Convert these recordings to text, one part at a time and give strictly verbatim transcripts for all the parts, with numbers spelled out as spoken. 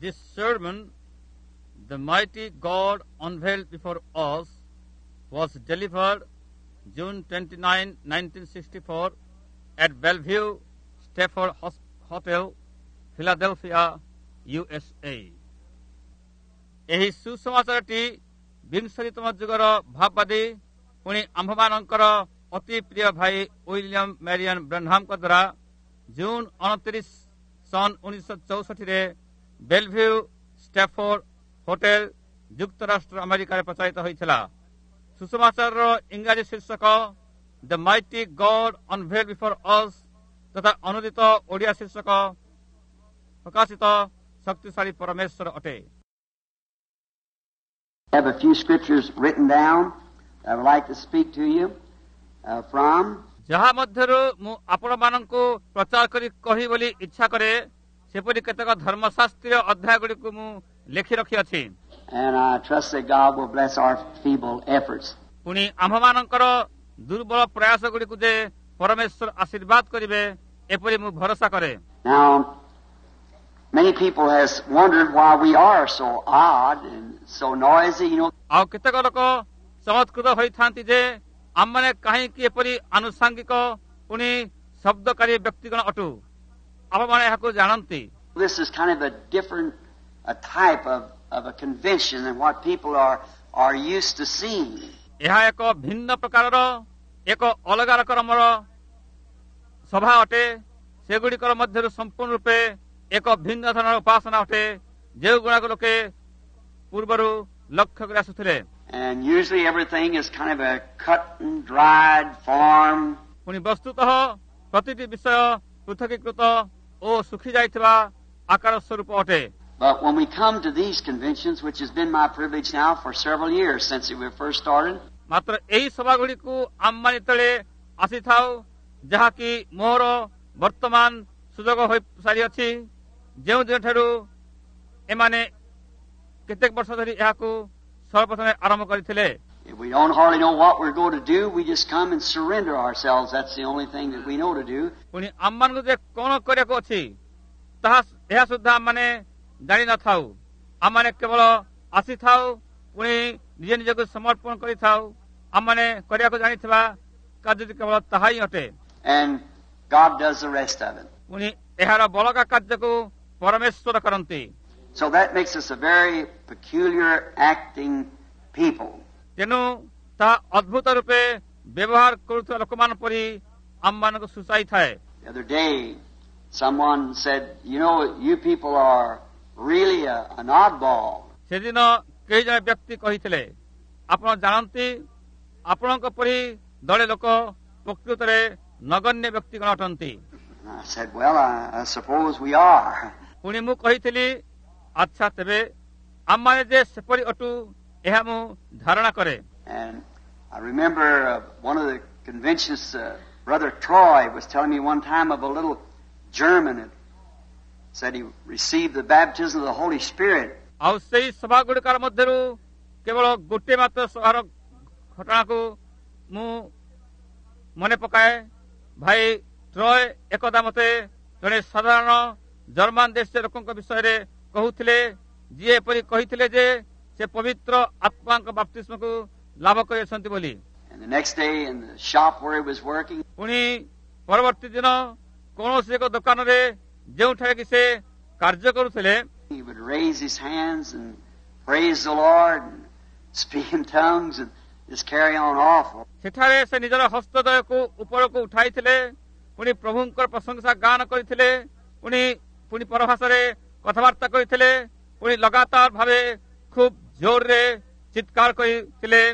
This sermon, The Mighty God Unveiled Before Us, was delivered June twenty-ninth, nineteen sixty-four at Bellevue Stafford Hotel, Philadelphia, U S A. ଏହି ସୁସମାଚାରଟି ବିଂଶତିତମ ଯୁଗର ଭାବବାଦୀ ପୁଣି ଆମ୍ଭମାନଙ୍କର ଅତି ପ୍ରିୟ ଭାଇ William ମ୍ୟାରିଅନ ବ୍ରେନହାମଙ୍କ ଦ୍ୱାରା ଜୁନ ଅଣତିରିଶ ସନ ଉଣେଇଶହ ଚଉଷଠିରେ ବେଲଭ୍ୟୁ ଷ୍ଟାଫୋର୍ଡ ହୋଟେଲ ଯୁକ୍ତରାଷ୍ଟ୍ର ଆମେରିକାରେ ପ୍ରଚାରିତ ହୋଇଥିଲା। ସୁସମାଚାରର ଇଂରାଜୀ ଶୀର୍ଷକ ଦ ମାଇଟି ଗଡ୍ ଅନଭେଲ୍ଡ ବିଫୋର ଅସ୍ ତଥା ଅନୁଦିତ ଓଡ଼ିଆ ଶୀର୍ଷକ ପ୍ରକାଶିତ ଶକ୍ତିଶାଳୀ ପରମେଶ୍ୱର ଅଟେ। I have a few scriptures written down I would like to speak to you uh, from. ଯାହା ମଧ୍ୟରୁ ମୁଁ ଆପଣମାନଙ୍କୁ ପ୍ରଚାର କରି କହିବି ବୋଲି ଇଚ୍ଛା କରେ ସେପରି କେତେକ ଧର୍ମଶାସ୍ତ୍ରୀୟ ଅଧ୍ୟାୟଗୁଡ଼ିକୁ ମୁଁ ଲେଖି ରଖିଅଛି। And I trust that God will bless our feeble efforts. ପୁଣି ଆମ୍ଭମାନଙ୍କର ଦୁର୍ବଳ ପ୍ରୟାସଗୁଡ଼ିକୁ ଯେ ପରମେଶ୍ୱର ଆଶୀର୍ବାଦ କରିବେ ଏପରି ମୁଁ ଭରସା କରେ। Now, many people has wondered why we are so odd and so noisy, you know. ଆଉ କେତେକ ଲୋକ ଚମତ୍କୃତ ହୋଇଥାନ୍ତି ଯେ ଆମମାନେ କାହିଁକି ଏପରି ଆନୁଷାଙ୍ଗିକ ପୁଣି ଶବ୍ଦକାରୀ ବ୍ୟକ୍ତିଗଣ ଅଟୁ। ଆପଣମାନେ ଏହାକୁ ଜାଣନ୍ତି। This is kind of a different a type of, of a convention than what people are, are used to seeing. ଏହା ଏକ ଭିନ୍ନ ପ୍ରକାରର ଏକ ଅଲଗା ରକମର ସଭା ଅଟେ। ସେଗୁଡ଼ିକର ମଧ୍ୟରୁ ସମ୍ପୂର୍ଣ୍ଣ ରୂପେ ଏକ ଭିନ୍ନ ଧରଣର ଉପାସନା ଅଟେ ଯେଉଁଗୁଡ଼ାକ ଲୋକେ ପୂର୍ବରୁ ଲକ୍ଷ୍ୟ କରି ଆସୁଥିଲେ। And usually everything is kind of a cut and dried form. ପୁଣି ବସ୍ତୁତଃ ପ୍ରତିଟି ବିଷୟ ପୃଥକୀକୃତ ଓ ଶୁଖି ଯାଇଥିବା ଆକାର ସ୍ୱରୂପ ଅଟେ। But when we come to these conventions, which has been my privilege now for several years since we first started, ମାତ୍ର ଏହି ସଭାଗୁଡ଼ିକୁ ଆମମାନେ ଯେତେବେଳେ ଆସିଥାଉ ଯାହାକି ମୋର ବର୍ତ୍ତମାନ ସୁଯୋଗ ହୋଇସାରିଅଛି ଯେଉଁ ଦିନଠାରୁ ଏମାନେ କେତେକ ବର୍ଷ ଧରି ଏହାକୁ ସର୍ବପ୍ରଥମେ ଆରମ୍ଭ କରିଥିଲେ। if we don't hardly know what we're going to do, we just come and surrender ourselves. That's the only thing that we know to do. ପୁଣି ଆମମାନଙ୍କୁ ଯେ କ'ଣ କରିବାକୁ ଅଛି ତାହା ଏହା ସୁଦ୍ଧା ଆମମାନେ ଜାଣିନଥାଉ। ଆମମାନେ କେବଳ ଆସିଥାଉ ପୁଣି ନିଜ ନିଜକୁ ସମର୍ପଣ କରିଥାଉ। ଆମମାନେ କରିବାକୁ ଜାଣିଥିବା କାର୍ଯ୍ୟଟି କେବଳ ତାହା ହିଁ ଅଟେ। And God does the rest of it. ପୁଣି ଏହାର ବଳକା କାର୍ଯ୍ୟକୁ ପରମେଶ୍ୱର କରନ୍ତି। So that makes us a very peculiar acting people. ତେଣୁ ତାହା ଅଦ୍ଭୁତ ରୂପେ ବ୍ୟବହାର କରୁଥିବା ଲୋକମାନ ପରି ଆମମାନଙ୍କୁ ସୂଚାଇଥାଏ। The other day, someone said, you know, you people are really a, an oddball. ସେଦିନ କେହି ଜଣେ ବ୍ୟକ୍ତି କହିଥିଲେ ଆପଣ ଜାଣନ୍ତି ଆପଣଙ୍କ ପରି ଦଳେ ଲୋକ ପ୍ରକୃତରେ ନଗଣ୍ୟ ବ୍ୟକ୍ତିଗଣ ଅଟନ୍ତି। I said, well, I, I suppose we are. ପୁଣି ମୁଁ କହିଥିଲି ଆଚ୍ଛା ତେବେ ଆମମାନେ ଯେ ସେପରି ଅଟୁ ଏହା ମୁଁ ଧାରଣା କରେ। And I remember uh, one of the conventions, uh, Brother Troy was telling me one time of a little German that said he received the baptism of the Holy Spirit. ଆଉ ସେଇ ସଭାଗୁଡ଼ିକର ମଧ୍ୟରୁ କେବଳ ଗୋଟିଏ ମାତ୍ର ସଭାର ଘଟଣାକୁ ମୁଁ ମନେ ପକାଏ। ଭାଇ ଟ୍ରୟ ଏକଦା ମତେ ଜଣେ ସାଧାରଣ ଜର୍ମାନ ଦେଶୀୟ ଲୋକଙ୍କ ବିଷୟରେ କହୁଥିଲେ ଯିଏ ଏପରି କହିଥିଲେ ଯେ ସେ ପବିତ୍ର ଆତ୍ମାଙ୍କ ବାପ୍ତିସ୍ମକୁ ଲାଭ କରିଅଛନ୍ତି ବୋଲି। And the next day in the shop where he was working, ପୁଣି ପରବର୍ତ୍ତୀ ଦିନ କୌଣସି ଏକ ଦୋକାନରେ ଯେଉଁଠାରେ କି ସେ କାର୍ଯ୍ୟ କରୁଥିଲେ he would raise his hands and praise the Lord and speak in tongues and just carry on off. ସେଠାରେ ସେ ନିଜର ହସ୍ତଦୟକୁ ଉପରକୁ ଉଠାଇଥିଲେ ପୁଣି ପ୍ରଭୁଙ୍କର ପ୍ରଶଂସା ଗାନ କରିଥିଲେ ପୁଣି ପୁଣି ପରଭାଷାରେ କଥାବାର୍ତ୍ତା କରିଥିଲେ ପୁଣି ଲଗାତାର ଭାବେ ଖୁବ୍ ଜୋରରେ ଚିତ୍କାର କରିଥିଲେ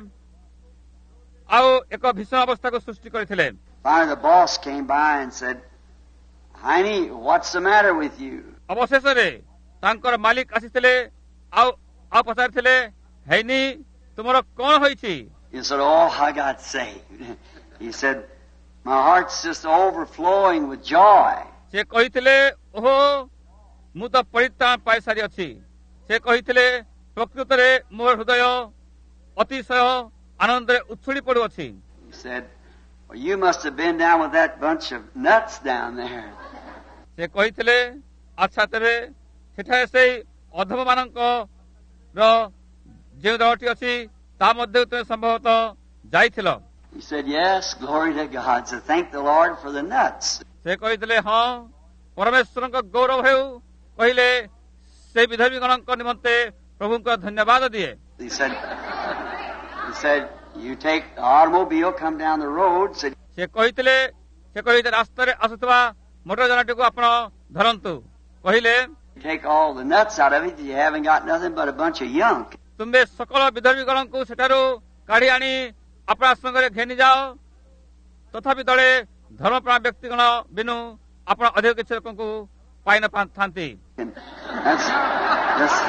ଆଉ ଏକ ଭୀଷଣ ଅବସ୍ଥାକୁ ସୃଷ୍ଟି କରିଥିଲେ। Finally, the boss came by and said, Heine, what's the matter with you? ଅବଶେଷରେ ତାଙ୍କର ମାଲିକ ଆସିଥିଲେ ଆଉ ଆଉ ପଚାରିଥିଲେ ହେଇନି ତୁମର କ'ଣ ହୋଇଛି? He said, oh, I got saved. He said, my heart's just overflowing with joy. ସେ କହିଥିଲେ ଓହୋ ମୁଁ ତ ପରିତ୍ରାଣ ପାଇସାରିଅଛି। ସେ କହିଥିଲେ ପ୍ରକୃତରେ ମୋର ହୃଦୟ ଅତିଶୟ ଆନନ୍ଦରେ ଉଛୁଳି ପଡୁଅଛି। He said, well, you must have been down with that bunch of nuts down there. ସେ କହିଥିଲେ ଆଚ୍ଛା ତେବେ ସେଠାରେ ସେଇ ଅଧମ ମାନଙ୍କର ଯେଉଁ ଦଳଟି ଅଛି ତା ମଧ୍ୟକୁ ତୁମେ ସମ୍ଭବତଃ ଯାଇଥିଲ। He said, yes, glory to God. So thank the Lord for the nuts. ସେ କହିଥିଲେ ହଁ ପରମେଶ୍ୱରଙ୍କ ଗୌରବ ହେଉ, କହିଲେ ସେ ବିଧର୍ମୀଗଣଙ୍କ ନିମନ୍ତେ ପ୍ରଭୁଙ୍କ ଧନ୍ୟବାଦ ଦିଏ। He said, he said, you take the automobile, come down the road. Said, ସେ କହିଥିଲେ ସେ କହିଲେ ରାସ୍ତାରେ ଆସୁଥିବା ମୋଟର ଯାନଟିକୁ ଆପଣ ଧରନ୍ତୁ। କହିଲେ take all the nuts out of it, you haven't got nothing but a bunch of yunk. ତୁମେ ସକଳ ବିଧର୍ମୀଗଣଙ୍କୁ ସେଠାରୁ କାଢି ଆଣି ଆପଣା ସଙ୍ଗରେ ଘେନି ଯାଅ, ତଥାପି ଦଳେ ଧର୍ମପ୍ରାଣ ବ୍ୟକ୍ତିଗଣ ବିନୁ ଆପଣ ଅଧିକ କିଛି ଲୋକଙ୍କୁ ପାଇ ନ ଥାନ୍ତି। That's, that's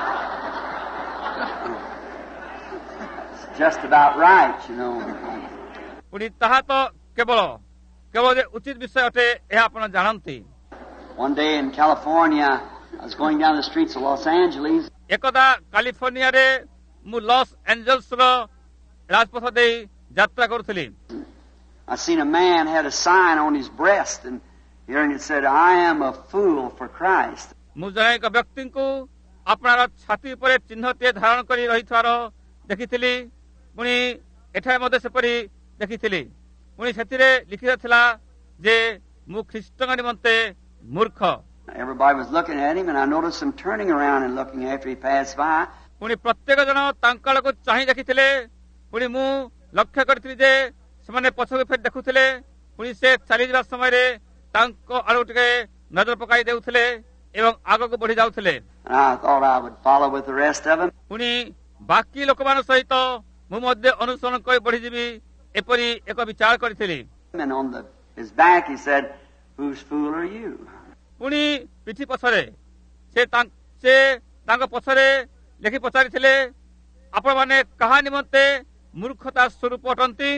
just about right, you know. ପୁଣି ତାହା ତ କେବଳ କେବଳ ଯେ ଉଚିତ ବିଷୟ ଅଟେ ଏହା ଆପଣ ଜାଣନ୍ତି। One day in California, I was going down the streets of Los Angeles. एकदा କାଲିଫର୍ଣ୍ଣିଆରେ ମୁଁ ଲସ୍ ଏଞ୍ଜେଲସର ରାଜପଥ ଦେଇ ଯାତ୍ରା କରୁଥିଲି। I seen a man had a sign on his breast, and here it said, I am a fool for Christ. ମୁଁ ଜଣେ ଏକ ବ୍ୟକ୍ତିଙ୍କୁ ଆପଣର ଛାତି ଉପରେ ଚିହ୍ନଟିଏ ଧାରଣ କରି ରହିଥିବାର ଦେଖିଥିଲି। ପୁଣି ଏଠାରେ ମଧ୍ୟ ସେପରି ଦେଖିଥିଲି। ପୁଣି ସେଥିରେ ଲିଖିତ ଥିଲା ଯେ ମୁଁ ଖ୍ରୀଷ୍ଟଙ୍କ ନିମନ୍ତେ ମୂର୍ଖ। Everybody was looking at him, and I noticed him turning around and looking after he passed by. ପୁଣି ପ୍ରତ୍ୟେକ ଜଣ ତାଙ୍କ ଆଡ଼କୁ ଚାହିଁ ଦେଖିଥିଲେ। ପୁଣି ମୁଁ ଲକ୍ଷ୍ୟ କରିଥିଲି ଯେ ସେମାନେ ପଛକୁ ଫେରି ଦେଖୁଥିଲେ। ପୁଣି ସେ ଚାଲିଯିବା ସମୟରେ ତାଙ୍କ ଆଡ଼କୁ ଟିକେ ନଜର ପକାଇ ଦେଉଥିଲେ ଏବଂ ଆଗକୁ ବଢି ଯାଉଥିଲେ। And I thought I would follow with the rest of them. ପୁଣି ବାକି ଲୋକମାନଙ୍କ ସହିତ ମୁଁ ମଧ୍ୟ ଅନୁସରଣ କରି ବଢିଯିବି ଏପରି ଏକ ବିଚାର କରିଥିଲି। And on the, his back he said, whose fool are you? ପୁଣି ପିଠି ପଛରେ ସେ ସେ ତାଙ୍କ ପଛରେ ଲେଖି ପଚାରିଥିଲେ, ଆପଣମାନେ କାହା ନିମନ୍ତେ ମୂର୍ଖତା ସ୍ୱରୂପ ଅଟନ୍ତି?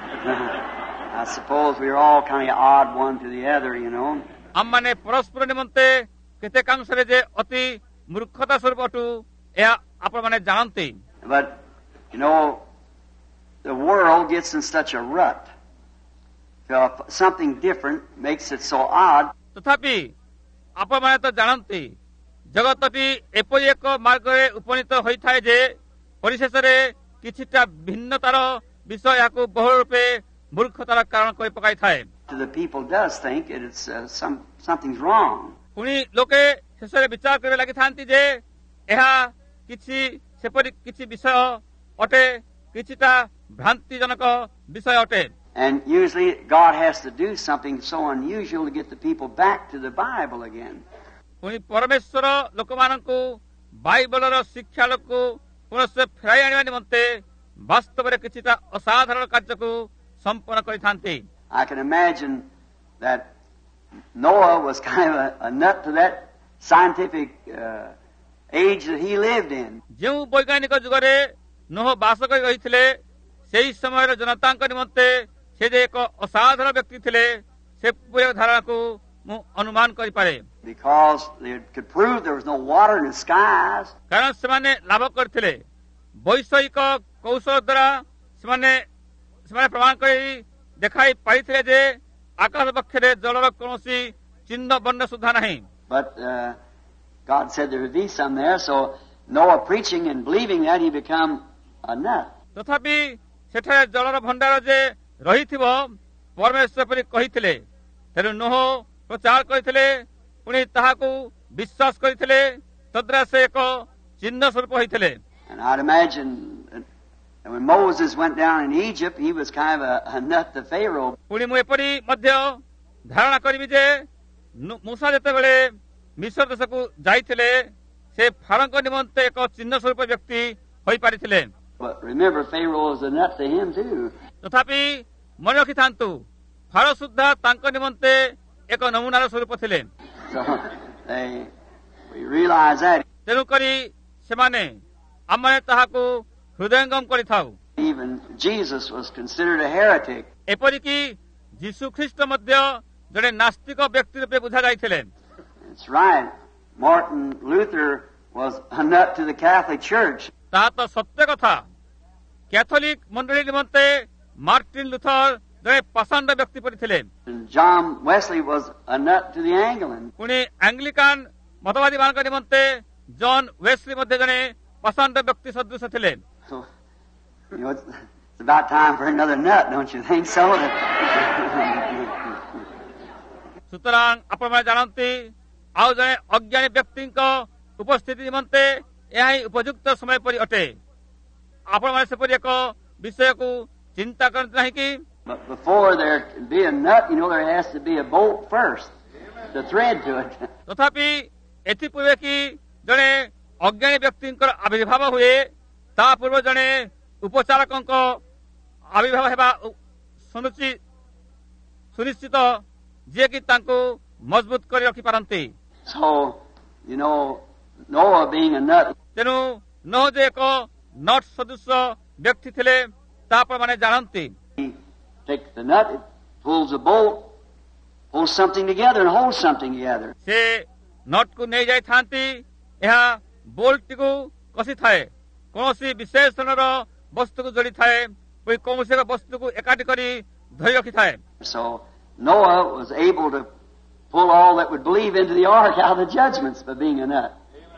I suppose we are all kind of odd one to the other, you know. ଆମମାନେ ପରସ୍ପର ନିମନ୍ତେ କେତେକାଂଶରେ ଯେ ଅତି ମୂର୍ଖତା ସ୍ୱରୂପ ଅଟୁ ଏହା ଆପଣମାନେ ଜାଣନ୍ତି। But, you know, the world gets in such a rut. So something different makes it so odd. ତଥାପି ଆପଣମାନେ ତ ଜାଣନ୍ତି ଜଗତଟି ଏପରି ଏକ ମାର୍ଗରେ ଉପନୀତ ହୋଇଥାଏ ଯେ ପରିଶେଷରେ କିଛିଟା ଭିନ୍ନତାର ବିଷୟ ଏହାକୁ ବହୁଳ ରୂପେ ମୂର୍ଖତାର କାରଣ କରି ପକାଇଥାଏ। The people does think it is uh, some something's wrong. ପୁଣି ଲୋକେ ଶେଷରେ ବିଚାର କରିବା ଲାଗିଥାନ୍ତି ଯେ ଏହା କିଛି ସେପରି କିଛି ବିଷୟ ଅଟେ, କିଛିଟା ଭ୍ରାନ୍ତିଜନକ ବିଷୟ ଅଟେ। And usually God has to do something so unusual to get the people back to the Bible again. ପୁଣି ପରମେଶ୍ୱର ଲୋକମାନଙ୍କୁ ବାଇବଲର ଶିକ୍ଷାକୁ ପୁନଃ ଫେରାଇ ଆଣିବା ନିମନ୍ତେ ବାସ୍ତବରେ କିଛିଟା ଅସାଧାରଣ କାର୍ଯ୍ୟକୁ ସମ୍ପନ୍ନ କରିଥାନ୍ତି। I can imagine that Noah was kind of a, a nut to that scientific uh, age that he lived in. ଯେଉଁ ବୈଜ୍ଞାନିକ ଯୁଗରେ ନୋହ ବାସ କରି ରହିଥିଲେ ସେହି ସମୟର ଜନତାଙ୍କ ନିମନ୍ତେ ସେ ଯେ ଏକ ଅସାଧାରଣ ବ୍ୟକ୍ତି ଥିଲେ ସେ ଧାରଣାକୁ ମୁଁ ଅନୁମାନ କରିପାରେ। Because they could prove there was no water in the skies. କାରଣ ସେମାନେ ଲାଭ କରିଥିଲେ ବୈଷୟିକ କୌଶଳ ଦ୍ୱାରା ସେମାନେ ସେମାନେ ପ୍ରମାଣ କରି ଦେଖାଇ ପାରିଥିଲେ ଯେ ଆକାଶ ପକ୍ଷରେ ଜଳର କୌଣସି ଚିହ୍ନ ବର୍ଣ୍ଣ ସୁଦ୍ଧା ନାହିଁ। But uh, God said there would be some there, so Noah preaching and believing that he become a nut. ତଥାପି ସେଠାରେ ଜଳର ଭଣ୍ଡାର ଯେ ରହିଥିବ ପରମେଶ୍ୱର ପରି କହିଥିଲେ, ତେଣୁ ନୋହ ପ୍ରଚାର କରିଥିଲେ, ପୁଣି ତାହାକୁ ବିଶ୍ୱାସ କରିଥିଲେ, ତଦ୍ୱାରା ସେ ଏକ ଚିହ୍ନ ସ୍ୱରୂପ ହୋଇଥିଲେ। And I'd imagine that when Moses went down in Egypt, he was kind of a, a nut to Pharaoh. ପୁଣି ମୁଁ ଏପରି ମଧ୍ୟ ଧାରଣା କରିବି ଯେ ମୂଷା ଯେତେବେଳେ ମିଶ୍ର ଦେଶକୁ ଯାଇଥିଲେ ସେ ଫାରୋଙ୍କ ନିମନ୍ତେ ଏକ ଚିହ୍ନ ସ୍ୱରୂପ ବ୍ୟକ୍ତି ହୋଇପାରିଥିଲେ। But remember, Pharaoh was a nut to him too. ତଥାପି ମନେ ରଖିଥାନ୍ତୁ ଫାରୋ ସୁଦ୍ଧା ତାଙ୍କ ନିମନ୍ତେ ଏକ ନମୁନାର ସ୍ୱରୂପ ଥିଲେ। So they, we realize that. ତେଣୁକରି ସେମାନେ ଆମେ ତାହାକୁ ହୃଦୟଙ୍ଗମ କରିଥାଉ। Even Jesus was considered a heretic. ଏପରିକି ଯୀଶୁ ଖ୍ରୀଷ୍ଟ ମଧ୍ୟ ଜଣେ ନାସ୍ତିକ ବ୍ୟକ୍ତି ରୂପେ ବୁଝା ଯାଇଥିଲେ। That's right. Martin Luther was a nut to the Catholic Church. ତାହା ତ ସତ୍ୟ କଥା। କ୍ୟାଥୋଲିକ ମଣ୍ଡଳୀ ନିମନ୍ତେ ମାର୍ଟିନ ଲୁଥର ଜଣେ ପାଷାଣ୍ଡ ବ୍ୟକ୍ତି ପରି ଥିଲେ। And John Wesley was a nut to the Anglican. ପୁଣି ଆଙ୍ଗ୍ଲିକାନ ମତବାଦୀ ମାନଙ୍କ ନିମନ୍ତେ ଜନ୍ ୱେସ୍ଲି ମଧ୍ୟ ଜଣେ ପ୍ରଶାନ୍ତ ବ୍ୟକ୍ତି ସଦୃଶ ଥିଲେ। So, you know, it's, it's about time for another nut, don't you think so? ସୁତରାଂ ଆପଣମାନେ ଜାଣନ୍ତି ଆଉ ଜଣେ ଅଜ୍ଞାନୀ ବ୍ୟକ୍ତିଙ୍କ ଉପସ୍ଥିତି ନିମନ୍ତେ ଏହା ହିଁ ଉପଯୁକ୍ତ ସମୟ ପରି ଅଟେ। ଆପଣମାନେ ସେପରି ଏକ ବିଷୟକୁ ଚିନ୍ତା କରନ୍ତି ନାହିଁ କି? But before there can be a nut, you know, there has to be a bolt first, the thread to it. ତଥାପି ଏଥିପୂର୍ବେ କି ଜଣେ ଅଜ୍ଞାନୀ ବ୍ୟକ୍ତିଙ୍କର ଆବିର୍ଭାବ ହୁଏ ତା ପୂର୍ବ ଜଣେ ଉପଚାରକଙ୍କ ଆବିର୍ଭାବ ହେବା ସୁନିଶ୍ଚିତ ଯିଏକି ତାଙ୍କୁ ମଜବୁତ କରି ରଖିପାରନ୍ତି। So, you know, Noah being a nut, ତେଣୁ ନୋହ ଯେ ଏକ ନଟ୍ ସଦୃଶ ବ୍ୟକ୍ତି ଥିଲେ ତା ଆପଣମାନେ ଜାଣନ୍ତି। he takes the nut, it pulls a bolt, pulls something together and holds something together. ସେ ନଟ୍କୁ ନେଇ ଯାଇଥାନ୍ତି, ଏହା ବୋଲ୍ଟଟିକୁ କଷିଥାଏ, କୌଣସି ବିଶେଷ ଧରଣର ବସ୍ତୁକୁ ଯୋଡ଼ିଥାଏ, ପୁଣି କୌଣସି ଏକ ବସ୍ତୁକୁ ଏକାଠି କରି ଧରି ରଖିଥାଏ। So Noah was able to pull all that would believe into the ark out of the judgments by being a nut.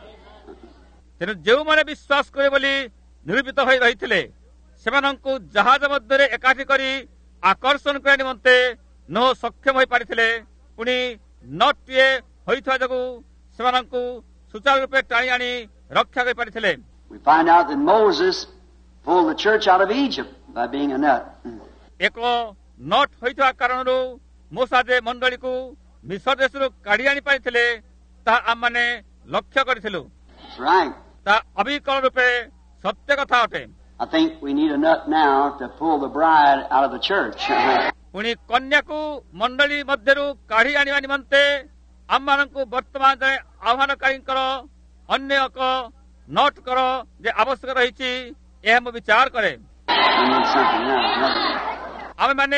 ତେଣୁ ଯେଉଁମାନେ ବିଶ୍ୱାସ କରିବେ ବୋଲି ନିରୂପିତ ହୋଇ ରହିଥିଲେ ସେମାନଙ୍କୁ ଜାହାଜ ମଧ୍ୟରେ ଏକାଠି କରି ଆକର୍ଷଣ କରିବା ନିମନ୍ତେ ନୋହ ସକ୍ଷମ ହୋଇପାରିଥିଲେ। ପୁଣି ନଟ୍ଟିଏ ହୋଇଥିବା ଯୋଗୁଁ ସେମାନଙ୍କୁ ସୁଚାରୁ ରୂପେ ଟାଣି ଆଣି ରକ୍ଷା କରିପାରିଥିଲେ। We find out that Moses pulled the church out of Egypt by being a nut. ଏକ ନଟ୍ ହୋଇଥିବା କାରଣରୁ ମୋଶା ଯେ ମଣ୍ଡଳୀକୁ ମିଶର ଦେଶରୁ କାଢି ଆଣିପାରିଥିଲେ ତାହା ଆମମାନେ ଲକ୍ଷ୍ୟ କରିଥିଲୁ। That's right. ତା ଅବିକଳ ରୂପେ ସତ୍ୟ କଥା ଅଟେ। I think we need a nut now to pull the bride out of the church. ପୁଣି କନ୍ୟାକୁ ମଣ୍ଡଳୀ ମଧ୍ୟରୁ କାଢି ଆଣିବା ନିମନ୍ତେ ଆମମାନଙ୍କୁ ବର୍ତ୍ତମାନ ଜଣେ ଆହ୍ୱାନକାରୀଙ୍କର ଅନ୍ୟ ଏକ ନଟ୍ କର ଯେ ଆବଶ୍ୟକ ରହିଛି ଏହା ମୁଁ ବିଚାର କରେ। We need something now. another. ଆମେମାନେ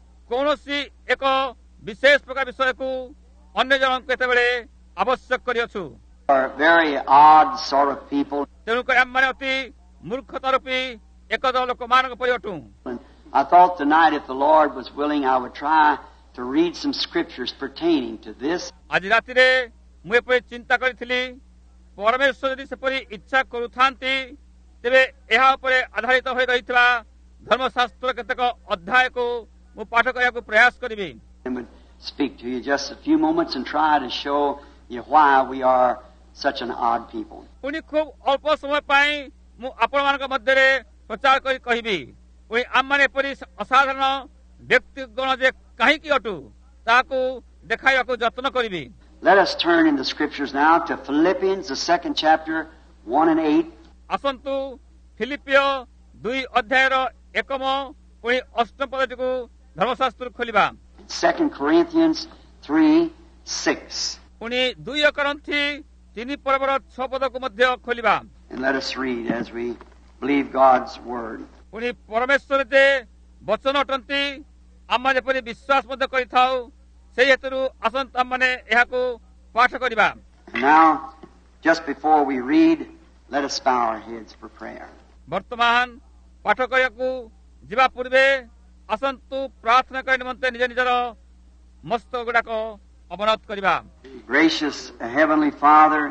କୌଣସି ଏକ ବିଶେଷ ପ୍ରକାର ବିଷୟକୁ ଅନ୍ୟ ଜଣଙ୍କୁ କେତେବେଳେ ଆବଶ୍ୟକ କରିଅଛୁ। Are very odd sort of people. ତେଣୁକରି ଆମମାନେ ଅତି ମୂର୍ଖତା ରୂପୀ ଏକ ଦଳ ଲୋକମାନଙ୍କ ପରି ଅଟୁ। And I thought tonight, if the Lord was willing, I would try to read some scriptures pertaining to this. ଆଜି ରାତିରେ ମୁଁ ଏପରି ଚିନ୍ତା କରିଥିଲି, ପରମେଶ୍ୱର ଯଦି ସେପରି ଇଚ୍ଛା କରୁଥାନ୍ତି ତେବେ ଏହା ଉପରେ ଆଧାରିତ ହୋଇ ରହିଥିବା ଧର୍ମଶାସ୍ତ୍ର କେତେକ ଅଧ୍ୟାୟକୁ ମୁଁ ପାଠ କରିବାକୁ ପ୍ରୟାସ କରିବି। And would speak to you just a few moments and try to show you why we are such an odd people. ପୁଣି ଖୁବ୍ ଅଳ୍ପ ସମୟ ପାଇଁ ମୁଁ ଆପଣମାନଙ୍କ ମଧ୍ୟରେ ପ୍ରଚାର କରି କହିବି, ପୁଣି ଆମମାନେ ଏପରି ଅସାଧାରଣ ବ୍ୟକ୍ତିଗଣ ଯେ କାହିଁକି ଅଟୁ ତାହାକୁ ଦେଖାଇବାକୁ ଯତ୍ନ କରିବି। Let us turn in the scriptures now to Philippians, the second chapter, one and eight. ଆସନ୍ତୁ ଫିଲିପିଓ ଦୁଇ ଅଧ୍ୟାୟର ଏକମ ପୁଣି ଅଷ୍ଟମ ପଦଟିକୁ ଧର୍ମଶାସ୍ତ୍ର ଖୋଲିବା। Second Corinthians three, six. ପୁଣି ଦୁଇ କରନ୍ଥୀ ତିନି ପର୍ବର ଛଅ ପଦକୁ ମଧ୍ୟ ଖୋଲିବା। And let us read as we believe God's word. ପୁଣି ପରମେଶ୍ୱର ଯେ ବଚନ ଅଟନ୍ତି ଆମେ ଯେପରି ବିଶ୍ୱାସ ମଧ୍ୟ କରିଥାଉ ସେହି ହେତୁରୁ ଆସନ୍ତୁ ଆମମାନେ ଏହାକୁ ପାଠ କରିବା। And now, just before we read, let us bow our heads for prayer. ବର୍ତ୍ତମାନ ପାଠ କରିବାକୁ ଯିବା ପୂର୍ବେ ଆସନ୍ତୁ ପ୍ରାର୍ଥନା କରିବା ନିମନ୍ତେ ନିଜ ନିଜର ମସ୍ତକ ଗୁଡାକ ଅବନତ କରିବା। Gracious Heavenly Father,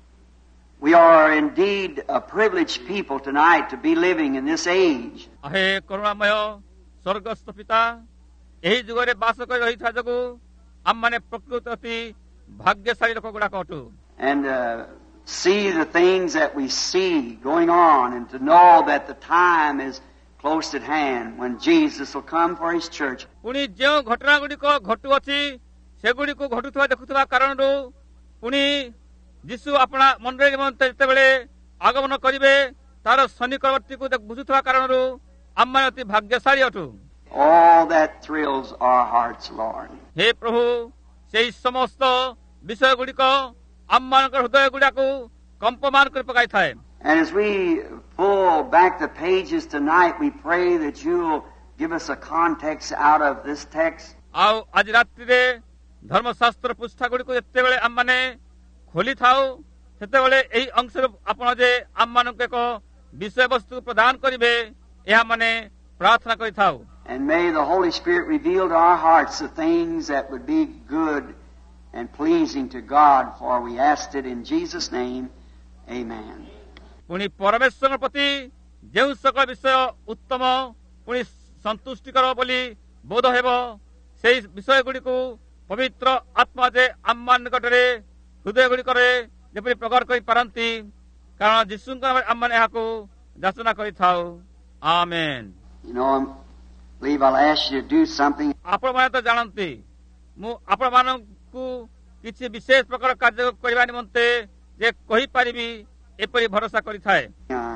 we are indeed a privileged people tonight to be living in this age. ହେ କରୁଣାମୟ ସ୍ୱର୍ଗସ୍ଥ ପିତା, ଏହି ଯୁଗରେ ବାସ କରି ରହିଥିବା ଯୋଗୁଁ ଆମମାନେ ପ୍ରକୃତ ଅତି ଭାଗ୍ୟଶାଳୀ ଲୋକ ଗୁଡାକ ଅଟୁ। And uh, see the things that we see going on and to know that the time is close at hand when Jesus will come for His church. ପୁଣି ଯେଉଁ ଘଟଣା ଗୁଡିକ ଘଟୁଅଛି ସେଗୁଡିକୁ ଘଟୁଥିବା ଦେଖୁଥିବା କାରଣରୁ ପୁଣି ଯୀଶୁ ଆପଣା ମଣ୍ଡଳୀ ନିମନ୍ତେ ଯେତେବେଳେ ଆଗମନ କରିବେ ତାର ସନ୍ନିକଟବର୍ତ୍ତୀକୁ ବୁଝୁଥିବା କାରଣରୁ ଆମମାନେ ଅତି ଭାଗ୍ୟଶାଳୀ ଅଟୁ। All that thrills our hearts, Lord. ହେ ପ୍ରଭୁ, ସେହି ସମସ୍ତ ବିଷୟ ଗୁଡିକ ଆମମାନଙ୍କର ହୃଦୟ ଗୁଡାକୁ କମ୍ପମାନ କରି ପକାଇଥାଏ। And as we pull back the pages tonight, we pray that you'll give us a context out of this text. ଆଉ ଆଜି ରାତ୍ରିରେ ଧର୍ମଶାସ୍ତ୍ର ପୃଷ୍ଠା ଗୁଡିକୁ ଯେତେବେଳେ ଆମମାନେ ଖୋଲିଥାଉ ସେତେବେଳେ ଏହି ଅଂଶରୁ ଆପଣ ଯେ ଆମମାନଙ୍କୁ ଏକ ବିଷୟବସ୍ତୁ ପ୍ରଦାନ କରିବେ ଏହା ମାନେ ପ୍ରାର୍ଥନା କରିଥାଉ। And may the Holy Spirit reveal to our hearts the things that would be good and pleasing to God, for we asked it in Jesus' name. Amen. ପୁଣି ପରମେଶ୍ୱର ପ୍ରତି ଯେଉଁ ସକଳ ବିଷୟ ଉତ୍ତମ ପୁଣି ସନ୍ତୁଷ୍ଟିକର ବୋଲି ବୋଧ ହେବ ସେହି ବିଷୟଗୁଡ଼ିକୁ ପବିତ୍ର ଆତ୍ମା ଯେ ଆମ ନିକଟରେ ହୃଦୟ ଗୁଡ଼ିକରେ ଯେପରି ପ୍ରକଟ କରିପାରନ୍ତି, କାରଣ ଯୀଶୁଙ୍କ ନାମରେ ଆମମାନେ ଏହାକୁ ଯାଚନା କରିଥାଉ। ଆମେନ୍। You know, I believe I'll ask you to do something. ଆପଣମାନେ ତ ଜାଣନ୍ତି, ମୁଁ ଆପଣମାନଙ୍କୁ କିଛି ବିଶେଷ ପ୍ରକାର କାର୍ଯ୍ୟ କରିବା ନିମନ୍ତେ ଯେ କହିପାରିବି ଏପରି ଭରସା କରିଥାଏ। Uh,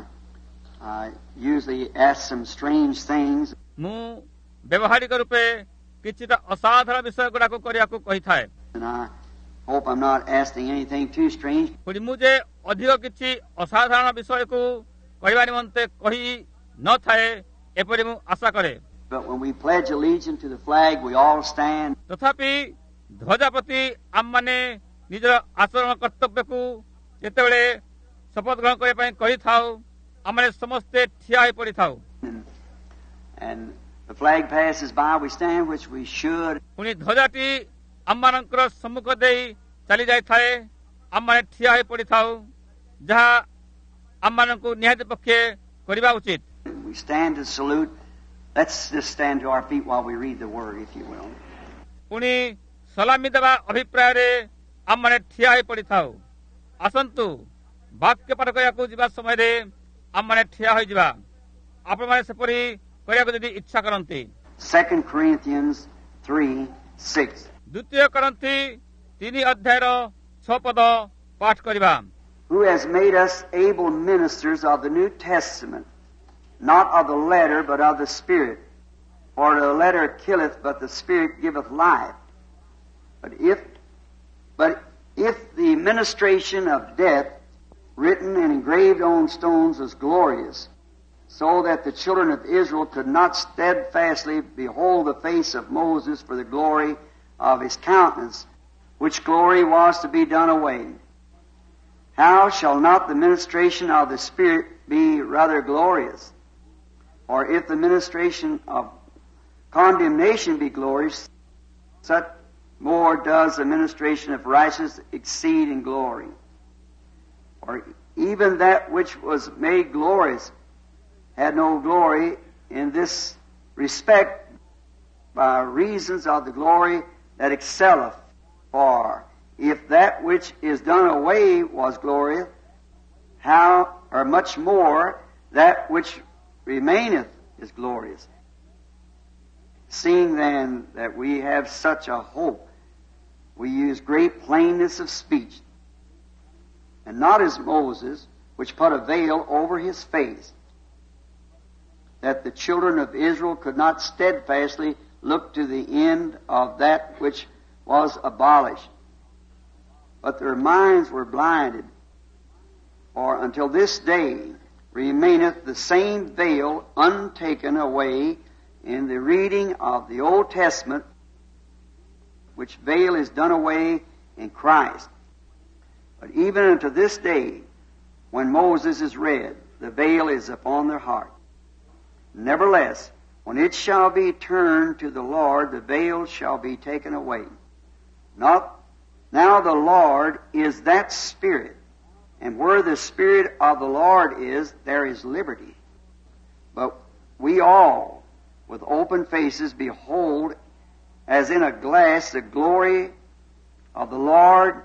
I usually ask some strange things. ମୁଁ ବ୍ୟବହାରିକ ରୂପେ କିଛିଟା ଅସାଧାରଣ ବିଷୟ ଗୁଡାକୁ କରିବାକୁ କହିଥାଏ। And I hope I'm not asking anything too strange. ପୁଣି ମୁଁ ଯେ ଅଧିକ କିଛି ଅସାଧାରଣ ବିଷୟକୁ କହିବା ନିମନ୍ତେ କହି ନଥାଏ ଏପରି ମୁଁ ଆଶା କରେ। But when we pledge allegiance to the flag, we all stand. ତଥାପି ଧ୍ୱଜା ପ୍ରତି ଆମମାନେ ନିଜର ଆଚରଣ କର୍ତ୍ତବ୍ୟକୁ ଯେତେବେଳେ ଶପଥ ଗ୍ରହଣ କରିବା ପାଇଁ କରିଥାଉ, ଆମମାନେ ସମସ୍ତେ ଠିଆ ହୋଇ ପଡ଼ିଥାଉ। And, and the flag passes by, we stand, which we should. ପୁଣି ଧ୍ୱଜାଟି ଆମମାନଙ୍କର ସମ୍ମୁଖ ଦେଇ ଚାଲି ଯାଇଥାଏ, ଆମମାନେ ଠିଆ ହୋଇ ପଡ଼ିଥାଉ, ଯାହା ଆମମାନଙ୍କୁ ନିହାତି ପକ୍ଷେ କରିବା ଉଚିତ। We stand to salute. Let's just stand to our feet while we read the word, if you will. ପୁଣି ସଲାମି ଦେବା ଅଭିପ୍ରାୟରେ ଆମମାନେ ଠିଆ ହୋଇ ପଡ଼ିଥାଉ। ଆସନ୍ତୁ ବାକ୍ୟ ପାଠ କରିବାକୁ ଯିବା ସମୟରେ ଆମମାନେ ଠିଆ ହୋଇଯିବା। ଆପଣମାନେ ସେପରି କରିବାକୁ ଯଦି ଇଚ୍ଛା କରନ୍ତି। Second Corinthians three six. ଦ୍ୱିତୀୟ କରନ୍ଥୀ ତିନି ଅଧ୍ୟାୟର ଛଅ ପଦ ପାଠ କରିବା। Who has made us able ministers of the New Testament, not of the letter, but of the Spirit. For the letter killeth, but the Spirit giveth life. But if, but if the ministration of death, written and engraved on stones, was glorious, so that the children of Israel could not steadfastly behold the face of Moses for the glory of his countenance, which glory was to be done away, how shall not the ministration of the Spirit be rather glorious? Or if the ministration of condemnation be glorious, such more does the ministration of righteousness exceed in glory. Or even that which was made glorious had no glory in this respect by reasons of the glory that excelleth. For if that which is done away was glorious, how or much more that which remaineth is glorious. Seeing then that we have such a hope, we use great plainness of speech, and not as Moses, which put a veil over his face, that the children of Israel could not steadfastly look to the end of that which was abolished, but their minds were blinded. For until this day remaineth the same veil untaken away in the reading of the Old Testament, which veil is done away in Christ. But even unto this day, when Moses is read, the veil is upon their heart. Nevertheless, when it shall be turned to the Lord, the veil shall be taken away. Not now the Lord is that Spirit, and where the Spirit of the Lord is, there is liberty. But we all, with open faces, behold, as in a glass, the glory of the Lord,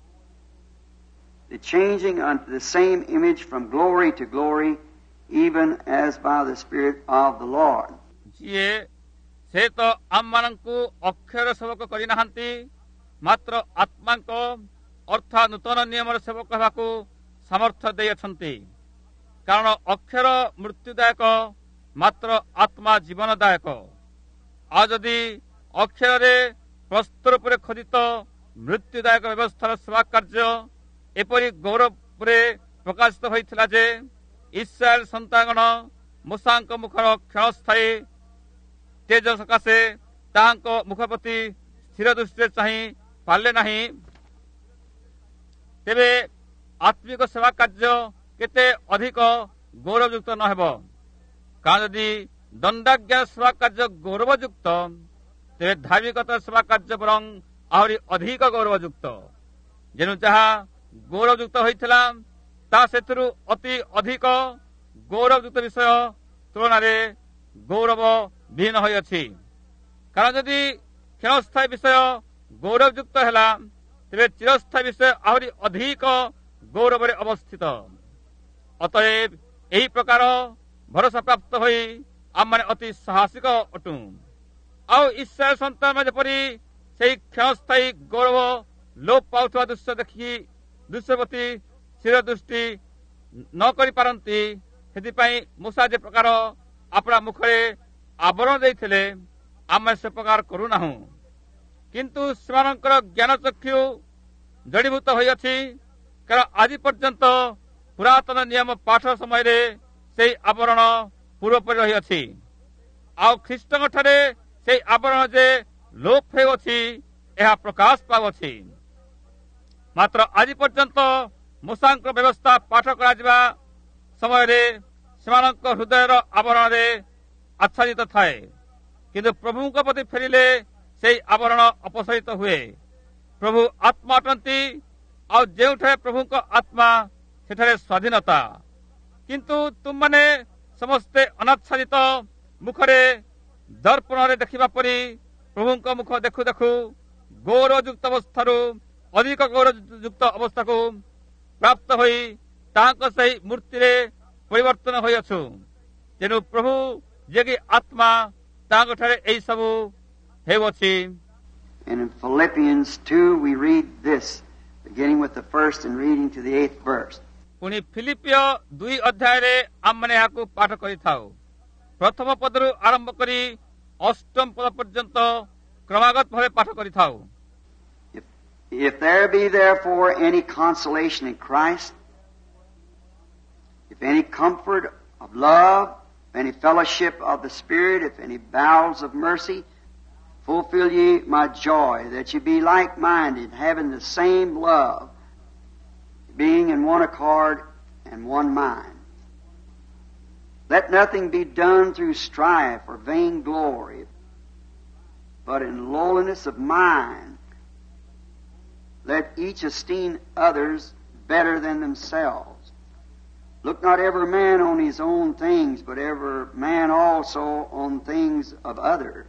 the changing unto the same image from glory to glory, even as by the Spirit of the Lord. ଯିଏ ସେ ତ ଆମମାନଙ୍କୁ ଅକ୍ଷର ସେବକ କରିନାହାନ୍ତି, ମାତ୍ର ଆତ୍ମାଙ୍କ ଅର୍ଥ ନୂତନ ନିୟମର ସେବକ ହେବାକୁ ସାମର୍ଥ୍ୟ ଦେଇଅଛନ୍ତି। କାରଣ ଅକ୍ଷର ମୃତ୍ୟୁଦାୟକ, ମାତ୍ର ଆତ୍ମା ଜୀବନଦାୟକ। ଆଉ ଯଦି ଅକ୍ଷରରେ ପ୍ରସ୍ତର ଉପରେ ଖୋଦିତ ମୃତ୍ୟୁଦାୟକ ବ୍ୟବସ୍ଥାର ସେବା କାର୍ଯ୍ୟ ଏପରି ଗୌରବରେ ପ୍ରକାଶିତ ହୋଇଥିଲା ଯେ ଇସ୍ରାଏଲ ସନ୍ତାନଗଣ ମୂଷାଙ୍କ ମୁଖର କ୍ଷଣସ୍ଥାୟୀ ତେଜ ସକାଶେ ତାହାଙ୍କ ମୁଖ ପ୍ରତି ସ୍ଥିର ଦୃଷ୍ଟିରେ ଚାହିଁ ପାରିଲେ ନାହିଁ, ତେବେ ଆତ୍ମିକ ସେବା କାର୍ଯ୍ୟ କେତେ ଅଧିକ ଗୌରବଯୁକ୍ତ ନ ହେବ। କାରଣ ଯଦି ଦଣ୍ଡାଜ୍ଞା ସେବା କାର୍ଯ୍ୟ ଗୌରବଯୁକ୍ତ, ତେବେ ଧାର୍ମିକତା ସେବା କାର୍ଯ୍ୟ ବରଂ ଆହୁରି ଅଧିକ ଗୌରବଯୁକ୍ତ। ଯେଣୁ ଯାହା ଗୌରବଯୁକ୍ତ ହୋଇଥିଲା, ତା ସେଥିରୁ ଅତି ଅଧିକ ଗୌରବଯୁକ୍ତ ବିଷୟ ତୁଳନାରେ ଗୌରବ ବିହୀନ ହୋଇଅଛି। କାରଣ ଯଦି କ୍ଷଣସ୍ଥାୟୀ ବିଷୟ ଗୌରବଯୁକ୍ତ ହେଲା, ତେବେ ଚିରସ୍ଥାୟୀ ବିଷୟ ଆହୁରି ଅଧିକ ଗୌରବରେ ଅବସ୍ଥିତ। ଅତଏବ ଏହି ପ୍ରକାର ଭରସା ପ୍ରାପ୍ତ ହୋଇ ଆମମାନେ ଅତି ସାହସିକ ଅଟୁ। ଆଉ ଇସ୍ରାଏଲ ସନ୍ତାନ ଯେପରି ସେହି କ୍ଷଣସ୍ଥାୟୀ ଗୌରବ ଲୋପ ପାଉଥିବା ଦୃଶ୍ୟ ଦେଖି ଦୃଶ୍ୟ ପ୍ରତି ସ୍ଥିର ଦୃଷ୍ଟି ନ କରିପାରନ୍ତି, ସେଥିପାଇଁ ମୂଷା ଯେ ପ୍ରକାର ଆପଣା ମୁଖରେ ଆବରଣ ଦେଇଥିଲେ, ଆମେ ସେ ପ୍ରକାର କରୁନାହୁଁ। କିନ୍ତୁ ସେମାନଙ୍କର ଜ୍ଞାନ ଚକ୍ଷୁ ଜଡ଼ିଭୂତ ହୋଇଅଛି, କାରଣ ଆଜି ପର୍ଯ୍ୟନ୍ତ ପୁରାତନ ନିୟମ ପାଠ ସମୟରେ ସେହି ଆବରଣ ପୂର୍ବପରି ରହିଅଛି। ଆଉ ଖ୍ରୀଷ୍ଟଙ୍କଠାରେ ସେହି ଆବରଣ ଯେ ଲୋପ ହେଉଅଛି, ଏହା ପ୍ରକାଶ ପାଉଅଛି। ମାତ୍ର ଆଜି ପର୍ଯ୍ୟନ୍ତ ମୂଷାଙ୍କ ବ୍ୟବସ୍ଥା ପାଠ କରାଯିବା ସମୟରେ ସେମାନଙ୍କ ହୃଦୟର ଆବରଣରେ ଆଚ୍ଛାଦିତ ଥାଏ, କିନ୍ତୁ ପ୍ରଭୁଙ୍କ ପ୍ରତି ଫେରିଲେ ସେହି ଆବରଣ ଅପସାରିତ ହୁଏ। ପ୍ରଭୁ ଆତ୍ମା ଅଟନ୍ତି, ଆଉ ଯେଉଁଠାରେ ପ୍ରଭୁଙ୍କ ଆତ୍ମା ସେଠାରେ ସ୍ୱାଧୀନତା। କିନ୍ତୁ ତୁମମାନେ ସମସ୍ତେ ଅନାଚ୍ଛାଦିତ ମୁଖରେ ଦର୍ପଣରେ ଦେଖିବା ପରି ପ୍ରଭୁଙ୍କ ମୁଖ ଦେଖୁ ଦେଖୁ ଗୌରବଯୁକ୍ତ ଅବସ୍ଥାରୁ ଅଧିକ ଗୌରବଯୁକ୍ତ ଅବସ୍ଥାକୁ ପ୍ରାପ୍ତ ହୋଇ ତାହାଙ୍କ ସେହି ମୂର୍ତ୍ତିରେ ପରିବର୍ତ୍ତନ ହୋଇଅଛୁ। ତେଣୁ ପ୍ରଭୁ ଯିଏକି ଆତ୍ମା, ତାହାଙ୍କଠାରେ ଏହି ସବୁ ହେଉଅଛି। And in Philippians two we read this, beginning with the first and reading to the eighth verse. ପୁଣି ଫିଲିପିୟ ଦୁଇ ଅଧ୍ୟାୟରେ ଆମମାନେ ଏହାକୁ ପାଠ କରିଥାଉ। ପ୍ରଥମ ପଦରୁ ଆରମ୍ଭ କରି ଅଷ୍ଟମ ପଦ ପର୍ଯ୍ୟନ୍ତ କ୍ରମାଗତ ଭାବେ ପାଠ କରିଥାଉ। If, if there be therefore any consolation in Christ, if any comfort of love, any fellowship of the Spirit, if any bowels of mercy, fulfill ye my joy, that ye be like-minded, having the same love, being in one accord and one mind. Let nothing be done through strife or vain glory, but in lowliness of mind, let each esteem others better than themselves. Look not every man on his own things, but every man also on things of others.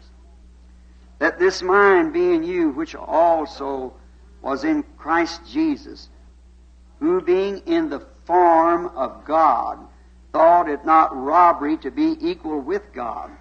Let this mind be in you, which also was in Christ Jesus, who being in the form of God, thought it not robbery to be equal with God,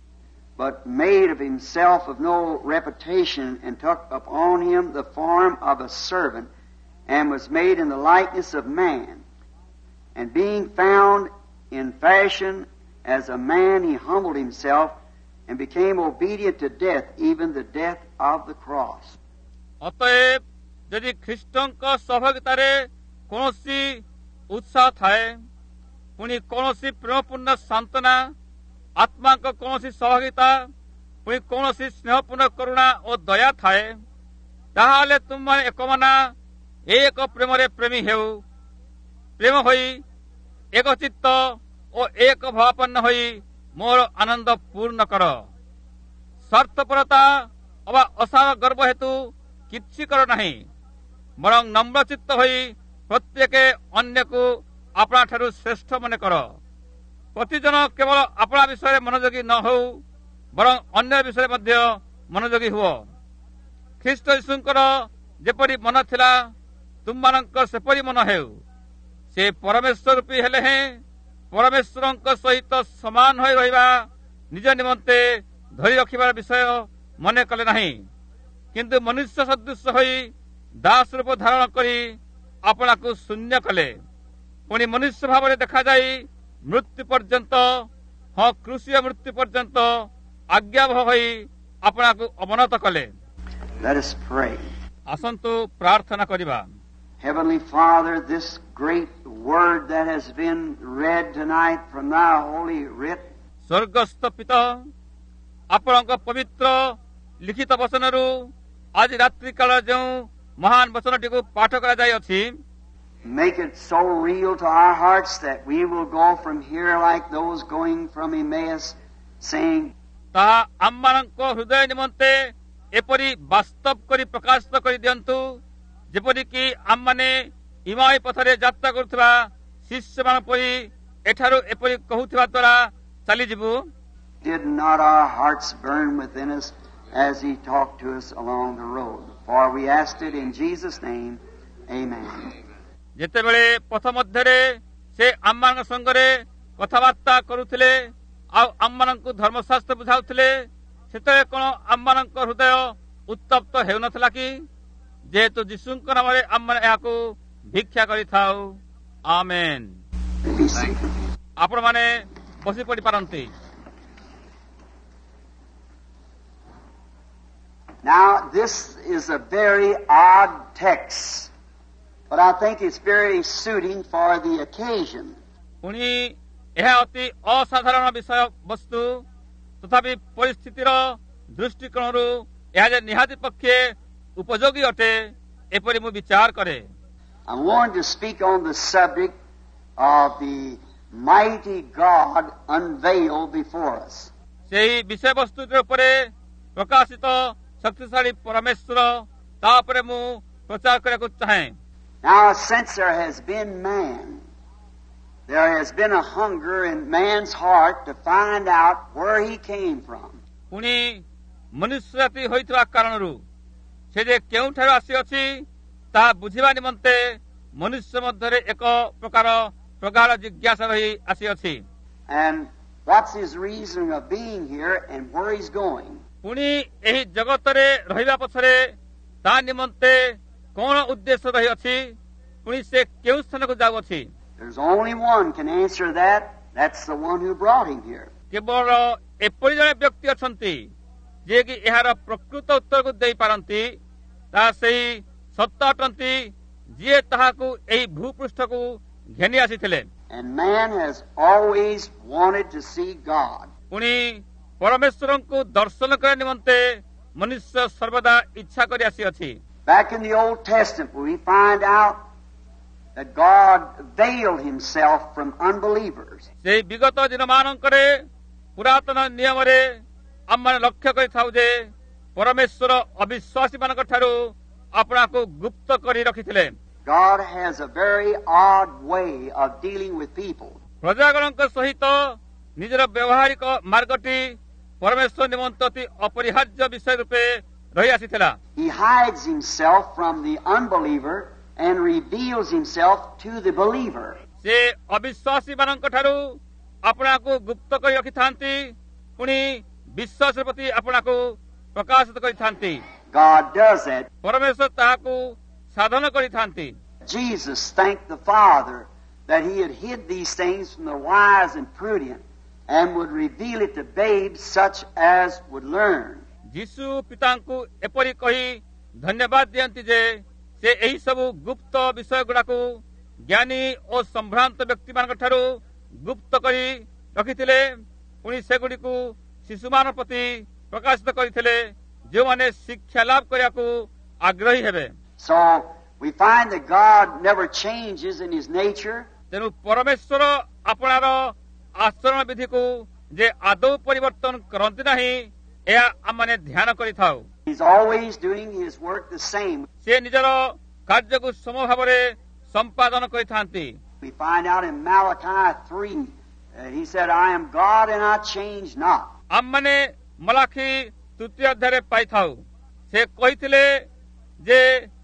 but made of himself of no reputation, and took upon him the form of a servant, and was made in the likeness of man. And being found in fashion as a man, he humbled himself, and became obedient to death, even the death of the cross. ଅତଏବ ଯଦି ଖ୍ରୀଷ୍ଟଙ୍କ ସହଭାଗିତାରେ କୌଣସି ଉତ୍ସାହ ଥାଏ, ପୁଣି କୌଣସି ପ୍ରେମପୂର୍ଣ୍ଣ ସାନ୍ତ୍ୱନା, ଆତ୍ମାଙ୍କ କୌଣସି ସହଭାଗିତା, ପୁଣି କୌଣସି ସ୍ନେହପୂର୍ଣ୍ଣ କରୁଣା ଓ ଦୟା ଥାଏ, ତାହାହେଲେ ତୁମମାନେ ଏକମନା ଏକ ପ୍ରେମରେ ପ୍ରେମୀ ହେଉ। ପ୍ରେମ ହୋଇ ଏକ ଚିତ୍ତ ଓ ଏକ ଭାବାପନ୍ନ ହୋଇ ମୋର ଆନନ୍ଦ ପୂର୍ଣ୍ଣ କର। ସ୍ୱାର୍ଥପରତା ଅବା ଅସାର ଗର୍ବ ହେତୁ କିଛି କର ନାହିଁ, ବରଂ ନମ୍ରଚିତ୍ତ ହୋଇ ପ୍ରତ୍ୟେକ ଅନ୍ୟକୁ ଆପଣାଠାରୁ ଶ୍ରେଷ୍ଠ ମନେ କର। ପ୍ରତିଜନ କେବଳ ଆପଣା ବିଷୟରେ ମନୋଯୋଗୀ ନ ହେଉ, ବରଂ ଅନ୍ୟ ବିଷୟରେ ମଧ୍ୟ ମନୋଯୋଗୀ ହୁଅ। ଖ୍ରୀଷ୍ଟ ଯୀଶୁଙ୍କର ଯେପରି ମନ ଥିଲା, ତୁମମାନଙ୍କର ସେପରି ମନ ହେଉ। ସେ ପରମେଶ୍ୱର ରୂପୀ ହେଲେ ହେଁ ପରମେଶ୍ୱରଙ୍କ ସହିତ ସମାନ ହୋଇ ରହିବା ନିଜ ନିମନ୍ତେ ଧରି ରଖିବାର ବିଷୟ ମନେ କଲେ ନାହିଁ, କିନ୍ତୁ ମନୁଷ୍ୟ ସଦୃଶ ହୋଇ ଦାସ ରୂପ ଧାରଣ କରି ଆପଣାକୁ ଶୂନ୍ୟ କଲେ। ପୁଣି ମନୁଷ୍ୟ ଭାବରେ ଦେଖାଯାଇ ମୃତ୍ୟୁ ପର୍ଯ୍ୟନ୍ତ, ହଁ କୃଷିୟ ମୃତ୍ୟୁ ପର୍ଯ୍ୟନ୍ତ ଆଜ୍ଞାବହ ହୋଇ ଆପଣାକୁ ଅବନତ କଲେ। Let us pray. ଆସନ୍ତୁ ପ୍ରାର୍ଥନା କରିବା। Heavenly Father, this great word that has been read tonight from thy holy writ, ସ୍ୱର୍ଗସ୍ଥ ପିତା, ଆପଣଙ୍କ ପବିତ୍ର ଲିଖିତ ବଚନରୁ ଆଜି ରାତ୍ରି କାଳ ଯେଉଁ ମହାନ ବଚନଟିକୁ ପାଠ କରାଯାଇଅଛି, make it so real to our hearts that we will go from here like those going from Emmaus, saying, ତାହା ଆମମାନଙ୍କ ହୃଦୟ ନିମନ୍ତେ ଏପରି ବାସ୍ତବ କରି ପ୍ରକାଶିତ କରିଦିଅନ୍ତୁ, ଯେପରିକି ଆମମାନେ ଇମାଇ ପଥରେ ଯାତ୍ରା କରୁଥିବା ଶିଷ୍ୟମାନଙ୍କ ପରି ଏଠାରୁ ଏପରି କହୁଥିବା ଦ୍ୱାରା ଚାଲିଯିବୁ। Did not our hearts burn within us as he talked to us along the road? For we asked it in Jesus' name. Amen. ଯେତେବେଳେ ପଥ ମଧ୍ୟରେ ସେ ଆମମାନଙ୍କ ସଙ୍ଗରେ କଥାବାର୍ତ୍ତା କରୁଥିଲେ ଆଉ ଆମମାନଙ୍କୁ ଧର୍ମଶାସ୍ତ୍ର ବୁଝାଉଥିଲେ, ସେତେବେଳେ କଣ ଆମମାନଙ୍କ ହୃଦୟ ଉତ୍ତପ୍ତ ହେଉନଥିଲା କି? ଯେହେତୁ ଯୀଶୁଙ୍କ ନାମରେ ଆମମାନେ ଏହାକୁ ଭିକ୍ଷା କରିଥାଉ। ଆମେନ୍। ଆପଣମାନେ ବସି ପଡ଼ିପାରନ୍ତି। Now, this is a very odd text, but I think it's very suiting for the occasion. ପୁଣି ଏହା ଅତି ଅସାଧାରଣ ବିଷୟ ବସ୍ତୁ, ତଥାପି ପରିସ୍ଥିତିର ଦୃଷ୍ଟିକୋଣରୁ ଏହା ଯେ ନିହାତି ପକ୍ଷେ ଉପଯୋଗୀ ଅଟେ, ଏପରି ମୁଁ ବିଚାର କରେ। I want to speak on the subject of the mighty God unveiled before us. ସେହି ବିଷୟବସ୍ତୁଟି ଉପରେ ପ୍ରକାଶିତ ଶକ୍ତିଶାଳୀ ପରମେଶ୍ୱର, ତା ଉପରେ ମୁଁ ପ୍ରଚାର କରିବାକୁ ଚାହେଁ। Now, since there has been man, there has been a hunger in man's heart to find out where he came from. ପୁଣି ମନୁଷ୍ୟ ଜାତି ହୋଇଥିବା କାରଣରୁ ସେ ଯେ କେଉଁଠାରୁ ଆସିଅଛି ତାହା ବୁଝିବା ନିମନ୍ତେ ମନୁଷ୍ୟ ମଧ୍ୟରେ ଏକ ପ୍ରକାର ପ୍ରଗାଢ଼ ଜିଜ୍ଞାସା ରହି ଆସିଅଛି। And what's his reason of being here and where he's going? ପୁଣି ଏହି ଜଗତରେ ରହିବା ପଛରେ ତା ନିମନ୍ତେ କଣ ଉଦ୍ଦେଶ୍ୟ ରହିଅଛି, ପୁଣି ସେ କେଉଁ ସ୍ଥାନକୁ ଯାଉଅଛି? There's only one can answer that. That's the one who brought him here. କେବଳ ଏପରି ଜଣେ ବ୍ୟକ୍ତି ଅଛନ୍ତି ଯିଏକି ଏହାର ପ୍ରକୃତ ଉତ୍ତରକୁ ଦେଇପାରନ୍ତି, ତାହା ସେହି ସତ୍ୟ ଅଟନ୍ତି ଯିଏ ତାହାକୁ ଏହି ଭୂପୃଷ୍ଠକୁ ଘେନି ଆସିଥିଲେ। And man has always wanted to see God. ପୁଣି ପରମେଶ୍ୱରଙ୍କୁ ଦର୍ଶନ କରିବା ନିମନ୍ତେ ମନୁଷ୍ୟ ସର୍ବଦା ଇଚ୍ଛା କରି ଆସିଅଛି। Back in the Old Testament, we find out that God veiled himself from unbelievers. ସେହି ବିଗତ ଦିନମାନଙ୍କରେ ପୁରାତନ ନିୟମରେ ଆମମାନେ ଲକ୍ଷ୍ୟ କରିଥାଉ ଯେ ପରମେଶ୍ୱର ଅବିଶ୍ୱାସୀମାନଙ୍କ ଠାରୁ ଆପଣାକୁ ଗୁପ୍ତ କରି ରଖିଥିଲେ। God has a very odd way of dealing with people. ପ୍ରଜାଗଣଙ୍କ ସହିତ ନିଜର ବ୍ୟବହାରିକ ମାର୍ଗଟି ପରମେଶ୍ୱର ନିମନ୍ତେ ଅତି ଅପରିହାର୍ଯ୍ୟ ବିଷୟ ରୂପେ ରହି ଆସିଥିଲା। He hides himself from the unbeliever and reveals himself to the believer. ସେ ଅବିଶ୍ୱାସୀମାନଙ୍କ ଠାରୁ ଆପଣାକୁ ଗୁପ୍ତ କରି ରଖିଥାନ୍ତି, ପୁଣି ବିଶ୍ୱାସ ପ୍ରତି ଆପଣାକୁ ପ୍ରକାଶିତ କରିଥାନ୍ତି। God does that. ପରମେଶ୍ୱର ତାହାକୁ ସାଧନ କରିଥାନ୍ତି। Jesus thanked the Father that he had hid these things from the wise and prudent and would reveal it to babes such as would learn. ଯୀଶୁ ପିତାଙ୍କୁ ଏପରି କହି ଧନ୍ୟବାଦ ଦିଅନ୍ତି ଯେ ସେ ଏହି ସବୁ ଗୁପ୍ତ ବିଷୟ ଗୁଡାକୁ ଜ୍ଞାନୀ ଓ ସମ୍ଭ୍ରାନ୍ତ ବ୍ୟକ୍ତିମାନଙ୍କ ଠାରୁ ଗୁପ୍ତ କରି ରଖିଥିଲେ, ପୁଣି ସେଗୁଡ଼ିକୁ ଶିଶୁମାନଙ୍କ ପ୍ରତି ପ୍ରକାଶିତ କରିଥିଲେ, ଯେଉଁମାନେ ଶିକ୍ଷା ଲାଭ କରିବାକୁ ଆଗ୍ରହୀ ହେବେ। So we find that God never changes in his nature. ତେଣୁ ପରମେଶ୍ୱର ଆପଣାର ଆଚରଣ ବିଧିକୁ ଯେ ଆଦୌ ପରିବର୍ତ୍ତନ କରନ୍ତି ନାହିଁ, ଏହା ଆମମାନେ ଧ୍ୟାନ କରିଥାଉ। He's always doing his work the same. ସେ ନିଜର କାର୍ଯ୍ୟକୁ ସମ ଭାବରେ ସମ୍ପାଦନ କରିଥାନ୍ତି। We find out in Malachi three that he said, I am God and I change not. ଆମମାନେ ମଲାଖି ତୃତୀୟ ଅଧ୍ୟାୟରେ ପାଇଥାଉ, ସେ କହିଥିଲେ ଯେ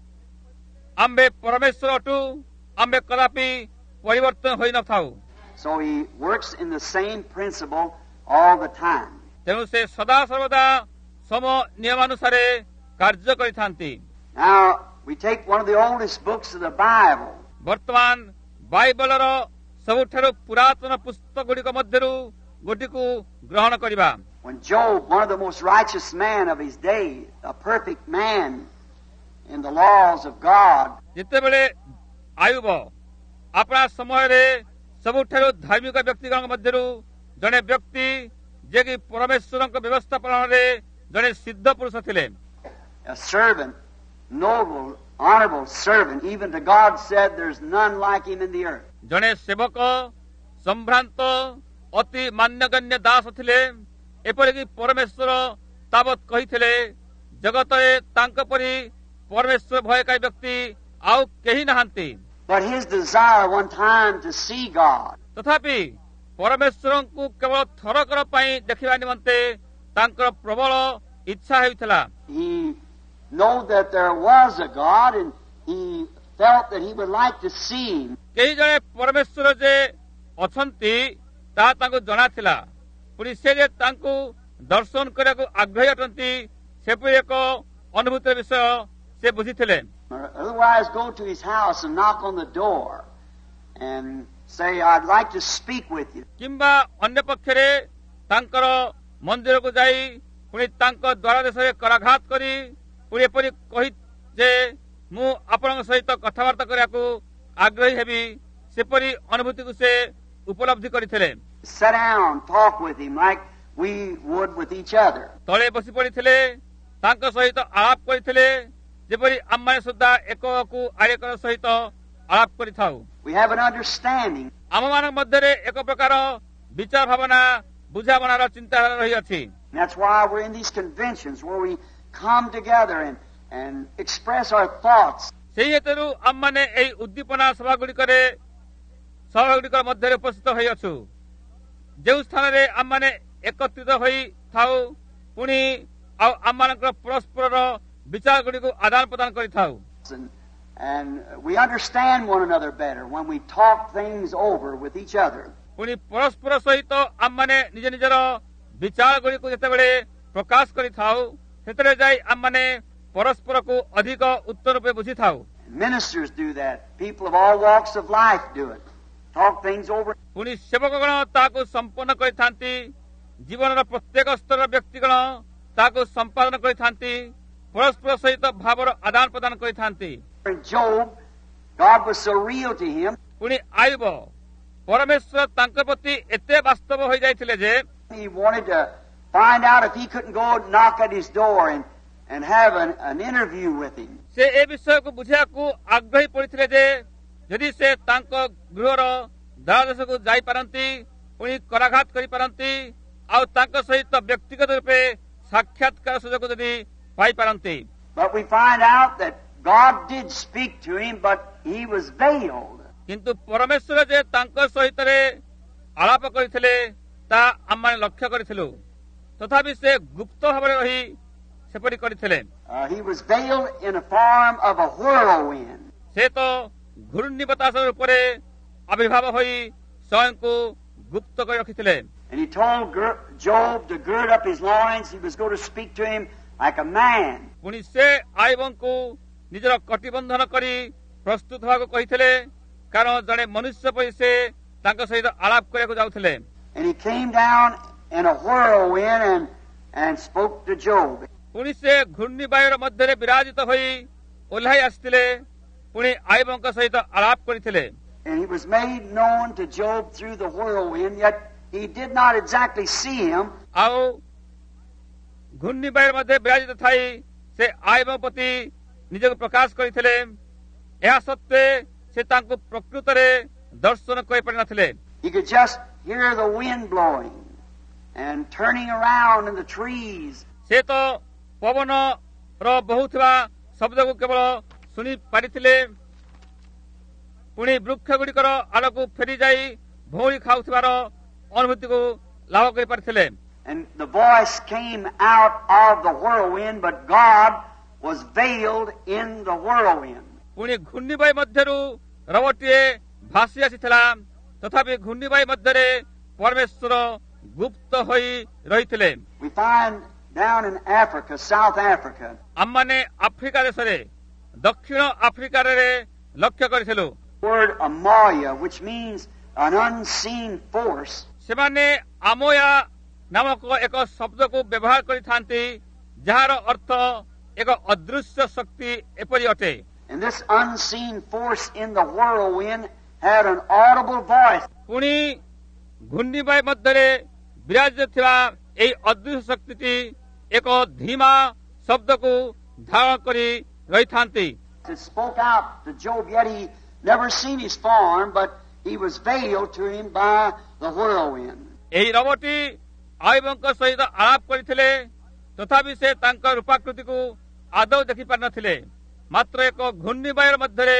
ଆମ୍ଭେ ପରମେଶ୍ୱର ଅଟୁ, ଆମ୍ଭେ କଦାପି ପରିବର୍ତ୍ତନ ହୋଇନଥାଉ। So he works in the same principle all the time. ତେଣୁ ସେ ସଦା ସର୍ବଦା ସମ ନିୟମାନୁସାରେ କାର୍ଯ୍ୟ କରିଥାନ୍ତି। Now, we take one of the oldest books of the Bible. ବର୍ତ୍ତମାନ ବାଇବଲର ସବୁଠାରୁ ପୁରାତନ ପୁସ୍ତକ ଗୁଡ଼ିକ ମଧ୍ୟରୁ ଗୋଟିକୁ ଗ୍ରହଣ କରିବା। When Job, one of the most righteous men of his day, a perfect man in the laws of God, ଯେତେବେଳେ ଆୟୁବ ଆପଣା ସମୟରେ ସବୁଠାରୁ ଧାର୍ମିକ ବ୍ୟକ୍ତିଙ୍କ ମଧ୍ୟରୁ ଜଣେ ବ୍ୟକ୍ତି ଯିଏକି ପରମେଶ୍ୱରଙ୍କ ବ୍ୟବସ୍ଥା ପାଳନରେ ଜଣେ ସିଦ୍ଧ ପୁରୁଷ ଥିଲେ, a servant, noble, honorable servant, even to God said there's none like him in the earth. ଜଣେ ସେବକ, ସମ୍ଭ୍ରାନ୍ତ, ଅତି ମାନ୍ୟଗଣ୍ୟ ଦାସ ଥିଲେ, ଏପରିକି ପରମେଶ୍ୱର ତାବତ୍ କହିଥିଲେ ଜଗତରେ ତାଙ୍କ ପରି ପରମେଶ୍ୱର ଭୟକାରୀ ବ୍ୟକ୍ତି ଆଉ କେହି ନାହାନ୍ତି। But his desire one time to see God. तथापि परमेश्वरଙ୍କୁ କେବଳ ଥରକର ପାଇଁ ଦେଖିବା ନିମନ୍ତେ ତାଙ୍କର ପ୍ରବଳ ଇଚ୍ଛା ହେଉଥିଲା। He knew that there was a God and he felt that he would like to see him. କେହି ଜଣେ ପରମେଶ୍ୱର ଯେ ଅଛନ୍ତି ତାହା ତାଙ୍କୁ ଜଣାଥିଲା। ପୁଣି ସେ ଯେ ତାଙ୍କୁ ଦର୍ଶନ କରିବାକୁ ଆଗ୍ରହୀ ଅଟନ୍ତି ସେପରି ଏକ ଅନୁଭୂତିର ବିଷୟ ସେ ବୁଝିଥିଲେ। Otherwise go to his house and knock on the door and say, I'd like to speak with you. କିମ୍ବା ଅନ୍ୟ ପକ୍ଷରେ ତାଙ୍କର ମନ୍ଦିରକୁ ଯାଇ ପୁଣି ତାଙ୍କ ଦ୍ୱାର ଦେଶରେ କରାଘାତ କରି ପୁଣି ଏପରି କହି ଯେ ମୁଁ ଆପଣଙ୍କ ସହିତ କଥାବାର୍ତ୍ତା କରିବାକୁ ଆଗ୍ରହୀ ହେବି ସେପରି ଅନୁଭୂତିକୁ ସେ ଉପଲବ୍ଧି କରିଥିଲେ। Sit down, talk with him like we would with each other. ତଳେ ବସି ପଡ଼ିଥିଲେ ତାଙ୍କ ସହିତ ଆଳାପ କରିଥିଲେ ଯେପରି ଆମମାନେ ସୁଦ୍ଧା ଏକକୁ ଆରେକର ସହିତ ଆଳାପ କରିଥାଉ। We have an understanding. ଆମମାନଙ୍କ ମଧ୍ୟରେ ଏକ ପ୍ରକାର ବିଚାର ଭାବନା ବୁଝାମଣାର ଚିନ୍ତାଧାରା ରହିଅଛି। That's why we're in these conventions where we come together and, and express our thoughts. ସେହି ହେତୁରୁ ଆମମାନେ ଏହି ଉଦ୍ଦୀପନା ସଭାଗୁଡ଼ିକରେ ସଭାଗୁଡ଼ିକର ମଧ୍ୟରେ ଉପସ୍ଥିତ ହୋଇଅଛୁ ଯେଉଁ ସ୍ଥାନରେ ଆମମାନେ ଏକତ୍ରିତ ହୋଇଥାଉ ପୁଣି ଆଉ ଆମମାନଙ୍କର ପରସ୍ପରର ବିଚାରଗୁଡ଼ିକୁ ଆଦାନ ପ୍ରଦାନ କରିଥାଉ। And, and we understand one another better when we talk things over with each other. ପୁଣି ପରସ୍ପର ସହିତ ଆମମାନେ ନିଜ ନିଜର ବିଚାରଗୁଡ଼ିକୁ ଯେତେବେଳେ ପ୍ରକାଶ କରିଥାଉ ସେତେବେଳେ ଯାଇ ଆମମାନେ ପରସ୍ପରକୁ ଅଧିକ ଉତ୍ତର ରୂପେ ବୁଝିଥାଉ। Ministers do that. People of all walks of life do it. Talk things over. ପୁଣି ସେବକଗଣ ତାହାକୁ ସମ୍ପନ୍ନ କରିଥାନ୍ତି। ଜୀବନର ପ୍ରତ୍ୟେକ ସ୍ତରର ବ୍ୟକ୍ତିଗଣ ତାହାକୁ ସମ୍ପାଦନ କରିଥାନ୍ତି। ପରସ୍ପର ସହିତ ଭାବର ଆଦାନ ପ୍ରଦାନ କରିଥାନ୍ତି। In Job, God was so real to him. ପୁଣି ଆୟୁବ ପରମେଶ୍ୱର ତାଙ୍କ ପ୍ରତି ଏତେ ବାସ୍ତବ ହୋଇଯାଇଥିଲେ ଯେ He wanted to find out if he couldn't go knock at his door and, and have an, an interview with him. ସେ ଏ ବିଷୟକୁ ବୁଝିବାକୁ ଆଗ୍ରହୀ ପଡ଼ିଥିଲେ ଯେ ଯଦି ସେ ତାଙ୍କ ଗୃହର ଦ୍ୱାରଦେଶକୁ ଯାଇପାରନ୍ତି ପୁଣି କରାଘାତ କରିପାରନ୍ତି ଆଉ ତାଙ୍କ ସହିତ ବ୍ୟକ୍ତିଗତ ରୂପେ ସାକ୍ଷାତକାର ସୁଯୋଗ ଯଦି ପାଇପାରନ୍ତି। But we find out that God did speak to him, but he was veiled. କିନ୍ତୁ ପରମେଶ୍ୱର ଯେ ତାଙ୍କ ସହିତରେ ଆଳାପ କରିଥିଲେ ତାହା ଆମମାନେ ଲକ୍ଷ୍ୟ କରିଥିଲୁ ତଥାପି ସେ ଗୁପ୍ତ ଭାବରେ ରହି ସେପରି କରିଥିଲେ। Uh, he was veiled in a form of a whirlwind. ସେ ତ ଘୂର୍ଣ୍ଣି ବତାସ ରୂପରେ ଆବିର୍ଭାବ ହୋଇ ସ୍ୱୟଂକୁ ଗୁପ୍ତ କରି ରଖିଥିଲେ। And he told Job to gird up his loins. He was going to speak to him like a man. ପୁଣି ସେ ଆୟୁବଙ୍କୁ ନିଜର କଟିବନ୍ଧନ କରି ପ୍ରସ୍ତୁତ ହେବାକୁ କହିଥିଲେ କାରଣ ଜଣେ ମନୁଷ୍ୟ ପରି ସେ ତାଙ୍କ ସହିତ ଆଳାପ କରିବାକୁ ଯାଉଥିଲେ। And he came down in a whirlwind and, and spoke to Job. ପୁଣି ସେ ଘୂର୍ଣ୍ଣି ବାୟୁର ମଧ୍ୟରେ ବିରାଜିତ ହୋଇ ଓହ୍ଲାଇ ଆସିଥିଲେ ପୁଣି ଆୟୁବଙ୍କ ସହିତ ଆଳାପ କରିଥିଲେ। And he was made known to Job through the whirlwind, yet he did not exactly see him. ଆଉ ଘୂର୍ଣ୍ଣି ବାୟୁର ମଧ୍ୟରେ ବିରାଜିତ ଥାଇ ସେ ଆୟୁବଙ୍କ ପ୍ରତି ନିଜକୁ ପ୍ରକାଶ କରିଥିଲେ ଏହା ସତ୍ତ୍ୱେ ସେ ତାଙ୍କୁ ପ୍ରକୃତରେ ଦର୍ଶନ କରିପାରିନଥିଲେ। He could just hear the wind blowing and turning around in the trees. ସେ ତ ପବନର ବହୁଥିବା ଶବ୍ଦକୁ କେବଳ ଶୁଣି ପାରିଥିଲେ ପୁଣି ବୃକ୍ଷ ଗୁଡ଼ିକର ଆଡ଼କୁ ଫେରି ଯାଇ ଭଉଁରୀ ଖାଉଥିବାର ଅନୁଭୂତିକୁ ଲାଭ କରିପାରିଥିଲେ। And the voice came out of the whirlwind, but God was veiled in the whirlwind. ପୁଣି ଘୂର୍ଣ୍ଣିବାୟୁ ମଧ୍ୟରୁ ରବଟିଏ ଭାସି ଆସିଥିଲା ତଥାପି ଘୂର୍ଣ୍ଣିବାୟୁ ମଧ୍ୟରେ ପରମେଶ୍ୱର ଗୁପ୍ତ ହୋଇ ରହିଥିଲେ। We find down in Africa, South Africa, ଆମମାନେ ଆଫ୍ରିକା ଦେଶରେ ଦକ୍ଷିଣ ଆଫ୍ରିକାରେ ଲକ୍ଷ୍ୟ କରିଥିଲୁ word amoya, which means an unseen force. ସେମାନେ ଆମୋୟା ନାମକ ଏକ ଶବ୍ଦକୁ ବ୍ୟବହାର କରିଥାନ୍ତି ଯାହାର ଅର୍ଥ ଏକ ଅଦୃଶ୍ୟ ଶକ୍ତି ଏପରି ଅଟେ। And this unseen force in the whirlwind had an audible voice. ପୁଣି ଘୂର୍ଣ୍ଣିବାୟୁ ମଧ୍ୟରେ ବିରାଜିତ ଥିବା ଏହି ଅଦୃଶ୍ୟ ଶକ୍ତିଟି ଏକ ଧୀମା ଶବ୍ଦକୁ ଧାରଣ କରି ରହିଥାନ୍ତି। It spoke out to Job, yet he never seen his form, but he was veiled to him by the whirlwind. ଏହି ରବଟି ଆୟୁବଙ୍କ ସହିତ ଆଳାପ କରିଥିଲେ ତଥାପି ସେ ତାଙ୍କ ରୂପାକୃତିକୁ ଆଦୌ ଦେଖିପାରିନଥିଲେ ମାତ୍ର ଏକ ଘୂର୍ଣ୍ଣିବାୟୁର ମଧ୍ୟରେ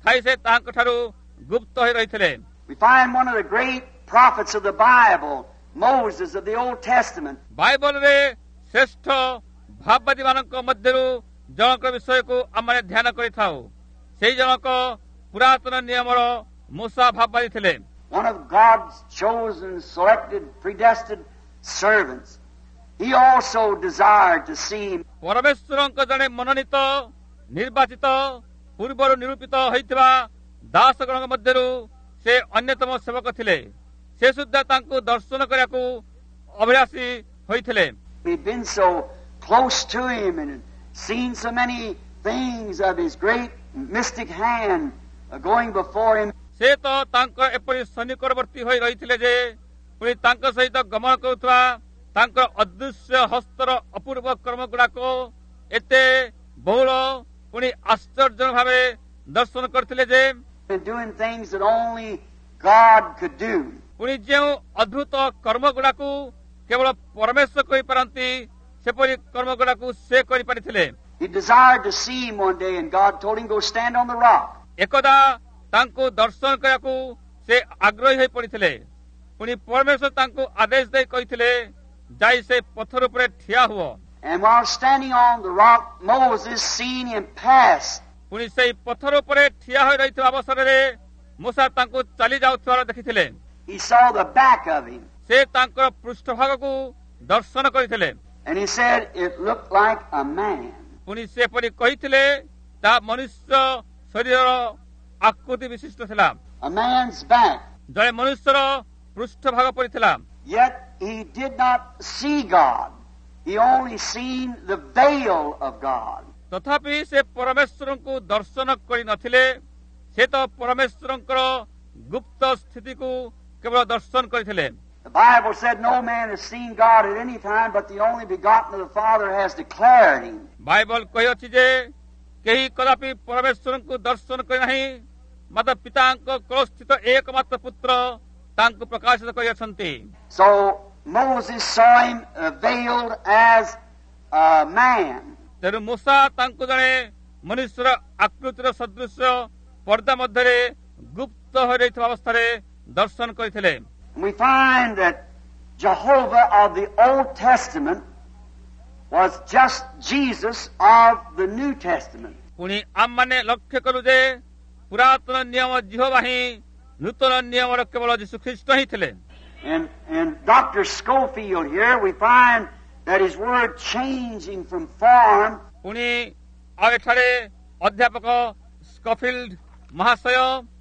ଥାଇ ସେ ତାଙ୍କ ଠାରୁ ଗୁପ୍ତ ହୋଇ ରହିଥିଲେ। We find one of the great prophets of the Bible, Moses of the Old Testament. ବାଇବଲରେ ଶ୍ରେଷ୍ଠ ଭାବବାଦୀ ମାନଙ୍କ ମଧ୍ୟରୁ ଜଣକ ବିଷୟକୁ ଆମେ ଧ୍ୟାନ କରିଥାଉ। ସେହି ଜଣକ ପୁରାତନ ନିୟମର ମୂଷା ଭାବବାଦୀ ଥିଲେ। One of God's chosen, selected, predestined servants. He also desired to see ପରମେଶ୍ୱରଙ୍କ ଜଣେ ମନୋନୀତ ନିର୍ବାଚିତ ପୂର୍ବରୁ ନିରୂପିତ ହୋଇଥିବା ଦାସଗଣଙ୍କ ମଧ୍ୟରୁ ସେ ଅନ୍ୟତମ ସେବକ ଥିଲେ। ସେ ସୁଦ୍ଧା ତାଙ୍କୁ ଦର୍ଶନ କରିବାକୁ ଅଭିଳାଷୀ ହୋଇଥିଲେ। We've been so close to him and seen so many things of his great mystic hand going before him. ସେ ତ ତାଙ୍କର ଏପରି ସନ୍ନିକଟବର୍ତ୍ତୀ ହୋଇ ରହିଥିଲେ ଯେ ପୁଣି ତାଙ୍କ ସହିତ ଗମନ କରୁଥିବା ତାଙ୍କର ଅଦୃଶ୍ୟ ହସ୍ତର ଅପୂର୍ବ କର୍ମ ଗୁଡାକ ଏତେ ବହୁଳ ପୁଣି ଆଶ୍ଚର୍ଯ୍ୟ ଭାବେ ଦର୍ଶନ କରିଥିଲେ ଯେ doing things that only God could do. ପୁଣି ଯେଉଁ ଅଦ୍ଭୁତ କର୍ମ ଗୁଡାକୁ କେବଳ ପରମେଶ୍ୱର କରିପାରନ୍ତି ସେପରି କର୍ମ ଗୁଡାକୁ ସେ କରିପାରିଥିଲେ। He desired to see him one day and God told him go stand on the rock. ଏକଦା ତାଙ୍କୁ ଦର୍ଶନ କରିବାକୁ ସେ ଆଗ୍ରହୀ ହୋଇ ପଡିଥିଲେ। ପୁଣି ପରମେଶ୍ୱର ତାଙ୍କୁ ଆଦେଶ ଦେଇ କହିଥିଲେ ଯାଇ ସେ ପଥର ଉପରେ ଠିଆ ହୁଅ। And while standing on the rock, Moses seen him pass. ପୁଣି ସେଇ ପଥର ଉପରେ ଠିଆ ହୋଇ ରହିଥିବା ଅବସରରେ ମୂଷା ତାଙ୍କୁ ଚାଲି ଯାଉଥିବାର ଦେଖିଥିଲେ। He saw the back of him. ସେ ତାଙ୍କର ପୃଷ୍ଠଭାଗକୁ ଦର୍ଶନ କରିଥିଲେ। And he said it looked like a man. ପୁଣି ସେପରି କହିଥିଲେ ତା ମନୁଷ୍ୟ ଶରୀରର ଆକୃତି ବିଶିଷ୍ଟ ଥିଲା। A man's back. ଜଣେ ମନୁଷ୍ୟର ପୃଷ୍ଠଭାଗ ପଡ଼ିଥିଲା। Yet he did not see God. He only seen the veil of God. ତଥାପି ସେ ପରମେଶ୍ୱରଙ୍କୁ ଦର୍ଶନ କରିନଥିଲେ। ସେ ତ ପରମେଶ୍ୱରଙ୍କର ଗୁପ୍ତ ସ୍ଥିତିକୁ କେବଳ ଦର୍ଶନ କରିଥିଲେ। The Bible said no man has seen God at any time, but the only begotten of the Father has declared him. Bible କହିଅଛି ଯେ କେହି କଦାପି ପରମେଶ୍ୱରଙ୍କୁ ଦର୍ଶନ କରିନାହିଁ, ମାତ୍ର ପିତାଙ୍କ କୋଳସ୍ଥିତ ଏକମାତ୍ର ପୁତ୍ର ତାଙ୍କୁ ପ୍ରକାଶିତ କରିଅଛନ୍ତି। So Moses saw him uh, veiled as a man. ତେଣୁ ମୂଷା ତାଙ୍କୁ ଜଣେ ମନୁଷ୍ୟର ଆକୃତିର ସଦୃଶ ପର୍ଦ୍ଦା ମଧ୍ୟରେ ଗୁପ୍ତ ହୋଇ ରହିଥିବା ଅବସ୍ଥାରେ ଦର୍ଶନ କରିଥିଲେ। We find that Jehovah of the Old Testament was just Jesus of the New Testament. ପୁଣି ଆମମାନେ ଲକ୍ଷ୍ୟ କରୁ ଯେ ପୁରାତନ ନିୟମ ଜିହୋବା ହିଁ ନୂତନ ନିୟମର କେବଳ ଯୀଶୁ ଖ୍ରୀଷ୍ଟ ହିଁ ଥିଲେ। And, and Doctor Schofield here, we find that his word changing from form. ପୁଣି ଆଉ ଏଠାରେ ଅଧ୍ୟାପକ ସ୍କଫିଲ୍ଡ ମହାଶୟ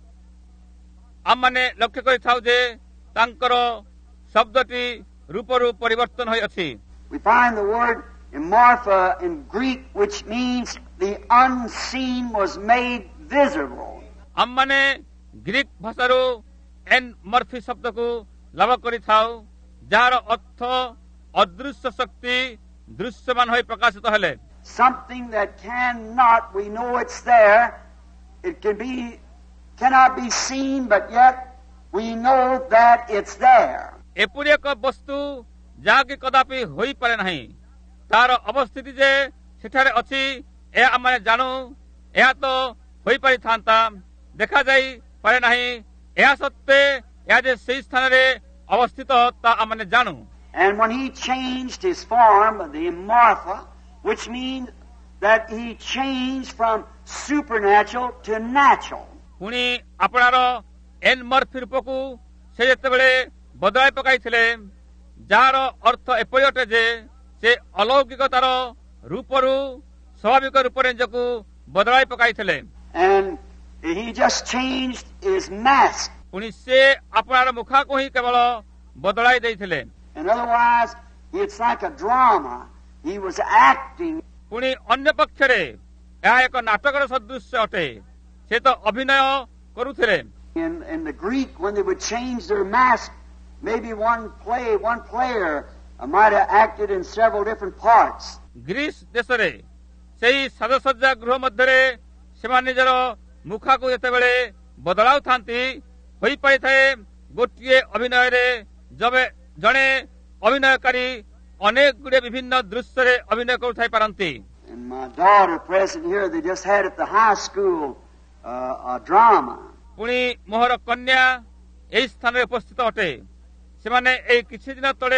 ଆମମାନେ ଲକ୍ଷ୍ୟ କରିଥାଉ ଯେ ତାଙ୍କର ଶବ୍ଦଟି ରୂପରୁ ପରିବର୍ତ୍ତନ ହୋଇଅଛି। We find the word morpha in Greek, which means the unseen was made visible. ଆମମାନେ ଗ୍ରୀକ ଭାଷାରୁ ଏନ୍ ମର୍ଫି ଶବ୍ଦକୁ ଲାଭ କରିଥାଉ, ଯାହାର ଅର୍ଥ ଅଦୃଶ୍ୟ ଶକ୍ତି ଦୃଶ୍ୟମାନ ହୋଇ ପ୍ରକାଶିତ ହେଲେ। Something that cannot, we know it's there. It can be, cannot be seen, but yet we know that it's there. ଏପରି ଏକ ବସ୍ତୁ ଯାହାକି କଦାପି ହୋଇପାରେ ନାହିଁ, ତାର ଅବସ୍ଥିତି ଯେ ସେଠାରେ ଅଛି ଏହା ଆମେ ଜାଣୁ। ଏହା ତ ହୋଇପାରିଥାନ୍ତା, ଦେଖାଯାଇ ପାରେ ନାହିଁ, ଏହା ସତ୍ତ୍ୱେ ଏହା ଯେ ସେହି ସ୍ଥାନରେ ଅବସ୍ଥିତ ତା ଆମେ ଜାଣୁ। And when he changed his form, the morpha, which means that he changed from supernatural to natural. ପୁଣି ଆପଣାର ଏନ୍ ମର୍ଫି ରୂପକୁ ସେ ଯେତେବେଳେ ବଦଳାଇ ପକାଇଥିଲେ, ଯାହାର ଅର୍ଥ ଏପରି ଅଟେ ଯେ ସେ ଅଲୌକିକତାର ରୂପରୁ ସ୍ୱାଭାବିକ ରୂପରେ ନିଜକୁ ବଦଳାଇ ପକାଇଥିଲେ। And he just changed his mask. ପୁଣି ସେ ଆପଣାର ମୁଖାକୁ ହିଁ କେବଳ ବଦଳାଇ ଦେଇଥିଲେ। And otherwise, it's like a drama. He was acting. ପୁଣି ଅନ୍ୟ ପକ୍ଷରେ ଏହା ଏକ ନାଟକର ସଦୃଶ୍ୟ ଅଟେ, ସେ ତ ଅଭିନୟ କରୁଥିଲେ। In, in the Greek, when they would change their mask, maybe one play, one player might have acted in several different parts. Greece ଦେଶରେ ସେହି ସାଜସଜ୍ଜା ଗୃହ ମଧ୍ୟରେ ସେମାନେ ନିଜର ମୁଖାକୁ ଯେତେବେଳେ ବଦଳାଉଥାନ୍ତି, ହୋଇପାରିଥାଏ ଗୋଟିଏ ଅଭିନୟରେ ଜଣେ ଜଣେ ଅଭିନୟକାରୀ ଅନେକ ଗୁଡ଼ିଏ ବିଭିନ୍ନ ଦୃଶ୍ୟରେ ଅଭିନୟ କରୁଥାଇ ପାରନ୍ତି। And my daughter present here, they just had at the high school uh, a drama. ପୁଣି ମୋହର କନ୍ୟା ଏହି ସ୍ଥାନରେ ଉପସ୍ଥିତ ଅଟେ। ସେମାନେ ଏହି କିଛି ଦିନ ତଳେ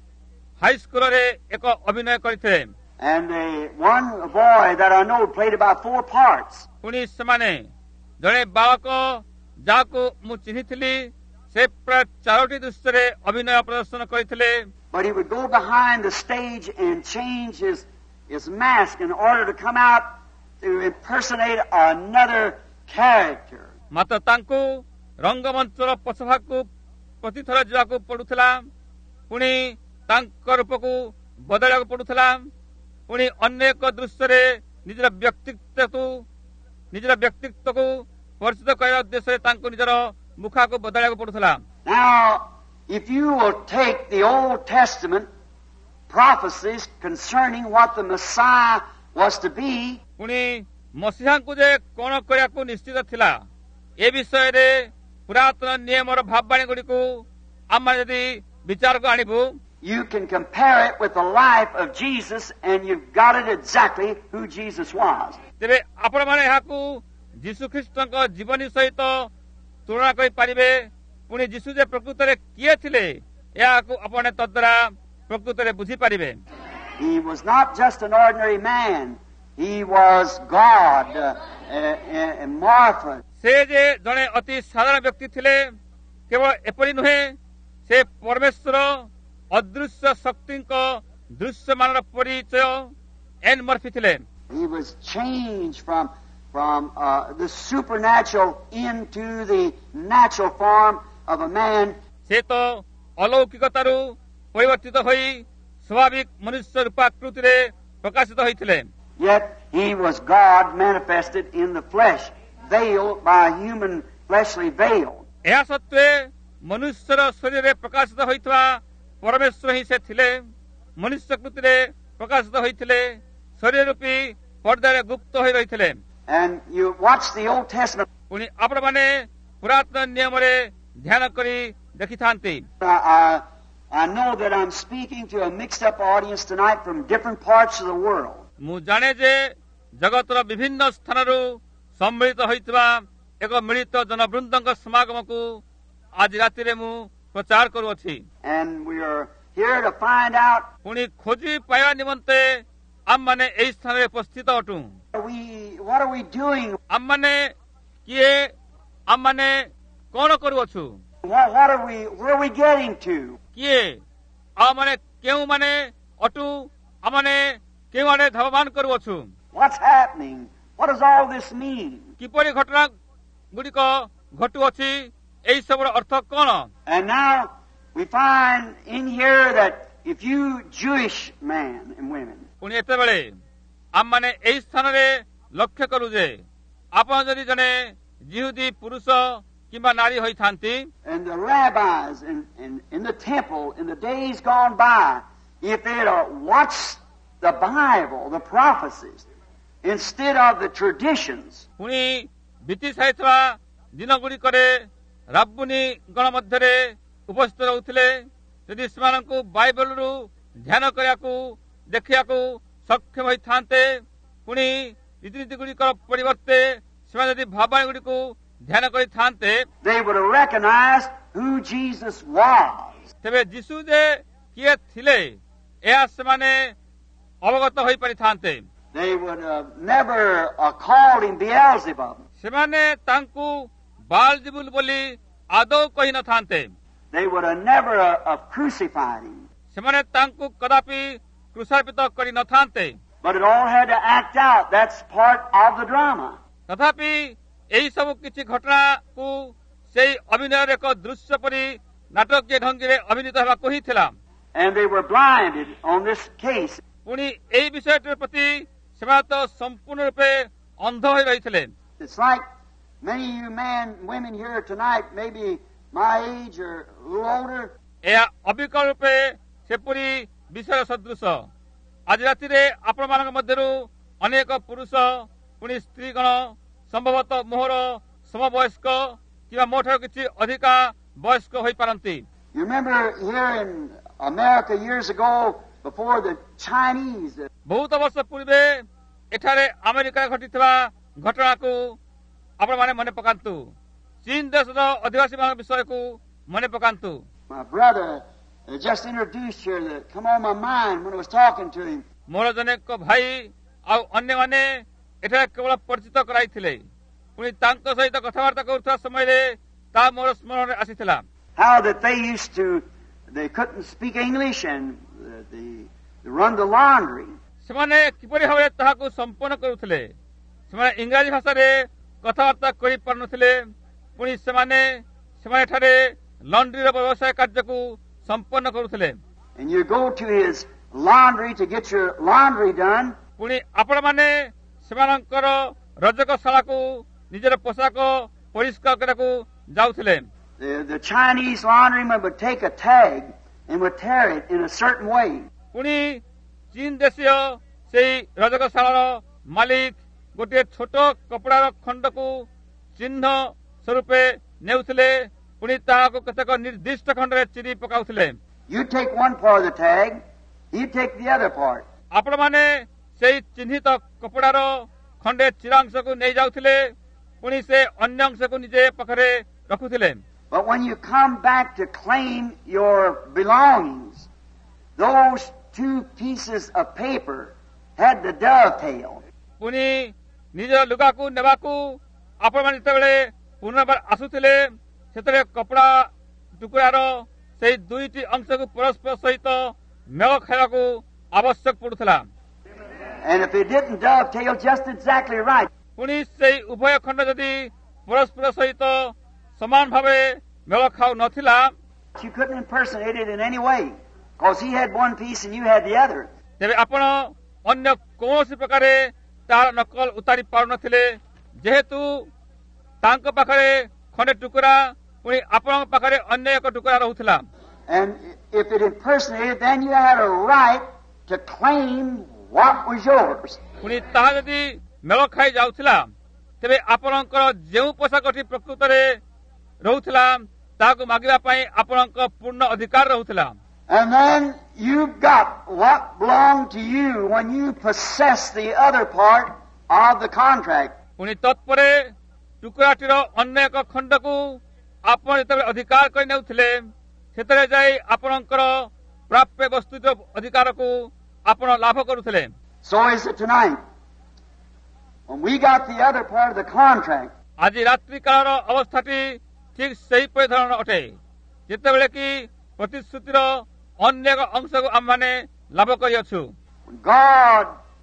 ହାଇସ୍କୁଲରେ ଏକ ଅଭିନୟ କରିଥିଲେ। And uh, one boy that I know played about four parts. ପୁଣି ସେମାନେ ଜଣେ ବାଳକ ଯାହାକୁ ମୁଁ ଚିହ୍ନିଥିଲି ସେ ପ୍ରାୟ ଚାରୋଟି ଦୃଶ୍ୟରେ ଅଭିନୟ ପ୍ରଦର୍ଶନ କରିଥିଲେ। But he would go behind the stage and change his, his mask in order to come out to impersonate another character. ମାତ୍ର ତାଙ୍କୁ ରଙ୍ଗମଞ୍ଚର ପଛଭାଗକୁ ପ୍ରତିଥର ଯିବାକୁ ପଡୁଥିଲା। ପୁଣି ତାଙ୍କ ରୂପକୁ ବଦଳାଇବାକୁ ପଡୁଥିଲା। ପୁଣି ଅନ୍ୟ ଏକ ଦୃଶ୍ୟରେ ନିଜର ବ୍ୟକ୍ତିତ୍ୱକୁ ନିଜର ବ୍ୟକ୍ତିତ୍ୱକୁ ପରିଚିତ କରିବା ଉଦ୍ଦେଶ୍ୟରେ ତାଙ୍କୁ ନିଜର ମୁଖାକୁ ବଦଳାଇବାକୁ ପଡୁଥିଲା। Now, if you will take the Old Testament prophecies concerning what the Messiah was to be, ପୁଣି ମସିହାଙ୍କୁ ଯେ କଣ କରିବାକୁ ନିଶ୍ଚିତ ଥିଲା ଏ ବିଷୟରେ ପୁରାତନ ନିୟମର ଭାବବାଣୀ ଗୁଡ଼ିକୁ ଆମେ ଯଦି ବିଚାରକୁ ଆଣିବୁ, you can compare it with the life of Jesus, and you've got it exactly who Jesus was. ତେବେ ଆପଣମାନେ ଏହାକୁ ଯୀଶୁ ଖ୍ରୀଷ୍ଟଙ୍କ ଜୀବନୀ ସହିତ ତୁଳନା କରିପାରିବେ। ପୁଣି ଯୀଶୁ ଯେ ପ୍ରକୃତରେ କିଏ ଥିଲେ ଏହାକୁ ଆପଣ ତଦ୍ୱାରା ପ୍ରକୃତରେ ବୁଝିପାରିବେ। He was not just an ordinary man. He was God uh, uh, uh, Martha. ସେ ଯେ ଜଣେ ଅତି ସାଧାରଣ ବ୍ୟକ୍ତି ଥିଲେ କେବଳ ଏପରି ନୁହେଁ, ସେ ପରମେଶ୍ୱର ଅଦୃଶ୍ୟ ଶକ୍ତିଙ୍କ ଦୃଶ୍ୟମାନର ପରିଚୟ ଏନ୍ ମର୍ଫି ଥିଲେ। He was changed from from uh, the supernatural into the natural form of a man. ସେ ତ ଅଲୌକିକତାରୁ ପରିବର୍ତ୍ତିତ ହୋଇ ସ୍ୱାଭାବିକ ମନୁଷ୍ୟ ରୂପାକୃତିରେ ପ୍ରକାଶିତ ହୋଇଥିଲେ। Yet he was God manifested in the flesh, veiled by a human fleshly veil. ଏହା ସତ୍ତ୍ୱେ ମନୁଷ୍ୟର ଶରୀରରେ ପ୍ରକାଶିତ ହୋଇଥିବା ପରମେଶ୍ୱର ହିଁ ସେ ଥିଲେ। ମନୁଷ୍ୟକୃତିରେ ପ୍ରକାଶିତ ହୋଇଥିଲେ, ଶରୀର ରୂପୀ ପର୍ଦ୍ଦାରେ ଗୁପ୍ତ ହୋଇ ରହିଥିଲେ। And you watch the Old Testament. ପୁଣି ଆପଣମାନେ ପୁରାତନ ନିୟମରେ ଧ୍ୟାନ କରି ଦେଖିଥାନ୍ତି। I, I, I know that I'm speaking to a mixed up audience tonight from different parts of the world. ମୁଁ ଜାଣେ ଯେ ଜଗତର ବିଭିନ୍ନ ସ୍ଥାନରୁ ସମ୍ମିଳିତ ହୋଇଥିବା ଏକ ମିଳିତ ଜନବୃନ୍ଦଙ୍କ ସମାଗମକୁ ଆଜି ରାତିରେ ମୁଁ ପ୍ରଚାର କରୁଅଛି। And we are here to find out ପୁଣି ଖୋଜି ପାଇବା ନିମନ୍ତେ ଆମମାନେ ଏହି ସ୍ଥାନରେ ଉପସ୍ଥିତ ଅଟୁ। we, what are we doing? ଆମମାନେ କିଏ, ଆମମାନେ କଣ କରୁଅଛୁ, What, what are we, where are we getting to? କିଏ ଆମମାନେ କେଉଁମାନେ ଅଟୁ, ଆମମାନେ କେଉଁଆଡ଼େ ଧାବମାନ କରୁଅଛୁ, What's happening? What does all this mean? କିପରି ଘଟଣା ଗୁଡ଼ିକ ଘଟୁଅଛି, ଏହି ସବୁର ଅର୍ଥ କଣ? And now we find in here that if you Jewish men and women, ପୁଣି ଏତେବେଳେ ଆମମାନେ ଏହି ସ୍ଥାନରେ ଲକ୍ଷ୍ୟ କରୁ ଯେ ଆପଣ ଯଦି ଜଣେ ଜିହୁଦୀ ପୁରୁଷ କିମ୍ବା ନାରୀ ହୋଇଥାନ୍ତି, and the rabbis in, in, in the temple in the days gone by, if they'd uh, watched the Bible, the prophecies, instead of the traditions, ପୁଣି ବିତି ସାରିଥିବା ଦିନଗୁଡ଼ିକରେ ରାବୁନି ଗଣ ମଧ୍ୟରେ ଉପସ୍ଥିତ ରହୁଥିଲେ, ଯଦି ସେମାନଙ୍କୁ ବାଇବଲରୁ ଧ୍ୟାନ କରିବାକୁ ଦେଖିବାକୁ ସକ୍ଷମ ହୋଇଥାନ୍ତେ, ପୁଣି ରୀତିନୀତି ଗୁଡ଼ିକର ପରିବର୍ତ୍ତେ ସେମାନେ ଯଦି ଭାବନା ଗୁଡ଼ିକୁ ଧ୍ୟାନ କରିଥାନ୍ତେ, they would have recognized who Jesus was. ତେବେ ଯୀଶୁ ଯେ କିଏ ଥିଲେ ଏହା ସେମାନେ ଅବଗତ ହୋଇପାରିଥାନ୍ତେ। They would have never uh, called him Beelzebub. ସେମାନେ ତାଙ୍କୁ ବାଲଜିବୁଲ ବୋଲି ଆଦୌ କହିନଥାନ୍ତେ। They would have never uh, uh, crucified him. ସେମାନେ ତାଙ୍କୁ କଦାପି କୃଷାର୍ପିତ କରିନଥାନ୍ତେ। But it all had to act out. That's part of the drama. ତଥାପି ଏହି ସବୁ କିଛି ଘଟଣାକୁ ସେଇ ଅଭିନୟର ଏକ ଦୃଶ୍ୟ ପରି ନାଟକୀୟ ଢଙ୍ଗିରେ ଅଭିନୀତ ହେବାକୁ ହିଁ ଥିଲା। And they were blinded on this case. ପୁଣି ଏହି ବିଷୟଟିର ପ୍ରତି ସେମାନେ ତ ସମ୍ପୂର୍ଣ୍ଣ ରୂପେ ଅନ୍ଧ ହୋଇ ରହିଥିଲେ। It's like many of you men and women here tonight, maybe my age or a little older, ଏହା ଅବିକଳ ରୂପେ ସେପରି ବିଷୟ ସଦୃଶ। ଆଜି ରାତିରେ ଆପଣମାନଙ୍କ ମଧ୍ୟରୁ ଅନେକ ପୁରୁଷ ପୁଣି ସ୍ତ୍ରୀଗଣ ସମ୍ଭବତଃ ମୋହର ସମବୟସ୍କ କିମ୍ବା ମୋଠାରୁ କିଛି ଅଧିକା ବୟସ୍କ ହୋଇପାରନ୍ତି। you remember here in America years ago, before the Chinese, ବହୁତ ବର୍ଷ ପୂର୍ବେ ଏଠାରେ ଆମେରିକାରେ ଘଟିଥିବା ଘଟଣାକୁ ଆପଣମାନେ ମନେ ପକାନ୍ତୁ, ଚୀନ ଦେଶର ଅଧିବାସୀମାନଙ୍କ ବିଷୟକୁ ମନେ ପକାନ୍ତୁ। My brother uh, just introduced here that come on my mind when I was talking to him. ମୋର ଜଣେ ଏକ ଭାଇ ଆଉ ଅନ୍ୟମାନେ ଏଠାରେ କେବଳ ପରିଚିତ କରାଇଥିଲେ, ପୁଣି ତାଙ୍କ ସହିତ କଥାବାର୍ତ୍ତା କରୁଥିବା ସମୟରେ ତାହା ମୋର ସ୍ମରଣରେ ଆସିଥିଲା। How that they used to, they couldn't speak English and uh, they, they run the laundry. ସେମାନେ କିପରି ଭାବରେ ତାହାକୁ ସମ୍ପନ୍ନ କରୁଥିଲେ। ସେମାନେ ଇଂରାଜୀ ଭାଷାରେ କଥାବାର୍ତ୍ତା କରିପାରୁନଥିଲେ, ପୁଣି ସେମାନେ ସେମାନେ ଏଠାରେ ଲଣ୍ଡ୍ରିର ବ୍ୟବସାୟ କାର୍ଯ୍ୟକୁ ସମ୍ପନ୍ନ କରୁଥିଲେ। And you go to his laundry to get your laundry done. ପୁଣି ଆପଣମାନେ ସେମାନଙ୍କର ରଜକଶାଳାକୁ ନିଜର ପୋଷାକ ପରିଷ୍କାର କରିବାକୁ ଯାଉଥିଲେ। The, the Chinese laundryman would take a tag and would tear it in a certain way. ପୁଣି ଚୀନ ଦେଶୀୟ ସେଇ ରଜକଶାଳାର ମାଲିକ ଗୋଟିଏ ଛୋଟ କପଡ଼ାର ଖଣ୍ଡକୁ ଚିହ୍ନ ସ୍ୱରୂପେ ନେଉଥିଲେ, ପୁଣି ତାହାକୁ କେତେକ ନିର୍ଦ୍ଦିଷ୍ଟ ଖଣ୍ଡରେ ଚିରି ପକାଉଥିଲେ। You take one part of the tag, you take the other part. ଆପଣମାନେ ସେଇ ଚିହ୍ନିତ କପଡ଼ାର ଖଣ୍ଡେ ଚିରା ଅଂଶକୁ ନେଇଯାଉଥିଲେ, ପୁଣି ସେ ଅନ୍ୟ ଅଂଶକୁ ନିଜେ ପାଖରେ ରଖୁଥିଲେ। But when you come back to claim your belongings, those two pieces of paper had the dovetail. ପୁଣି ନିଜ ଲୁଗାକୁ ନେବାକୁ ଆପଣମାନେ ଯେତେବେଳେ ପୁନର୍ବାର ଆସୁଥିଲେ, ସେତେବେଳେ କପଡ଼ା ଟୁକୁରାର ସେଇ ଦୁଇଟି ଅଂଶକୁ ପରସ୍ପର ସହିତ ମେଳ ଖାଇବାକୁ ଆବଶ୍ୟକ ପଡୁଥିଲା। And if it didn't dovetail just exactly right, ପୁଣି ସେଇ ଉଭୟ ଖଣ୍ଡ ଯଦି ପରସ୍ପର ସହିତ ସମାନ ଭାବରେ ମେଳ ଖାଉ ନଥିଲା, you couldn't impersonate it in any way, because he had one piece and you had the other. ତେବେ ଆପଣ ଅନ୍ୟ କୌଣସି ପ୍ରକାରେ ତାହାର ନକଲ ଉତାରି ପାରୁନଥିଲେ, ଯେହେତୁ ତାଙ୍କ ପାଖରେ ଖଣ୍ଡେ ଟୁକୁରା ପୁଣି ଆପଣଙ୍କ ପାଖରେ ଅନ୍ୟ ଏକ ଟୁକୁରା ରହୁଥିଲା। And if it impersonated, then you had a right to claim what was yours. ପୁଣି ତାହା ଯଦି ମେଳ ଖାଇ ଯାଉଥିଲା, ତେବେ ଆପଣଙ୍କର ଯେଉଁ ପୋଷାକଟି ପ୍ରକୃତରେ ରହୁଥିଲା ତାହାକୁ ମାଗିବା ପାଇଁ ଆପଣଙ୍କ ପୂର୍ଣ୍ଣ ଅଧିକାର ରହୁଥିଲା। And then you got what belonged to you when you possessed the other part of the contract. ପୁଣି ତତ୍ପରେ ଟୁକୁରାଟିର ଅନ୍ୟ ଏକ ଖଣ୍ଡକୁ ଆପଣ ଯେତେବେଳେ ଅଧିକାର କରି ନେଉଥିଲେ, ସେତେବେଳେ ଯାଇ ଆପଣଙ୍କର ପ୍ରାପ୍ୟ ବସ୍ତୁର ଅଧିକାରକୁ ଆପଣ ଲାଭ କରୁଥିଲେ। So is it tonight. When we got the other part of the contract, ଆଜି ରାତ୍ରି କାଳର ଅବସ୍ଥାଟି ଠିକ୍ ସେହିପରି ଧରଣର ଅଟେ, ଯେତେବେଳେ କି ପ୍ରତିଶ୍ରୁତିର ଅନ୍ୟ ଏକ ଅଂଶକୁ ଆମମାନେ ଲାଭ କରିଅଛୁ। God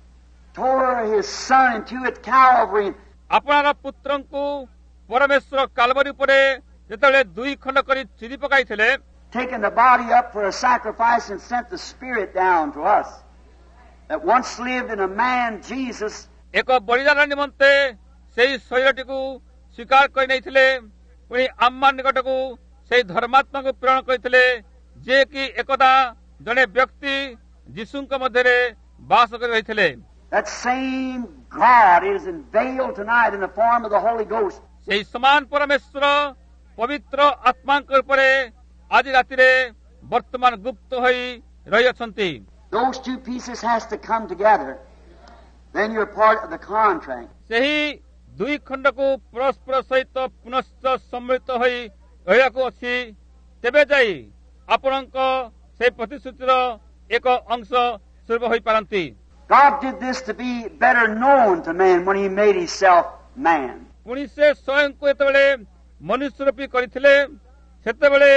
tore his son into it Calvary. ଆପଣଙ୍କ ପୁତ୍ରଙ୍କୁ ପରମେଶ୍ୱର କାଲବରୀ ଉପରେ ଯେତେବେଳେ ଦୁଇ ଖଣ୍ଡ କରି ଚିରି ପକାଇଥିଲେ, Taken the body up for a sacrifice and sent the Spirit down to us that once lived in a man, Jesus. ଏକ ବଳିଦାନ ନିମନ୍ତେ ସେହି ଶରୀରଟିକୁ ସ୍ୱୀକାର କରି ନେଇଥିଲେ, ପୁଣି ଆମ ନିକଟକୁ ସେହି ଧର୍ମାତ୍ମାକୁ ପ୍ରେରଣ କରିଥିଲେ, ଯିଏକି ଏକଦା ଜଣେ ବ୍ୟକ୍ତି ଯୀଶୁଙ୍କ ମଧ୍ୟରେ ବାସ କରି ରହିଥିଲେ। That same God is unveiled tonight in the form of the Holy Ghost. ସେହି ସମାନ ପରମେଶ୍ୱର ପବିତ୍ର ଆତ୍ମାଙ୍କ ଉପରେ ଆଜି ରାତିରେ ବର୍ତ୍ତମାନ ଗୁପ୍ତ ହୋଇ ରହିଅଛନ୍ତି। Those two pieces has to come together. Then you're part of the contract. ସେହି ଦୁଇ ଖଣ୍ଡକୁ ପରସ୍ପର ସହିତ ପୁନଶ୍ଚ ସମ୍ମିଳିତ ହୋଇ ରହିବାକୁ ଅଛି, ତେବେ ଯାଇ ଆପଣଙ୍କ ସେହି ପ୍ରତିଶ୍ରୁତିର ଏକ ଅଂଶ ସ୍ୱରୂପ ହୋଇପାରନ୍ତି। God did this to be better known to man when he made himself man. ପୁଣି ସେ ସ୍ୱୟଂକୁ ଯେତେବେଳେ ମନୁଷ୍ୟ ରୂପୀ କରିଥିଲେ, ସେତେବେଳେ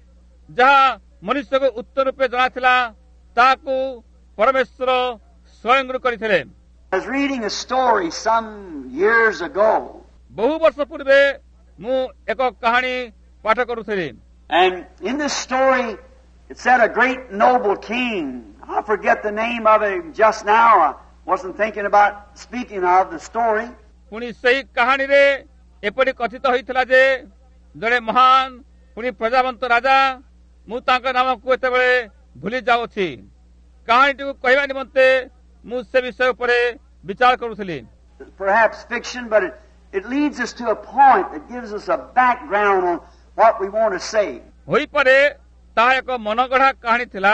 ଯାହା ମନୁଷ୍ୟକୁ ଉତ୍ତର ରୂପେ ଜଣାଥିଲା, ତାହାକୁ ପରମେଶ୍ୱର ସ୍ୱୟଂରୁ କରିଥିଲେ। I was reading a story some years ago. ବହୁ ବର୍ଷ ପୂର୍ବେ ମୁଁ ଏକ କାହାଣୀ ପାଠ କରୁଥିଲି। And in this story, it said a great noble king. I forget the name of it just now. I wasn't thinking about speaking of the story. ପୁଣି ସେହି କାହାଣୀରେ ଏପରି କଥିତ ହୋଇଥିଲା ଯେ ଜଣେ ମହାନ ପୁଣି ପ୍ରଜାବନ୍ତ ରାଜା, ମୁଁ ତାଙ୍କ ନାମକୁ ଏତେବେଳେ ଭୁଲି ଯାଉଅଛି। କାହାଣୀଟିକୁ କହିବା ନିମନ୍ତେ ମୁଁ ସେ ବିଷୟ ଉପରେ ବିଚାର କରୁଥିଲି। Perhaps fiction, but it, it leads us to a point that gives us a background on what we want to say. ହୋଇପାରେ ତାହା ଏକ ମନଗଢ଼ା କାହାଣୀ ଥିଲା,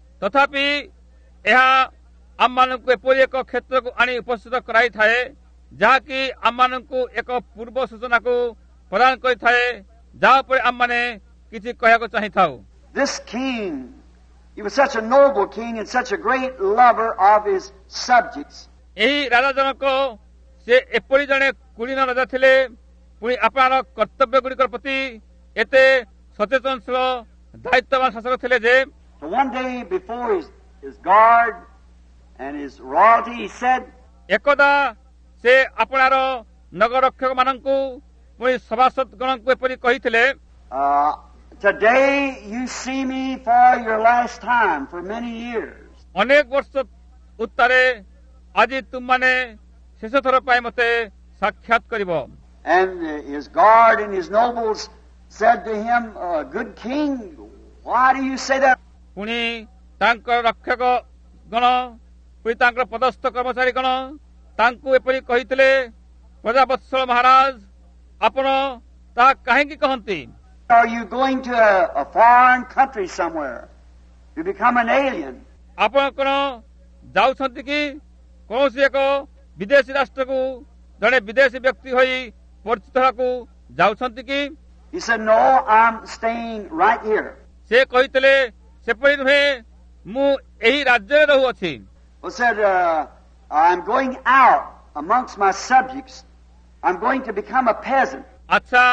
ତଥାପି ଏହା ଆମମାନଙ୍କୁ ଏପରି ଏକ କ୍ଷେତ୍ରକୁ ଆଣି ଉପସ୍ଥିତ କରାଇଥାଏ, ଯାହାକି ଆମମାନଙ୍କୁ ଏକ ପୂର୍ବ ସୂଚନାକୁ ପ୍ରଦାନ କରିଥାଏ, ଯାହା ଉପରେ ଆମମାନେ କିଛି କହିବାକୁ ଚାହିଁଥାଉ। This king, he was such a noble king and such a great lover of his subjects. ଏହି ରାଜା ଜଣକ ସେ ଏପରି ଜଣେ କୁଳୀନ ରାଜା ଥିଲେ, ପୁଣି ଆପଣର କର୍ତ୍ତବ୍ୟ ଗୁଡ଼ିକ ପ୍ରତି ଏତେ ସଚେତନଶୀଳ ଦାୟିତ୍ୱବାନ ଶାସକ ଥିଲେ ଯେ So one day before his, his guard and his royalty, he said, ଏକଦା ସେ ଆପଣାର ନଗରରକ୍ଷକ ମାନଙ୍କୁ ପୁଣି ସଭାସଦ ଗଣଙ୍କୁ ଏପରି କହିଥିଲେ, uh, today you see me for your last time for many years. ଅନେକ ବର୍ଷ ଉତ୍ତାରେ ଆଜି ତୁମମାନେ ଶେଷ ଥର ପାଇଁ ମୋତେ ସାକ୍ଷାତ କରିବ। And uh, his guard and his nobles said to him, uh, good king, why do you say that? ପୁଣି ତାଙ୍କର ରକ୍ଷକ ଗଣ ପୁଣି ତାଙ୍କର ପଦସ୍ଥ କର୍ମଚାରୀ ଗଣ ତାଙ୍କୁ ଏପରି କହିଥିଲେ, ପ୍ରଜାବତ୍ସଳ ମହାରାଜ, ଆପଣ ତାହା କାହିଁକି କହନ୍ତି? Are you going to a, a foreign country somewhere to become an alien? ଆପଣ କଣ ଯାଉଛନ୍ତି କି କୌଣସି ଏକ ବିଦେଶୀ ରାଷ୍ଟ୍ରକୁ ଜଣେ ବିଦେଶୀ ବ୍ୟକ୍ତି ହୋଇ ପରିଚିତ ହେବାକୁ ଯାଉଛନ୍ତି କି? He said, no, I'm staying right here. ସେ କହିଥିଲେ, ସେପରି ନୁହେଁ, ମୁଁ ଏହି ରାଜ୍ୟରେ ରହୁଅଛି। He said, uh, I'm going out amongst my subjects. I'm going to become a peasant. ଆଚ୍ଛା,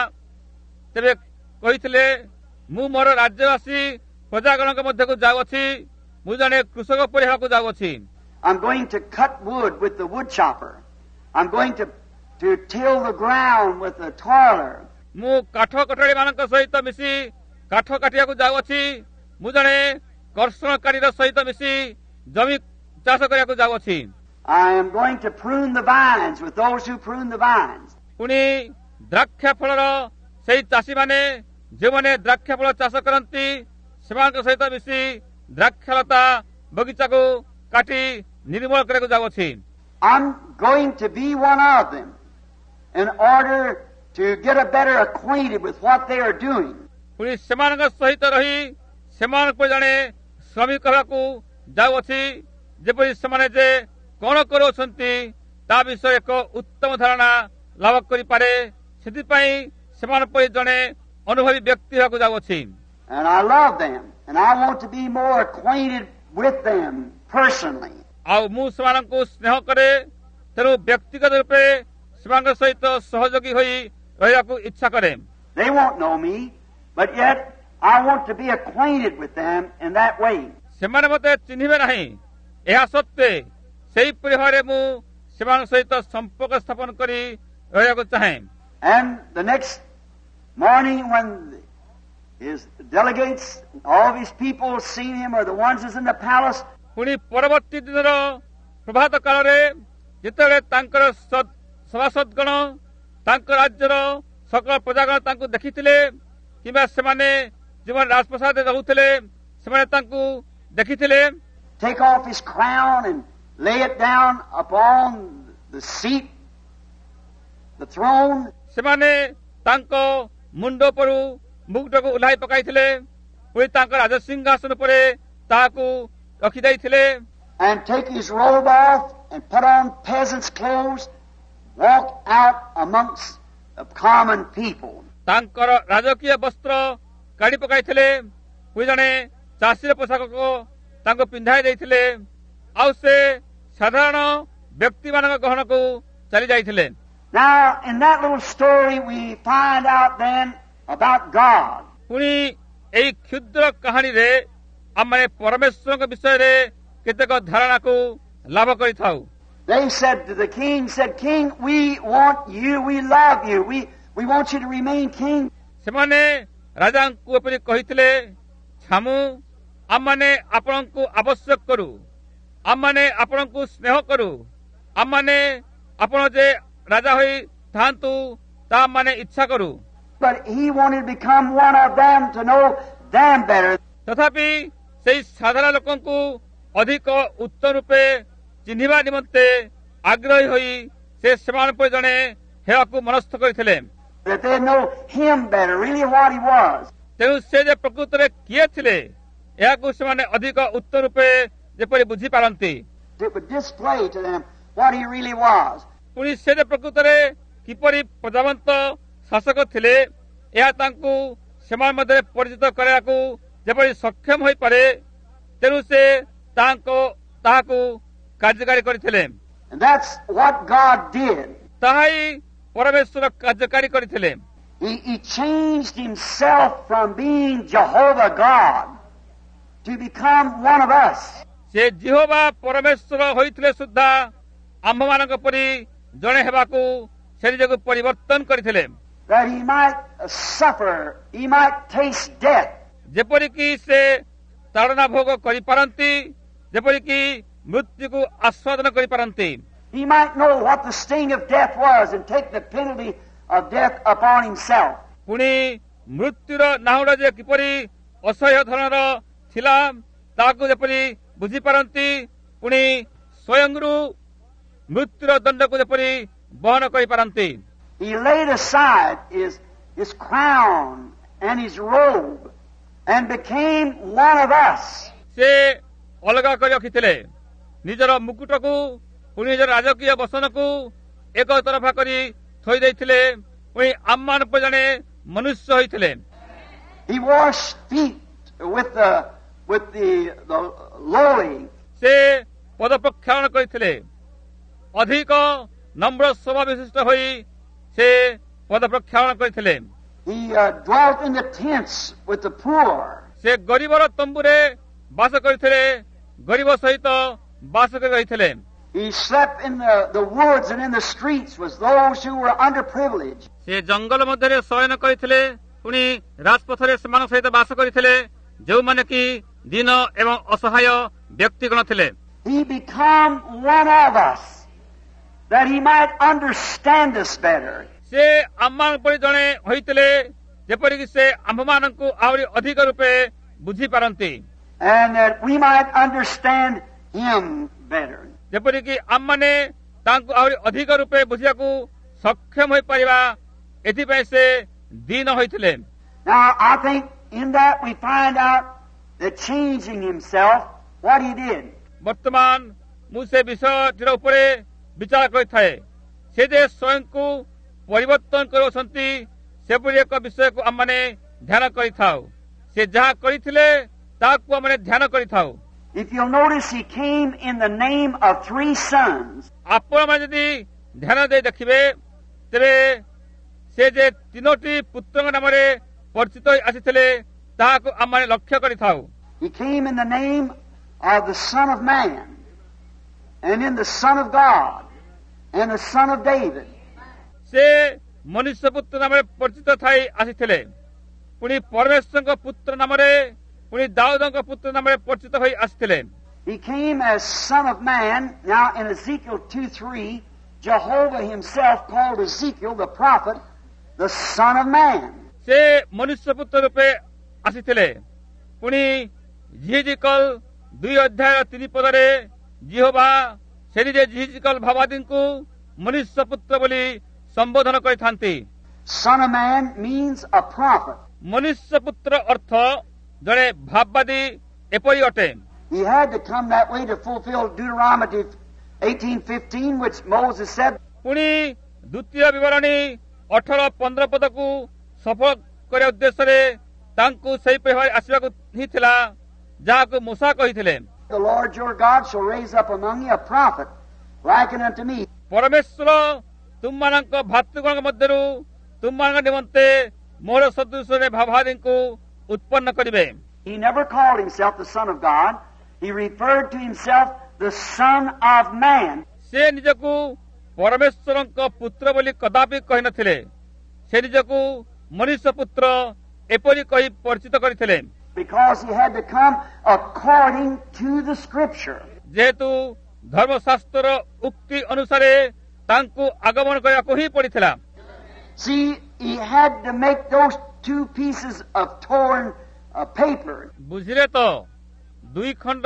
ତେବେ କହିଥିଲେ, ମୁଁ ମୋର ରାଜ୍ୟବାସୀ ପ୍ରଜାଗଣଙ୍କ ମଧ୍ୟକୁ ଯାଉଅଛି, ମୁଁ ଜଣେ କୃଷକ ପରି ହେବାକୁ ଯାଉଅଛି। I'm going to cut wood with the wood chopper. I'm going to, to till the ground with the toiler. ମୁଁ କାଠ କଟାଳି ମାନଙ୍କ ସହିତ ମିଶି କାଠ କାଟିବାକୁ ଯାଉଅଛି, ମୁଁ ଜଣେ କର୍ଷଣକାରୀର ସହିତ ମିଶି ଜମି ଚାଷ କରିବାକୁ ଯାଉଅଛି। I am going to prune the vines with those who prune the vines. ପୁଣି ଦ୍ରାକ୍ଷା ଫଳର ସେହି ଚାଷୀମାନେ ଯେଉଁମାନେ ଦ୍ରାକ୍ଷା ଫଳ ଚାଷ କରନ୍ତି ସେମାନଙ୍କ ସହିତ ମିଶି ଦ୍ରାକ୍ଷାଲତା ବଗିଚାକୁ କାଟି ନିର୍ମୂଳ କରିବାକୁ ଯାଉଅଛି। I'm going to be one of them in order to get a better acquainted with what they are doing. ପୁଣି ସେମାନଙ୍କ ସହିତ ରହି ସେମାନଙ୍କ ଜଣେ ଶ୍ରମିକ ହେବାକୁ ଯାଉଅଛି, ଯେପରି ସେମାନେ ଯେ କଣ କରୁଅଛନ୍ତି ତା ବିଷୟରେ ଏକ ଉତ୍ତମ ଧାରଣା ଲାଭ କରିପାରେ, ସେଥିପାଇଁ ସେମାନଙ୍କ ପରି ଜଣେ ଅନୁଭବୀ ବ୍ୟକ୍ତି ହେବାକୁ ଯାଉଅଛି। And I love them, and I want to be more acquainted with them personally. ଆଉ ମୁଁ ସେମାନଙ୍କୁ ସ୍ନେହ କରେ, ତେଣୁ ବ୍ୟକ୍ତିଗତ ରୂପେ ସେମାନଙ୍କ ସହିତ ସହଯୋଗୀ ହୋଇ ରହିବାକୁ ଇଚ୍ଛା କରେ। They won't know me, but yet I want to be acquainted with them in that way. ସେମାନେ ମୋତେ ଚିହ୍ନିବେ ନାହିଁ, ଏହା ସତ୍ତ୍ୱେ ସେହିପରି ଭାବରେ ମୁଁ ସେମାନଙ୍କ ସହିତ ସମ୍ପର୍କ ସ୍ଥାପନ କରି ରହିବାକୁ ଚାହେଁ। And the next morning when his delegates, all of his people seen him, or the ones that's in the palace, ପୁଣି ପରବର୍ତ୍ତୀ ଦିନର ପ୍ରଭାତ କାଳରେ ଯେତେବେଳେ ତାଙ୍କର ସଭାସଦଗଣ ତାଙ୍କ ରାଜ୍ୟର ସକଳ ପ୍ରଜାଗଣ ତାଙ୍କୁ ଦେଖିଥିଲେ, କିମ୍ବା ସେମାନେ ଯେଉଁମାନେ ରାଜପ୍ରସାଦରେ ରହୁଥିଲେ ସେମାନେ ତାଙ୍କୁ ଦେଖିଥିଲେ, take off his crown and lay it down upon the seat, the throne. ସେମାନେ ତାଙ୍କ ମୁଣ୍ଡ ଉପରୁ ମୁକୁଟକୁ ଓହ୍ଲାଇ ପକାଇଥିଲେ, ପୁଣି ତାଙ୍କ ରାଜସିଂହାସନ ଉପରେ ତାହାକୁ ରଖିଦେଇଥିଲେ, and take his robe off and put on peasants' clothes, walk out amongst the common people. ତାଙ୍କର ରାଜକୀୟ ବସ୍ତ୍ର କାଢି ପକାଇଥିଲେ, ପୁଣି ଜଣେ ଚାଷୀର ପୋଷାକକୁ ତାଙ୍କୁ ପିନ୍ଧାଇ ଦେଇଥିଲେ, ଆଉ ସେ ସାଧାରଣ ବ୍ୟକ୍ତିମାନଙ୍କ ଗହଣକୁ ଚାଲି ଯାଇଥିଲେ। Now, in that little story we find out then about God. ପୁଣି ଏହି କ୍ଷୁଦ୍ର କାହାଣୀରେ ଆମେ ପରମେଶ୍ୱରଙ୍କ ବିଷୟରେ କେତେକ ଧାରଣାକୁ ଲାଭ କରିଥାଉ। They said to the king, said, King, we want you, we love you, we, we want you to remain king. ସେମାନେ ରାଜାଙ୍କୁ ଏପରି କହିଥିଲେ, ଛାମୁ, ଆମମାନେ ଆପଣଙ୍କୁ ଆବଶ୍ୟକ କରୁ, ଆମମାନେ ଆପଣଙ୍କୁ ସ୍ନେହ କରୁ, ଆମମାନେ ଆପଣ ଯେ ରାଜା ହୋଇ ଥାଆନ୍ତୁ ତାହା ମାନେ ଇଚ୍ଛା କରୁ। But he wanted to become one of them to know them better. ତଥାପି ସେହି ସାଧାରଣ ଲୋକଙ୍କୁ ଅଧିକ ଉତ୍ତମ ରୂପେ ଚିହ୍ନିବା ନିମନ୍ତେ ଆଗ୍ରହୀ ହୋଇ ସେ ସେମାନଙ୍କ ପରି ଜଣେ ହେବାକୁ ମନସ୍ଥ କରିଥିଲେ, That they know him better, really what he was. ତେଣୁ ସେ ଯେ ପ୍ରକୃତରେ କିଏ ଥିଲେ ଏହାକୁ ସେମାନେ ଅଧିକ ଉତ୍ତମ ରୂପେ ଯେପରି ବୁଝିପାରନ୍ତି। It would display to them what he really was. ପୁଣି ସେ ଯେ ପ୍ରକୃତରେ କିପରି ପ୍ରଜାବନ୍ତ ଶାସକ ଥିଲେ ଏହା ତାଙ୍କୁ ସେମାନେ ମଧ୍ୟରେ ପରିଚିତ କରାଇବାକୁ ଯେପରି ସକ୍ଷମ ହୋଇପାରେ ତେଣୁ ସେ ତାହାକୁ କାର୍ଯ୍ୟକାରୀ କରିଥିଲେ। And that's what God did. ତାହା ହିଁ ପରମେଶ୍ୱର କାର୍ଯ୍ୟକାରୀ କରିଥିଲେ। He, he changed himself from being Jehovah God to become one of us. ସେ ଜିହୋବା ପରମେଶ୍ୱର ହୋଇଥିଲେ ସୁଦ୍ଧା ଆମ୍ଭମାନଙ୍କ ପରି ଜଣେ ହେବାକୁ ସେ ନିଜକୁ ପରିବର୍ତ୍ତନ କରିଥିଲେ। That he might suffer, he might taste death. ଯେପରିକି ସେ ତାଡ଼ନା ଭୋଗ କରିପାରନ୍ତି, ଯେପରିକି ମୃତ୍ୟୁକୁ ଆସ୍ୱାଦନ କରିପାରନ୍ତି। He might know what the sting of death was and take the penalty of death upon himself. ପୁଣି ମୃତ୍ୟୁର ନାହୁଡ଼ା ଯେ କିପରି ଅସହ୍ୟ ଧରଣର ଥିଲା ତାହାକୁ ଯେପରି ବୁଝିପାରନ୍ତି, ପୁଣି ସ୍ୱୟଂରୁ ମୃତ୍ୟୁର ଦଣ୍ଡକୁ ଯେପରି ବହନ କରିପାରନ୍ତି। He laid aside his, his crown and his robe and became one of us. ସେ ଅଲଗା କରି ରଖିଥିଲେ ନିଜର ମୁକୁଟକୁ, ପୁଣି ନିଜର ରାଜକୀୟ ବସନକୁ ଏକ ତରଫା କରି ଥୋଇ ଦେଇଥିଲେ, ପୁଣି ଆମମାନ ପରି ଜଣେ ମନୁଷ୍ୟ ହୋଇଥିଲେ। He washed feet with the, with the, the lowly. ସେ ପଦ ପ୍ରକ୍ଷାଳନ କରିଥିଲେ, ଅଧିକ ନମ୍ର ସ୍ୱଭାବ ବିଶିଷ୍ଟ ହୋଇ ସେ ପଦ ପ୍ରକ୍ଷାଳନ କରିଥିଲେ। He uh, dwelt in the tents with the poor. ସେ ଗରିବର ତମ୍ବୁରେ ବାସ କରିଥିଲେ, ଗରିବ ସହିତ ବାସ କରି ରହିଥିଲେ। He slept in the, the woods and in the streets with those who were underprivileged. ସେ ଜଙ୍ଗଲ ମଧ୍ୟରେ ଶୟନ କରିଥିଲେ, ପୁଣି ରାଜପଥରେ ସେମାନଙ୍କ ସହିତ ବାସ କରିଥିଲେ ଯେଉଁମାନେ କି ଦିନ ଏବଂ ଅସହାୟ ବ୍ୟକ୍ତିଗଣ ଥିଲେ। He became one of us that he might understand us better. ସେ ଆମମାନଙ୍କ ପରି ଜଣେ ହୋଇଥିଲେ ଯେପରିକି ସେ ଆମ୍ଭମାନଙ୍କୁ ଆହୁରି ଅଧିକ ରୂପେ ବୁଝିପାରନ୍ତି, and that we might understand him better. ଯେପରିକି ଆମମାନେ ତାଙ୍କୁ ଆହୁରି ଅଧିକ ରୂପେ ବୁଝିବାକୁ ସକ୍ଷମ ହୋଇପାରିବା, ଏଥିପାଇଁ ସେ ଦୀନ ହୋଇଥିଲେ। Now I think in that we find out that changing himself, what he did. ବର୍ତ୍ତମାନ ମୁଁ ସେ ବିଷୟଟିର ଉପରେ ବିଚାର କରିଥାଏ, ସେ ଯେ ସ୍ୱୟଂକୁ ପରିବର୍ତ୍ତନ କରୁଛନ୍ତି ସେପରି ଏକ ବିଷୟକୁ ଆମମାନେ ଧ୍ୟାନ କରିଥାଉ। ସେ ଯାହା କରିଥିଲେ ତାହାକୁ ଆମମାନେ ଧ୍ୟାନ କରିଥାଉ। If you'll notice, he came in the name of three sons. ଆପଣମାନେ ଯଦି ଧ୍ୟାନ ଦେଇ ଦେଖିବେ ତେବେ ସେ ଯେ ତିନୋଟି ପୁତ୍ରଙ୍କ ନାମରେ ପରିଚିତ ହୋଇ ଆସିଥିଲେ ତାହାକୁ ଆମମାନେ ଲକ୍ଷ୍ୟ କରିଥାଉ। He came in the name of the Son of Man, and in the Son of God, and the Son of David. ସେ ମନୁଷ୍ୟ ପୁତ୍ର ନାମରେ ପରିଚିତ ଥାଇ ଆସିଥିଲେ, ପୁଣି ପରମେଶ୍ୱରଙ୍କ ପୁତ୍ର ନାମରେ, ପୁଣି ଦାଉଦଙ୍କ ପୁତ୍ର ନାମରେ ପରିଚିତ ହୋଇ ଆସିଥିଲେ। He came as Son of Man. Now in Ezekiel two three, Jehovah himself called Ezekiel the prophet the Son of Man. ସେ ମନୁଷ୍ୟ ପୁତ୍ର ରୂପେ ଆସିଥିଲେ, ପୁଣି ଜିହିଜିକଲ ଦୁଇ ଅଧ୍ୟାୟ ତିନି ପଦରେ ଜିହୋବା ସେ ନିଜେ ଜିହିଜିକଲ ଭାବାଦୀଙ୍କୁ ମନୁଷ୍ୟ ପୁତ୍ର ବୋଲି ସମ୍ବୋଧନ କରିଥାନ୍ତି। Son of Man means a prophet. ମନୁଷ୍ୟ ପୁତ୍ର ଅର୍ଥ ଜଣେ ଭାବବାଦୀ ଏପରି ଅଟେ। He had to come that way to fulfill Deuteronomy eighteen fifteen, which Moses said. ପୁଣି ଦ୍ୱିତୀୟ ବିବରଣୀ ଅଠର ପନ୍ଦର ପଦକୁ ସଫଳ କରିବା ଉଦ୍ଦେଶ୍ୟରେ ତାଙ୍କୁ ସେହିପରି ଭାବରେ ଆସିବାକୁ ହିଁ ଥିଲା ଯାହାକୁ ମୂଷା କହିଥିଲେ, The Lord your God shall raise up among you a prophet likened unto me. ପରମେଶ୍ୱର ତୁମମାନଙ୍କ ଭାତୃଗଣଙ୍କ ମଧ୍ୟରୁ ତୁମମାନଙ୍କ ନିମନ୍ତେ ମୋର ସଦୃଶରେ ଭାବାଦୀଙ୍କୁ ଉତ୍ପନ୍ନ କରିବେ। He never called himself the Son of God. He referred to himself the Son of Man. ସେ ନିଜକୁ ପରମେଶ୍ୱରଙ୍କ ପୁତ୍ର ବୋଲି କଦାପି କହିନଥିଲେ, ସେ ନିଜକୁ ମନୁଷ୍ୟ ପୁତ୍ର ଏପରି କହି ପରିଚିତ କରିଥିଲେ। Because he had to come according to the Scripture. ଯେହେତୁ ଧର୍ମଶାସ୍ତ୍ରର ଉକ୍ତି ଅନୁସାରେ ତାଙ୍କୁ ଆଗମନ କରିବାକୁ ହିଁ ପଡ଼ିଥିଲା। See, he had to make those two pieces of torn uh, paper. ବୁଝିଲେ ତ, ଦୁଇ ଖଣ୍ଡ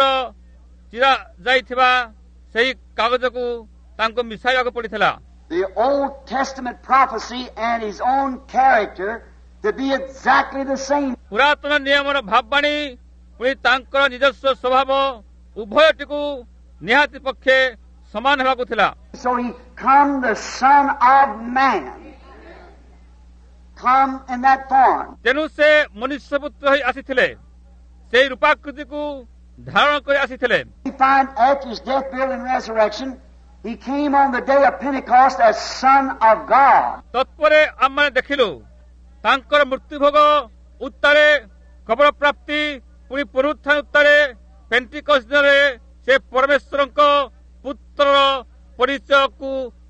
ଚିରା ଯାଇଥିବା ସେହି କାଗଜକୁ ତାଙ୍କୁ ମିଶାଇବାକୁ ପଡ଼ିଥିଲା। The Old Testament prophecy and his own character to be exactly the same. ପୁରାତନ ନିୟମର ଭାବବାଣୀ ପୁଣି ତାଙ୍କର ନିଜସ୍ୱ ସ୍ୱଭାବ ଉଭୟଟିକୁ ନିହାତି ପକ୍ଷେ ସମାନ ହେବାକୁ ଥିଲା। so he come the Son of Man. Come in that form. ତେଣୁ ସେ ମନୁଷ୍ୟ ପୁତ୍ର ହୋଇ ଆସିଥିଲେ, ସେହି ରୂପାକୃତିକୁ ଧାରଣ କରି ଆସିଥିଲେ। We find after his death, burial, and resurrection, he came on the day of Pentecost as Son of God. ତତ୍ପରେ ଆମେ ଦେଖିଲୁ ତାଙ୍କର ମୃତ୍ୟୁଭୋଗ ଉତ୍ତାରେ, କବର ପ୍ରାପ୍ତି, ପୁଣି ପୁନରୁତ୍ଥାନ ଉତ୍ତାରେ, ପେଣ୍ଟିକଷ୍ଟ ଦିନରେ ସେ ପରମେଶ୍ୱରଙ୍କ ପୁତ୍ରର ପରିଚୟକୁ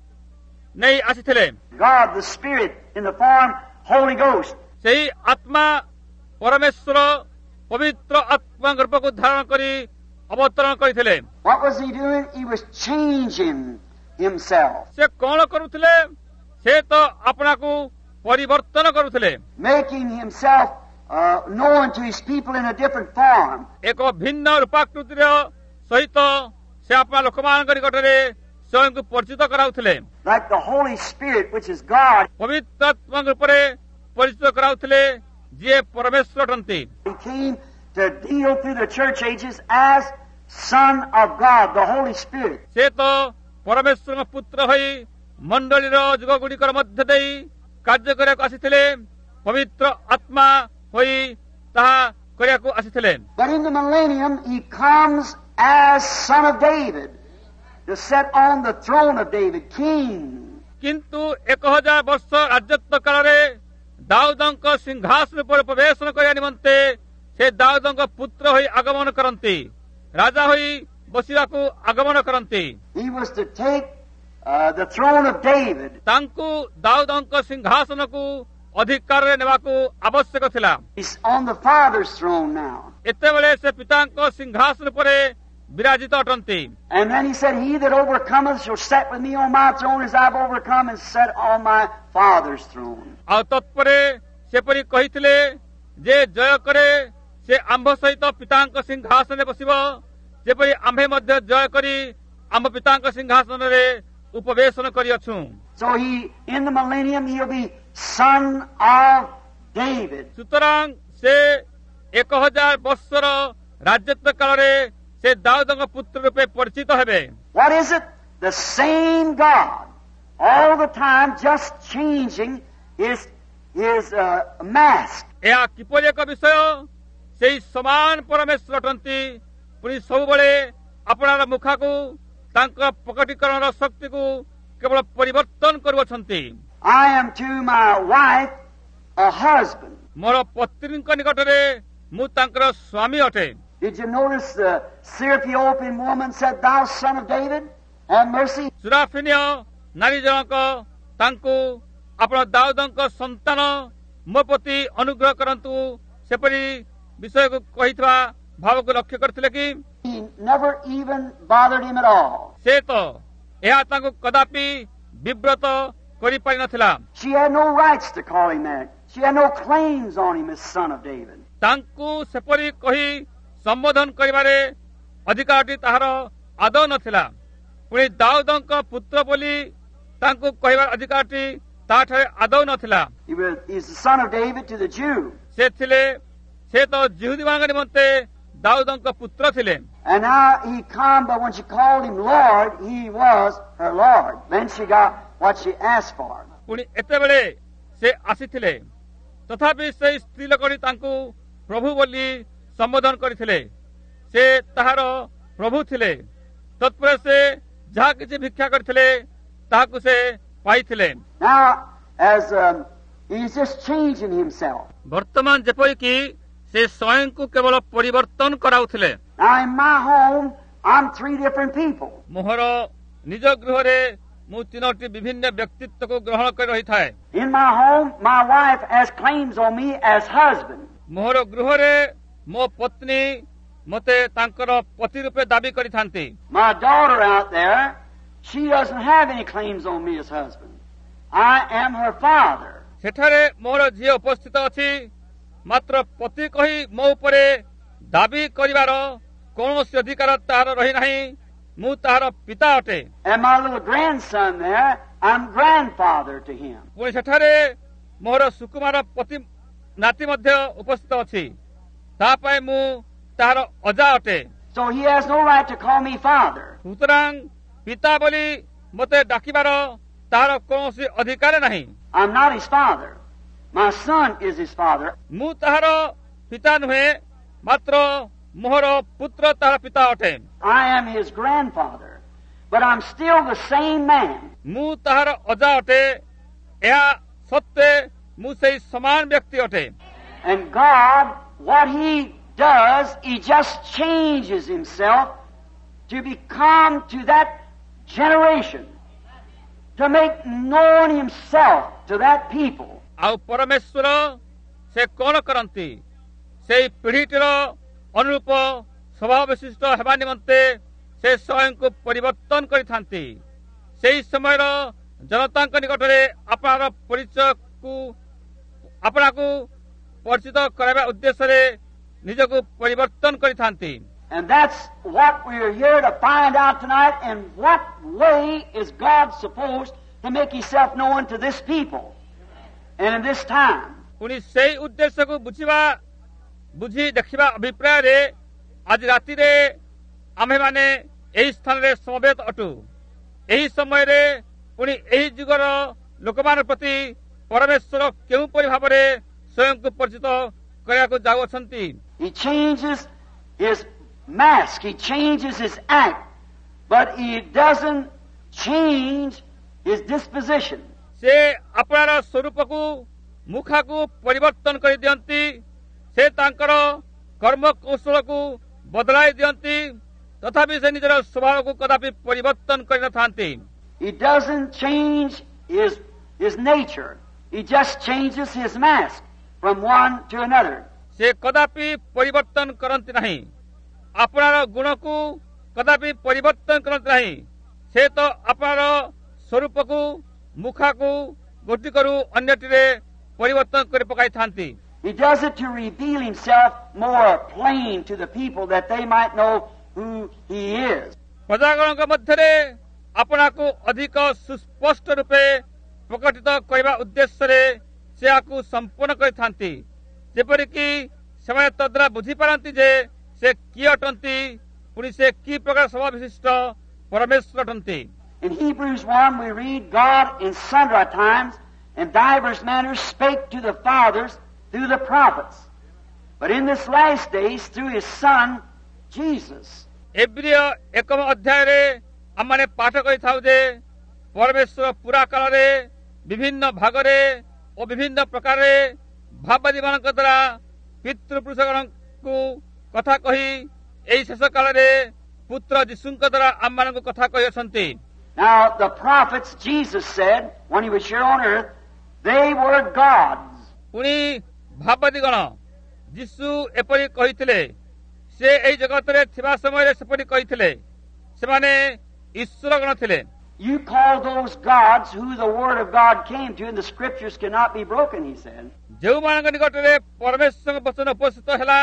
ନେଇ ଆସିଥିଲେ। God, the Spirit, in the form Holy Ghost. ସେହି ଆତ୍ମା ପରମେଶ୍ୱର ପବିତ୍ର ଆତ୍ମା ଗର୍ଭକୁ ଧାରଣ କରି ଅବତରଣ କରିଥିଲେ। What was he doing? He was changing himself, ସେ କଣ କରୁଥିଲେ? ସେ ତ ଆପଣାକୁ ପରିବର୍ତ୍ତନ କରୁଥିଲେ, making himself uh, known to his people in a different form. ଏକ ଭିନ୍ନ ରୂପାକୃତିର ସହିତ ସେ ଆପଣା ଲୋକମାନଙ୍କ ନିକଟରେ ସ୍ୱୟଂକୁ ପରିଚିତ କରାଉଥିଲେ। Like the Holy Spirit, which is God, ପବିତ୍ର ଆତ୍ମା ରୂପରେ ପରିଚିତ କରାଉଥିଲେ, ଯିଏ ପରମେଶ୍ୱର ଅଟନ୍ତି। he came to deal through the church ages as Son of God, the Holy Spirit. ସେ ତ ପରମେଶ୍ୱରଙ୍କ ପୁତ୍ର ହୋଇ ମଣ୍ଡଳୀର ଯୁଗଗୁଡ଼ିକର ମଧ୍ୟ ଦେଇ କାର୍ଯ୍ୟ କରିବାକୁ ଆସିଥିଲେ, ପବିତ୍ର ଆତ୍ମା ହୋଇ ତାହା କରିବାକୁ ଆସିଥିଲେ। But in the millennium, he comes as Son of David to sit on the throne of David, King. କିନ୍ତୁ ଏକ ହଜାର ବର୍ଷ ରାଜତ୍ୱ କାଳରେ ଦାଉଦଙ୍କ ସିଂହାସନ ଉପରେ ପ୍ରବେଶନ କରିବା ନିମନ୍ତେ ସେ ଦାଉଦଙ୍କ ପୁତ୍ର ହୋଇ ଆଗମନ କରନ୍ତି, ରାଜା ହୋଇ ବସିବାକୁ ଆଗମନ କରନ୍ତି। He was to take uh, the throne of David. ତାଙ୍କୁ ଦାଉଦଙ୍କ ସିଂହାସନକୁ ଅଧିକାରରେ ନେବାକୁ ଆବଶ୍ୟକ ଥିଲା। He's on the Father's throne now. ଏତେବେଳେ ସେ ପିତାଙ୍କ ସିଂହାସନ ଉପରେ ବିରାଜିତ ଅଟନ୍ତି। And then he said, he that overcometh shall sit with me on my throne as I've overcome and sat on my Father's throne. ଆଉ ତତ୍ପରେ ସେପରି କହିଥିଲେ ଯେ ଜୟ କରେ ସେ ଆମ୍ଭ ସହିତ ପିତାଙ୍କ ସିଂହାସନରେ ବସିବ, ଯେପରି ଆମ୍ଭେ ମଧ୍ୟ ଜୟ କରି ଆମ୍ଭ ପିତାଙ୍କ ସିଂହାସନରେ ଉପବେଶନ କରିଅଛୁ। So he, in the millennium, he'll be Son of David. ସୁତରାଂ ସେ ଏକ ହଜାର ବର୍ଷର ରାଜତ୍ୱ କାଳରେ ସେ ଦାଉଦଙ୍କ ପୁତ୍ର ରୂପେ ପରିଚିତ ହେବେ। What is it? The same God, all the time, just changing his his uh, mask. ଏହା କିପରି ଏକ ବିଷୟ? ସେହି ସମାନ ପରମେଶ୍ୱର ଅଟନ୍ତି, ପୁଣି ସବୁବେଳେ ଆପଣାର ମୁଖାକୁ ତାଙ୍କ ପ୍ରକଟୀକରଣର ଶକ୍ତିକୁ କେବଳ ପରିବର୍ତ୍ତନ କରୁଅଛନ୍ତି। I am to my wife a husband. ମୋର ପତ୍ନୀଙ୍କ ନିକଟରେ ମୁଁ ତାଙ୍କର ସ୍ୱାମୀ ଅଟେ। Did you notice the Syrophoenician woman said, "Thou son of David, have mercy"? ସୁରାଫିନୀୟ ନାରୀ ଜଣକ ତାଙ୍କୁ ଆପଣ ଦାଉଦଙ୍କ ସନ୍ତାନ ମୋ ପ୍ରତି ଅନୁଗ୍ରହ କରନ୍ତୁ ସେପରି ବିଷୟକୁ କହିଥିବା ଭାବକୁ ଲକ୍ଷ୍ୟ କରିଥିଲେ କି? He never even bothered him at all. ସେ ତ ଏହା ତାଙ୍କୁ କଦାପି ବିବ୍ରତ କରିପାରି ନଥିଲା। She had no rights to call him that. She had no claims on him as son of David. ତାଙ୍କୁ ସେପରି କହି ସମ୍ବୋଧନ କରିବାରେ ଅଧିକାରଟି ତାହାର ଆଦୌ ନଥିଲା। ପୁଣି ଦାଉଦଙ୍କ ପୁତ୍ର ବୋଲି ତାଙ୍କୁ କହିବାର ଅଧିକାରଟି ତାଠାରେ ଆଦୌ ନଥିଲା। He was he's the son of David to the Jew. ସେ ଥିଲେ ସେ ତ ଜିହୁଦୀମାନଙ୍କ ନିମନ୍ତେ ଦାଉଦଙ୍କ ପୁତ୍ର ଥିଲେ। And now he come, but when she called him Lord, he was her Lord. Then she got what she asked for. ପୁଣି ଏତେବେଳେ ସେ ଆସିଥିଲେ, ତଥାପି ସେହି ସ୍ତ୍ରୀ ଲୋକଟି ତାଙ୍କୁ ପ୍ରଭୁ ବୋଲି ସମ୍ବୋଧନ କରିଥିଲେ। ସେ ତାହାର ପ୍ରଭୁ ଥିଲେ। ତତ୍ପରେ ସେ ଯାହା କିଛି ଭିକ୍ଷା କରିଥିଲେ ତାହାକୁ ସେ ପାଇଥିଲେ। Now, as um, he's just changing himself. ବର୍ତ୍ତମାନ ଯେପରିକି ସେ ସ୍ୱୟଂକୁ କେବଳ ପରିବର୍ତ୍ତନ କରାଉଥିଲେ। Now, in my home, I'm three different people. ମୋହର ନିଜ ଗୃହରେ ମୁଁ ତିନୋଟି ବିଭିନ୍ନ ବ୍ୟକ୍ତିତ୍ୱକୁ ଗ୍ରହଣ କରି ରହିଥାଏ। In my home, my wife has claims on me as husband. ମୋହର ଗୃହରେ ମୋ ପତ୍ନୀ ମୋତେ ତାଙ୍କର ପତି ରୂପେ ଦାବି କରିଥାନ୍ତି। My daughter out there, she doesn't have any claims on me as husband. I am her father. ସେଠାରେ ମୋର ଝିଅ ଉପସ୍ଥିତ ଅଛି, ମାତ୍ର ପତି କହି ମୋ ଉପରେ ଦାବି କରିବାର କୌଣସି ଅଧିକାର ତାହାର ରହିନାହିଁ। ମୁଁ ତାହାର ପିତା ଅଟେ। And my little grandson there, I'm grandfather to him. ପୁଣି ସେଠାରେ ମୋର ସୁକୁମାର ପତି ନାତି ମଧ୍ୟ ଉପସ୍ଥିତ ଅଛି, ତା ପାଇଁ ମୁଁ ତାହାର ଅଜା ଅଟେ। So he has no right to call me father. ସୁତରାଂ ପିତା ବୋଲି ମୋତେ ଡାକିବାର ତାହାର କୌଣସି ଅଧିକାର ନାହିଁ। I'm not his father. My son is his father. ମୁଁ ତାହାର ପିତା ନୁହେଁ, ମାତ୍ର ମୋହର ପୁତ୍ର ତାହାର ପିତା ଅଟେ। I am his grandfather. But I'm still the same man. ମୁଁ ତାହାର ଅଜା ଅଟେ, ଏହା ସତ୍ତ୍ୱେ ମୁଁ ସେହି ସମାନ ବ୍ୟକ୍ତି ଅଟେ। And God, what he does, he just changes himself to become to that generation, to make known himself to that people. ଆଉ ପରମେଶ୍ୱର ସେ କଣ କରନ୍ତି? ସେହି ପିଢ଼ିଟିର ଅନୁରୂପ ସ୍ୱଭାବ ବିଶିଷ୍ଟ ହେବା ନିମନ୍ତେ ସେ ସ୍ୱୟଂକୁ ପରିବର୍ତ୍ତନ କରିଥାନ୍ତି। ସେହି ସମୟର ଜନତାଙ୍କ ନିକଟରେ ଆପଣାର ପରିଚୟକୁ ଆପଣାକୁ ପରିଚିତ କରାଇବା ଉଦ୍ଦେଶ୍ୟରେ ନିଜକୁ ପରିବର୍ତ୍ତନ କରିଥାନ୍ତି। And that's what we are here to find out tonight. In what way is God supposed to make himself known to this people and in this time? ପୁଣି ସେହି ଉଦ୍ଦେଶ୍ୟକୁ ବୁଝିବା ବୁଝି ଦେଖିବା ଅଭିପ୍ରାୟରେ ଆଜି ରାତିରେ ଆମ୍ଭେମାନେ ଏହି ସ୍ଥାନରେ ସମବେତ ଅଟୁ। ଏହି ସମୟରେ ପୁଣି ଏହି ଯୁଗର ଲୋକମାନଙ୍କ ପ୍ରତି ପରମେଶ୍ୱର କେଉଁପରି ଭାବରେ ସ୍ୱୟଂକୁ ପରିଚିତ କରିବାକୁ ଯାଉଅଛନ୍ତି। He changes his mask, he changes his act, but he doesn't change his disposition. ସେ ଆପଣାର ସ୍ୱରୂପକୁ ମୁଖାକୁ ପରିବର୍ତ୍ତନ କରିଦିଅନ୍ତି। ସେ ତାଙ୍କର କର୍ମ କୌଶଳକୁ ବଦଳାଇ ଦିଅନ୍ତି, ତଥାପି ସେ ନିଜର ସ୍ୱଭାବକୁ କଦାପି ପରିବର୍ତ୍ତନ କରିନଥାନ୍ତି। He doesn't change his, his nature. He just changes his mask from one to another. ସେ କଦାପି ପରିବର୍ତ୍ତନ କରନ୍ତି ନାହିଁ। ଆପଣାର ଗୁଣକୁ କଦାପି ପରିବର୍ତ୍ତନ କରନ୍ତି ନାହିଁ। ସେ ତ ଆପଣାର ସ୍ୱରୂପକୁ ମୁଖାକୁ ଗୋଟିକରୁ ଅନ୍ୟଟିରେ ପରିବର୍ତ୍ତନ କରି ପକାଇଥାନ୍ତି। He does it to reveal himself more plain to the people that they might know who he is. ପ୍ରଜାଗଣଙ୍କ ମଧ୍ୟରେ ଆପଣାକୁ ଅଧିକ ସୁସ୍ପଷ୍ଟ ରୂପେ ପ୍ରକଟିତ କରିବା ଉଦ୍ଦେଶ୍ୟରେ ସେ ଏହାକୁ ସମ୍ପୂର୍ଣ୍ଣ କରିଥାନ୍ତି, ଯେପରିକି ସେମାନେ ତଦ୍ୱାରା ବୁଝିପାରନ୍ତି ଯେ ସେ କିଏ ଅଟନ୍ତି, ପୁଣି ସେ କି ପ୍ରକାର ସ୍ୱଭାବ ବିଶିଷ୍ଟ ପରମେଶ୍ୱର ଅଟନ୍ତି। In Hebrews one we read, God in sundry times and divers manners spake to the fathers through the prophets, but in this last days through his Son Jesus. ଏବ୍ରିୟ ଏକମ ଅଧ୍ୟାୟରେ ଆମମାନେ ପାଠ କରିଥାଉ ଯେ ପରମେଶ୍ୱର ପୁରା କାଳରେ ବିଭିନ୍ନ ଭାଗରେ ଓ ବିଭିନ୍ନ ପ୍ରକାରରେ ଭାବବାଦୀମାନଙ୍କ ଦ୍ୱାରା ପିତୃପୁରୁଷଗଣଙ୍କୁ କଥା କହି ଏହି ଶେଷ କାଳରେ ପୁତ୍ର ଯୀଶୁଙ୍କ ଦ୍ୱାରା ଆମମାନଙ୍କୁ କଥା କହିଅଛନ୍ତି। Now the prophets, Jesus said when he was here on earth, they were gods. ପୁଣି ଭାବବାଦୀଗଣ ଯୀଶୁ ଏପରି କହିଥିଲେ, ସେ ଏହି ଜଗତରେ ଥିବା ସମୟରେ ସେପରି କହିଥିଲେ, ସେମାନେ ଈଶ୍ୱରଗଣ ଥିଲେ। You call those gods who the word of God came to, and the scriptures cannot be broken, he said. ଯେଉଁମାନଙ୍କ ନିକଟରେ ପରମେଶ୍ୱରଙ୍କ ବଚନ ଉପସ୍ଥିତ ହେଲା,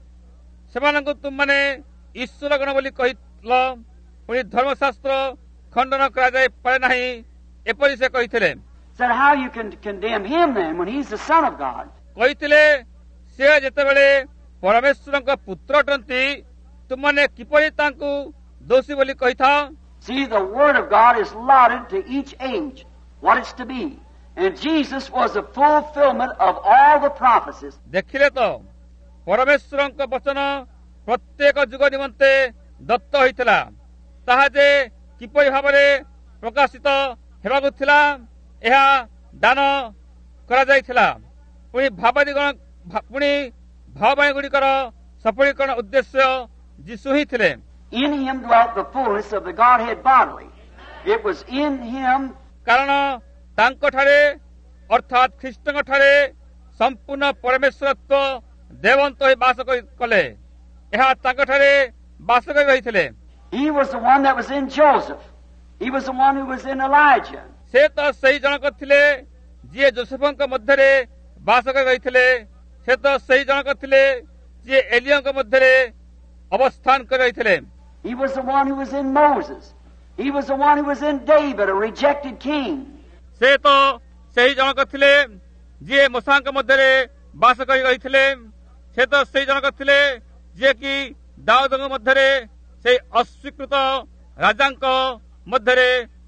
ସେମାନଙ୍କୁ ତୁମମାନେ ଈଶ୍ୱରଗଣ ବୋଲି କହିଲ, ପୁଣି ଧର୍ମଶାସ୍ତ୍ର ଖଣ୍ଡନ କରାଯାଇ ପାରେ ନାହିଁ, ଏପରି ସେ କହିଥିଲେ। Said how you can condemn him then when he's the Son of God? କହିଥିଲେ, ସେ ଯେତେବେଳେ ପରମେଶ୍ୱରଙ୍କ ପୁତ୍ର ଅଟନ୍ତି, ତୁମମାନେ କିପରି ତାଙ୍କୁ ଦୋଷୀ ବୋଲି କହିଥାଅ? See, the word of God is allotted to each age what it's to be, and Jesus was the fulfillment of all the prophecies. ଦେଖିଲେ ତ ପରମେଶ୍ୱରଙ୍କ ବଚନ ପ୍ରତ୍ୟେକ ଯୁଗ ନିମନ୍ତେ ଦତ୍ତ ହୋଇଥିଲା, ତାହା ଯେ କିପରି ଭାବରେ ପ୍ରକାଶିତ ହେବାକୁ ଥିଲା, ଏହା ଦାନ କରାଯାଇଥିଲା। ପୁଣି ଭାବବାଦୀଗଣ ପୁଣି ଭାବବାଣୀ ଗୁଡ଼ିକର ସଫଳୀକରଣ ଉଦ୍ଦେଶ୍ୟ ଯୀଶୁ ହିଁ ଥିଲେ। In him dwelt the fullness of the Godhead bodily. It was in him. କାରଣ ତାଙ୍କଠାରେ ଅର୍ଥାତ୍ ଖ୍ରୀଷ୍ଟଙ୍କଠାରେ ସମ୍ପୂର୍ଣ୍ଣ ପରମେଶ୍ୱରତ୍ୱ ଦେବନ୍ତ ହୋଇ ବାସ କଲେ, ଏହା ତାଙ୍କଠାରେ ବାସ କରି ରହିଥିଲେ। He was the one that was in Joseph. He was the one who was in Elijah. ସେ ତ ସେହି ଜଣକ ଥିଲେ ଯିଏ ଯୋସେଫଙ୍କ ମଧ୍ୟରେ ବାସ କରି ରହିଥିଲେ। ସେ ତ ସେହି ଜଣକ ଥିଲେ ଯିଏ ଏଲିୟଙ୍କ ମଧ୍ୟରେ ଅବସ୍ଥାନ କରି ରହିଥିଲେ। He was the one who was in Moses. He was the one who was in David, a rejected king. ସେ ତ ସେହି ଜଣକ ଥିଲେ ଯିଏ ମୋଶାଙ୍କ ମଧ୍ୟରେ ବାସ କରି ରହିଥିଲେ। ସେ ତ ସେହି ଜଣକ ଥିଲେ ଯିଏକି ଦାଉଦଙ୍କ ମଧ୍ୟରେ ସେହି ଅସ୍ୱୀକୃତ ରାଜାଙ୍କ ମଧ୍ୟରେ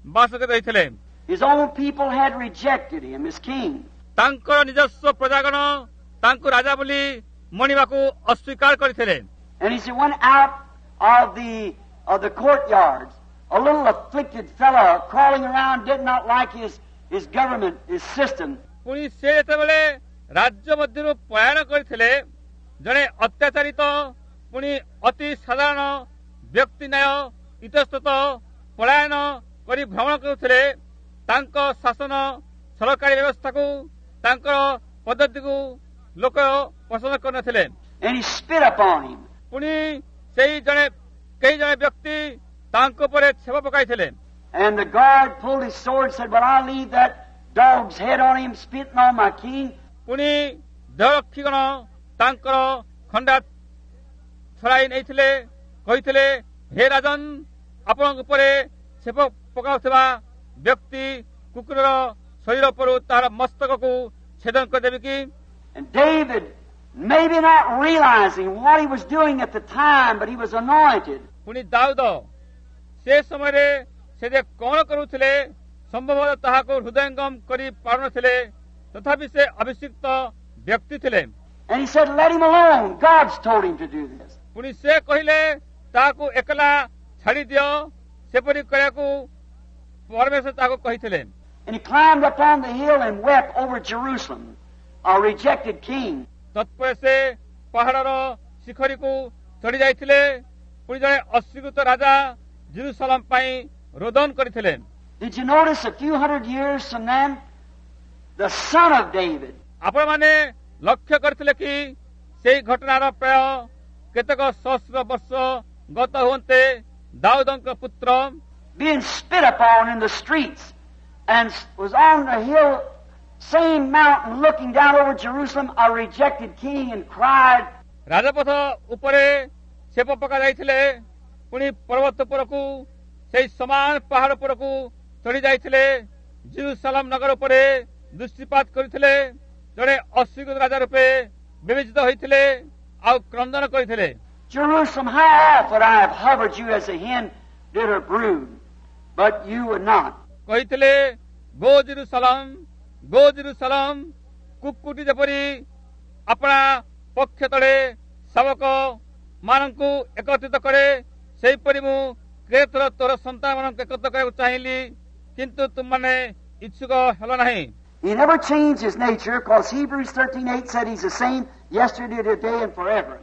ବାସ କରି ରହିଥିଲେ। His own people had rejected him as king. ତାଙ୍କର ନିଜସ୍ୱ ପ୍ରଜାଗଣ ତାଙ୍କୁ ରାଜା ବୋଲି ମଣିବାକୁ ଅସ୍ୱୀକାର କରିଥିଲେ। And as he went out of the of the courtyards, a little afflicted fellow crawling around did not like his his government, his system. ପୁଣି ସେ ଯେତେବେଳେ ରାଜ୍ୟ ମଧ୍ୟରୁ ପଳାୟନ କରିଥିଲେ, ଜଣେ ଅତ୍ୟାଚାରିତ ପୁଣି ଅତି ସାଧାରଣ ବ୍ୟକ୍ତି ନ୍ୟାୟ ଇତସ୍ତତ ପଳାୟନ କରି ଭ୍ରମଣ କରୁଥିଲେ, ତାଙ୍କ ଶାସନ ସରକାରୀ ବ୍ୟବସ୍ଥାକୁ ତାଙ୍କର ପଦ୍ଧତିକୁ ଲୋକ ପସନ୍ଦ କରିନଥିଲେ। And he spit upon him. ପୁଣି ସେଇ ଜଣେ କେହି ଜଣେ ବ୍ୟକ୍ତି ତାଙ୍କ ଉପରେ ଛେପ ପକାଇଥିଲେ। And the guard pulled his sword and said, "Well, I'll leave that dog's head on him, spitting on my king." ପୁଣି ଦେହରକ୍ଷୀଗଣ ତାଙ୍କର ଖଣ୍ଡା ଛଡ଼ାଇ ନେଇଥିଲେ, କହିଥିଲେ, ହେ ରାଜନ, ଆପଣଙ୍କ ଉପରେ ଛେପ ପକାଉଥିବା ବ୍ୟକ୍ତି କୁକୁରର ଶରୀର ଉପରୁ ତାହାର ମସ୍ତକକୁ ଛେଦନ କରିଦେବେ କି? And David, maybe not realizing what he was doing at the time, but he was anointed. ପୁଣି ଦାଉଦ ସେ ସମୟରେ ସେ ଯେ କଣ କରୁଥିଲେ ସମ୍ଭବତଃ ତାହାକୁ ହୃଦୟଙ୍ଗମ କରି ପାରୁନଥିଲେ, ତଥାପି ସେ ଅଭିଷିକ୍ତ ବ୍ୟକ୍ତି ଥିଲେ। And he said, "Let him alone. God's told him to do this." ପୁଣି ସେ କହିଲେ ତାହାକୁ ଏକଲା ଛାଡ଼ି ଦିଅ, ସେପରି କରିବାକୁ ପରମେଶ୍ୱର ତାହାକୁ କହିଥିଲେ। And he climbed up on the hill and wept over Jerusalem, a rejected king. ତତ୍ପରେ ସେ ପାହାଡ଼ର ଶିଖରୀକୁ ଚଢ଼ି ଯାଇଥିଲେ, ପୁଣି ଜଣେ ଅସ୍ୱୀକୃତ ରାଜା ଜେରୁସାଲେମ ପାଇଁ ରୋଦନ କରିଥିଲେ। Did you notice a few hundred years from then, the son of David, ଆପଣମାନେ ଲକ୍ଷ୍ୟ କରିଥିଲେ କି ସେଇ ଘଟଣାର ପ୍ରାୟ କେତେକ ସହସ୍ର ବର୍ଷ ଗତ ହୁଅନ୍ତେ ଦାଉଦଙ୍କ ପୁତ୍ର being spit upon in the streets, and was on the hill, same mountain, looking down over Jerusalem, a rejected king, and cried. ରାଜପଥ ଉପରେ ଛେପ ପକାଯାଇଥିଲେ, ପୁଣି ପର୍ବତ ଉପରକୁ ସେଇ ସମାନ ପାହାଡ଼ ଉପରକୁ ଚଢ଼ି ଯାଇଥିଲେ, ଜେରୁସାଲେମ ନଗର ଉପରେ ଦୃଷ୍ଟିପାତ କରିଥିଲେ, ଜଣେ ଅସ୍ୱୀକୃତ ରାଜା ରୂପେ ବିବେଚିତ ହୋଇଥିଲେ, ଆଉ କ୍ରନ୍ଦନ କରିଥିଲେ। Jerusalem, how oft would I have hovered you as a hen did her brood, but you would not. କହିଥିଲେ, ଗୋ ଜେରୁସାଲେମ, ଗୋ ଜେରୁସାଲେମ, କୁକୁଟି ଯେପରି ଆପଣା ପକ୍ଷ ତଳେ ଶାବକ ମାନଙ୍କୁ ଏକତ୍ରିତ କରେ, ସେହିପରି ମୁଁ କେତେଥର ତୋର ସନ୍ତାନ ମାନଙ୍କୁ ଏକତ୍ରିତ କରିବାକୁ ଚାହିଁଲି, କିନ୍ତୁ ତୁମମାନେ ଇଚ୍ଛୁକ ହେଲ ନାହିଁ। He never changed his nature, because Hebrews thirteen eight said he's the same yesterday, today, and forever.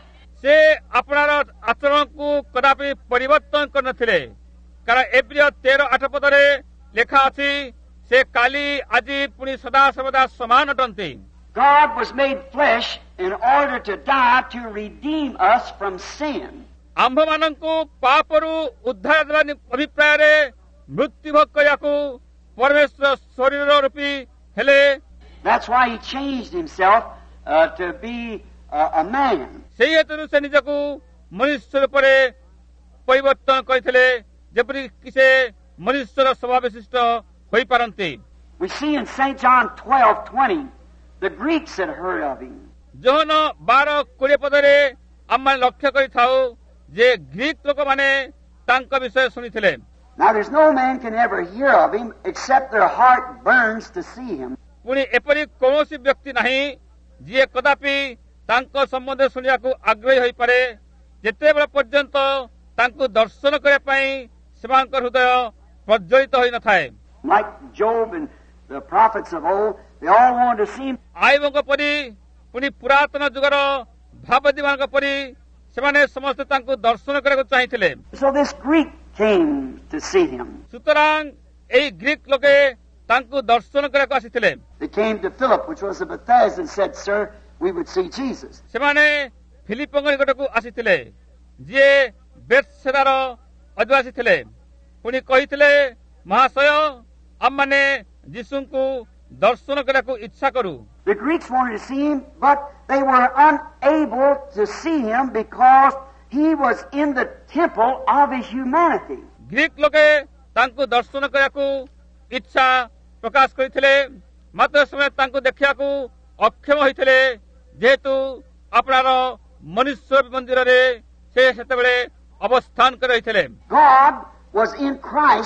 ସେ ଆପଣାର ଆଚରଣକୁ କଦାପି ପରିବର୍ତ୍ତନ କରିନଥିଲେ, କାରଣ ଏବ୍ରିୟ ତେର ଆଠ ପଦରେ ଲେଖା ଅଛି, ସେ କାଲି ଆଜି ପୁଣି ସଦା ସର୍ବଦା ସମାନ ଅଟନ୍ତି। God was made flesh in order to die to redeem us from sin. ଆମ୍ଭମାନଙ୍କୁ ପାପରୁ ଉଦ୍ଧାର ଦେବା ଅଭିପ୍ରାୟରେ ମୃତ୍ୟୁଭୋଗ କରିବାକୁ ପରମେଶ୍ୱର ଶରୀର ରୂପୀ ହେଲେ। That's why he changed himself uh, to be uh, a man. ସେହି ହେତୁରୁ ସେ ନିଜକୁ ମନୁଷ୍ୟ ରୂପରେ ପରିବର୍ତ୍ତନ କରିଥିଲେ, ଯେପରିକି ସେ ମନୁଷ୍ୟର ସ୍ୱଭାବ ବିଶିଷ୍ଟ ହୋଇପାରନ୍ତି। We see in Saint John twelve twenty, the Greeks had heard of him. ଯୋହନ ବାର କୋଡ଼ିଏ ପଦରେ ଆମେ ଲକ୍ଷ୍ୟ କରିଥାଉ ଯେ ଗ୍ରୀକ ଲୋକମାନେ ତାଙ୍କ ବିଷୟ ଶୁଣିଥିଲେ। Now there's no man can ever hear of him except their heart burns to see him. ପୁଣି ଏପରି କୌଣସି ବ୍ୟକ୍ତି ନାହିଁ ଯିଏ କଦାପି ତାଙ୍କ ସମ୍ବନ୍ଧରେ ଶୁଣିବାକୁ ଆଗ୍ରହୀ ହୋଇପାରେ, ଯେତେବେଳେ ପର୍ଯ୍ୟନ୍ତ ତାଙ୍କୁ ଦର୍ଶନ କରିବା ପାଇଁ ସେମାନଙ୍କ ହୃଦୟ ପ୍ରଜ୍ୱଳିତ ହୋଇନଥାଏ। Like Job and the prophets of old, they all wanted to see him. ଆଇବଙ୍କ ପରି ପୁଣି ପୁରାତନ ଯୁଗର ଭାବବାଦୀମାନଙ୍କ ପରି ସେମାନେ ସମସ୍ତେ ତାଙ୍କୁ ଦର୍ଶନ କରିବାକୁ ଚାହିଁଥିଲେ। So this Greek came to see him. ସୁତରାଂ ଏହି ଗ୍ରୀକ ଲୋକେ ତାଙ୍କୁ ଦର୍ଶନ କରିବାକୁ ଆସିଥିଲେ। They came to Philip, which was of Bethsaida, and said, "Sir, we would see Jesus." ସେମାନେ ଫିଲିପଙ୍କ ନିକଟକୁ ଆସିଥିଲେ, ଯିଏ ବେଥସେଦାର ଅଧିବାସୀ ଥିଲେ। ପୁଣି କହିଥିଲେ, ମହାଶୟ, ଆମମାନେ ଯୀଶୁଙ୍କୁ ଦର୍ଶନ କରିବାକୁ ଇଚ୍ଛା କରୁ। The Greeks wanted to see him, but they were unable to see him because he was in the temple of his humanity. Greek ଲୋକେ ତାଙ୍କୁ ଦର୍ଶନ କରିବାକୁ ଇଚ୍ଛା ପ୍ରକାଶ କରିଥିଲେ, ମାତ୍ର ସେମାନେ ତାଙ୍କୁ ଦେଖିବାକୁ ଅକ୍ଷମ ହୋଇଥିଲେ, ଯେହେତୁ ଆପଣାର ମନୁଷ୍ୟ ମନ୍ଦିରରେ ସେ ସେତେବେଳେ ଅବସ୍ଥାନ କରି ରହିଥିଲେ। God was in Christ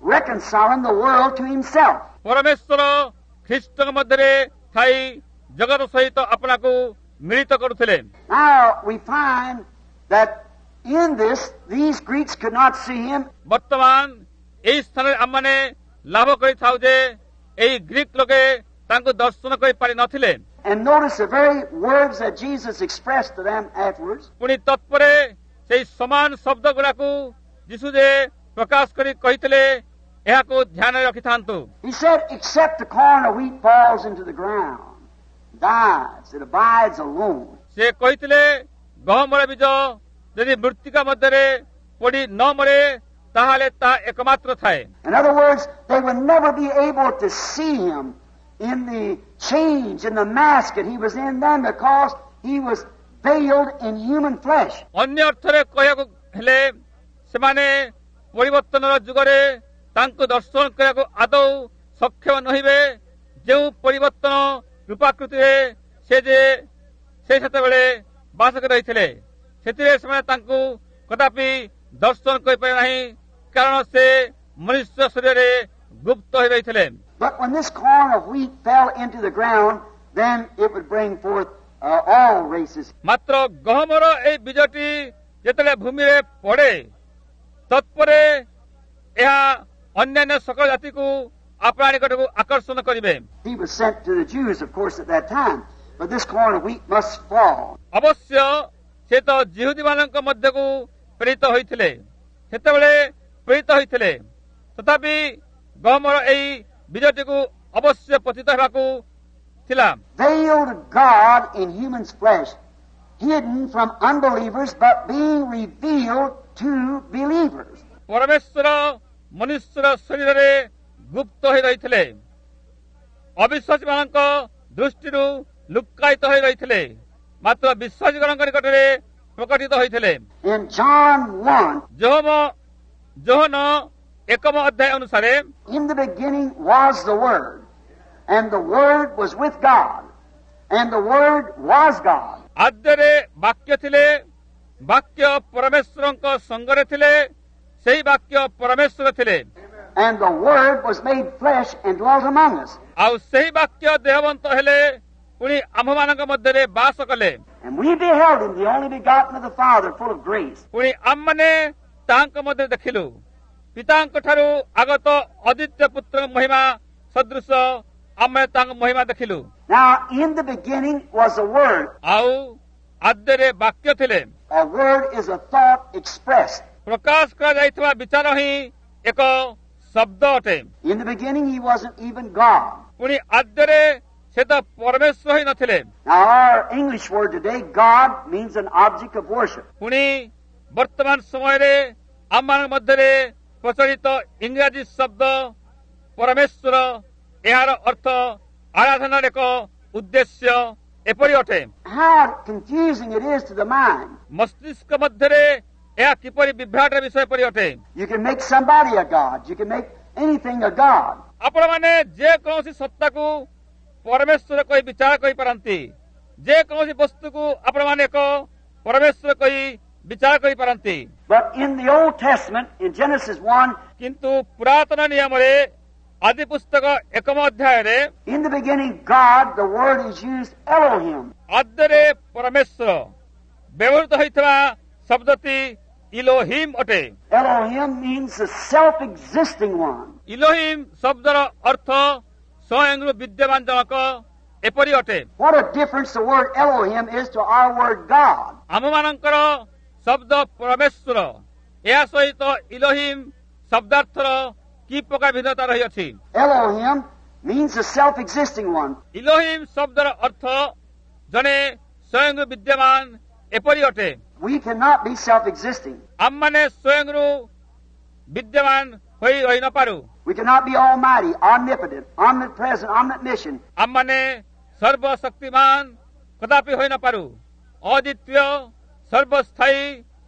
reconciling the world to himself. ପରମେଶ୍ୱର ଖ୍ରୀଷ୍ଟଙ୍କ ମଧ୍ୟରେ ଥାଇ ଜଗତ ସହିତ ଆପଣାକୁ ମିଳିତ କରୁଥିଲେ। Now we find that in this, these Greeks could not see him. ବର୍ତ୍ତମାନ ଏହି ସ୍ଥାନରେ ଆମମାନେ ଲାଭ କରିଥାଉ ଯେ ଏହି ଗ୍ରୀକ ଲୋକେ ତାଙ୍କୁ ଦର୍ଶନ କରିପାରି ନଥିଲେ। And notice the very words that Jesus expressed to them afterwards. ପୁଣି ତତ୍ପରେ ସେହି ସମାନ ଶବ୍ଦ ଗୁଡାକୁ ଯୀଶୁ ଯେ ପ୍ରକାଶ କରି କହିଥିଲେ ଏହାକୁ ଧ୍ୟାନରେ ରଖିଥାନ୍ତୁ। He said, except the corn of wheat falls into the ground, dies, it abides alone. ସେ କହିଥିଲେ ଗହମର ବୀଜ ଯଦି ମୃତ୍ତିକା ମଧ୍ୟରେ ପଡି ନ ମରେ ତାହେଲେ ତାହା ଏକମାତ୍ର ଥାଏ। In other words, they would never be able to see him in the change, in the mask that he was in then, because he was veiled in human flesh. ଅନ୍ୟ ଅର୍ଥରେ କହିବାକୁ ହେଲେ ସେମାନେ ପରିବର୍ତ୍ତନର ଯୁଗରେ ତାଙ୍କୁ ଦର୍ଶନ କରିବାକୁ ଆଦୌ ସକ୍ଷମ ନହିବେ। ଯେଉଁ ପରିବର୍ତ୍ତନ ରୂପାକୃତିରେ ସେ ଯେ ସେ ସେତେବେଳେ ବାସ କରି ରହିଥିଲେ ସେଥିରେ ସେମାନେ ତାଙ୍କୁ କଦାପି ଦର୍ଶନ କରିପାରିବେ ନାହିଁ, କାରଣ ସେ ମନୁଷ୍ୟ ଶରୀରରେ ଗୁପ୍ତ ହୋଇ ରହିଥିଲେ। But when this corn of wheat fell into the ground, then it would bring forth uh, all races. ମାତ୍ର ଗହମର ଏହି ବୀଜଟି ଯେତେବେଳେ ଭୂମିରେ ପଡେ ତତ୍ପରେ ଏହା ଅନ୍ୟାନ୍ୟ ସକଳ ଜାତିକୁ ଆପଣା ନିକଟକୁ ଆକର୍ଷଣ କରିବେ। He was sent to the Jews, of course, at that time. But this corn of wheat must fall. ଅବଶ୍ୟ ସେ ତ ଜିହୁଦୀମାନଙ୍କ ମଧ୍ୟକୁ ପ୍ରେରିତ ହୋଇଥିଲେ, ସେତେବେଳେ ପ୍ରେରିତ ହୋଇଥିଲେ, ତଥାପି ଗହମର ଏହି ବୀଜଟିକୁ ଅବଶ୍ୟ ପତିତ ହେବାକୁ ଥିଲା। Veiled God in human's flesh, hidden from unbelievers, but being revealed to believers. ପରମେଶ୍ୱର ମନୁଷ୍ୟର ଶରୀରରେ ଗୁପ୍ତ ହୋଇ ରହିଥିଲେ, ଅବିଶ୍ୱାସୀମାନଙ୍କ ଦୃଷ୍ଟିରୁ ଲୁକାୟିତ ହୋଇ ରହିଥିଲେ, ମାତ୍ର ବିଶ୍ୱାସୀମାନଙ୍କ ନିକଟରେ ପ୍ରକଟିତ ହୋଇଥିଲେ। In John one, ଯୋହନ ଯୋହନ ଏକମ ଅଧ୍ୟାୟ ଅନୁସାରେ in the beginning was the Word, and the Word was with God, and the Word was God. ଆଦ୍ୟରେ ବାକ୍ୟ ଥିଲେ, ବାକ୍ୟ ପରମେଶ୍ୱରଙ୍କ ସଙ୍ଗରେ ଥିଲେ, ସେହି ବାକ୍ୟ ପରମେଶ୍ୱର ଥିଲେ। And the Word was made flesh and dwelt among us. ଆଉ ସେହି ବାକ୍ୟ ଦେହବନ୍ତ ହେଲେ ପୁଣି ଆମ୍ଭମାନଙ୍କ ମଧ୍ୟରେ ବାସ କଲେ। And we beheld him, the only begotten of the Father, full of grace. ପୁଣି ଆମମାନେ ତାଙ୍କ ମଧ୍ୟରେ ଦେଖିଲୁ, ପିତାଙ୍କ ଠାରୁ ଆଗତ ଅଦିତ୍ୟ ପୁତ୍ରଙ୍କ ମହିମା ସଦୃଶ ଆମେ ତାଙ୍କ ମହିମା ଦେଖିଲୁ। Now, in the beginning was the Word. ଆଉ ଆଦ୍ୟରେ ବାକ୍ୟ ଥିଲେ। A word is a thought expressed. ପ୍ରକାଶ କରାଯାଇଥିବା ବିଚାର ହିଁ ଏକ ଶବ୍ଦ ଅଟେ। In the beginning, he wasn't even God. ପୁଣି ଆଦ୍ୟରେ ସେ ତ ପରମେଶ୍ୱର ହିଁ ନଥିଲେ। Now, our English word today, God, means an object of worship. ପୁଣି ବର୍ତ୍ତମାନ ସମୟରେ ଆମମାନଙ୍କ ମଧ୍ୟରେ ପ୍ରଚଳିତ ଇଂରାଜୀ ଶବ୍ଦ ପରମେଶ୍ୱର, ଏହାର ଅର୍ଥ ଆରାଧନାର ଏକ ଉଦ୍ଦେଶ୍ୟ ଏପରି ଅଟେ। How confusing it is to the mind. ମସ୍ତିଷ୍କ ମଧ୍ୟରେ ଏହା କିପରି ବିଭ୍ରାଟର ବିଷୟ ପରି ଅଟେ। You can make somebody a God. You can make anything a God. ଆପଣମାନେ ଯେକୌଣସି ସତ୍ତାକୁ ପରମେଶ୍ୱର କହି ବିଚାର କରିପାରନ୍ତି, ଯେକୌଣସି ବସ୍ତୁକୁ ଆପଣମାନେ ଏକ ପରମେଶ୍ୱର କହି ବିଚାର କରିପାରନ୍ତି। But in the Old Testament, in Genesis one, କିନ୍ତୁ ପୁରାତନ ନିୟମରେ ଆଦି ପୁସ୍ତକ ଏକମ ଅଧ୍ୟାୟରେ in the beginning, God, the word is used Elohim. ଆଦ୍ୟରେ ପରମେଶ୍ୱର ବ୍ୟବହୃତ ହୋଇଥିବା ଶବ୍ଦଟି ଇଲୋହିମ୍ ଅଟେ। Elohim means the self-existing one. ଇଲୋହିମ୍ ଶବ୍ଦର ଅର୍ଥ ସ୍ୱୟଂରୁ ବିଦ୍ୟମାନ ଜଣକ ଏପରି ଅଟେ। What a difference the word Elohim is to our word God. ଆମମାନଙ୍କର ଶବ୍ଦ ପରମେଶ୍ୱର, ଏହା ସହିତ ଇଲୋହିମ୍ ଶବ୍ଦାର୍ଥର କି ପ୍ରକାର ଭିନ୍ନତା ରହିଅଛି। Elohim means the self-existing one. ଇଲୋହିମ୍ ଶବ୍ଦର ଅର୍ଥ ଜଣେ ସ୍ୱୟଂରୁ ବିଦ୍ୟମାନ ଏପରି ଅଟେ। We cannot be self-existing. ଆମମାନେ ସ୍ୱୟଂରୁ ବିଦ୍ୟମାନ ହୋଇ ରହି ନପାରୁ। We cannot be almighty, omnipotent, omnipresent, omniscient. ଆମମାନେ ସର୍ବଶକ୍ତିମାନ କଦାପି ହୋଇ ନପାରୁ। ଅଦ୍ୱିତୀୟ, ସର୍ବସ୍ଥାୟୀ,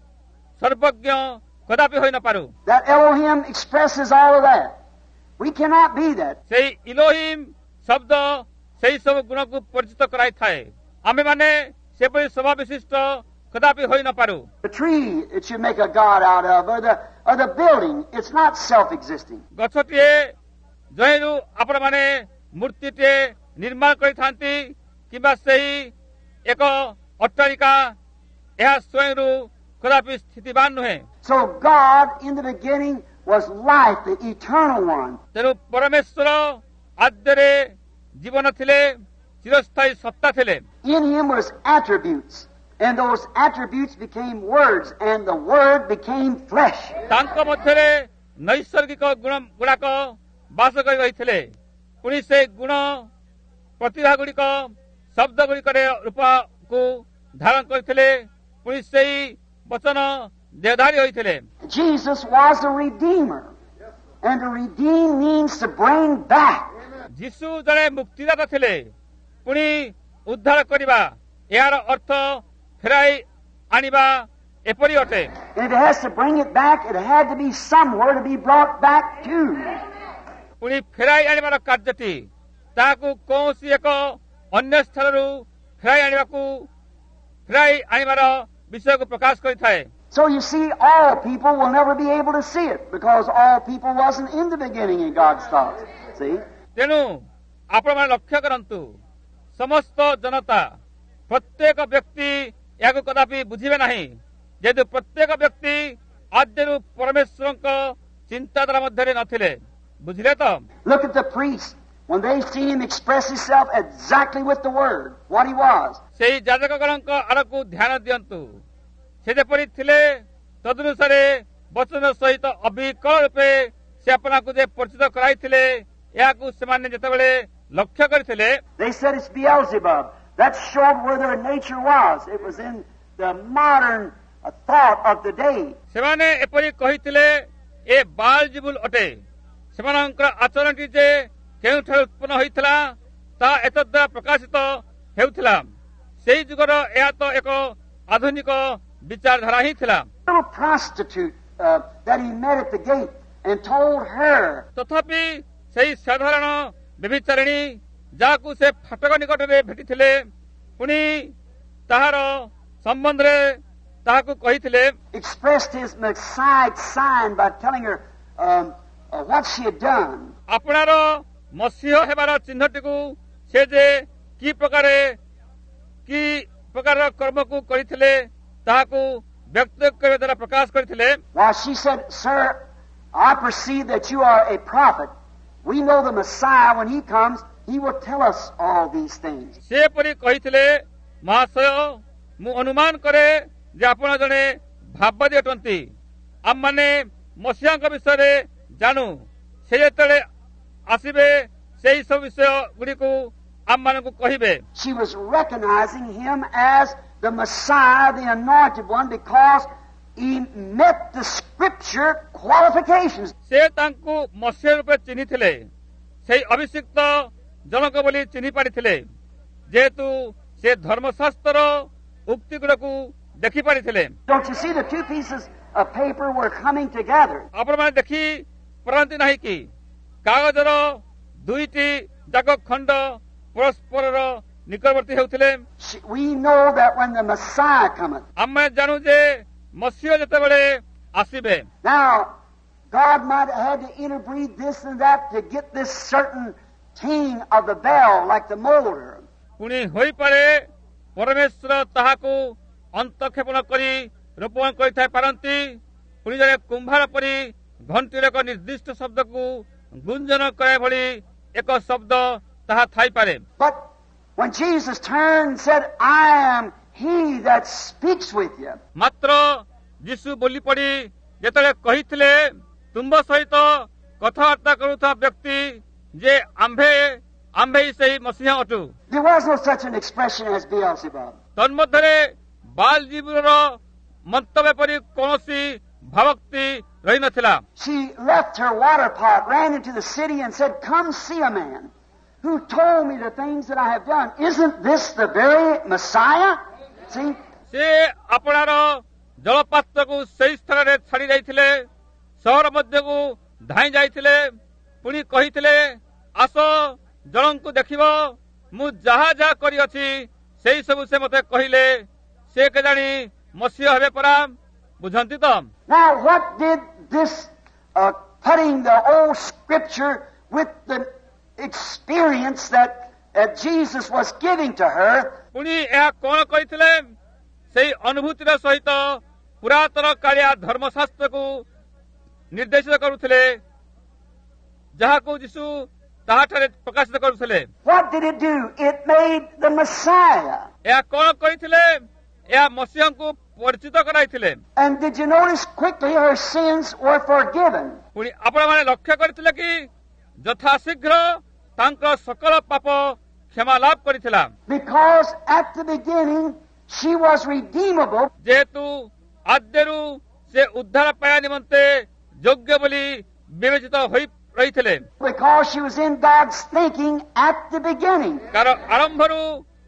ସର୍ବଜ୍ଞ କଦାପି ହୋଇ ନପାରୁ। That Elohim expresses all of that. We cannot be that. ସେଇ ଇଲୋହିମ୍ ଶବ୍ଦ ସେହି ସବୁ ଗୁଣକୁ ପରିଚିତ କରାଇଥାଏ। ଆମେମାନେ ସେପରି ସ୍ୱଭାବ ବିଶିଷ୍ଟ କଦାପି ହୋଇ ନପାରୁ। The tree that you make a god out of, or the, or the building. It's not self-existing. ଗଛଟିଏ ଯହିଁରୁ ଆପଣମାନେ ମୂର୍ତ୍ତିଟିଏ ନିର୍ମାଣ କରିଥାନ୍ତି କିମ୍ବା ସେହି ଏକ ଅଟ୍ଟାଳିକା ଏହା ସ୍ୱୟଂରୁ କଦାପି ସ୍ଥିତିବାନ ନୁହେଁ। So God in the beginning was life, the eternal one. ତେଣୁ ପରମେଶ୍ୱର ଆଦ୍ୟରେ ଜୀବନ ଥିଲେ, ଚିରସ୍ଥାୟୀ ସତ୍ତା ଥିଲେ। In him was attributes, and those attributes became words, and the word became flesh. ତାଙ୍କ ମଧ୍ୟରେ ନୈସର୍ଗିକ ଗୁଣ ଗୁଡାକ ବାସ କରି ରହିଥିଲେ, ପୁଣି ସେ ଗୁଣ ପ୍ରତିଭା ଗୁଡିକ ଶବ୍ଦ ଗୁଡିକରେ ରୂପକୁ ଧାରଣ କରିଥିଲେ, ପୁଣି ସେହି ବଚନ ଦେହଧାରୀ ହୋଇଥିଲେ। Jesus was a redeemer, and to redeem means to bring back. ଯୀଶୁ ଜଣେ ମୁକ୍ତିଦାତା ଥିଲେ, ପୁଣି ଉଦ୍ଧାର କରିବା ଏହାର ଅର୍ଥ ଫେରାଇ ଆଣିବା ଏପରି ଅଟେ। And if it has to bring it back, it had to be somewhere to be brought back to. ପୁଣି ଫେରାଇ ଆଣିବାର କାର୍ଯ୍ୟଟି ତାହାକୁ କୌଣସି ଏକ ଅନ୍ୟ ସ୍ଥାନରୁ ଫେରାଇ ଆଣିବାକୁ ଫେରାଇ ଆଣିବାର ବିଷୟକୁ ପ୍ରକାଶ କରିଥାଏ। So you see, all people will never be able to see it because all people wasn't in the beginning in God's thoughts. See? ତେଣୁ ଆପଣମାନେ ଲକ୍ଷ୍ୟ କରନ୍ତୁ, ସମସ୍ତ ଜନତା ପ୍ରତ୍ୟେକ ବ୍ୟକ୍ତି ଏହାକୁ କଦାପି ବୁଝିବେ ନାହିଁ, ଯେହେତୁ ପ୍ରତ୍ୟେକ ବ୍ୟକ୍ତି ଆଦ୍ୟରୁ ପରମେଶ୍ୱରଙ୍କ ଚିନ୍ତାଧାରା ମଧ୍ୟରେ ନଥିଲେ। ବୁଝିଲେ ତ? Look at the priest. When they see him express himself exactly with the word, what he was. ସେହି ଯାଜକଗଣଙ୍କ ଆଡ଼କୁ ଧ୍ୟାନ ଦିଅନ୍ତୁ, ସେ ଯେପରି ଥିଲେ ତଦନୁସାରେ ବଚନ ସହିତ ଅବିକଳ ରୂପେ ସେ ଆପଣଙ୍କୁ ଯେ ପରିଚିତ କରାଇଥିଲେ, ଏହାକୁ ସେମାନେ ଯେତେବେଳେ ଲକ୍ଷ୍ୟ କରିଥିଲେ, They said it's Beelzebub. That showed where their nature was. It was in the modern uh, thought of the day. ସେମାନେ ଏପରି କହିଥିଲେ, ଏ ବାଲଜିବୁଲ ଅଟେ। ସେମାନଙ୍କର ଆଚରଣଟି ଯେ କେଉଁଠାରୁ ଉତ୍ପନ୍ନ ହୋଇଥିଲା ତାହା ଏତଦ୍ୱାରା ପ୍ରକାଶିତ ହେଉଥିଲା। ସେହି ଯୁଗର ଏହା ତ ଏକ ଆଧୁନିକ ବିଚାରଧାରା ହିଁ ଥିଲା। A little prostitute uh, that he met at the gate and told her. ତଥାପି ସେହି ସାଧାରଣ ବ୍ୟଭିଚାରିଣୀ ଯାହାକୁ ସେ ଫାଟକ ନିକଟରେ ଭେଟିଥିଲେ, ପୁଣି ତାହାର ସମ୍ବନ୍ଧରେ ତାହାକୁ କହିଥିଲେ, Expressed his Messiah sign by telling her um, uh, what she had done. ଆପଣାର ମସିହ ହେବାର ଚିହ୍ନଟିକୁ ସେ ଯେ କି ପ୍ରକାର କି ପ୍ରକାରର କର୍ମକୁ କରିଥିଲେ ତାହାକୁ ବ୍ୟକ୍ତ କରିବା ଦ୍ୱାରା ପ୍ରକାଶ କରିଥିଲେ। Why, she said, Sir, I perceive that you are a prophet. We know the Messiah, when he comes, he will tell us all these things. ସେ ପରି କହିଥିଲେ, ମହାଶୟ, ମୁଁ ଅନୁମାନ କରେ ଯେ ଆପଣ ଜଣେ ଭାବବାଦୀ ଅଟନ୍ତି। ଆମମାନେ ମସିହାଙ୍କ ବିଷୟରେ ଜାଣୁ, ସେ ଯେତେବେଳେ ଆସିବେ ସେହି ସବୁ ବିଷୟ ଗୁଡ଼ିକୁ ଆମମାନଙ୍କୁ କହିବେ। She was recognizing him as the Messiah, the anointed one, because he met the scripture qualifications. ସେ ତାଙ୍କୁ ମସିହା ରୂପେ ଚିହ୍ନିଥିଲେ, ସେହି ଅଭିଷିକ୍ତ ଜଣକ ବୋଲି ଚିହ୍ନି ପାରିଥିଲେ, ଯେହେତୁ ସେ ଧର୍ମଶାସ୍ତ୍ରର ଉକ୍ତି ଗୁଡ଼ାକୁ ଦେଖିପାରିଥିଲେ। Don't you see the two pieces of paper were coming together? ଆପଣମାନେ ଦେଖି ପାରନ୍ତି ନାହିଁ କି କାଗଜର ଦୁଇଟି ଯାକ ଖଣ୍ଡ ପରସ୍ପରର ନିକଟବର୍ତ୍ତୀ ହେଉଥିଲେ। She- We know that when the Messiah cometh. ଆମେ ଜାଣୁ ଯେ ମସିହ ଯେତେବେଳେ ଆସିବେ, Now, God might have had to interbreed this and that to get this certain ting of the bell, like the molder. ପୁଣି ହୋଇପାରେ ପରମେଶ୍ୱର ତାହାକୁ ଅନ୍ତଃକ୍ଷେପଣ କରି ରୋପଣ କରିଥାଇ ପାରନ୍ତି। ପୁଣି ଜଣେ କୁମ୍ଭାର ପରି ଘଣ୍ଟିର ଏକ ନିର୍ଦ୍ଦିଷ୍ଟ ଶବ୍ଦକୁ ଗୁଞ୍ଜନ କରାଇବା ଭଳି ଏକ ଶବ୍ଦ ତାହା ଥାଇପାରେ। But when Jesus turned and said, I am he that speaks with you, ମାତ୍ର ଯୀଶୁ ବୋଲି ପଡ଼ି ଯେତେବେଳେ କହିଥିଲେ, ତୁମ୍ଭ ସହିତ କଥାବାର୍ତ୍ତା କରୁଥିବା ବ୍ୟକ୍ତି ଯେ ଆମ୍ଭେ ଆମ୍ଭେ ସେହି ମସିହା ଅଟୁ। there was no such an expression as Beelzebub. ତନ୍ମଧ୍ୟରେ ବାଲଜିବୁଲର ମନ୍ତବ୍ୟ ପରି କୌଣସି ଭାବୋକ୍ତି ରହିନଥିଲା। She left her water pot, ran into the city, and said, Come see a man who told me the things that I have done. Isn't this the very Messiah? See? ସେ ଆପଣାର ଜଳପାତ୍ରକୁ ସେହି ସ୍ଥାନରେ ଛାଡ଼ି ଯାଇଥିଲେ, ସହର ମଧ୍ୟକୁ ଧାଇଁ ଯାଇଥିଲେ, ପୁଣି କହିଥିଲେ, ଆସ ଜଣଙ୍କୁ ଦେଖିବ, ମୁଁ ଯାହା ଯାହା କରିଅଛି ସେହି ସବୁ ସେ ମୋତେ କହିଲେ। ସେ କେଜାଣି ମସିହ ହେବେ ପରା। ବୁଝନ୍ତି ତ? Now, what did this uh, putting the old scripture with the experience that uh, Jesus was giving to her? ପୁଣି ଏହା କଣ କହିଥିଲେ? ସେଇ ଅନୁଭୂତିର ସହିତ ପୁରାତନ କାଳିଆ ଧର୍ମଶାସ୍ତ୍ରକୁ ନିର୍ଦ୍ଦେଶିତ କରୁଥିଲେ, ଯାହାକୁ ଯୀଶୁ ତାହାଠାରେ ପ୍ରକାଶିତ କରୁଥିଲେ। What did it do? It made the Messiah. ଏହା କଣ କହିଥିଲେ? ଏହା ମସିହଙ୍କୁ ପରିଚିତ କରାଇଥିଲେ। And did you notice quickly her sins were forgiven? ପୁଣି ଆପଣମାନେ ଲକ୍ଷ୍ୟ କରିଥିଲେ କି ଯଥାଶୀଘ୍ର ତାଙ୍କର ସକଳ ପାପ କ୍ଷମା ଲାଭ କରିଥିଲା। Because at the beginning she was redeemable. ଯେହେତୁ ଆଦ୍ୟରୁ ସେ ଉଦ୍ଧାର ପାଇବା ନିମନ୍ତେ ଯୋଗ୍ୟ ବୋଲି ବିବେଚିତ ହୋଇ ରହିଥିଲେ। Because she was in God's thinking at the beginning. କାରଣ ଆରମ୍ଭରୁ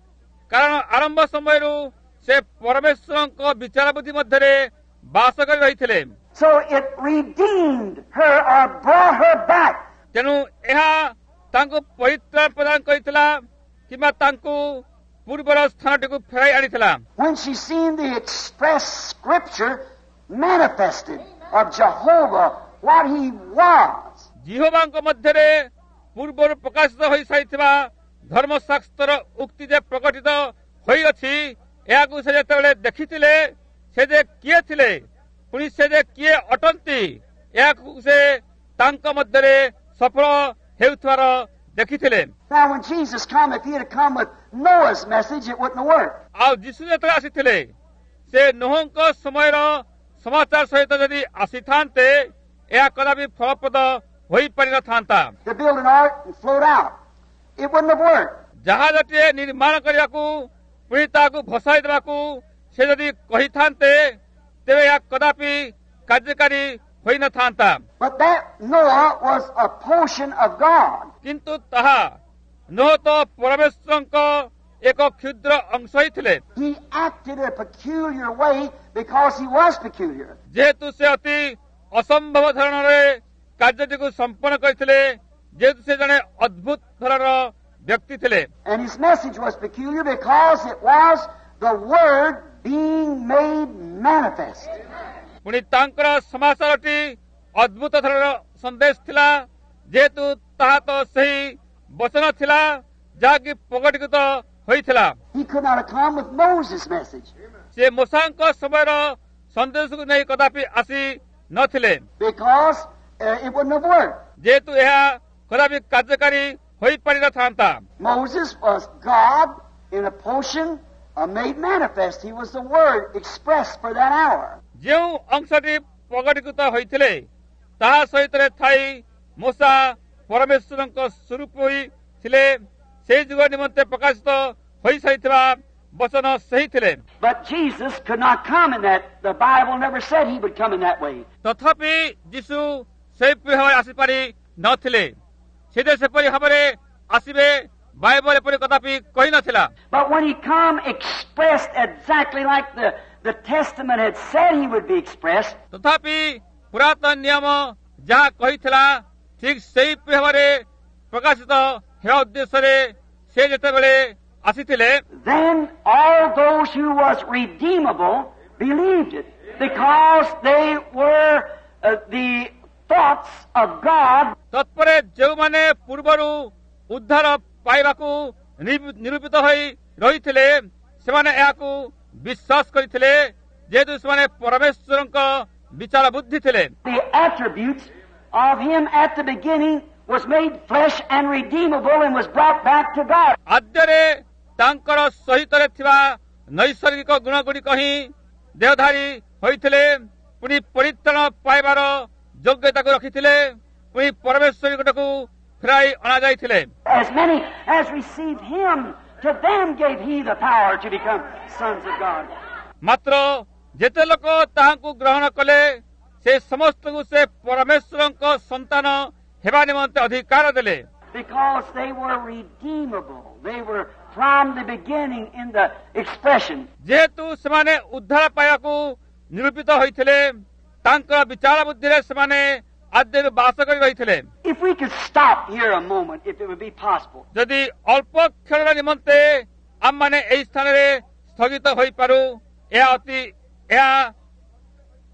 କାରଣ ଆରମ୍ଭ ସମୟରୁ ସେ ପରମେଶ୍ୱରଙ୍କ ବିଚାର ବୁଦ୍ଧି ମଧ୍ୟରେ ବାସ କରି ରହିଥିଲେ। So it redeemed her or brought her back. ତେଣୁ ଏହା ତାଙ୍କୁ ପରିତ୍ରାଣ ପ୍ରଦାନ କରିଥିଲା କିମ୍ବା ତାଙ୍କୁ ପୂର୍ବର ସ୍ଥାନଟିକୁ ଫେରାଇ ଆଣିଥିଲା। When she seen the express scripture manifested of Jehovah, what he was. ଜିହୋବାଙ୍କ ମଧ୍ୟରେ ପୂର୍ବରୁ ପ୍ରକାଶିତ ହୋଇସାରିଥିବା ଧର୍ମଶାସ୍ତ୍ରର ଉକ୍ତି ଯେ ପ୍ରକଟିତ ହୋଇଅଛି, ଏହାକୁ ସେ ଯେତେବେଳେ ଦେଖିଥିଲେ, ସେ ଯେ କିଏ ଥିଲେ, ପୁଣି ସେ ଯେ କିଏ ଅଟନ୍ତି, ଏହାକୁ ସେ ତାଙ୍କ ମଧ୍ୟରେ ସଫଳ ହେଉଥିବାର ଦେଖିଥିଲେ। Now when Jesus came, if he had come with Noah's message, it wouldn't have worked. ଆଉ ଯୀଶୁ ଯେତେବେଳେ ଆସିଥିଲେ, ସେ ନୋହଙ୍କ ସମୟର ସମାଚାର ସହିତ ଯଦି ଆସିଥାନ୍ତେ, ଏହା କଦାପି ଫଳପ୍ରଦ ହୋଇପାରିନଥାନ୍ତା। To build an ark and float out, it wouldn't have worked. ଜାହାଜଟିଏ ନିର୍ମାଣ କରିବାକୁ ପୁଣି ତାହାକୁ ଭସାଇ ଦେବାକୁ ସେ ଯଦି କହିଥାନ୍ତେ, ତେବେ ଏହା କଦାପି କାର୍ଯ୍ୟକାରୀ ହୋଇନଥାନ୍ତା। But that Noah was a portion of God. କିନ୍ତୁ ତାହା ନୋହ ତ ପରମେଶ୍ୱରଙ୍କ ଏକ କ୍ଷୁଦ୍ର ଅଂଶ ହିଁ ଥିଲେ। He acted a peculiar way because he was peculiar. ଯେହେତୁ ସେ ଅତି ଅସମ୍ଭବ ଧରଣରେ କାର୍ଯ୍ୟଟିକୁ ସମ୍ପନ୍ନ କରିଥିଲେ, ଯେହେତୁ ସେ ଜଣେ ଅଦ୍ଭୁତ ଧରଣର ବ୍ୟକ୍ତି ଥିଲେ। And his message was peculiar because it was the word being made manifest. ପୁଣି ତାଙ୍କର ସମାଚାରଟି ଅଦ୍ଭୁତ ଧରଣର ସନ୍ଦେଶ ଥିଲା, ଯେହେତୁ ତାହା ତ ସେହି ବଚନ ଥିଲା ଯାହାକି ପ୍ରକଟିତ ହୋଇଥିଲା। He could not have come with Moses' message ସେ ମୋଶାଙ୍କ ସମୟର ସନ୍ଦେଶକୁ ନେଇ କଦାପି ଆସି ନଥିଲେ, because uh, it wouldn't have worked. ଯେହେତୁ ଏହା କଦାପି କାର୍ଯ୍ୟକାରୀ ହୋଇପାରିନଥାନ୍ତା। Moses was God in a portion uh, made manifest. He was the word expressed for that hour. ଯେଉଁ ଅଂଶଟି ପ୍ରକଟିତ ହୋଇଥିଲେ, ତାହା ସହିତ ଥାଇ ମୋଶା ପରମେଶ୍ୱରଙ୍କ ସ୍ୱରୂପ ହୋଇଥିଲେ। ସେହି ଯୁଗ ନିମନ୍ତେ ପ୍ରକାଶିତ ହୋଇସାରିଥିବା ବଚନ ସେହି ଥିଲେ। But Jesus could not come in that. The Bible never said he would come in that way. ତଥାପି ଯୀଶୁ ସେହିପରି ଭାବରେ ଆସିପାରି ନଥିଲେ। ସେ ଯେ ସେପରି ଭାବରେ ଆସିବେ ବାଇବଲ ଏପରି କଦାପି କହିନଥିଲା। But when he come expressed exactly like the, the Testament had said he would be expressed, ତଥାପି ପୁରାତନ ନିୟମ ଯାହା କହିଥିଲା ଠିକ୍ ସେହିପରି ଭାବରେ ପ୍ରକାଶିତ ହେବା ଉଦ୍ଦେଶ୍ୟରେ ସେ ଯେତେବେଳେ ଆସିଥିଲେ, then all those who was redeemable believed it, because they were uh, the thoughts of God. ତତ୍ପରେ ଯେଉଁମାନେ ପୂର୍ବରୁ ଉଦ୍ଧାର ପାଇବାକୁ ନିରୂପିତ ହୋଇ ରହିଥିଲେ, ସେମାନେ ଏହାକୁ ବିଶ୍ୱାସ କରିଥିଲେ, ଯେହେତୁ ସେମାନେ ପରମେଶ୍ୱରଙ୍କ ବିଚାର ବୁଦ୍ଧି ଥିଲେ। The attributes of him at the beginning was made flesh and redeemable and was brought back to God. ଆଦ୍ୟରେ ତାଙ୍କର ସହିତରେ ଥିବା ନୈସର୍ଗିକ ଗୁଣଗୁଡ଼ିକ ହିଁ ଦେହଧାରୀ ହୋଇଥିଲେ, ପୁଣି ପରିତ୍ରାଣ ପାଇବାର ଯୋଗ୍ୟତାକୁ ରଖିଥିଲେ, ପୁଣି ପରମେଶ୍ୱରଙ୍କଟାକୁ ଫେରାଇ ଅଣାଯାଇଥିଲେ। As many as received him, to them gave he the power to become sons of God. ମାତ୍ର ଯେତେ ଲୋକ ତାହାଙ୍କୁ ଗ୍ରହଣ କଲେ, ସେ ସମସ୍ତଙ୍କୁ ସେ ପରମେଶ୍ୱରଙ୍କ ସନ୍ତାନ ହେବା ନିମନ୍ତେ ଅଧିକାର ଦେଲେ। Because they were redeemable. They were from the beginning in the expression. ଯେହେତୁ ସେମାନେ ଉଦ୍ଧାର ପାଇବାକୁ ନିରୂପିତ ହୋଇଥିଲେ, ତାଙ୍କର ବିଚାର ବୁଦ୍ଧିରେ ସେମାନେ ଆଦ୍ୟରୁ ବାସ କରି ରହିଥିଲେ। If we could stop here a moment, if it would be possible. ଯଦି ଅଳ୍ପ କ୍ଷଣର ନିମନ୍ତେ ଆମମାନେ ଏହି ସ୍ଥାନରେ ସ୍ଥଗିତ ହୋଇପାରୁ, ଏହା ଅତି ଏହା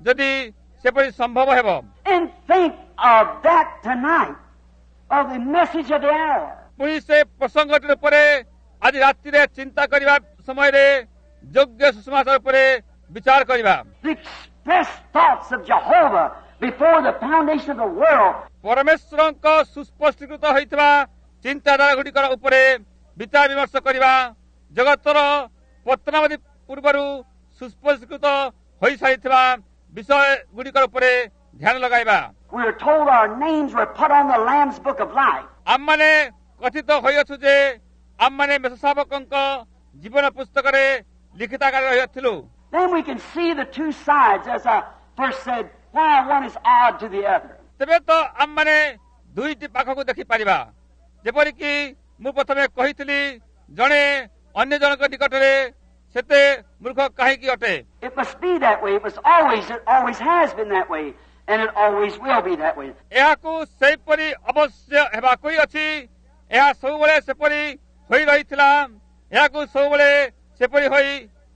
ଯଦି ସେପରି ସମ୍ଭବ ହେବ। And think of that tonight, of the message of the hour. ପୁଣି ସେ ପ୍ରସଙ୍ଗଟି ଉପରେ ଆଜି ରାତିରେ ଚିନ୍ତା କରିବା ସମୟରେ ଯୋଗ୍ୟ ସୁସମାଚାର ଉପରେ ବିଚାର କରିବା। The expressed thoughts of Jehovah before the foundation of the world. ପରମେଶ୍ୱରଙ୍କ ସୁସ୍ପଷ୍ଟୀକୃତ ହୋଇଥିବା ଚିନ୍ତାଧାରା ଗୁଡ଼ିକର ଉପରେ ବିଚାର ବିମର୍ଶ କରିବା। ଜଗତର ପତନାବଧି ପୂର୍ବରୁ ସୁସ୍ପଷ୍ଟୀକୃତ ହୋଇସାରିଥିବା ବିଷୟ ଗୁଡ଼ିକର ଉପରେ ଧ୍ୟାନ ଲଗାଇବା। We are told our names were put on the Lamb's Book of Life. ଆମମାନେ କଥିତ ହୋଇଅଛୁ ଯେ ଆମମାନେ ମେଷଶାବକଙ୍କ ଜୀବନ ପୁସ୍ତକରେ ଲିଖିତ ଆକାରରେ ରହିଥିଲୁ। Then we can see the two sides, as I first said, why one is odd to the other. ତେବେ ତ ଆମମାନେ ଦୁଇଟି ପାଖକୁ ଦେଖିପାରିବା। ଯେପରିକି ମୁଁ ପ୍ରଥମେ କହିଥିଲି, ଜଣେ ଅନ୍ୟ ଜଣଙ୍କ ନିକଟରେ ସେତେ ମୂର୍ଖ କାହିଁକି ଅଟେ? It must be that way. It was always, it always has been that way, and it always will be that way. ଏହାକୁ ସେହିପରି ଅବଶ୍ୟ ହେବାକୁ ହିଁ ଅଛି। ଏହା ସବୁବେଳେ ସେପରି ହୋଇ ରହିଥିଲା। ଏହାକୁ ସବୁବେଳେ ସେପରି ହୋଇ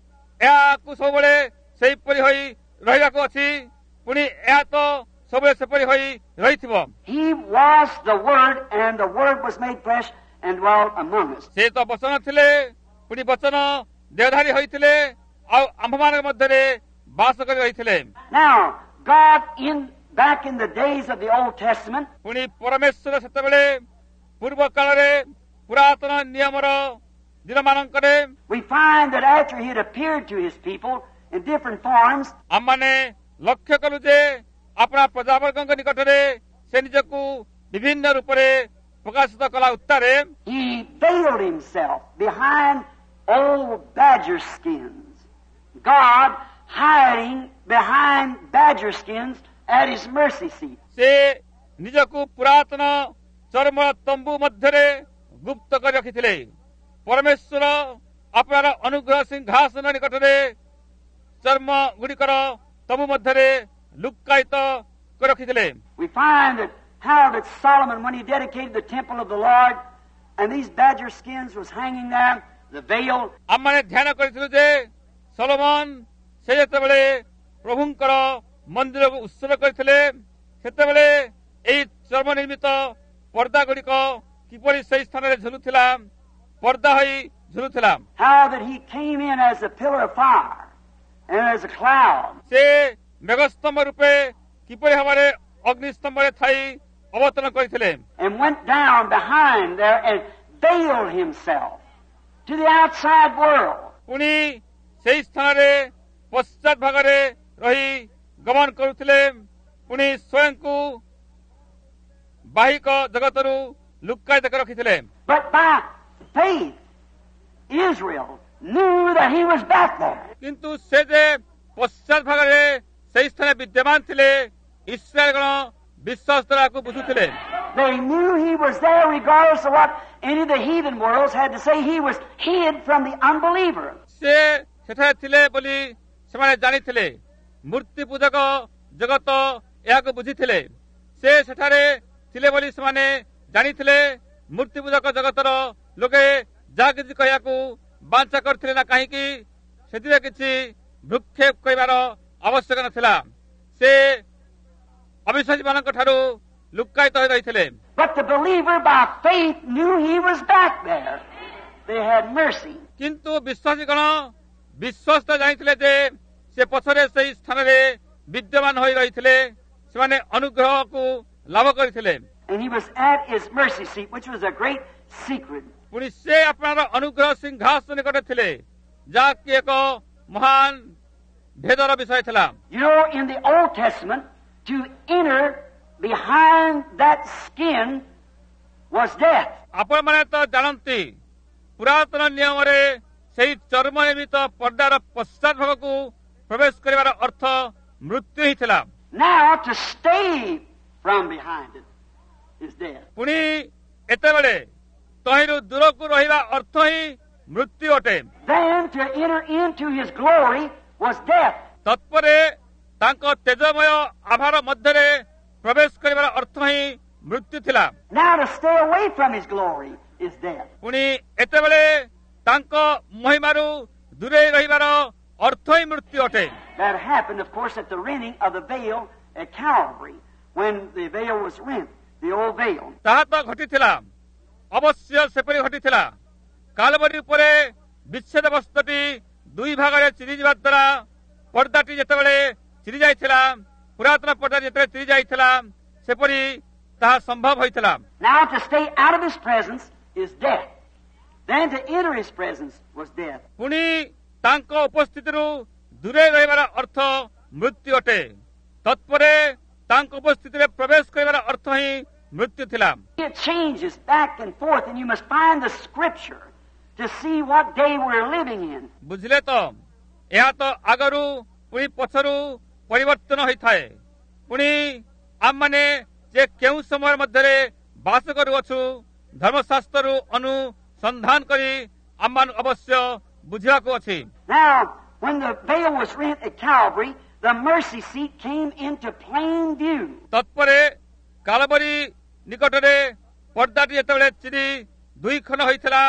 ଏହାକୁ ସବୁବେଳେ ସେହିପରି ହୋଇ ରହିବାକୁ ଅଛି। ପୁଣି ଏହା ତ ସବୁବେଳେ ସେପରି ହୋଇ ରହିଥିବ। He was the Word, and the Word was made flesh and dwelt among us. ସେ ତ ବଚନ ଥିଲେ, ପୁଣି ବଚନ ଦେହଧାରୀ ହୋଇଥିଲେ, ଆଉ ଆମ୍ଭମାନଙ୍କ ମଧ୍ୟରେ ବାସ କରି ରହିଥିଲେ। Now, God, in back in the days of the Old Testament, ପୁଣି ପରମେଶ୍ୱର ସେତେବେଳେ ପୂର୍ବ କାଳରେ ପୁରାତନ ନିୟମର ଦିନମାନଙ୍କରେ we find that after He had appeared to His people in different forms, ଆମମାନେ ଲକ୍ଷ୍ୟ କଲୁ ଯେ ଆପଣା ପ୍ରଜାବର୍ଗଙ୍କ ନିକଟରେ ସେ ନିଜକୁ ବିଭିନ୍ନ ରୂପରେ ପ୍ରକାଶିତ କଲା ଉତ୍ତାରେ He veiled Himself behind old badger skins. God hiding behind badger skins at His mercy seat. ସେ ନିଜକୁ ପୁରାତନ ଚର୍ମ ତମ୍ବୁ ମଧ୍ୟରେ ଗୁପ୍ତ କରି ରଖିଥିଲେ। ପରମେଶ୍ୱର ଆପଣାର ଅନୁଗ୍ରହ ସିଂହାସନ ନିକଟରେ ଚର୍ମ ଗୁଡ଼ିକର ତମ୍ବୁ ମଧ୍ୟରେ ଲୁକ୍କାୟିତ କରି ରଖିଥିଲେ। We find that how that Solomon, when he dedicated the temple of the Lord, and these badger skins was hanging there, the veil. ଆମମାନେ ଧ୍ୟାନ କରିଥିଲୁ ଯେ ସଲୋମନ ସେ ଯେତେବେଳେ ପ୍ରଭୁଙ୍କର ମନ୍ଦିରକୁ ଉତ୍ସର୍ଗ କରିଥିଲେ, ସେତେବେଳେ ଏହି ଚର୍ମ ନିର୍ମିତ ପର୍ଦ୍ଦା ଗୁଡ଼ିକ କିପରି ସେହି ସ୍ଥାନରେ ଝୁଲୁଥିଲା, ପର୍ଦ୍ଦା ହୋଇ ଝୁଲୁଥିଲା। How that he came in as a pillar of fire and as a cloud. ସେ ମେଘସ୍ତମ୍ଭ ରୂପେ କିପରି ଭାବରେ ଅଗ୍ନିସ୍ତମ୍ଭରେ ଥାଇ ଅବତରଣ କରିଥିଲେ। And went down behind there and veiled himself to the outside world. ପୁଣି ସେହି ସ୍ଥାନରେ ପଶ୍ଚାତ୍ ଭାଗରେ ରହି ଗମନ କରୁଥିଲେ। ପୁଣି ସ୍ୱୟଂକୁ ବାହିକ ଜଗତରୁ ଲୁକ୍କାୟିତ କରି ରଖିଥିଲେ। But by faith, Israel knew that he was back there. କିନ୍ତୁ ସେ ଯେ ପଶ୍ଚାତ୍ ଭାଗରେ ସେହି ସ୍ଥାନରେ ବିଦ୍ୟମାନ ଥିଲେ, ଇସ୍ରାଏଲ ଗଣ ବିଶ୍ୱାସ ଦ୍ୱାରା ଏହାକୁ ବୁଝୁଥିଲେ। They knew he was there regardless of what any of the heathen worlds had to say. He was hid from the unbeliever. ସେ ସେଠାରେ ଥିଲେ ବୋଲି ସେମାନେ ଜାଣିଥିଲେ। ମୂର୍ତ୍ତି ପୂଜକ ଜଗତ ଏହାକୁ ବୁଝିଥିଲେ। ସେ ସେଠାରେ ଥିଲେ ବୋଲି ସେମାନେ ଜାଣିଥିଲେ। ମୂର୍ତ୍ତି ପୂଜକ ଜଗତର ଲୋକେ ଯାହା କିଛି କହିବାକୁ ବାଞ୍ଚା କରିଥିଲେ ନା କାହିଁକି, ସେଥିରେ କିଛି ଭ୍ରୁକ୍ଷେପ କରିବାର ଆବଶ୍ୟକ ନଥିଲା। ସେ ଅବିଶ୍ୱାସୀମାନଙ୍କ ଠାରୁ ଲୁକ୍କାୟିତ ହୋଇ ରହିଥିଲେ। But the believer by faith knew he was back there. They had mercy. କିନ୍ତୁ ବିଶ୍ୱାସୀଗଣ ବିଶ୍ୱାସ ଜାଣିଥିଲେ ଯେ ସେ ପଛରେ ସେହି ସ୍ଥାନରେ ବିଦ୍ୟମାନ ହୋଇ ରହିଥିଲେ। ସେମାନେ ଅନୁଗ୍ରହକୁ ଲାଭ କରିଥିଲେ। And he was at his mercy seat, which was a great secret. ପୁଣି ସେ ଆପଣଙ୍କର ଅନୁଗ୍ରହ ସିଂହାସନ ନିକଟରେ ଥିଲେ, ଯାହାକି ଏକ ମହାନ ଭେଦର ବିଷୟ ଥିଲା। You know, in the Old Testament, to enter behind that skin was death. ଆପଣମାନେ ତ ଜାଣନ୍ତି, ପୁରାତନ ନିୟମରେ ସେହି ଚର୍ମ ନିର୍ମିତ ପର୍ଦ୍ଦାର ପଶ୍ଚାତ୍ ଭାଗକୁ ପ୍ରବେଶ କରିବାର ଅର୍ଥ ମୃତ୍ୟୁ ହିଁ ଥିଲା। Now to stay from behind it is death. ପୁଣି ଏତେବେଳେ ତହିଁରୁ ଦୂରକୁ ରହିବା ଅର୍ଥ ହିଁ ମୃତ୍ୟୁ ଅଟେ। Then to enter into his glory was death. ତତ୍ପରେ ତାଙ୍କ ତେଜମୟ ଆଭାର ମଧ୍ୟରେ ପ୍ରବେଶ କରିବାର ଅର୍ଥ ହିଁ ମୃତ୍ୟୁ ଥିଲା। Now to stay away from his glory is death. ପୁଣି ଏତେବେଳେ ତାଙ୍କ ମହିମାରୁ ଦୂରେଇ ରହିବାର अर्थ ही मृत्यु अटे। That happened, of course, at the rending of the veil at Calvary, when the veil was rent, the old veil. ताहा तो घटिथिला, अवश्य सेपरि घटिथिला। कालवरी उपरे विच्छेद वस्त्रटी दुई भागरे चिरी जिबा द्वारा पर्दाटी जेतेबेले चिरी जाइथिला, पुरातन पर्दा जेतेबेले चिरी जाइथिला, सेपरि ताहा संभव होइथिला। Now to stay out of his presence is death. Then to enter his presence was death. पुणी तांको उपस्थितिरु दूरे रहिबार अर्थ मृत्यु अटे। तत्परे तांको उपस्थितिरे प्रवेश करिबार अर्थ ही मृत्यु थिला। It changes back and forth, and you must find the scripture to see what day we're living in. बुझले तो यह तो आगरु पुणी पछरु परिवर्तन होइथाए। पुणी आम माने जे केउ समय मध्यरे बास करूअछु धर्मशास्त्रु अनुसंधान करी आम मान अवश्य बुझिबाको अछि। Now, when the veil was rent at Calvary, the mercy seat came into plain view. तत्परे कालबरी निकटरे पर्दाटी जेतेबेले चिरी दुई खंड होइथिला,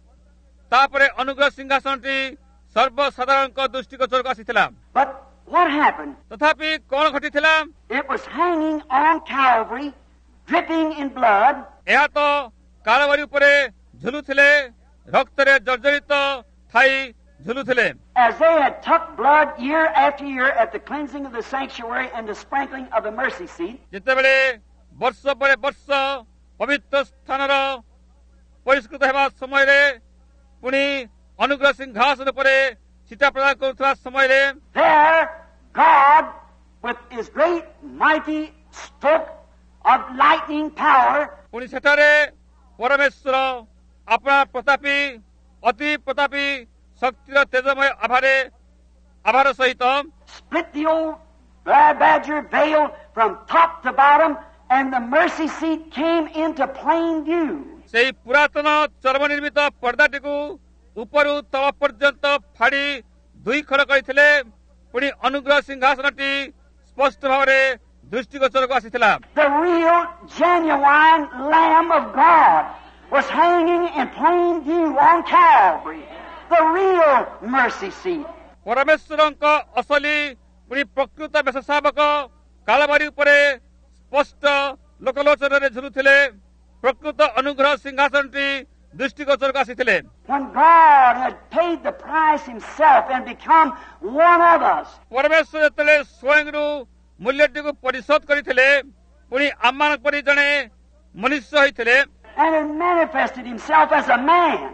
तापरे अनुग्रह सिंहासनटी सर्वसाधारणक दृष्टिगोचरक आसिथिला। But what happened? तथापि कोन घटिथिला? It was hanging on Calvary, dripping in blood. यह तो कालबरी उपरे झुलुथिले, रक्तरे जर्जरित थाई झुलुथिले। As they had tucked blood year after year at the cleansing of the sanctuary and the sprinkling of the mercy seat, ଯେତେବେଳେ ବର୍ଷ ପରେ ବର୍ଷ ପବିତ୍ର ସ୍ଥାନର ପରିଷ୍କୃତ ହେବା ସମୟରେ ପୁଣି ଅନୁଗ୍ରହ ସିଂହାସନ ଉପରେ ଚିତା ପ୍ରଦାନ କରୁଥିବା ସମୟରେ there God, with his great mighty stroke of lightning power, ପୁଣି ସେଠାରେ ପରମେଶ୍ୱର ଆପଣା ପ୍ରତାପୀ ଅତି ପ୍ରତାପୀ ଶକ୍ତିର ତେଜମୟ ଆଭାରେ ଆଭାର ସହିତ split the old black badger veil from top to bottom, and the mercy seat came into plain view. ସେହି ପୁରାତନ ଚର୍ମ ନିର୍ମିତ ପର୍ଦ୍ଦାଟିକୁ ଉପରୁ ତଳ ପର୍ଯ୍ୟନ୍ତ ଫାଡ଼ି ଦୁଇ ଖଣ୍ଡ କରିଥିଲେ। ପୁଣି ଅନୁଗ୍ରହ ସିଂହାସନଟି ସ୍ପଷ୍ଟ ଭାବରେ ଦୃଷ୍ଟିଗୋଚରକୁ ଆସିଥିଲା। The real, genuine Lamb of God was hanging in plain view on Calvary. The real mercy seat. ପରମେଶ୍ୱରଙ୍କ ଅସଲି ପୁଣି ପ୍ରକୃତ ବେଶଶାବକ କାଲବାରୀ ଉପରେ ସ୍ପଷ୍ଟ ଲୋକଲୋଚନରେ ଝୁଲୁଥିଲେ। ପ୍ରକୃତ ଅନୁଗ୍ରହ ସିଂହାସନଟି ଦୃଷ୍ଟିଗୋଚରକୁ ଆସିଥିଲେ। When God had paid the price himself and become one of us, ପରମେଶ୍ୱର ଯେତେବେଳେ ସ୍ୱୟଂରୁ ମୂଲ୍ୟଟିକୁ ପରିଶୋଧ କରିଥିଲେ, ପୁଣି ଆମମାନଙ୍କ ପରି ଜଣେ ମନୁଷ୍ୟ ହୋଇଥିଲେ and had manifested himself as a man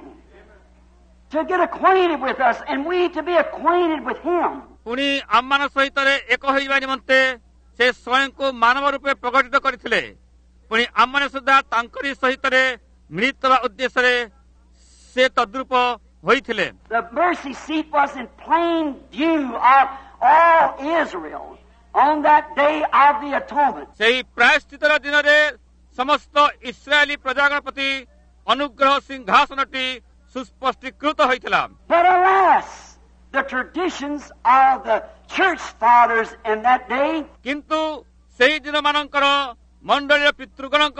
to get acquainted with us, and we to be acquainted with him. ପୁଣି ଆମମାନଙ୍କ ସହିତରେ ଏକ ହୋଇବା ନିମନ୍ତେ ସେ ସ୍ୱୟଂକୁ ମାନବ ରୂପେ ପ୍ରକଟିତ କରିଥିଲେ। ପୁଣି ଆମମାନେ ସୁଦ୍ଧା ତାଙ୍କରି ସହିତରେ ମିଳିତ ହେବା ଉଦ୍ଦେଶ୍ୟରେ ସେ ତଦ୍ରୂପ ହୋଇଥିଲେ। The mercy seat was in plain view of all Israel on that day of the atonement. ସେହି ପ୍ରାୟଶ୍ଚିତର ଦିନରେ ସମସ୍ତ ଇସ୍ରାଏଲୀ ପ୍ରଜାଗଣ ପ୍ରତି ଅନୁଗ୍ରହ ସିଂହାସନଟି ସୁସ୍ପଷ୍ଟୀକୃତ ହୋଇଥିଲା। But alas, the traditions of the church fathers in that day କିନ୍ତୁ ସେହି ଦିନମାନଙ୍କର ମଣ୍ଡଳୀର ପିତୃଗଣଙ୍କ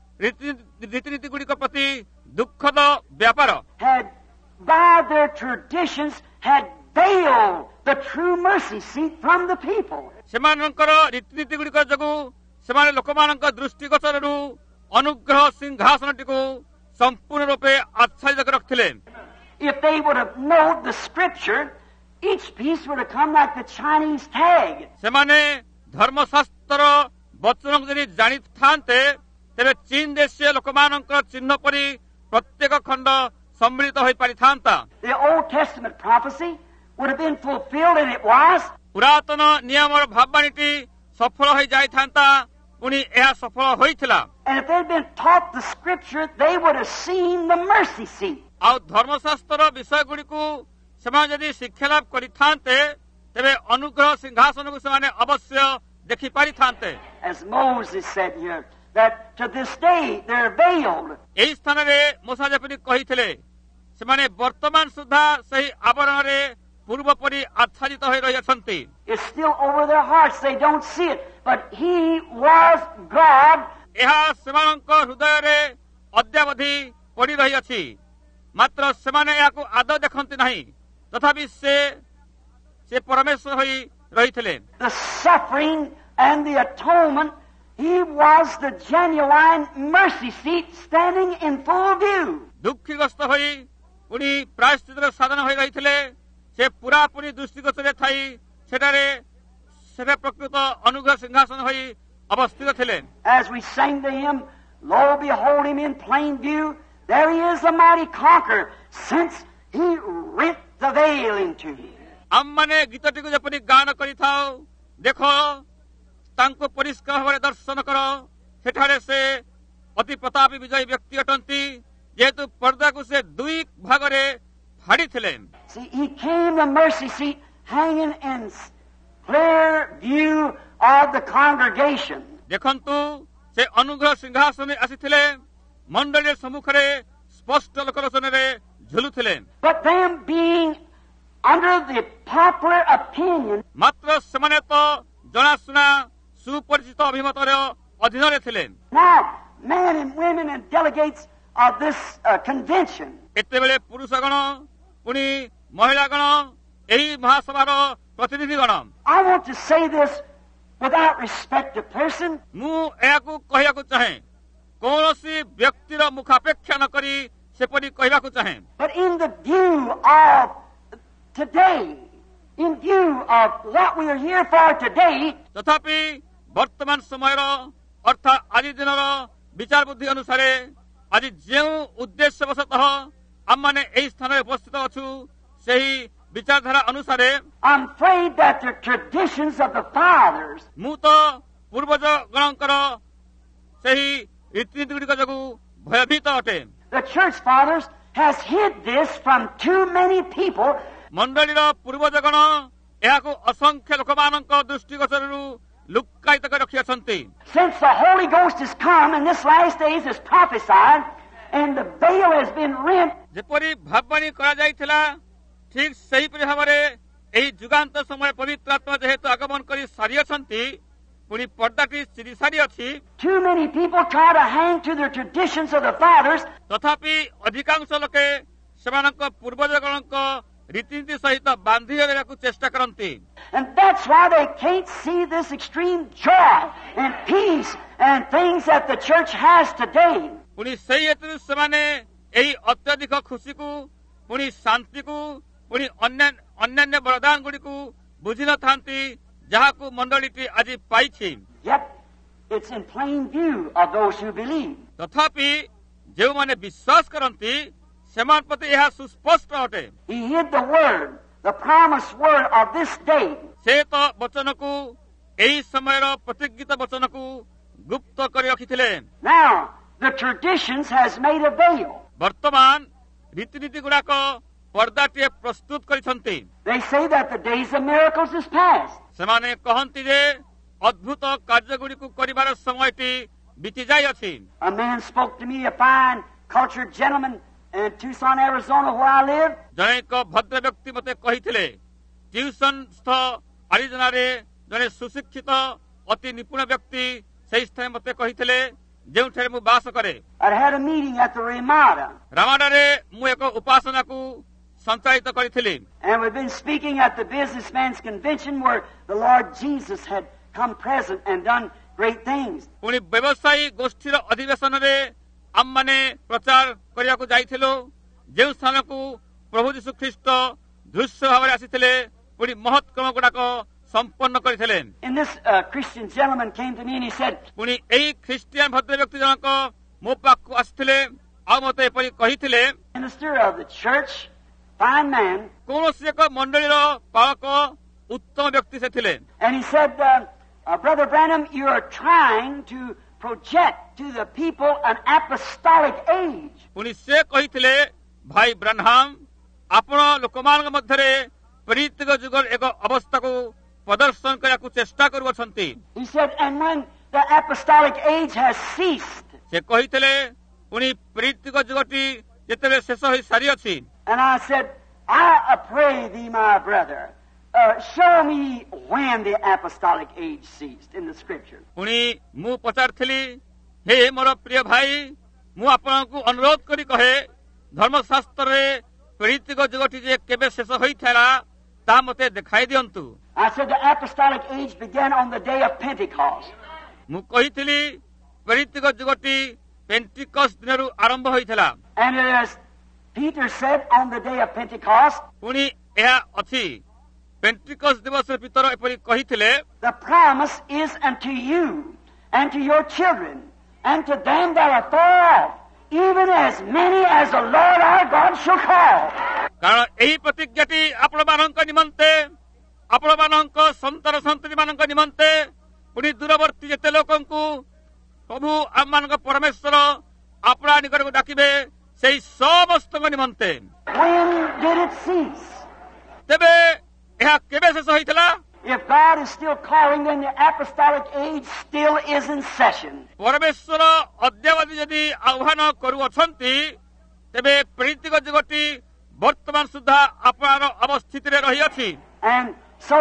ରୀତିନୀତି ଗୁଡ଼ିକ ପ୍ରତି ଦୁଃଖଦ ବ୍ୟାପାର had, by their traditions, had veiled the true mercy seat from the people. ସେମାନଙ୍କର ରୀତିନୀତି ଗୁଡ଼ିକ ଯୋଗୁଁ ସେମାନେ ଲୋକମାନଙ୍କ ଦୃଷ୍ଟିଗୋଚରରୁ ଅନୁଗ୍ରହ ସିଂହାସନଟିକୁ ସମ୍ପୂର୍ଣ୍ଣ ରୂପେ ଆଚ୍ଛାଦିତ କରି ରଖିଥିଲେ। If they would have known the scripture, each piece would have come like the Chinese tag. ସେମାନେ ଧର୍ମଶାସ୍ତ୍ର ବଚନକୁ ଯଦି ଜାଣିଥାନ୍ତେ, ତେବେ ଚୀନ ଦେଶୀୟ ଲୋକମାନଙ୍କର ଚିହ୍ନ ପରି ପ୍ରତ୍ୟେକ ଖଣ୍ଡ ସମ୍ମିଳିତ ହୋଇପାରିଥାନ୍ତା। The Old Testament prophecy would have been fulfilled, and it was. ପୁରାତନ ନିୟମର ଭାବବାଣୀଟି ସଫଳ ହୋଇଯାଇଥାନ୍ତା, ପୁଣି ଏହା ସଫଳ ହୋଇଥିଲା। And if they'd been taught the scripture, they would have seen the mercy seat. ଆଉ ଧର୍ମଶାସ୍ତ୍ରର ବିଷୟଗୁଡ଼ିକୁ ସେମାନେ ଯଦି ଶିକ୍ଷା ଲାଭ କରିଥାନ୍ତେ, ତେବେ ଅନୁଗ୍ରହ ସିଂହାସନକୁ ସେମାନେ ଅବଶ୍ୟ ଦେଖିପାରିଥାନ୍ତେ। As Moses said here, that to this day they're veiled. ଏହି ସ୍ଥାନରେ ମୋଶା ଯେପରି କହିଥିଲେ, ସେମାନେ ବର୍ତ୍ତମାନ ସୁଦ୍ଧା ସେହି ଆବରଣରେ ପୂର୍ବ ପରି ଆଚ୍ଛାଦିତ ହୋଇ ରହିଅଛନ୍ତି। It's still over their hearts. They don't see it. But he was God. ଏହା ସେମାନଙ୍କ ହୃଦୟରେ ଅଦ୍ୟାବଧି ପଡ଼ି ରହିଅଛି, ମାତ୍ର ସେମାନେ ଏହାକୁ ଆଦୌ ଦେଖନ୍ତି ନାହିଁ। ତଥାପି ସେ ସେ ପରମେଶ୍ୱର ହୋଇ ରହିଥିଲେ। The suffering and the atonement, he was the genuine mercy seat standing in full view. ଦୁଃଖୀଗ୍ରସ୍ତ ହୋଇ ପୁଣି ପ୍ରାୟଶ୍ଚିତ୍ତର ସାଧନ ହୋଇ ରହିଥିଲେ। ସେ ପୁରାପୁରି ଦୃଷ୍ଟିଗୋଚରରେ ଥାଇ ସେଠାରେ ସେଠାରେ ପ୍ରକୃତ ଅନୁଗ୍ରହ ସିଂହାସନ ହୋଇ ଅବସ୍ଥିତ ଥିଲେ। As we sang to him, Lo, behold him in plain view, there he is, the mighty conqueror, since he rent the veil in two. ଆମମାନେ ଗୀତଟିକୁ ଯେପରି ଗାନ କରିଥାଉ, ଦେଖ ତାଙ୍କୁ ପରିଷ୍କାର ଭାବରେ ଦର୍ଶନ କର, ସେଠାରେ ସେ ଅତି ପ୍ରତାପୀ ବିଜୟୀ ବ୍ୟକ୍ତି ଅଟନ୍ତି, ଯେହେତୁ ପର୍ଦ୍ଦାକୁ ସେ ଦୁଇ ଭାଗରେ ଫାଡ଼ିଥିଲେ। See, he came to mercy seat hanging in clear view of the congregation. ଦେଖନ୍ତୁ ସେ ଅନୁଗ୍ରହ ସିଂହାସନରେ ଆସିଥିଲେ, ମଣ୍ଡଳୀର ସମ୍ମୁଖରେ ସ୍ପଷ୍ଟ ଲୋକଲୋଚନରେ ଝୁଲୁଥିଲେ। But them being under the popular opinion, ମାତ୍ର ସେମାନେ ତ ଜଣାଶୁଣା ସୁପରିଚିତ ଅଭିମତର ଅଧୀନରେ ଥିଲେ। now men and women and delegates of this uh, convention, ଏତେବେଳେ ପୁରୁଷଗଣ ପୁଣି ମହିଳାଗଣ ଏହି ମହାସଭାର ପ୍ରତିନିଧିଗଣ, I want to say this without respect to person, ମୁଁ ଏହାକୁ କହିବାକୁ ଚାହେଁ, କୌଣସି ବ୍ୟକ୍ତିର ମୁଖାପେକ୍ଷା ନ କରି ସେପରି କହିବାକୁ ଚାହେଁ। but in the view of today, in view of what we are here for today, ତଥାପି ବର୍ତ୍ତମାନ ସମୟର ଅର୍ଥାତ୍ ଆଜି ଦିନର ବିଚାର ବୁଦ୍ଧି ଅନୁସାରେ ଆଜି ଯେଉଁ ଉଦ୍ଦେଶ୍ୟବଶତଃ ଆମମାନେ ଏହି ସ୍ଥାନରେ ଉପସ୍ଥିତ ଅଛୁ, ସେହି ବିଚାରଧାରା ଅନୁସାରେ I'm afraid that the traditions of the fathers ମୁଁ ତ ପୂର୍ବଜଗଣଙ୍କର ସେହି ରୀତିନୀତିଗୁଡ଼ିକ ଯୋଗୁଁ ଭୟଭୀତ ଅଟେ। The church fathers has hid this from too many people, ମଣ୍ଡଳୀର ପୂର୍ବଜଗଣ ଏହାକୁ ଅସଂଖ୍ୟ ଲୋକମାନଙ୍କ ଦୃଷ୍ଟିଗୋଚରରୁ ଲୁକ୍କାୟିତ କରି ରଖିଅଛନ୍ତି। since the Holy Ghost has come and this last days is prophesied and the veil has been rent. ଯେପରି ଭାବବାଣୀ କରାଯାଇଥିଲା, ଠିକ୍ ସେହିପରି ଭାବରେ ଏହି ଯୁଗାନ୍ତ ସମୟ ପବିତ୍ର ଆତ୍ମା ଯେହେତୁ ଆଗମନ କରି ସାରିଅଛନ୍ତି, ପୁଣି ପର୍ଦ୍ଦାଟି ଚିରି ସାରିଅଛି, Too many people try to hang to the traditions of the fathers, ତଥାପି ଅଧିକାଂଶ ଲୋକେ ସେମାନଙ୍କ ପୂର୍ବଜଗଣଙ୍କ ରୀତିନୀତି ସହିତ ବାନ୍ଧି ରହିବାକୁ ଚେଷ୍ଟା କରନ୍ତି। and that's why they can't see this extreme joy and peace and things that the church has today. ପୁଣି ସେହି ହେତୁରୁ ସେମାନେ ଏହି ଅତ୍ୟଧିକ ଖୁସିକୁ, ପୁଣି ଶାନ୍ତିକୁ, ପୁଣି ଅନ୍ୟାନ୍ୟ ବରଦାନ ଗୁଡ଼ିକୁ ବୁଝିନଥାନ୍ତି, ଯାହାକୁ ମଣ୍ଡଳୀଟି ଆଜି ପାଇଛି। Yet it's in plain view of those who believe. ତଥାପି ଯେଉଁମାନେ ବିଶ୍ୱାସ କରନ୍ତି, ସେମାନଙ୍କ ପ୍ରତି ଏହା ସୁସ୍ପଷ୍ଟ ଅଟେ। He hid the word, the promised word of this day. ସେ ତ ବଚନକୁ, ଏହି ସମୟର ପ୍ରତିଜ୍ଞିତ ବଚନକୁ ଗୁପ୍ତ କରି ରଖିଥିଲେ। Now, the traditions has made a veil. ବର୍ତ୍ତମାନ ରୀତିନୀତି ଗୁଡାକ ପର୍ଦ୍ଦାଟିଏ ପ୍ରସ୍ତୁତ କରିଛନ୍ତି। They say that the days of miracles is past. ସେମାନେ କହନ୍ତି ଯେ ଅଦ୍ଭୁତ କାର୍ଯ୍ୟଗୁଡ଼ିକୁ କରିବାର ସମୟଟି ବିତି ଯାଇଅଛି। A man spoke to me, a fine, cultured gentleman in Tucson, Arizona, where I live. ଜଣେ ଏକ ଭଦ୍ର ବ୍ୟକ୍ତି ମୋତେ କହିଥିଲେ, ଟ୍ୟୁସନସ୍ଥ ଆରିଜୋନାରେ ଜଣେ ସୁଶିକ୍ଷିତ ଅତି ନିପୁଣ ବ୍ୟକ୍ତି ସେହି ସ୍ଥାନରେ ମୋତେ କହିଥିଲେ, ଯେଉଁଠାରେ ମୁଁ ବାସ କରେ। I had a meeting at the Ramada, ରାମାଡାରେ ମୁଁ ଏକ ଉପାସନାକୁ ସଞ୍ଚାଳିତ କରିଥିଲି। and we've been speaking at the businessman's convention where the Lord Jesus had come present and done great things. ପୁଣି ବ୍ୟବସାୟୀ ଗୋଷ୍ଠୀର ଅଧିବେଶନରେ ଆମମାନେ ପ୍ରଚାର କରିବାକୁ ଯାଇଥିଲୁ, ଯେଉଁ ସ୍ଥାନକୁ ପ୍ରଭୁ ଯୀଶୁ ଖ୍ରୀଷ୍ଟ ଦୃଶ୍ୟ ଭାବରେ ଆସିଥିଲେ, ପୁଣି ମହତ୍ କର୍ମ ଗୁଡାକ ସମ୍ପନ୍ନ କରିଥିଲେ। And this uh, Christian gentleman came to me and he said, ପୁଣି ଏହି ଖ୍ରୀଷ୍ଟିଆନ ଭଦ୍ର ବ୍ୟକ୍ତି ଜଣକ ମୋ ପାଖକୁ ଆସିଥିଲେ, ଆଉ ମୋତେ ଏପରି କହିଥିଲେ, minister of the church, fine man, କୌଣସି ଏକ ମଣ୍ଡଳୀର ପାଳକ ଉତ୍ତମ ବ୍ୟକ୍ତି ସେ ଥିଲେ। and he said, uh, uh, Brother Branham, you are trying to project to the people an apostolic age. ପୁଣି ସେ କହିଥିଲେ, ଭାଇ ବ୍ରାନହାମ, ଆପଣ ଲୋକମାନଙ୍କ ମଧ୍ୟରେ ପ୍ରୀତିକ ଯୁଗର ଏକ ଅବସ୍ଥାକୁ ପ୍ରଦର୍ଶନ କରିବାକୁ ଚେଷ୍ଟା କରୁଅଛନ୍ତି। He said, and when the apostolic age has ceased, ସେ କହିଥିଲେ, ପୁଣି ପ୍ରୀତିକ ଯୁଗଟି ଯେତେବେଳେ ଶେଷ ହୋଇ ସାରିଅଛି, and I said, I pray thee, my brother, uh, show me when the apostolic age ceased in the scripture. ପୁଣି ମୁଁ ପଚାରିଥିଲି, ହେ ମୋର ପ୍ରିୟ ଭାଇ, ମୁଁ ଆପଣଙ୍କୁ ଅନୁରୋଧ କରି କହେ, ଧର୍ମଶାସ୍ତ୍ରରେ ପ୍ରୀତିକ ଯୁଗଟି ଯେ କେବେ ଶେଷ ହୋଇଥିଲା, ତାହା ମୋତେ ଦେଖାଇ ଦିଅନ୍ତୁ। I said the apostolic age began on the day of Pentecost. ମୁଁ କହିଥିଲି ପ୍ରେରିତିକ ଯୁଗଟି ପେଣ୍ଟିକସ୍ ଦିନରୁ ଆରମ୍ଭ ହୋଇଥିଲା। And as Peter said on the day of Pentecost, ପୁଣି ଏହା ଅଛି ପେଣ୍ଟିକସ୍ ଦିବସରେ ପିତର ଏପରି କହିଥିଲେ, the promise is unto you and to your children and to them that are far off, even as many as the Lord our God shall call. କାରଣ ଏହି ପ୍ରତିଜ୍ଞାଟି ଆପଣମାନଙ୍କ ନିମନ୍ତେ, ଆପଣମାନଙ୍କ ସନ୍ତାନ ସନ୍ତତିମାନଙ୍କ ନିମନ୍ତେ, ପୁଣି ଦୂରବର୍ତ୍ତୀ ଯେତେ ଲୋକଙ୍କୁ ପ୍ରଭୁ ଆମମାନଙ୍କ ପରମେଶ୍ୱର ଆପଣା ନିକଟକୁ ଡାକିବେ, ସେହି ସମସ୍ତଙ୍କ ନିମନ୍ତେ। When did it cease? ତେବେ ଏହା କେବେ ଶେଷ ହୋଇଥିଲା? If God is still calling, then the apostolic age still is in session. ପରମେଶ୍ୱର ଅଦ୍ୟାବଧି ଯଦି ଆହ୍ୱାନ କରୁଅଛନ୍ତି, ତେବେ ପ୍ରେରିତିକ ଯୁଗଟି ବର୍ତ୍ତମାନ ସୁଦ୍ଧା ଆପଣାର ଅବସ୍ଥିତିରେ ରହିଅଛି। And so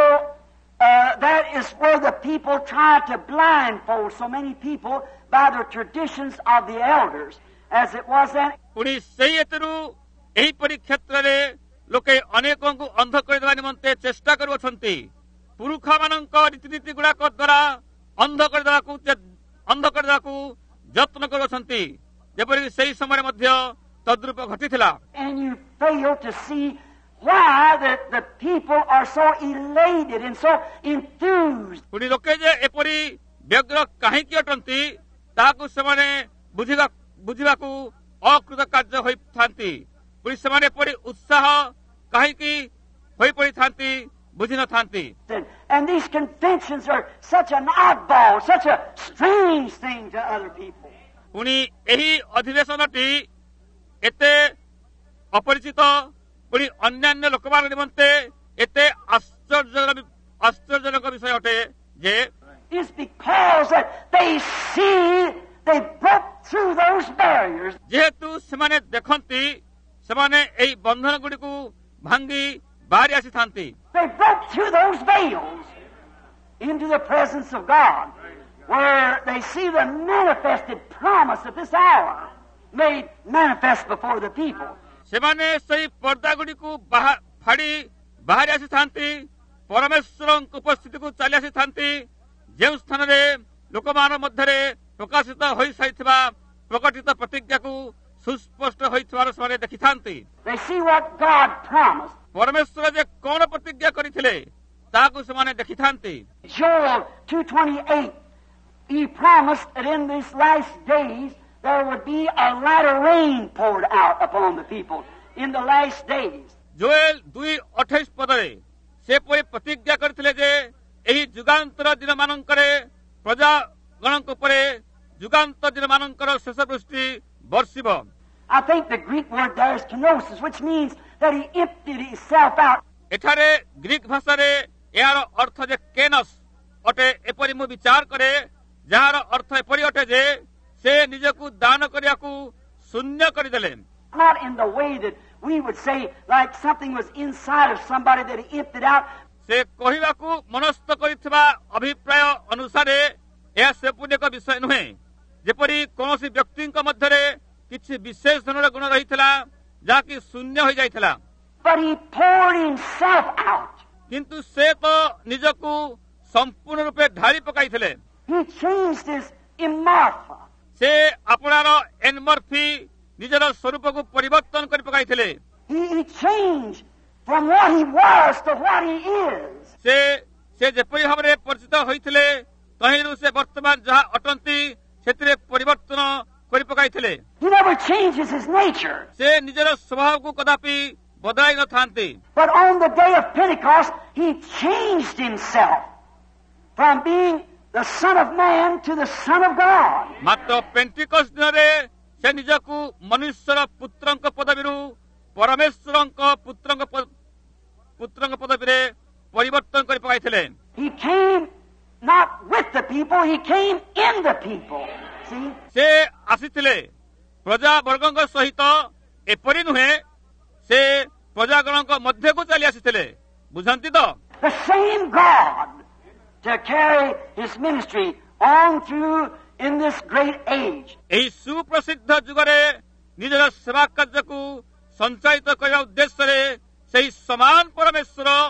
uh, that is where the people try to blindfold so many people by the traditions of the elders, as it was then. ପୁଣି ସେହି ହେତୁରୁ ଏହିପରି କ୍ଷେତ୍ରରେ ଲୋକେ ଅନେକଙ୍କୁ ଅନ୍ଧ କରିଦେବା ନିମନ୍ତେ ଚେଷ୍ଟା କରୁଅଛନ୍ତି। ପୁରୁଷମାନଙ୍କ ରୀତିନୀତି ଗୁଡାକ ଦ୍ୱାରା ଅନ୍ଧ କରିଦେବାକୁ ଅନ୍ଧ କରିଦେବାକୁ ଯତ୍ନ କରୁଅଛନ୍ତି, ଯେପରିକି ସେହି ସମୟରେ ମଧ୍ୟ ତଦ୍ରୂପ ଘଟିଥିଲା। And you fail to see why the, the people are so elated and so enthused. ପୁଣି ଲୋକେ ଯେ ଏପରି ବ୍ୟଗ୍ର କାହିଁକି ଅଟନ୍ତି, ତାହାକୁ ସେମାନେ ବୁଝିବା ବୁଝିବାକୁ ଅକୃତ କାର୍ଯ୍ୟ ହୋଇଥାନ୍ତି। ପୁଣି ସେମାନେ ଏପରି ଉତ୍ସାହ କାହିଁକି ହୋଇପଡ଼ିଥାନ୍ତି ବୁଝିନଥାନ୍ତି। And these conventions are such an oddball, such a strange thing to other people. ପୁଣି ଏହି ଅଧିବେଶନଟି ଏତେ ଅପରିଚିତ, ପୁଣି ଅନ୍ୟାନ୍ୟ ଲୋକମାନଙ୍କ ନିମନ୍ତେ ଏତେ ଆଶ୍ଚର୍ଯ୍ୟ ଆଶ୍ଚର୍ଯ୍ୟଜନକ ବିଷୟ ଅଟେ ଯେ It's because that they see they broke through those barriers. ଯେହେତୁ ସେମାନେ ଦେଖନ୍ତି, ସେମାନେ ଏହି ବନ୍ଧନ ଗୁଡ଼ିକୁ ଭାଙ୍ଗି ବାହାରି ଆସିଥାନ୍ତି। They broke through those veils into the presence of God, where they see the manifested promise of this hour made manifest before the people. ସେମାନେ ସେହି ପର୍ଦ୍ଦା ଗୁଡ଼ିକୁ ଫାଡ଼ି ବାହାରି ଆସିଥାନ୍ତି, ପରମେଶ୍ୱରଙ୍କ ଉପସ୍ଥିତିକୁ ଚାଲି ଆସିଥାନ୍ତି, ଯେଉଁ ସ୍ଥାନରେ ଲୋକମାନଙ୍କ ମଧ୍ୟରେ ପ୍ରକାଶିତ ହୋଇସାରିଥିବା ପ୍ରକଟିତ ପ୍ରତିଜ୍ଞାକୁ ସୁସ୍ପଷ୍ଟ ହୋଇଥିବାର ସେମାନେ ଦେଖିଥାନ୍ତି। They see what God promised. ପରମେଶ୍ୱର ଯେ କଣ ପ୍ରତିଜ୍ଞା କରିଥିଲେ ତାହାକୁ ସେମାନେ ଦେଖିଥାନ୍ତି। Joel two twenty-eight, he promised that in these last days there would be a latter rain poured out upon the people in the last days. Joel ଦୁଇ ଅଠେଇଶ ପଦରେ ସେପରି ପ୍ରତିଜ୍ଞା କରିଥିଲେ ଯେ ଏହି ଯୁଗାନ୍ତର ଦିନମାନଙ୍କରେ ପ୍ରଜାଗଣଙ୍କ ଉପରେ ଯୁଗାନ୍ତ ଦିନମାନଙ୍କର ଶେଷ ଦୃଷ୍ଟି ବର୍ଷିବ। I think the Greek word there is kenosis, which means that he emptied himself out. ଏଠାରେ ଗ୍ରୀକ୍ ଭାଷାରେ ଏହାର ଅର୍ଥ ଯେ କେନସ୍ ଅଟେ, ଏପରି ମୁଁ ବିଚାର କରେ, ଯାହାର ଅର୍ଥ ଏପରି ଅଟେ ଯେ ସେ ନିଜକୁ ଦାନ କରିବାକୁ ଶୂନ୍ୟ କରିଦେଲେ। Not in the way that we would say like something was inside of somebody that he emptied out. ସେ କହିବାକୁ ମନସ୍ଥ କରିଥିବା ଅଭିପ୍ରାୟ ଅନୁସାରେ ଏହା ସେପରି ଏକ ବିଷୟ ନୁହେଁ, ଯେପରି କୌଣସି ବ୍ୟକ୍ତିଙ୍କ ମଧ୍ୟରେ କିଛି ବିଶେଷ ଧରଣର ଗୁଣ ରହିଥିଲା ଯାହାକି ଶୂନ୍ୟ ହୋଇଯାଇଥିଲା। But he poured himself out. କିନ୍ତୁ ସେ ତ ନିଜକୁ ସମ୍ପୂର୍ଣ୍ଣ ରୂପେ ଢାଳି ପକାଇଥିଲେ। He changed his immorpha. ସେ ଆପଣାର ଏନ୍ମର୍ଫି ନିଜର ସ୍ୱରୂପକୁ ପରିବର୍ତ୍ତନ କରି ପକାଇଥିଲେ। He, he changed from what he was to what he is. ସେ ସେ ଯେପରି ଭାବରେ ପରିଚିତ ହୋଇଥିଲେ ତହିଁରୁ ସେ ବର୍ତ୍ତମାନ ଯାହା ଅଟନ୍ତି ସେଥିରେ ପରିବର୍ତ୍ତନ କରି ପକାଇଥିଲେ। He never changes his nature. ସେ ନିଜର ସ୍ୱଭାବକୁ କଦାପି ବଦଳାଇ ନଥାନ୍ତି। But on the day of Pentecost, he changed himself from being the Son of Man to the Son of God. ମାତ୍ର ପେଣ୍ଟିକସ୍ ଦିନରେ ସେ ନିଜକୁ ମନୁଷ୍ୟର ପୁତ୍ରଙ୍କ ପଦବୀରୁ ପରମେଶ୍ୱରଙ୍କ ପୁତ୍ରଙ୍କ ପୁତ୍ରଙ୍କ ପଦବୀରେ ପରିବର୍ତ୍ତନ କରି ପକାଇଥିଲେ। He came not with the people, he came in the people. See? ସେ ଆସିଥିଲେ ପ୍ରଜାବର୍ଗଙ୍କ ସହିତ, ଏପରି ନୁହେଁ ସେ ପ୍ରଜାଗଣଙ୍କ ମଧ୍ୟକୁ ଚାଲି ଆସିଥିଲେ। ବୁଝନ୍ତି ତ? The same God to carry his ministry on through in this great age. ଏହି ସୁପ୍ରସିଦ୍ଧ ଯୁଗରେ ନିଜର ସେବା କାର୍ଯ୍ୟକୁ ସଞ୍ଚାଳିତ କରିବା ଉଦ୍ଦେଶ୍ୟରେ ସେହି ସମାନ ପରମେଶ୍ୱର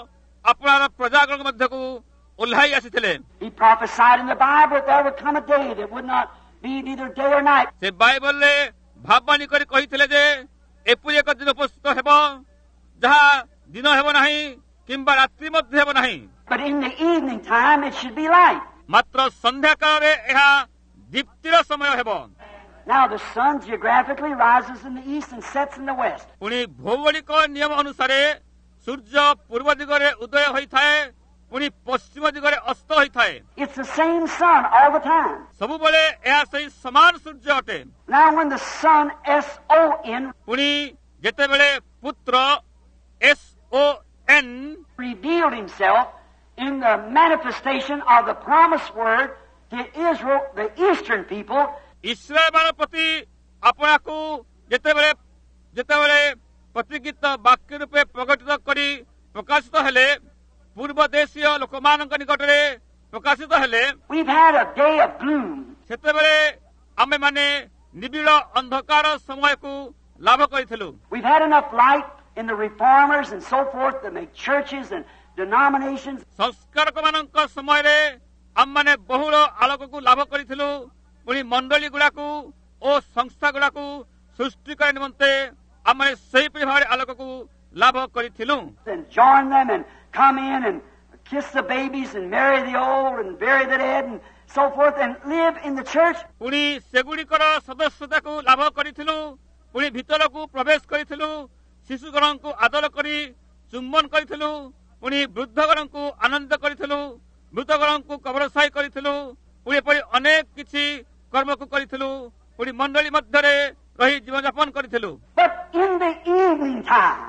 ଆପଣାର ପ୍ରଜାଗଣ ମଧ୍ୟକୁ ଓହ୍ଲାଇ ଆସିଥିଲେ। He prophesied in the Bible that there would come a day that would not be neither day or night. ସେ ବାଇବଲରେ ଭାବବାଣୀ କରି କହିଥିଲେ ଯେ ଏପରି ଏକ ଦିନ ଉପସ୍ଥିତ ହେବ ଯାହା ଦିନ ହେବ ନାହିଁ କିମ୍ବା ରାତ୍ରି ମଧ୍ୟ ହେବ ନାହିଁ। But in the evening time it should be light. ମାତ୍ର ସନ୍ଧ୍ୟା କାଳରେ ଏହା ଦୀପ୍ତିର ସମୟ ହେବ। Now the sun geographically rises in the east and sets in the west. ପୁଣି ଭୌଗୋଳିକ ନିୟମ ଅନୁସାରେ ସୂର୍ଯ୍ୟ ପୂର୍ବ ଦିଗରେ ଉଦୟ ହୋଇଥାଏ ପୁଣି ପଶ୍ଚିମ ଦିଗରେ ଅସ୍ତ ହୋଇଥାଏ। It's the same sun all the time. ସବୁବେଳେ ଏହା ସେହି ସମାନ ସୂର୍ଯ୍ୟ ଅଟେ। Now when the son S O N ପୁଣି ଯେତେବେଳେ ପୁତ୍ର S O N revealed himself in the manifestation of the promised word to Israel, the eastern people, Israel ପ୍ରତି ଆପଣାକୁ ଯେତେବେଳେ ଯେତେବେଳେ ପ୍ରତିଜ୍ଞିତ ବାକ୍ୟ ରୂପେ ପ୍ରକଟିତ କରି ପ୍ରକାଶିତ ହେଲେ ପୂର୍ବ ଦେଶୀୟ ଲୋକମାନଙ୍କ ନିକଟରେ ପ୍ରକାଶିତ ହେଲେ we've had a day of gloom. ସେତେବେଳେ ଆମେମାନେ ନିବିଡ଼ ଅନ୍ଧକାର ସମୟକୁ ଲାଭ କରିଥିଲୁ। We've had enough light in the reformers and so forth to make churches and denominations. ସଂସ୍କାରକମାନଙ୍କ ସମୟରେ ଆମମାନେ ବହୁଳ ଆଲୋକକୁ ଲାଭ କରିଥିଲୁ। ପୁଣି ମଣ୍ଡଳୀ ଗୁଡାକୁ ଓ ସଂସ୍ଥା ଗୁଡାକୁ ସୃଷ୍ଟି କରିବା ନିମନ୍ତେ ଆମେ ସେହିପରି ଭାବରେ ଆଲୋକକୁ ଲାଭ କରିଥିଲୁ। And join them and come in and kiss the babies and marry the old and bury the dead and so forth and live in the church. ପୁଣି ସେଗୁଡ଼ିକର ସଦସ୍ୟତାକୁ ଲାଭ କରିଥିଲୁ। ପୁଣି ଭିତରକୁ ପ୍ରବେଶ କରିଥିଲୁ। ଶିଶୁଗଣଙ୍କୁ ଆଦର କରି ଚୁମ୍ବନ କରିଥିଲୁ। ପୁଣି ବୃଦ୍ଧଗଣଙ୍କୁ ଆନନ୍ଦ କରିଥିଲୁ। ମୃତଗଣଙ୍କୁ କବରସାଇ କରିଥିଲୁ। ପୁଣି ଏପରି ଅନେକ କିଛି କର୍ମକୁ କରିଥିଲୁ। ପୁଣି ମଣ୍ଡଳୀ ମଧ୍ୟରେ ରହି ଜୀବନଯାପନ କରିଥିଲୁ। But in the evening time,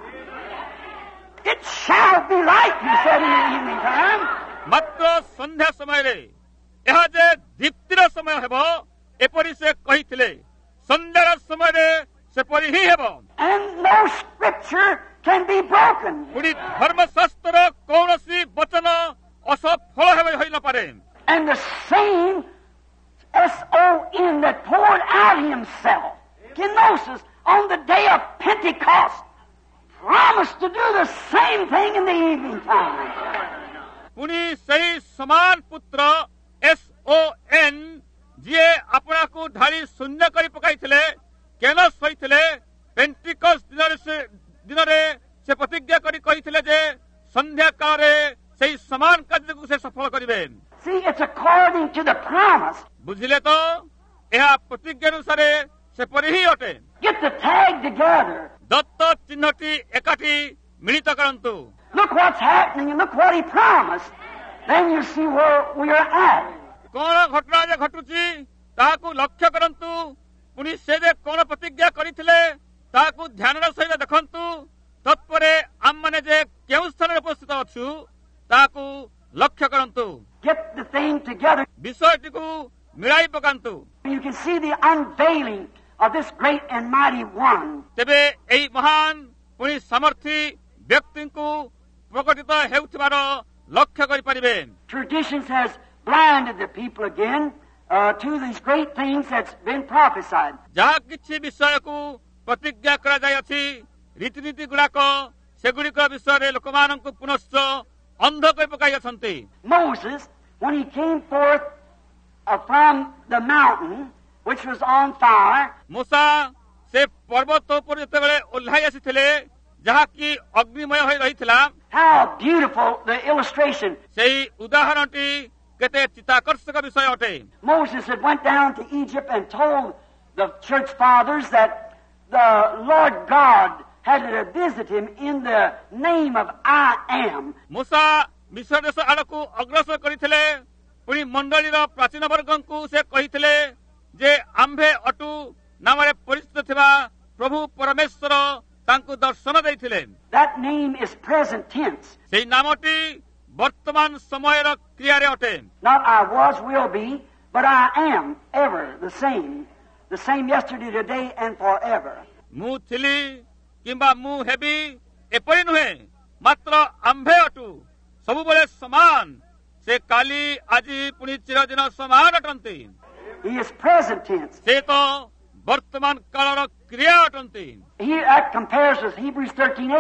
it shall be light, he said in the evening time. ମାତ୍ର ସନ୍ଧ୍ୟା ସମୟରେ ଏହା ଯେ ଦୀପ୍ତିର ସମୟ ହେବ ଏପରି ସେ କହିଥିଲେ। ସନ୍ଧ୍ୟାର ସମୟରେ ସେପରି ହିଁ ହେବ। And no scripture can be broken. ପୁଣି ଧର୍ମଶାସ୍ତ୍ରର କୌଣସି ବଚନ ଅସଫଳ ହେବ ହୋଇନପାରେ। And the same S O N that poured out himself, kenosis, on the day of Pentecost, promised to do the same thing in the evening time. ପୁଣି ସେହି ସମାନ ପୁତ୍ର S O N ଯିଏ ଆପଣାକୁ ଢାଳି ଶୂନ୍ୟ କରି ପକାଇଥିଲେ କେନସ୍ ହୋଇଥିଲେ ପେଣ୍ଟିକସ୍ ଦିନରେ ସେ ଦିନରେ ସେ ପ୍ରତିଜ୍ଞା କରି କହିଥିଲେ ଯେ ସନ୍ଧ୍ୟା କାଳରେ ସେହି ସମାନ କାର୍ଯ୍ୟକୁ ସେ ସଫଳ କରିବେ। See, it's according to the promise. ବୁଝିଲେ ତ ଏହା ପ୍ରତିଜ୍ଞା ଅନୁସାରେ ସେପରି ହିଁ ଅଟେ। Get the tag together. Dutt ଚିହ୍ନଟି ଏକାଠି ମିଳିତ କରନ୍ତୁ। Look what's happening and look what he promised. Then you see where we are at. କଣ ଘଟଣା ଯେ ଘଟୁଛି ତାହାକୁ ଲକ୍ଷ୍ୟ କରନ୍ତୁ। ପୁଣି ସେ ଯେ କଣ ପ୍ରତିଜ୍ଞା କରିଥିଲେ ତାହାକୁ ଧ୍ୟାନର ସହିତ ଦେଖନ୍ତୁ। ତତ୍ପରେ ଆମମାନେ ଯେ କେଉଁ ସ୍ଥାନରେ ଉପସ୍ଥିତ ଅଛୁ ତାହାକୁ ଲକ୍ଷ୍ୟ କରନ୍ତୁ। Get the thing together. ବିଷୟଟିକୁ ମିଳାଇ ପକାନ୍ତୁ। You can see the unveiling of this great and mighty one. ତେବେ ଏହି ମହାନ ପୁଣି ସାମର୍ଥ୍ୟୀ ବ୍ୟକ୍ତିଙ୍କୁ ପ୍ରକଟିତ ହେଉଥିବାର ଲକ୍ଷ୍ୟ କରିପାରିବେ। Traditions has blinded the people again uh, to these great things that's been prophesied. ଯାହା କିଛି ବିଷୟକୁ ପ୍ରତିଜ୍ଞା କରାଯାଇଅଛି ରୀତିନୀତି ଗୁଡାକ ସେଗୁଡିକ ବିଷୟରେ ଲୋକମାନଙ୍କୁ ପୁନଶ୍ଚ ଅନ୍ଧ କରି ପକାଇଅଛନ୍ତି। Moses, when he came forth uh, from the mountain which was on fire, ମୂଷା ସେ ପର୍ବତ ଉପରୁ ଯେତେବେଳେ ଓହ୍ଲାଇ ଆସିଥିଲେ ଯାହାକି ଅଗ୍ନିମୟ ହୋଇ ରହିଥିଲା, how beautiful the illustration. ସେହି ଉଦାହରଣଟି କେତେ ଚିତ୍ତାକର୍ଷକ ବିଷୟ ଅଟେ। Moses had went down to Egypt and told the church fathers that the Lord God had to visit him in the name of I am. ମୂଷା ମିଶ୍ର ଦେଶ ଆଡ଼କୁ ଅଗ୍ରସର କରିଥିଲେ। ପୁଣି ମଣ୍ଡଳୀର ପ୍ରାଚୀନ ବର୍ଗଙ୍କୁ ସେ କହିଥିଲେ ଯେ ଆମ୍ଭେ ଅଟୁ ନାମରେ ପରିଚିତ ଥିବା ପ୍ରଭୁ ପରମେଶ୍ୱର ତାଙ୍କୁ ଦର୍ଶନ ଦେଇଥିଲେ। That name is present tense. ସେହି ନାମଟି ବର୍ତ୍ତମାନ ସମୟର କ୍ରିୟାରେ ଅଟେ। Not I was, will be, but I am ever the same. The same yesterday, today, and forever. ମୁଁ ଥିଲି କିମ୍ବା ମୁଁ ହେବି ଏପରି ନୁହେଁ, ମାତ୍ର ଆମ୍ଭେ ଅଟୁ ସବୁବେଳେ ସମାନ। ସେ କାଲି ଆଜି ପୁଣି ଚିରଦିନ ସମାନ ଅଟନ୍ତି। He is present tense. ସେ ତ ବର୍ତ୍ତମାନ କାଳର କ୍ରିୟା ଅଟନ୍ତି। He that compares with Hebrews thirteen eight.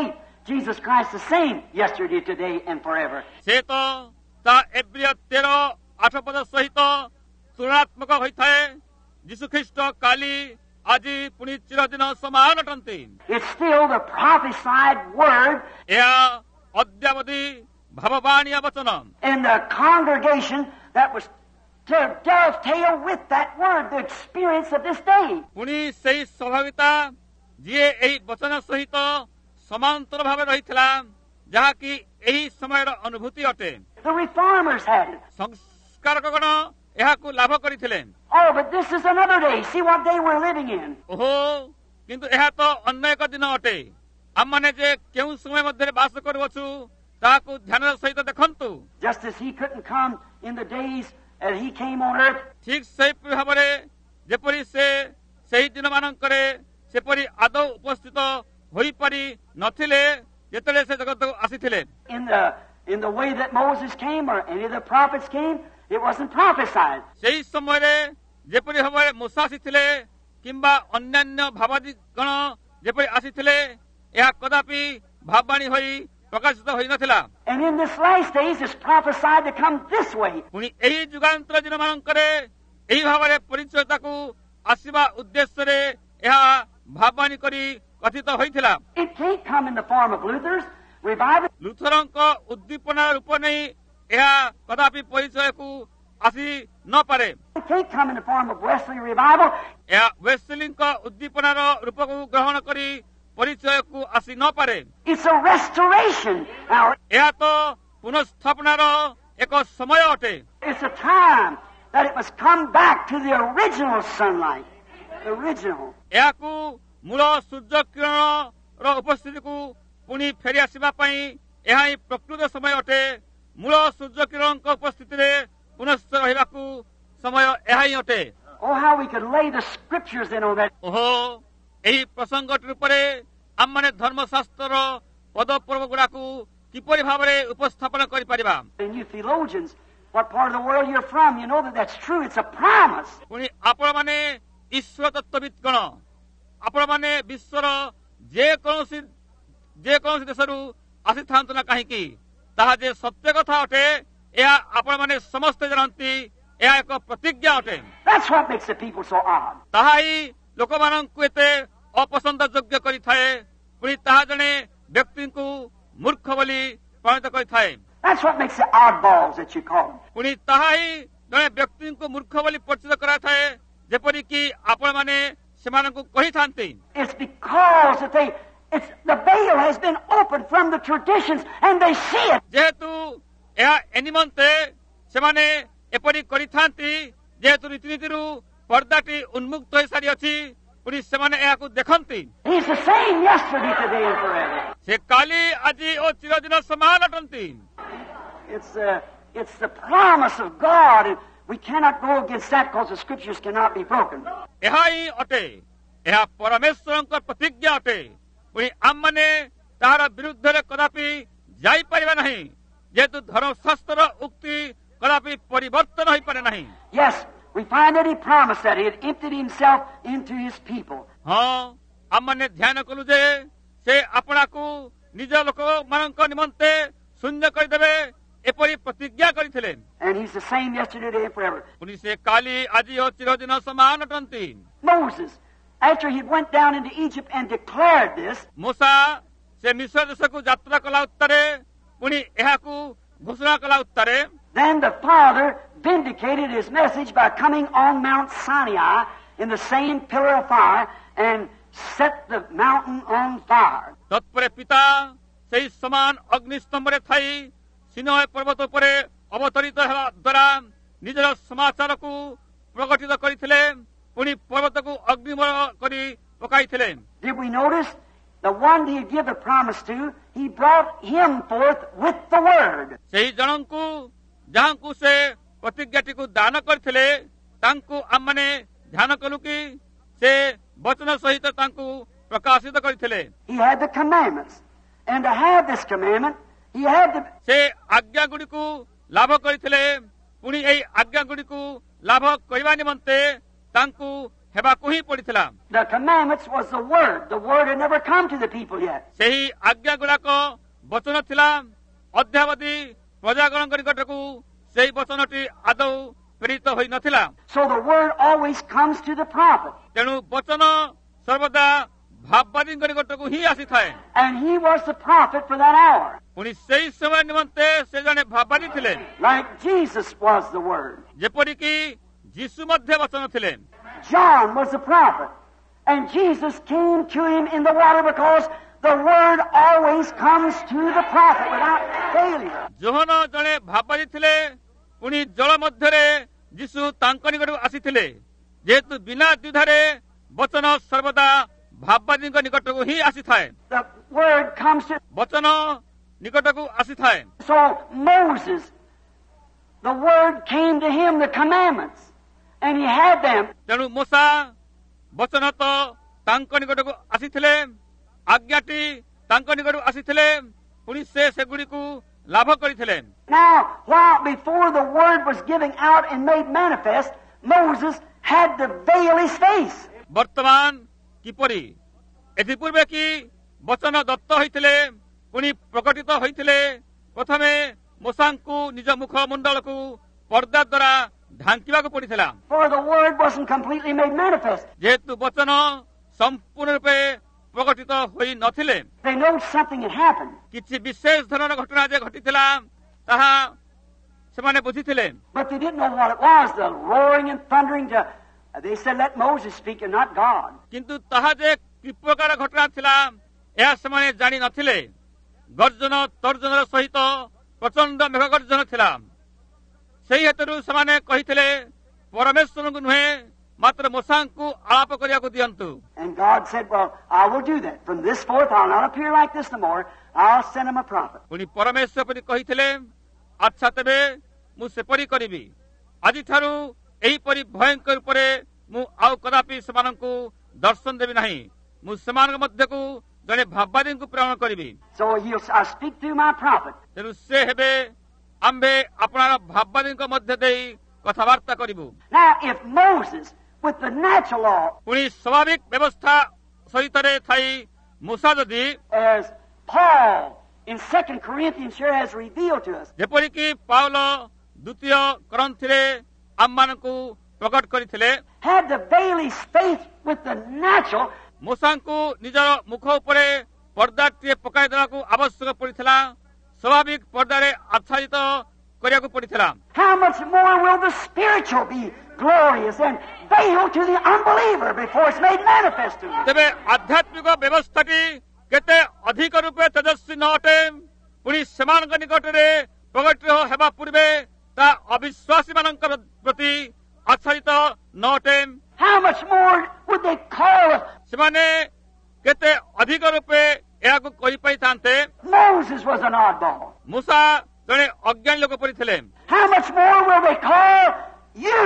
Jesus Christ the same yesterday, today, and forever. ସେ ତ ତା ଏବ୍ରିୟ ତେର ଆଠ ପଦ ସହିତ ତୁଳନାତ୍ମକ ହୋଇଥାଏ। ଯୀଶୁଖ୍ରୀଷ୍ଟ କାଲି ଆଜି ପୁଣି ଚିରଦିନ ସମାନ ଅଟନ୍ତି। It's still the prophesied word, ଏହା ଅଦ୍ୟାବଧି ଭାବବାଣୀୟ ବଚନ। and the congregation that was to dovetail with that word, the experience of this day. ପୁଣି ସେହି ସ୍ୱାଭାବିକତା ଯିଏ ଏହି ବଚନ ସହିତ ସମାନ୍ତର ଭାବେ ରହିଥିଲା, ଯାହାକି ଏହି ସମୟର ଅନୁଭୂତି ଅଟେ। The reformers had it. ସଂସ୍କାରକଗଣ ଏହାକୁ ଲାଭ କରିଥିଲେ। Oh, but this is another day. See what day we're living in. ଓହୋ, କିନ୍ତୁ ଏହା ତ ଅନ୍ୟ ଏକ ଦିନ ଅଟେ। ଆମମାନେ ଯେ କେଉଁ ସମୟ ମଧ୍ୟରେ ବାସ କରୁଅଛୁ ତାହାକୁ ଧ୍ୟାନର ସହିତ ଦେଖନ୍ତୁ। Just as he couldn't come in the days that he came on earth, ଠିକ ସେହିପରି ଭାବରେ ଯେପରି ସେ ସେହି ଦିନମାନଙ୍କରେ ସେପରି ଆଦୌ ଉପସ୍ଥିତ ହୋଇପାରି ନଥିଲେ ଯେତେବେଳେ ସେ ଜଗତକୁ ଆସିଥିଲେ। in the in the way that Moses came or any of the prophets came, it wasn't prophesied. ସେହି ସମୟରେ ଯେପରି ଭାବରେ ମୂଷା ଆସିଥିଲେ କିମ୍ବା ଅନ୍ୟାନ୍ୟ ଭାବାଦିଗଣ ଯେପରି ଆସିଥିଲେ, ଏହା କଦାପି ଭାବବାଣୀ ହୋଇ ପ୍ରକାଶିତ ହୋଇନଥିଲା। And in this last days, it's prophesied to come this way. ପୁଣି ଏହି ଯୁଗାନ୍ତର ଦିନମାନଙ୍କରେ ଏହି ଭାବରେ ପରିଚୟତାକୁ ଆସିବା ଉଦ୍ଦେଶ୍ୟରେ ଏହା ଭାବବାଣୀ କରି କଥିତ ହୋଇଥିଲା। It can't come in the form of Luther's revival. ଲୁଥରଙ୍କ ଉଦ୍ଦୀପନା ରୂପ ନେଇ ଏହା କଦାପି ପରିଚୟକୁ ଆସି ନପାରେ। It can't come in the form of Wesley revival. ଏହା ୱେସ୍ଲିଙ୍କ ଉଦ୍ଦୀପନାର ରୂପକୁ ଗ୍ରହଣ କରି ପରିଚୟକୁ ଆସି ନପାରେ। It's a restoration. Now, ଏହା ତ ପୁନଃସ୍ଥାପନାର ଏକ ସମୟ ଅଟେ। it's a time that it must come back to the original sunlight. The original. ଏହାକୁ ମୂଳ ସୂର୍ଯ୍ୟ କିରଣର ଉପସ୍ଥିତିକୁ ପୁଣି ଫେରି ଆସିବା ପାଇଁ ଏହା ହିଁ ପ୍ରକୃତ ସମୟ ଅଟେ। ମୂଳ ସୂର୍ଯ୍ୟ କିରଣଙ୍କ ଉପସ୍ଥିତିରେ ପୁନଶ୍ଚ ରହିବାକୁ ସମୟ ଏହା ହିଁ ଅଟେ। Oh, how we could lay the scriptures in on that. ଓହୋ, ଏହି ପ୍ରସଙ୍ଗଟି ରୂପରେ ଆମମାନେ ଧର୍ମଶାସ୍ତ୍ରର ପଦପର୍ବ ଗୁଡାକୁ କିପରି ଭାବରେ ଉପସ୍ଥାପନ କରିପାରିବା। And you theologians, what part of the world you're from, you know that that's true. It's a promise. ପୁଣି ଆପଣମାନେ ଈଶ୍ୱର ତତ୍ତ୍ୱବିତ୍ ଗଣ, ଆପଣମାନେ ବିଶ୍ୱର ଯେକୌଣସି ଯେକୌଣସି ଦେଶରୁ ଆସିଥାନ୍ତୁ ନା କାହିଁକି, ତାହା ଯେ ସତ୍ୟ କଥା ଅଟେ ଏହା ଆପଣମାନେ ସମସ୍ତେ ଜାଣନ୍ତି। ଏହା ଏକ ପ୍ରତିଜ୍ଞା ଅଟେ। That's what makes the people so odd. ତାହା ହିଁ ଲୋକମାନଙ୍କୁ ଏତେ ଅପସନ୍ଦ ଯୋଗ୍ୟ କରିଥାଏ। ପୁଣି ତାହା ଜଣେ ବ୍ୟକ୍ତିଙ୍କୁ ମୂର୍ଖ ବୋଲି ପରିଣତ କରିଥାଏ। That's what makes the oddballs that you call them. ପୁଣି ତାହା ହିଁ ଜଣେ ବ୍ୟକ୍ତିଙ୍କୁ ମୂର୍ଖ ବୋଲି ପରିଚିତ କରାଇଥାଏ, ଯେପରିକି ଆପଣମାନେ ସେମାନଙ୍କୁ କହିଥାନ୍ତି। It's because that they, it's the veil has been opened from the traditions and they see it. ଯେହେତୁ ଏହା ଏ ନିମନ୍ତେ ସେମାନେ ଏପରି କରିଥାନ୍ତି, ଯେହେତୁ ରୀତିନୀତିରୁ ପର୍ଦ୍ଦାଟି ଉନ୍ମୁକ୍ତ ହୋଇସାରିଅଛି, ପୁଣି ସେମାନେ ଏହାକୁ ଦେଖନ୍ତି। He's the same yesterday, today, and forever. ସେ କାଲି ଆଜି ଓ ଚିରଦିନ ସମାନ ଅଟନ୍ତି। It's the, it's the promise of God, and we cannot go against that because the scriptures cannot be broken. ଏହା ହିଁ ଅଟେ, ଏହା ପରମେଶ୍ୱରଙ୍କ ପ୍ରତିଜ୍ଞା ଅଟେ। ପୁଣି ଆମମାନେ ତାହାର ବିରୁଦ୍ଧରେ କଦାପି ଯାଇପାରିବା ନାହିଁ, ଯେହେତୁ ଧର୍ମଶାସ୍ତ୍ରର ଉକ୍ତି କଦାପି ପରିବର୍ତ୍ତନ ହୋଇପାରେ ନାହିଁ। Yes, we find that he promised that he had emptied himself into his people. ହଁ, ଆମମାନେ ଧ୍ୟାନ କଲୁ ଯେ ସେ ଆପଣାକୁ ନିଜ ଲୋକମାନଙ୍କ ନିମନ୍ତେ ଶୂନ୍ୟ କରିଦେବେ ଏପରି ପ୍ରତିଜ୍ଞା କରିଥିଲେ। And he's the same yesterday, today, and forever. ପୁଣି ସେ କାଲି ଆଜି ଓ ଚିରଦିନ ସମାନ ଅଟନ୍ତି। Moses, after he went down into Egypt and declared this, ମୂଷା ସେ ମିଶ୍ର ଦେଶକୁ ଯାତ୍ରା କଲା ଉତ୍ତାରେ ପୁଣି ଏହାକୁ ଘୋଷଣା କଲା ଉତ୍ତାରେ then the Father vindicated his message by coming on Mount Sinai in the same pillar of fire and set the mountain on fire. ତତ୍ପରେ ପିତା ସେହି ସମାନ ଅଗ୍ନିସ୍ତମ୍ଭରେ ଥାଇ ସିନାଇ ପର୍ବତ ଉପରେ ଅବତରିତ ହେବା ଦ୍ୱାରା ନିଜର ସମାଚାରକୁ ପ୍ରକଟିତ କରିଥିଲେ, ପୁଣି ପର୍ବତକୁ ଅଗ୍ନିମୟ କରି ପକାଇଥିଲେ। Did we notice the one he gave the promise to, he brought him forth with the word. ସେହି ଜଣଙ୍କୁ ଯାହାଙ୍କୁ ସେ ପ୍ରତିଜ୍ଞାଟିକୁ ଦାନ କରିଥିଲେ, ତାଙ୍କୁ ଆମମାନେ ଧ୍ୟାନ କଲୁ କି ସେ ବଚନ ସହିତ ତାଙ୍କୁ ପ୍ରକାଶିତ କରିଥିଲେ। He had the commandments, and to have this commandment, he had to. ସେ ଆଜ୍ଞା ଗୁଡ଼ିକୁ ଲାଭ କରିଥିଲେ, ପୁଣି ଏହି ଆଜ୍ଞା ଗୁଡ଼ିକୁ ଲାଭ କରିବା ନିମନ୍ତେ ତାଙ୍କୁ ହେବାକୁ ହିଁ ପଡ଼ିଥିଲା। ଥିଲା। The commandments was the word. The word had never come to the people yet. ସେହି ଆଜ୍ଞା ଗୁଡାକ ବଚନ ଥିଲା। ଅଦ୍ୟାବଧି ପ୍ରଜାଗଣଙ୍କ ନିକଟକୁ ସେହି ବଚନଟି ଆଦୌ ପ୍ରେରିତ ହୋଇନଥିଲା। So the word always comes to the prophet. ତେଣୁ ବଚନ ସର୍ବଦା ଭାବବାଦୀଙ୍କ ନିକଟକୁ ହିଁ ଆସିଥାଏ। And he was the prophet for that hour. ପୁଣି ସେହି ସମୟ ନିମନ୍ତେ ସେ ଜଣେ ଭାବବାଦୀ ଥିଲେ। Like Jesus was the word. ଯେପରିକି ଯୀଶୁ ମଧ୍ୟ ବଚନ ଥିଲେ। John was the prophet. And Jesus came to him in the water because the word always comes to the prophet without failure. ଯୋହନ ଜଣେ ଭାବବାଦୀ ଥିଲେ। ପୁଣି ଜଳ ମଧ୍ୟରେ ଯୀଶୁ ତାଙ୍କ ନିକଟକୁ ଆସିଥିଲେ। ଯେହେତୁ ବିନା ଦ୍ୱିଧାରେ ବଚନ ସର୍ବଦା ଭାବବାଦୀଙ୍କ ନିକଟକୁ ହିଁ ଆସିଥାଏ। The word comes to... ବଚନ ନିକଟକୁ ଆସିଥାଏ। So Moses, the word came to him, the commandments, and he had them. ତେଣୁ ମୋଶା ବଚନ ତ ତାଙ୍କ ନିକଟକୁ ଆସିଥିଲେ। ଆଜ୍ଞାଟି ତାଙ୍କ ନିକଟକୁ ଆସିଥିଲେ। ପୁଣି ସେ ସେଗୁଡ଼ିକୁ ଲାଭ କରିଥିଲେ। Now, while before the word was giving out and made manifest, Moses had to veil his face. ବର୍ତ୍ତମାନ କିପରି ଏଥିପୂର୍ବେ କି ବଚନ ଦତ୍ତ ହୋଇଥିଲେ ପୁଣି ପ୍ରକଟିତ ହୋଇଥିଲେ। ପ୍ରଥମେ ମୋଶାଙ୍କୁ ନିଜ ମୁଖ ମଣ୍ଡଳକୁ ପର୍ଦ୍ଦା ଦ୍ୱାରା ଢାଙ୍କିବାକୁ ପଡ଼ିଥିଲା। For the word wasn't completely made manifest. ଯେହେତୁ ବଚନ ସମ୍ପୂର୍ଣ୍ଣ ରୂପେ ପ୍ରକଟିତ ହୋଇ ନଥିଲେ। They know something had happened. କିଛି ବିଶେଷ ଧରଣର ଘଟଣା ଯେ ଘଟିଥିଲା ତାହା ସେମାନେ ବୁଝିଥିଲେ। But they didn't know what it was, the roaring and thundering to... They said, let Moses speak and not God. କିନ୍ତୁ ତାହା ଯେ କି ପ୍ରକାର ଘଟଣା ଥିଲା ଏହା ସେମାନେ ଜାଣି ନଥିଲେ। ଗର୍ଜନ ତର୍ଜନର ସହିତ ପ୍ରଚଣ୍ଡ ମେଘ ଗର୍ଜନ ଥିଲା। ସେହି ହେତୁରୁ ସେମାନେ କହିଥିଲେ ପରମେଶ୍ୱରଙ୍କୁ ନୁହେଁ ମାତ୍ର ମୋଶାଙ୍କୁ ଆଳାପ କରିବାକୁ ଦିଅନ୍ତୁ। And God said, well, I will do that. From this forth, I'll not appear like this no more. I'll send him a prophet. ପୁଣି ପରମେଶ୍ୱର ପରି କହିଥିଲେ ଆଚ୍ଛା ତେବେ ମୁଁ ସେପରି କରିବି। ଆଜିଠାରୁ ଏହିପରି ଭୟଙ୍କର ରୂପରେ ମୁଁ ଆଉ କଦାପି ସେମାନଙ୍କୁ ଦର୍ଶନ ଦେବି ନାହିଁ। ମୁଁ ସେମାନଙ୍କ ମଧ୍ୟକୁ ଜଣେ ଭାବବାଦୀଙ୍କୁ ପ୍ରେରଣ କରିବି। So he'll, I'll speak through my prophet. ତେଣୁ ସେ ହେବେ ଆମ୍ଭେ ଆପଣାର ଭାବବାଦୀଙ୍କ ମଧ୍ୟ ଦେଇ କଥାବାର୍ତ୍ତା କରିବୁ। Now, if Moses, with the natural law, ପୁଣି ସ୍ୱାଭାବିକ ବ୍ୟବସ୍ଥା ସହିତରେ ଥାଇ ମୂଷା ଯଦି as Paul in Second Corinthians here has revealed to us, ଯେପରିକି ପାଉଲ ଦ୍ୱିତୀୟ କରନ୍ଥିରେ ଆମମାନଙ୍କୁ ପ୍ରକଟ କରିଥିଲେ, had to veil his face with the natural, ମୂଷାଙ୍କୁ ନିଜର ମୁଖ ଉପରେ ପର୍ଦ୍ଦାଟିଏ ପକାଇ ଦେବାକୁ ଆବଶ୍ୟକ ପଡ଼ିଥିଲା। ସ୍ୱାଭାବିକ ପର୍ଦ୍ଦାରେ ଆଚ୍ଛାଦିତ କରିବାକୁ ପଡ଼ିଥିଲା। how much more will the spiritual be glorious and veiled to the unbeliever before it's made manifest to him? ତେବେ ଆଧ୍ୟାତ୍ମିକ ବ୍ୟବସ୍ଥାଟି କେତେ ଅଧିକ ରୂପେ ତେଜସ୍ୱୀ ନ ଅଟେ ପୁଣି ସେମାନଙ୍କ ନିକଟରେ ପ୍ରକଟିତ ହେବା ପୂର୍ବେ ତା ଅବିଶ୍ୱାସୀମାନଙ୍କ ପ୍ରତି ଆଚ୍ଛାଦିତ ନ ଅଟେ। How much more would they call us? ସେମାନେ କେତେ ଅଧିକ ରୂପେ ଏହାକୁ କରିପାରିଥାନ୍ତେ। Moses was an oddball. ମୂଷା ଜଣେ ଅଜ୍ଞାନୀ ଲୋକ ପରି ଥିଲେ। How much more will they call you,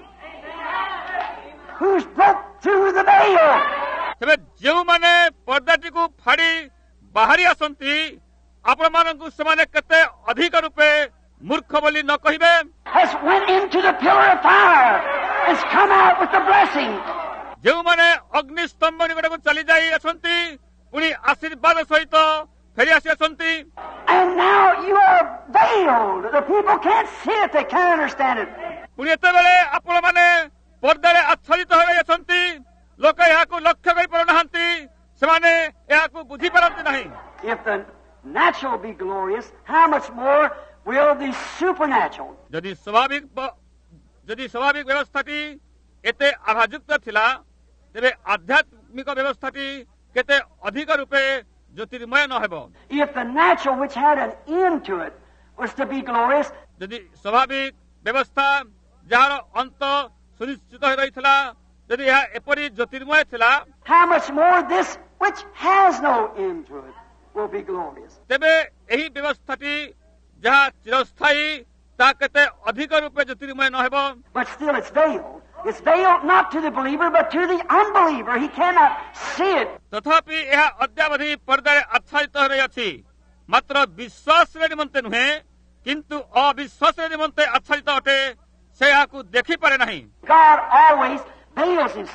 who's broke through the veil? ତେବେ ଯେଉଁମାନେ ପର୍ଦ୍ଦାଟିକୁ ଫାଡ଼ି ବାହାରି ଆସନ୍ତି ଆପଣମାନଙ୍କୁ ସେମାନେ କେତେ ଅଧିକ ରୂପେ ମୂର୍ଖ ବୋଲି ନ କହିବେ। Has went into the pillar of fire, has come out with the blessing. ଯେଉଁମାନେ ଅଗ୍ନିସ୍ତମ୍ଭ ନିକଟକୁ ଚାଲିଯାଇ ଅଛନ୍ତି ପୁଣି ଆଶୀର୍ବାଦ ସହିତ ଫେରି ଆସି ଅଛନ୍ତି। And now you are veiled. The people can't see it. They can't understand it. ପୁଣି ଏତେବେଳେ ଆପଣମାନେ ପର୍ଦ୍ଦାରେ ଆଚ୍ଛାଦିତ ହୋଇ ଅଛନ୍ତି। ଲୋକ ଏହାକୁ ଲକ୍ଷ୍ୟ କରିପାରୁନାହାନ୍ତି। ସେମାନେ ଏହାକୁ ବୁଝିପାରନ୍ତି ନାହିଁ। If the natural be glorious, how much more will the supernatural? ଯଦି ସ୍ୱାଭାବିକ ଯଦି ସ୍ୱାଭାବିକ ବ୍ୟବସ୍ଥାଟି ଏତେ ଆଭାଯୁକ୍ତ ଥିଲା ତେବେ ଆଧ୍ୟାତ୍ମିକ ବ୍ୟବସ୍ଥାଟି କେତେ ଅଧିକ ରୂପେ ଜ୍ୟୋତିର୍ମୟ ନ ହେବ। If the natural, which had an end to it, was to be glorious, ଯଦି ସ୍ୱାଭାବିକ ବ୍ୟବସ୍ଥା ଯାହାର ଅନ୍ତ ସୁନିଶ୍ଚିତ ହୋଇ ରହିଥିଲା ଯଦି ଏହା ଏପରି ଜ୍ୟୋତିର୍ମୟ ଥିଲା how much more this, which has no end to it, will be glorious. ତେବେ ଏହି ବ୍ୟବସ୍ଥାଟି ଯାହା ଚିରସ୍ଥାୟୀ ତାହା କେତେ ଅଧିକ ରୂପେ ଜ୍ୟୋତିର୍ମୟ ନ ହେବ। But still it's veiled. It's veiled not to the believer, but to the unbeliever. He cannot see it. ତଥାପି ଏହା ଅଦ୍ୟାବଧି ପର୍ଦ୍ଦାରେ ଆଚ୍ଛାଦିତ ରହିଅଛି। ମାତ୍ର ବିଶ୍ୱାସରେ ନିମନ୍ତେ ନୁହେଁ କିନ୍ତୁ ଅବିଶ୍ୱାସରେ ନିମନ୍ତେ ଆଚ୍ଛାଦିତ ଅଟେ। ସେ ଏହାକୁ ଦେଖିପାରେ ନାହିଁ। God always veils himself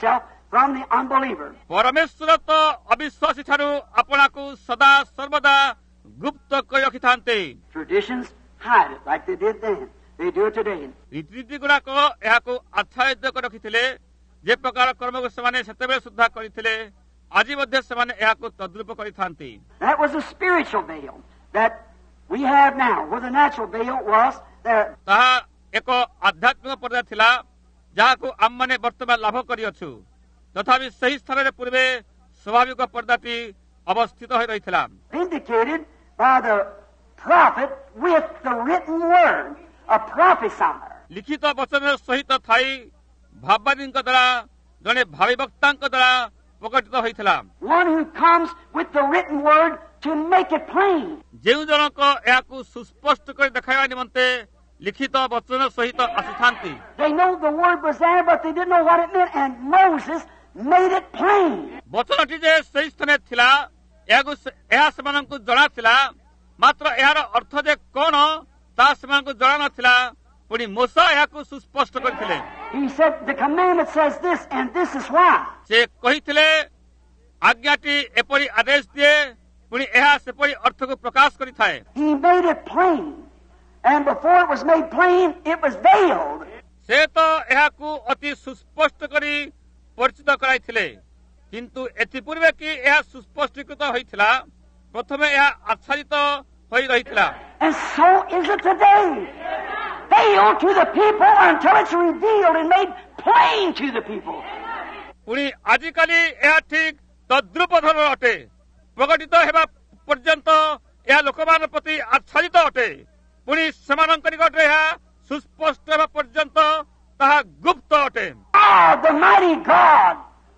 from the unbeliever. परमेश्वर तो अविश्वासी ठारू आपणाकु सदा सर्वदा गुप्त କରି ରଖିଥାନ୍ତି। Traditions hide it like they did then. They do it today. ରୀତିନୀତି ଗୁଡାକ ଏହାକୁ ଆଚ୍ଛାଦିତ କରି ରଖିଥିଲେ, ଯେ ପ୍ରକାର କର୍ମକୁ ସେମାନେ ସେତେବେଳେ ସୁଦ୍ଧା କରିଥିଲେ, ଆଜି ମଧ୍ୟ ସେମାନେ ଏହାକୁ ତଦ୍ରୂପ କରିଥାନ୍ତି। That was a spiritual veil that we have now, where the natural veil was there. ତାହା ଏକ ଆଧ୍ୟାତ୍ମିକ ପର୍ଦ୍ଦା ଥିଲା, ଯାହାକୁ ଆମମାନେ ବର୍ତ୍ତମାନ ଲାଭ କରିଅଛୁ। ତଥାପି ସେହି ସ୍ଥାନରେ ପୂର୍ବେ ସ୍ୱାଭାବିକ ପର୍ଦ୍ଦାଟି ଅବସ୍ଥିତ ହୋଇ ରହିଥିଲା। Vindicated by the prophet with the written word, a prophesier. ଲିଖିତ ବଚନର ସହିତ ଥାଇ ଭାବାଦୀଙ୍କ ଦ୍ୱାରା ଜଣେ ଭାବି ବକ୍ତାଙ୍କ ଦ୍ୱାରା ପ୍ରକଟିତ ହୋଇଥିଲା। One who comes with the written word to make it plain. ଯେଉଁ ଜଣକ ଏହାକୁ ସୁସ୍ପଷ୍ଟ କରି ଦେଖାଇବା ନିମନ୍ତେ ଲିଖିତ ବଚନ ସହିତ ଆସିଥାନ୍ତି। They know the word was there, but they didn't know what it meant, and Moses made it plain. ବଚନଟି ଯେ ସେହି ସ୍ଥାନରେ ଥିଲା, ଏହାକୁ ଏହା ସେମାନଙ୍କୁ ଜଣାଥିଲା, ମାତ୍ର ଏହାର ଅର୍ଥ ଯେ କଣ ତାହା ସେମାନଙ୍କୁ ଜଣା ନଥିଲା। ପୁଣି ମୋଶା ଏହାକୁ ସୁସ୍ପଷ୍ଟ କରିଥିଲେ। He said the commandment says this, and this is why. ସେ କହିଥିଲେ ଆଜ୍ଞାଟି ଏପରି ଆଦେଶ ଦିଏ, ପୁଣି ଏହା ସେପରି ଅର୍ଥକୁ ପ୍ରକାଶ କରିଥାଏ। He made it plain, and before it was made plain, it was veiled. ସେ ତ ଏହାକୁ ଅତି ସୁସ୍ପଷ୍ଟ କରି ପରିଚିତ କରାଇଥିଲେ, କିନ୍ତୁ ଏଥିପୂର୍ବେ କି ଏହା ସୁସ୍ପଷ୍ଟୀକୃତ ହୋଇଥିଲା, ପ୍ରଥମେ ଏହା ଆଚ୍ଛାଦିତ ହୋଇ ରହିଥିଲା। And so is it today. Veiled to the people until it's revealed and made plain to the people. ପୁଣି ଆଜିକାଲି ଏହା ଠିକ ତଦ୍ରୂପ ଧରଣର ଅଟେ। ପ୍ରକଟିତ ହେବା ପର୍ଯ୍ୟନ୍ତ ଏହା ଲୋକମାନଙ୍କ ପ୍ରତି ଆଚ୍ଛାଦିତ ଅଟେ। ପୁଣି ସେମାନଙ୍କ ନିକଟରେ ଏହା ସୁସ୍ପଷ୍ଟ ହେବା ପର୍ଯ୍ୟନ୍ତ ତାହା ଗୁପ୍ତ ଅଟେ। God, the mighty God,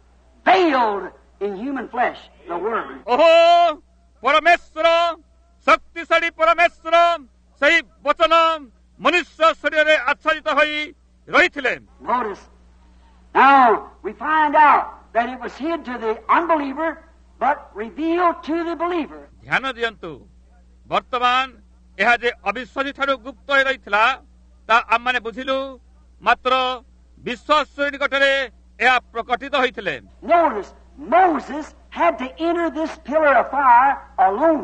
veiled in human flesh, the word. ଓହୋ ପରମେଶ୍ୱର, ଶକ୍ତିଶାଳୀ ପରମେଶ୍ୱର, ସେହି ବଚନ ମନୁଷ୍ୟ ଶରୀରରେ ଆଚ୍ଛାଦିତ ହୋଇ ରହିଥିଲେ। Notice, now we find out that it was hid to the unbeliever, but revealed to the believer. ଧ୍ୟାନ ଦିଅନ୍ତୁ, ବର୍ତ୍ତମାନ ଏହା ଯେ ଅବିଶ୍ୱାସୀ ଠାରୁ ଗୁପ୍ତ ହୋଇ ରହିଥିଲା, ତାହା ଆମମାନେ ବୁଝିଲୁ, ମାତ୍ର ବିଶ୍ୱାସ ନିକଟରେ ଏହା ପ୍ରକଟିତ ହୋଇଥିଲେ। Notice, Moses had to enter this pillar of fire alone.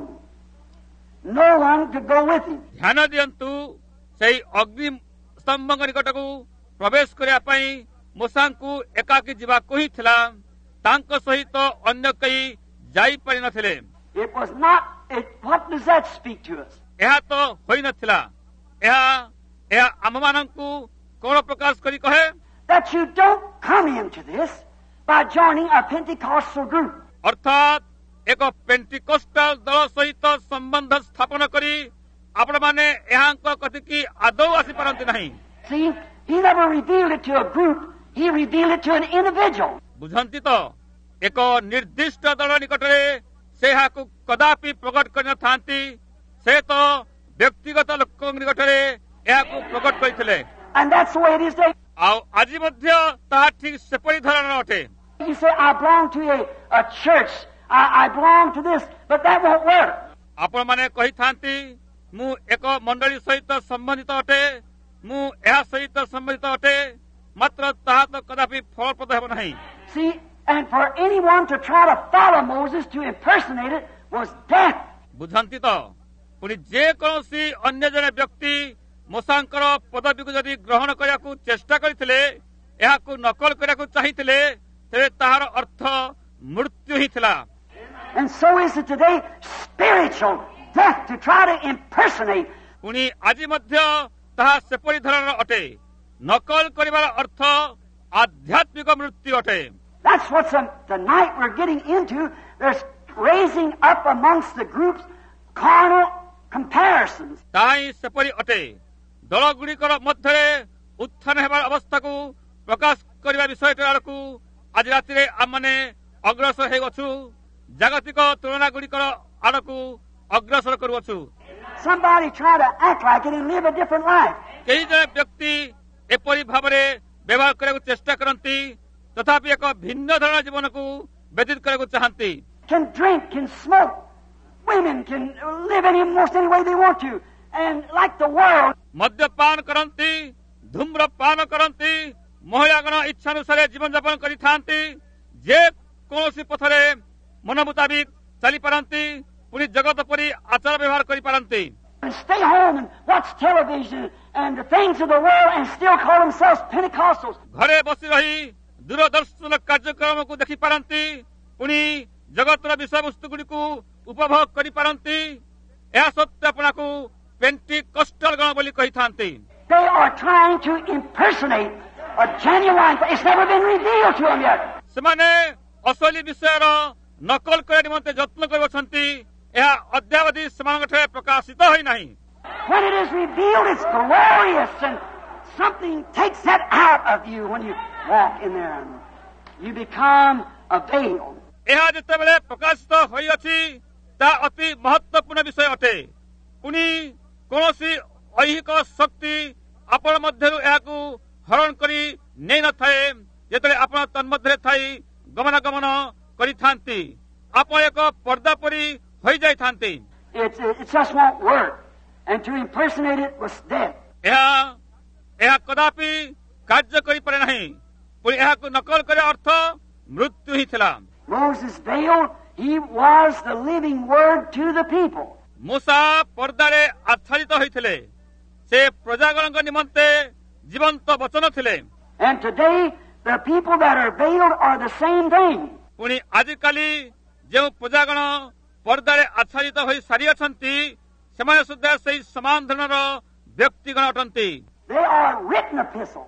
No one could go with him. ଧ୍ୟାନ ଦିଅନ୍ତୁ, ସେହି ଅଗ୍ନି ସ୍ତମ୍ଭଙ୍କ ନିକଟକୁ ପ୍ରବେଶ କରିବା ପାଇଁ ମୋଶାଙ୍କୁ ଏକାକୀ ଯିବାକୁ ହିଁ ଥିଲା। ତାଙ୍କ ସହିତ ଅନ୍ୟ କେହି ଯାଇପାରି ନଥିଲେ। It was not, it, what does that speak to us? ଏହା ତ ହୋଇନଥିଲା। ଏହା ଏହା ଆମମାନଙ୍କୁ କଣ ପ୍ରକାଶ କରି କହେ? That you don't come into this by joining a Pentecostal group. ଅର୍ଥାତ୍ ଏକ ପେଣ୍ଟିକୋଷ୍ଟାଲ ଦଳ ସହିତ ସମ୍ବନ୍ଧ ସ୍ଥାପନ କରି ଆପଣମାନେ ଏହାଙ୍କ କତିକି ଆଦୌ ଆସିପାରନ୍ତି ନାହିଁ। See, he never revealed it to a group, he revealed it to an individual. ବୁଝନ୍ତି ତ, ଏକ ନିର୍ଦ୍ଦିଷ୍ଟ ଦଳ ନିକଟରେ ସେ ଏହାକୁ କଦାପି ପ୍ରକଟ କରିନଥାନ୍ତି। ସେ ତ ବ୍ୟକ୍ତିଗତ ଲୋକଙ୍କ ନିକଟରେ ଏହାକୁ ପ୍ରକଟ କରିଥିଲେ। And that's the way it is today. ଆଉ ଆଜି ମଧ୍ୟ ତାହା ଠିକ ସେପରି ଧରଣର ଅଟେ। You say, I belong to a, a church, I, I belong to this, but that won't work. ଆପଣମାନେ କହିଥାନ୍ତି, ମୁଁ ଏକ ମଣ୍ଡଳୀ ସହିତ ସମ୍ବନ୍ଧିତ ଅଟେ, ମୁଁ ଏହା ସହିତ ସମ୍ବନ୍ଧିତ ଅଟେ, ମାତ୍ର ତାହା ତ କଦାପି ଫଳପ୍ରଦ ହେବ ନାହିଁ। See, and for anyone to try to follow Moses, to impersonate it, was death. ବୁଝନ୍ତି ତ, ପୁଣି ଯେକୌଣସି ଅନ୍ୟ ଜଣେ ବ୍ୟକ୍ତି ମୋଶାଙ୍କର ପଦବୀକୁ ଯଦି ଗ୍ରହଣ କରିବାକୁ ଚେଷ୍ଟା କରିଥିଲେ, ଏହାକୁ ନକଲ କରିବାକୁ ଚାହିଁଥିଲେ, ତେବେ ତାହାର ଅର୍ଥ ମୃତ୍ୟୁ ହିଁ ଥିଲା। And so is it today, spiritual death to try to impersonate. ପୁଣି ଆଜି ମଧ୍ୟ ତାହା ସେପରି ଧରଣର ଅଟେ। ନକଲ କରିବାର ଅର୍ଥ ଆଧ୍ୟାତ୍ମିକ ମୃତ୍ୟୁ ଅଟେ। That's what's um, tonight we're getting into. There's raising up amongst the groups carnal comparisons. ତାହା ହିଁ ସେପରି ଅଟେ। ଦଳଗୁଡ଼ିକର ମଧ୍ୟରେ ଉତ୍ଥାନ ହେବାର ଅବସ୍ଥାକୁ ପ୍ରକାଶ କରିବା ବିଷୟଟି ଆଡ଼କୁ ଆଜି ରାତିରେ ଆମମାନେ ଅଗ୍ରସର ହେଉଅଛୁ। ଜାଗତିକ ତୁଳନା ଗୁଡ଼ିକର ଆଡ଼କୁ ଅଗ୍ରସର କରୁଅଛୁ। Somebody try to act like it and live a different life. କେହି ଜଣେ ବ୍ୟକ୍ତି ଏପରି ଭାବରେ ବ୍ୟବହାର କରିବାକୁ ଚେଷ୍ଟା କରନ୍ତି, ତଥାପି ଏକ ଭିନ୍ନ ଧରଣର ଜୀବନକୁ ବ୍ୟତୀତ କରିବାକୁ ଚାହାନ୍ତି। Can drink, can smoke. Women can live in almost any way they want to. And like the world. ମଦ୍ୟପାନ କରନ୍ତି, ଧୂମ୍ରପାନ କରନ୍ତି, ମହିଳାଗଣ ଇଚ୍ଛାନୁସାରେ ଜୀବନଯାପନ କରିଥାନ୍ତି जे कौन पथरे मन मुताबिक चली पारती पुणी जगत परी आचार व्यवहार करि पारती And stay home and watch television and the things of the world and still call themselves Pentecostals. घरे बसी रही दूरदर्शन कार्यक्रम को देखि पारती पुणी जगतर विषय वस्तु गुड़ी को उपभोग करि पारती यह सत्य अपना को पेंटिकस्टल गण बोली कहि थांती They are trying to impersonate a genuine. It's never been revealed to them yet. ସେମାନେ असली विषय नकल करने निमंते यत्न करछंती यह अद्यावधि सेमानठे प्रकाशित होई नाही When it is revealed, it's glorious, and something takes that out of you when you walk in there. You become a veil. यह जेतेबेले प्रकाशित होई अछि ता अति महत्वपूर्ण विषय अटे पुनी कोनोसी ऐहिक शक्ति आपण मध्यरु याकू हरण करी नै न थाए जेतले आपण तन्मध्यरे थाई गमन गमन करि थांती आपण एक पर्दा परी होई जाय थांती It's, it just won't work. And to impersonate it was death. यह यह कदापि कार्य करि पारे नाही पुनी यह को नकल करे अर्थ मृत्यु ही थिला Moses veiled, he was the living word to the people. मूसा पर्दारे आच्छादित होइथिले से प्रजागणक निमंते जीवंत वचन थिले And today, the people that are veiled are the same thing. पुणी आजिकाली जो प्रजागण पर्दारे आच्छादित होई सारी अछंती सेमाने सुद्धा सही समान धरणर व्यक्तिगण अटंती They are written epistles.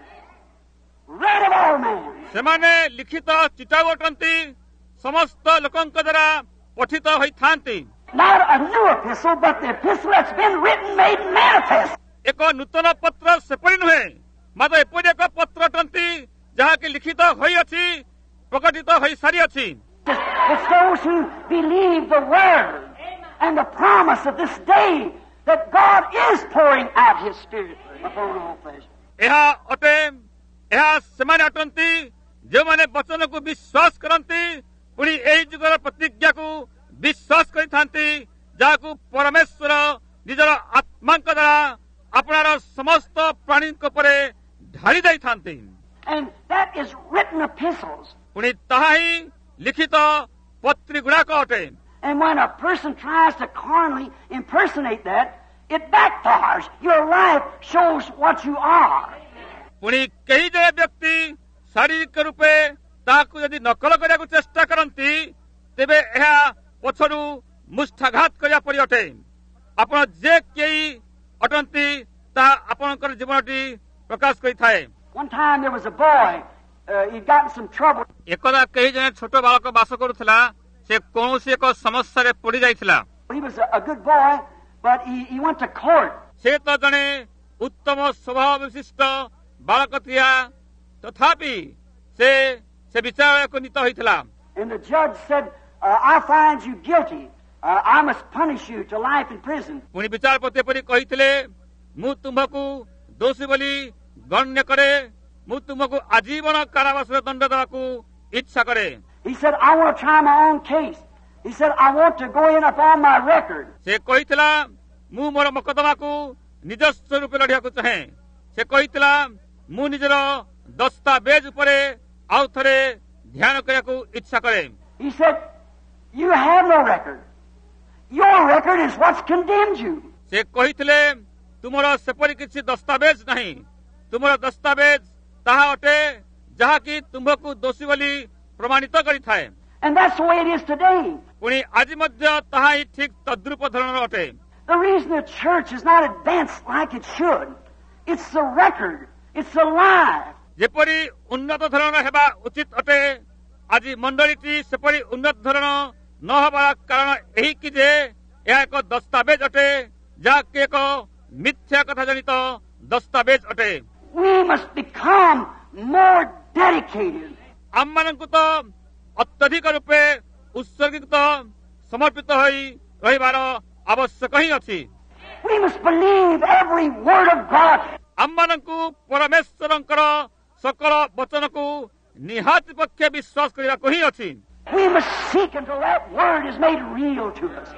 Read of all men. सेमाने लिखित चिठाऊ अटंती समस्त लोकंक द्वारा पठित होई थांती Not a new epistle, but the epistle that's been written, made manifest. एक नूतन पत्र सेपरी नुहे मात्र एपरि एक पत्र अटंती जहाँकि लिखित होई अछि प्रकटित होई सारी अछि It's those who believe the word and the promise of this day that God is pouring out His Spirit upon all flesh. ଏହା ଅଟେ ଏହା ସେମାନେ ଅଟନ୍ତି ଯେଉଁମାନେ ବଚନକୁ ବିଶ୍ୱାସ କରନ୍ତି ପୁଣି ଏହି ଯୁଗର ପ୍ରତିଜ୍ଞାକୁ ବିଶ୍ୱାସ କରିଥାନ୍ତି ଯାହାକୁ ପରମେଶ୍ୱର ନିଜର ଆତ୍ମାଙ୍କ ଦ୍ୱାରା ଆପଣାର ସମସ୍ତ ପ୍ରାଣୀଙ୍କ ଉପରେ ଢାଳି ଦେଇଥାନ୍ତି And that is written epistles. ପୁଣି ତାହା ହିଁ ଲିଖିତ ପତ୍ରୀ ଗୁଡାକ ଅଟେ And when a person tries to carnally impersonate that, it backfires. Your life shows what you are. ପୁଣି କେହି ଜଣେ ବ୍ୟକ୍ତି ଶାରୀରିକ ରୂପେ ତାହାକୁ ଯଦି ନକଲ କରିବାକୁ ଚେଷ୍ଟା କରନ୍ତି ତେବେ ଏହା ପଛରୁ ମୁଷ୍ଠାଘାତ କରିବା ପରି ଅଟେ ଆପଣ ଯେ କେହି ଅଟନ୍ତି ତାହା ଆପଣଙ୍କର ଜୀବନଟି ପ୍ରକାଶ କରିଥାଏ One time there was a boy, uh, he'd gotten some trouble. ଏକଦା କେହି ଜଣେ ଛୋଟ ବାଳକ ବାସ କରୁଥିଲା ସେ କୌଣସି ଏକ ସମସ୍ୟାରେ ପଡି ଯାଇଥିଲା He was a, a good boy, but he, he went to court. ସେ ତ ଜଣେ ଉତ୍ତମ ସ୍ୱଭାବ ବିଶିଷ୍ଟ ବାଳକ ଥିଲା ତଥାପି ସେ ସେ ବିଚାରକୁ ନୀତ ହୋଇଥିଲା And the judge said, uh, I find you guilty. Uh, I must punish you to life in prison. ପୁଣି ବିଚାରପତି ଏପରି କହିଥିଲେ ମୁଁ ତୁମ୍ଭକୁ ଦୋଷୀ ବୋଲି ଗଣ୍ୟ କରେ ମୁଁ ତୁମକୁ ଆଜୀବନ କାରାବାସରେ ଦଣ୍ଡ ଦେବାକୁ ଇଚ୍ଛା କରେ He said, I want to try my own case. He said, I want to go in upon my record. ସେ କହିଥିଲା ମୁଁ ମୋର ମକଦ୍ଦମାକୁ ନିଜସ୍ୱ ରୂପେ ଲଢ଼ିବାକୁ ଚାହେଁ ସେ କହିଥିଲା ମୁଁ ନିଜର ଦସ୍ତାବେଜ ଉପରେ ଆଉ ଥରେ ଧ୍ୟାନ କରିବାକୁ ଇଚ୍ଛା କରେ He said, you have no record. Your record is what's condemned you. ସେ କହିଥିଲେ ତୁମର ସେପରି କିଛି ଦସ୍ତାବେଜ ନାହିଁ ତୁମର ଦସ୍ତାବେଜ ତାହା ଅଟେ ଯାହାକି ତୁମ୍ଭକୁ ଦୋଷୀ ବୋଲି ପ୍ରମାଣିତ କରିଥାଏ And that's the way it is today. ପୁଣି ଆଜି ମଧ୍ୟ ତାହା ହିଁ ଠିକ ତଦ୍ରୂପ ଧରଣର ଅଟେ The reason the church is not advanced like it should, it's the record. It's the life. ଯେପରି ଉନ୍ନତ ଧରଣ ହେବା ଉଚିତ ଅଟେ ଆଜି ମଣ୍ଡଳୀଟି ସେପରି ଉନ୍ନତ ଧରଣ ନ ହେବାର କାରଣ ଏହିକି ଯେ ଏହା ଏକ ଦସ୍ତାବେଜ ଅଟେ ଯାହାକି ଏକ ମିଥ୍ୟା କଥା ଜନିତ ଦସ୍ତାବେଜ ଅଟେ We must become more dedicated. ଆମମାନଙ୍କୁ ତ ଅତ୍ୟଧିକ ରୂପେ ଉତ୍ସର୍ଗୀକୃତ ସମର୍ପିତ ହୋଇ ରହିବାର ଆବଶ୍ୟକ ହିଁ ଅଛି We must believe every word of God. ଆମମାନଙ୍କୁ ପରମେଶ୍ୱରଙ୍କର ସକଳ ବଚନକୁ ନିହାତି ପକ୍ଷେ ବିଶ୍ୱାସ କରିବାକୁ ହିଁ ଅଛି We must seek until that word is made real to us.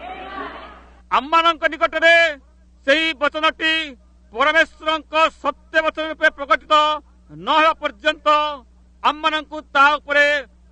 ଆମମାନଙ୍କ ନିକଟରେ ସେହି ବଚନଟି ପରମେଶ୍ୱରଙ୍କ ସତ୍ୟ ବଚନ ରୂପେ ପ୍ରକଟିତ ନ ହେବା ପର୍ଯ୍ୟନ୍ତ ଆମମାନଙ୍କୁ ତାହା ଉପରେ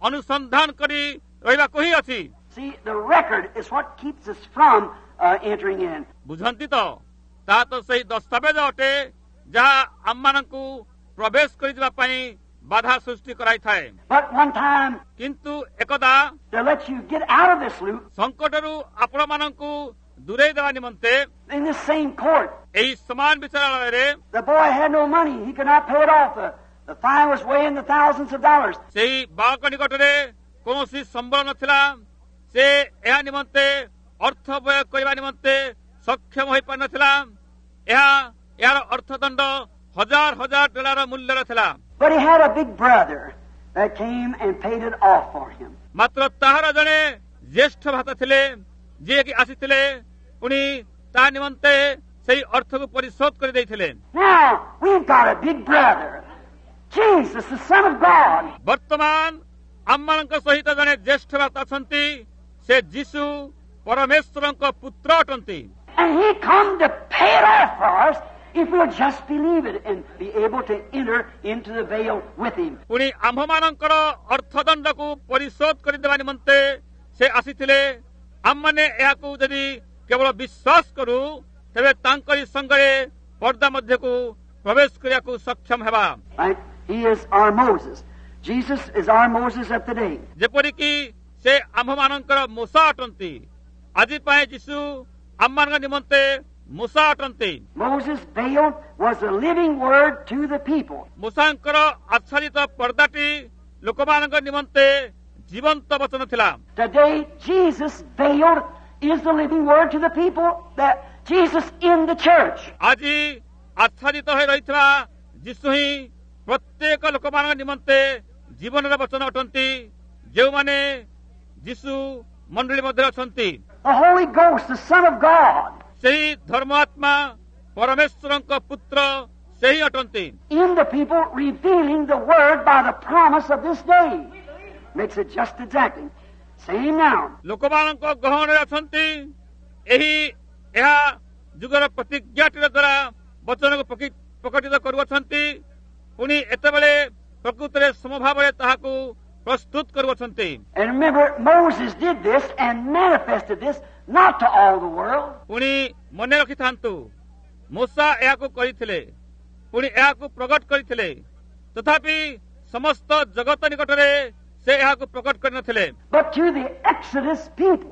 ଅନୁସନ୍ଧାନ କରି ରହିବାକୁ ହିଁ ଅଛି। See, the record is what keeps us from uh, entering in. ବୁଝନ୍ତି ତ ତାହା ତ ସେହି ଦସ୍ତାବେଜ ଅଟେ ଯାହା ଆମମାନଙ୍କୁ ପ୍ରବେଶ କରିଯିବା ପାଇଁ ବାଧା ସୃଷ୍ଟି କରାଇଥାଏ। But one time, କିନ୍ତୁ ଏକଦା to let you get out of this loop, ସଙ୍କଟରୁ ଆପଣମାନଙ୍କୁ ଦୂରେଇ ଦେବା ନିମନ୍ତେ in this same court, ଏହି ସମାନ ବିଚାରାଳୟରେ the boy had no money. He could not pay it off. The, the fine was way in the thousands of dollars. ସେହି ବାଳକ ନିକଟରେ କୌଣସି ସମ୍ବଳ ନଥିଲା। ସେ ଏହା ନିମନ୍ତେ ଅର୍ଥ ବ୍ୟୟ କରିବା ନିମନ୍ତେ ସକ୍ଷମ ହୋଇପାରିନଥିଲା। ଏହା ଏହାର ଅର୍ଥଦଣ୍ଡ ହଜାର ହଜାର ଡଲାର ମୂଲ୍ୟର ଥିଲା। But he had a big brother that came and paid it off for him. ମାତ୍ର ତାହାର ଜଣେ ଜ୍ୟେଷ୍ଠ ଭ୍ରାତା ଥିଲେ ଯିଏକି ଆସିଥିଲେ ପୁଣି ତା ନିମନ୍ତେ ସେହି ଅର୍ଥକୁ ପରିଶୋଧ କରିଦେଇଥିଲେ। Now, we've got a big brother, Jesus, the Son of God. ବର୍ତ୍ତମାନ ଆମମାନଙ୍କ ସହିତ ଜଣେ ଜ୍ୟେଷ୍ଠ ଭ୍ରାତା ଅଛନ୍ତି। ସେ ଯୀଶୁ ପରମେଶ୍ୱରଙ୍କ ପୁତ୍ର ଅଟନ୍ତି। And he come to pay it off for us if we'll just believe it and be able to enter into the veil with him. ପୁଣି ଆମ୍ଭମାନଙ୍କର ଅର୍ଥଦଣ୍ଡକୁ ପରିଶୋଧ କରିଦେବା ନିମନ୍ତେ ସେ ଆସିଥିଲେ। ଆମମାନେ ଏହାକୁ ଯଦି କେବଳ ବିଶ୍ୱାସ କରୁ ତେବେ ତାଙ୍କରି ସଙ୍ଗରେ ପର୍ଦ୍ଦା ମଧ୍ୟକୁ ପ୍ରବେଶ କରିବାକୁ ସକ୍ଷମ ହେବା। Right? He is our Moses. Jesus is our Moses of today. ଯେପରିକି ସେ ଆମ୍ଭମାନଙ୍କର ମୂଷା ଅଟନ୍ତି। ଆଜି ପାଇଁ ଯୀଶୁ ଆମମାନଙ୍କ ନିମନ୍ତେ ମୂଷା ଅଟନ୍ତି। Moses' veil was a living word to the people. ମୂଷାଙ୍କର ଆଚ୍ଛାଦିତ ପର୍ଦ୍ଦାଟି ଲୋକମାନଙ୍କ ନିମନ୍ତେ ଜୀବନ୍ତ ବଚନ ଥିଲା। Today, Jesus veiled is the living word to the people, that Jesus in the church. ଆଜି ଆଚ୍ଛାଦିତ ହୋଇ ରହିଥିବା ଯୀଶୁ ହିଁ ପ୍ରତ୍ୟେକ ଲୋକମାନଙ୍କ ନିମନ୍ତେ ଜୀବନର ବଚନ ଅଟନ୍ତି ଯେଉଁମାନେ ଯୀଶୁ ମଣ୍ଡଳୀ ମଧ୍ୟରେ ଅଛନ୍ତି। The Holy Ghost, the Son of God, ସେହି ଧର୍ମାତ୍ମା ପରମେଶ୍ୱରଙ୍କ ପୁତ୍ର ସେହି ଅଟନ୍ତି। in the people revealing the word by the promise of this day. Makes it just exactly same now. ଲୋକମାନଙ୍କ ଗହଣରେ ଅଛନ୍ତି। ଏହି ଏହା ଯୁଗର ପ୍ରତିଜ୍ଞାଟିର ଦ୍ୱାରା ବଚନକୁ ପ୍ରକଟିତ କରୁଅଛନ୍ତି। ପୁଣି ଏତେବେଳେ ପ୍ରକୃତରେ ସମଭାବରେ ତାହାକୁ ପ୍ରସ୍ତୁତ କରୁଅଛନ୍ତି। And remember, Moses did this and manifested this not to all the world. ପୁଣି ମନେ ରଖିଥାନ୍ତୁ ମୂଷା ଏହାକୁ କରିଥିଲେ ପୁଣି ଏହାକୁ ପ୍ରକଟ କରିଥିଲେ ତଥାପି ସମସ୍ତ ଜଗତ ନିକଟରେ ସେ ଏହାକୁ ପ୍ରକଟ କରିନଥିଲେ। But to the Exodus people,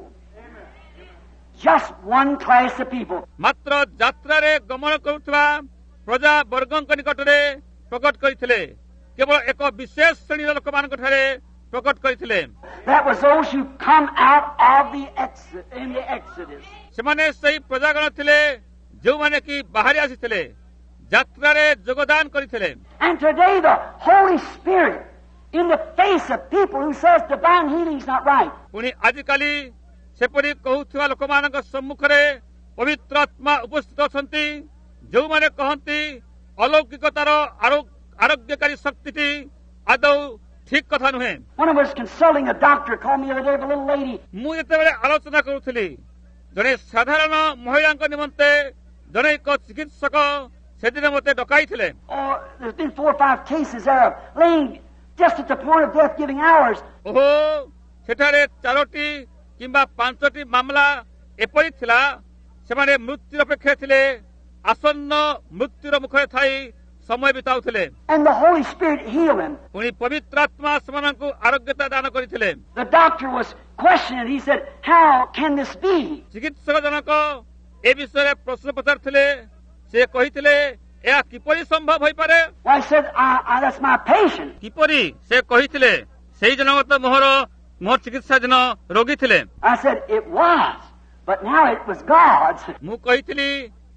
just one class of people. ମାତ୍ର ଯାତ୍ରାରେ ଗମନ କରୁଥିବା ପ୍ରଜା ବର୍ଗଙ୍କ ନିକଟରେ ପ୍ରକଟ କରିଥିଲେ। କେବଳ ଏକ ବିଶେଷ ଶ୍ରେଣୀର ଲୋକମାନଙ୍କଠାରେ ପ୍ରକଟ କରିଥିଲେ। That was those who come out of the exodus, in the Exodus. ସେମାନେ ସେହି ପ୍ରଜାଗଣ ଥିଲେ ଯେଉଁମାନେ କି ବାହାରି ଆସିଥିଲେ ଯାତ୍ରାରେ ଯୋଗଦାନ କରିଥିଲେ। And today the Holy Spirit in the face of people who says divine healing is not right. ପୁଣି ଆଜିକାଲି ସେପରି କହୁଥିବା ଲୋକମାନଙ୍କ ସମ୍ମୁଖରେ ପବିତ୍ର ଆତ୍ମା ଉପସ୍ଥିତ ଅଛନ୍ତି ଯେଉଁମାନେ କହନ୍ତି ଅଲୌକିକତାର ଆରୋଗ୍ୟକାରୀ ଶକ୍ତିଟି ଆଦୌ ଠିକ କଥା ନୁହେଁ। When I was consulting a doctor called me the other day, a little lady. ମୁଁ ଯେତେବେଳେ ଆଲୋଚନା କରୁଥିଲି ଜଣେ ସାଧାରଣ ମହିଳାଙ୍କ ନିମନ୍ତେ ଜଣେ ଏକ ଚିକିତ୍ସକ ସେଦିନ ମୋତେ ଡକାଇଥିଲେ। Oh, there's been four or five cases there of laying just at the point of death, giving hours. ଓହୋ ସେଠାରେ ଚାରୋଟି କିମ୍ବା ପାଞ୍ଚଟି ମାମଲା ଏପରି ଥିଲା ସେମାନେ ମୃତ୍ୟୁ ଅପେକ୍ଷାରେ ଥିଲେ ଆସନ୍ନ ମୃତ୍ୟୁର ମୁଖରେ ଥାଇ ସମୟ ବିତାଉଥିଲେ। And the Holy Spirit healed him. ପୁଣି ପବିତ୍ର ଆତ୍ମା ସେମାନଙ୍କୁ ଆରୋଗ୍ୟତା ଦାନ କରିଥିଲେ। The doctor was questioning. He said, how can this be? ଚିକିତ୍ସକ ଜଣକ ଏ ବିଷୟରେ ପ୍ରଶ୍ନ ପଚାରିଥିଲେ। ସେ କହିଥିଲେ ଏହା କିପରି ସମ୍ଭବ ହୋଇପାରେ? Well, I said, I, I, that's my patient. କିପରି? ସେ କହିଥିଲେ ସେଇ ଜଣକ ତ ମୋହର ମୋର ଚିକିତ୍ସାଧୀନ ରୋଗୀ ଥିଲେ। I said, it was, but now it was God's. ମୁଁ କହିଥିଲି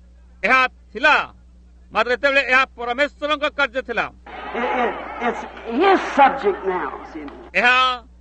ଏହା ଥିଲା ମାତ୍ର ଯେତେବେଳେ ଏହା ପରମେଶ୍ୱରଙ୍କ କାର୍ଯ୍ୟ ଥିଲା। It, it, it's his subject now. See? ଏହା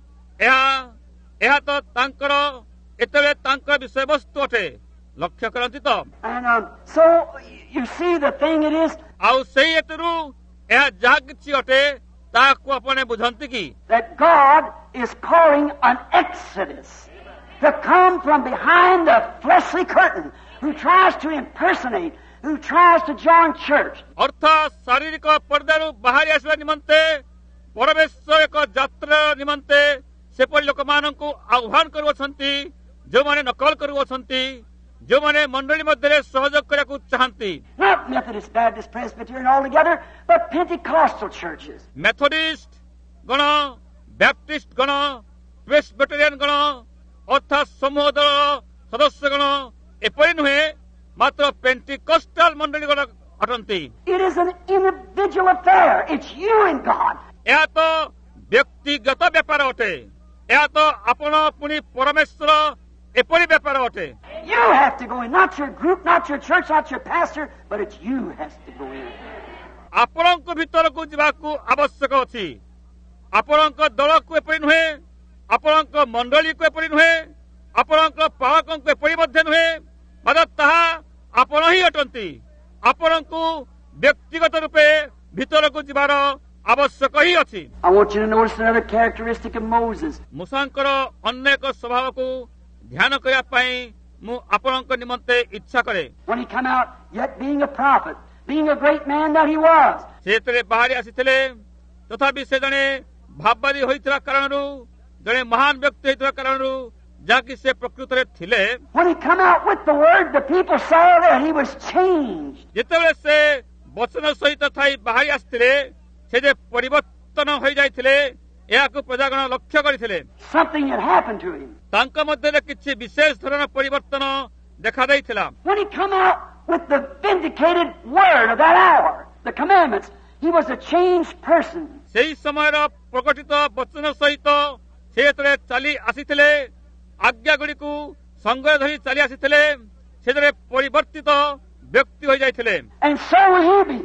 ଏହା ଏହା ତ ତାଙ୍କର ଏତେବେଳେ ତାଙ୍କର ବିଷୟବସ୍ତୁ ଅଟେ। ଲକ୍ଷ୍ୟ କରନ୍ତି ତ? And um, so you see the thing it is ଆଉ ସେଇ ହେତୁରୁ ଏହା ଯାହା କିଛି ଅଟେ ତାହାକୁ ଆପଣ ବୁଝନ୍ତି କି? that God is calling an exodus to come from behind the fleshly curtain who tries to impersonate, who tries to join church. ଅର୍ଥାତ୍ ଶାରୀରିକ ପର୍ଦ୍ଦାରୁ ବାହାରି ଆସିବା ନିମନ୍ତେ परमेश्वर एक यात्रा निमंते सेपरि लोकमानंकु आह्वान करूछंती जो माने नकल करूछंती जो माने मंडली मध्यरे सहयोग करकु चाहंती Not Methodist, Baptist, Presbyterian all together, but Pentecostal churches. Methodist गण बैप्टिस्ट गण प्रेस्बिटेरियन गण अर्थात समूह दल सदस्य गण एपरि नुहे मात्र पेंटिकस्टाल मंडली गण अटंती It is an individual affair. It's you and God. ଏହା ତ ବ୍ୟକ୍ତିଗତ ବ୍ୟାପାର ଅଟେ ଏହା ତ ଆପଣ ପୁଣି ପରମେଶ୍ୱର ଏପରି ବ୍ୟାପାର ଅଟେ You have to go in, not your group, not your church, not your pastor, but it's you has to go in. ଆପଣଙ୍କ ଭିତରକୁ ଯିବାକୁ ଆବଶ୍ୟକ ଅଛି ଆପଣଙ୍କ ଦଳକୁ ଏପରି ନୁହେଁ ଆପଣଙ୍କ ମଣ୍ଡଳୀକୁ ଏପରି ନୁହେଁ ଆପଣଙ୍କ ପାଳକଙ୍କୁ ଏପରି ମଧ୍ୟ ନୁହେଁ ମାତ୍ର ତାହା ଆପଣ ହିଁ ଅଟନ୍ତି ଆପଣଙ୍କୁ ବ୍ୟକ୍ତିଗତ ରୂପେ ଭିତରକୁ ଯିବାର ଆବଶ୍ୟକ ହିଁ ଅଛି I want you to notice another characteristic of Moses. ମୂଷାଙ୍କର ଅନ୍ୟ ଏକ ସ୍ୱଭାବକୁ ଧ୍ୟାନ କରିବା ପାଇଁ ମୁଁ ଆପଣଙ୍କ ନିମନ୍ତେ ଇଚ୍ଛା କରେ When he come out, yet being a prophet, being a great man that he was, ସେ ଯେତେବେଳେ ବାହାରି ଆସିଥିଲେ ତଥାପି ସେ ଜଣେ ଭାବବାଦୀ ହୋଇଥିବା କାରଣରୁ ଜଣେ ମହାନ ବ୍ୟକ୍ତି ହୋଇଥିବା କାରଣରୁ ଯାହାକି ସେ ପ୍ରକୃତରେ ଥିଲେ when he come out with the word, the people saw that he was changed. ଯେତେବେଳେ ସେ ବଚନ ସହିତ ଥାଇ ବାହାରି ଆସିଥିଲେ ସେ ଯେ ପରିବର୍ତ୍ତନ ହୋଇଯାଇଥିଲେ ଏହାକୁ ପ୍ରଜାଗଣ ଲକ୍ଷ୍ୟ କରିଥିଲେ Something had happened to him. ତାଙ୍କ ମଧ୍ୟରେ କିଛି ବିଶେଷ ଧରଣର ପରିବର୍ତ୍ତନ ଦେଖାଯାଇଥିଲା When he come out with the vindicated word of that hour, the commandments, he was a changed person. ସେହି ସମୟର ପ୍ରକଟିତ ବଚନ ସହିତ ସେ ଯେତେବେଳେ ଚାଲି ଆସିଥିଲେ ଆଜ୍ଞାଗୁଡ଼ିକୁ ସଙ୍ଗରେ ଧରି ଚାଲି ଆସିଥିଲେ ସେ ଜଣେ ପରିବର୍ତ୍ତିତ ବ୍ୟକ୍ତି ହୋଇଯାଇଥିଲେ And so will you be.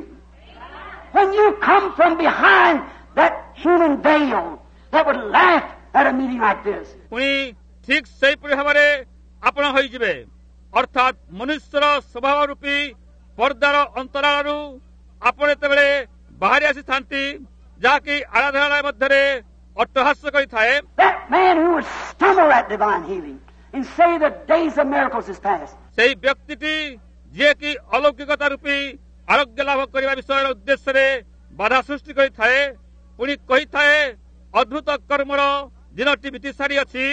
When you come from behind that human veil that would laugh at a meeting like this, ପୁଣି ଠିକ୍ ସେହିପରି ଭାବରେ ଆପଣ ହୋଇଯିବେ ଅର୍ଥାତ୍ ମନୁଷ୍ୟର ସ୍ୱଭାବ ରୂପୀ ପର୍ଦ୍ଦାର ଅନ୍ତରାଳରୁ ଆପଣ ଯେତେବେଳେ ବାହାରି ଆସିଥାନ୍ତି ଯାହାକି ଆରାଧନାଳୟ ମଧ୍ୟରେ ଅଟ୍ଟହାସ୍ୟ କରିଥାଏ that man who would stumble at divine healing and say the days of miracles is past. ସେହି ବ୍ୟକ୍ତିଟି ଯିଏକି ଅଲୌକିକତା ରୂପୀ ଆରୋଗ୍ୟ ଲାଭ କରିବା ବିଷୟର ଉଦ୍ଦେଶ୍ୟରେ ବାଧା ସୃଷ୍ଟି କରିଥାଏ ପୁଣି କହିଥାଏ ଅଦ୍ଭୁତ କର୍ମର ଦିନଟି ବିତି ସାରିଅଛି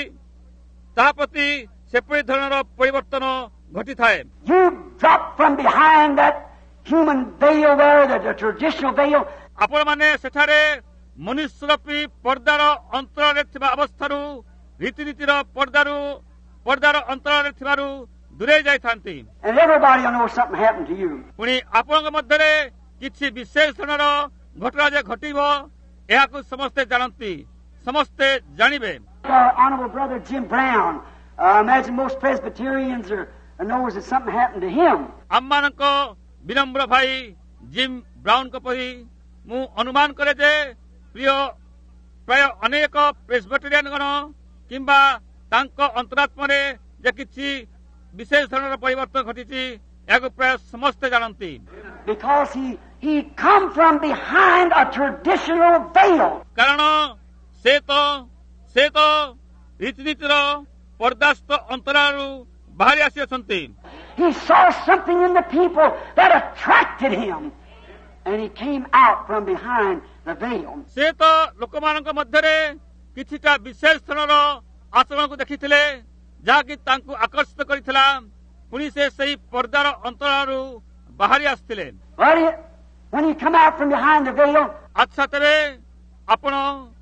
ତାହା ପ୍ରତି ସେପରି ଧରଣର ପରିବର୍ତ୍ତନ ଘଟିଥାଏ You drop from behind that human veil there, the, the traditional veil, ଆପଣମାନେ ସେଠାରେ ମନୁଷ୍ୟରୂପୀ ପର୍ଦ୍ଦାର ଅନ୍ତରରେ ଥିବା ଅବସ୍ଥାରୁ ରୀତିନୀତିର ପର୍ଦ୍ଦାରୁ ପର୍ଦ୍ଦାର ଅନ୍ତରରେ ଥିବାରୁ ଦୂରେଇ ଯାଇଥାନ୍ତି and everybody will know something happened to you. ପୁଣି ଆପଣଙ୍କ ମଧ୍ୟରେ କିଛି ବିଶେଷ ଧରଣର ଘଟଣା ଯେ ଘଟିବ ଏହାକୁ ସମସ୍ତେ ଜାଣନ୍ତି ସମସ୍ତେ ଜାଣିବେ Our honorable brother Jim Brown, I imagine most Presbyterians are, knows that something happened to him. ଆମମାନଙ୍କ ବିନମ୍ର ଭାଇ ଜିମ୍ ବ୍ରାଉନଙ୍କ ପରି ମୁଁ ଅନୁମାନ କରେ ଯେ ପ୍ରିୟ ପ୍ରାୟ ଅନେକ ପ୍ରେସବିଟେରିଆନ ଗଣ କିମ୍ବା ତାଙ୍କ ଅନ୍ତରାତ୍ମାରେ ଯେ କିଛି ବିଶେଷ ଧରଣର ପରିବର୍ତ୍ତନ ଘଟିଛି ଏହାକୁ ପ୍ରାୟ ସମସ୍ତେ ଜାଣନ୍ତି Because he, he come from behind a traditional veil. କାରଣ ସେ ତ ସେ ତ ରୀତିନୀତିର ପର୍ଦ୍ଦାସ୍ଥ ଅନ୍ତରାଳରୁ ବାହାରି ଆସିଅଛନ୍ତି He saw something in the people that attracted him. And he came out from behind the veil. ସେ ତ ଲୋକମାନଙ୍କ ମଧ୍ୟରେ କିଛିଟା ବିଶେଷ ଧରଣର ଆଚରଣକୁ ଦେଖିଥିଲେ ଯାହାକି ତାଙ୍କୁ ଆକର୍ଷିତ କରିଥିଲା ପୁଣି ସେ ସେହି ପର୍ଦ୍ଦାର ଅନ୍ତରାଳରୁ ବାହାରି ଆସିଥିଲେ But he, when he come out from behind the veil, ଆଚ୍ଛା ତେବେ ଆପଣ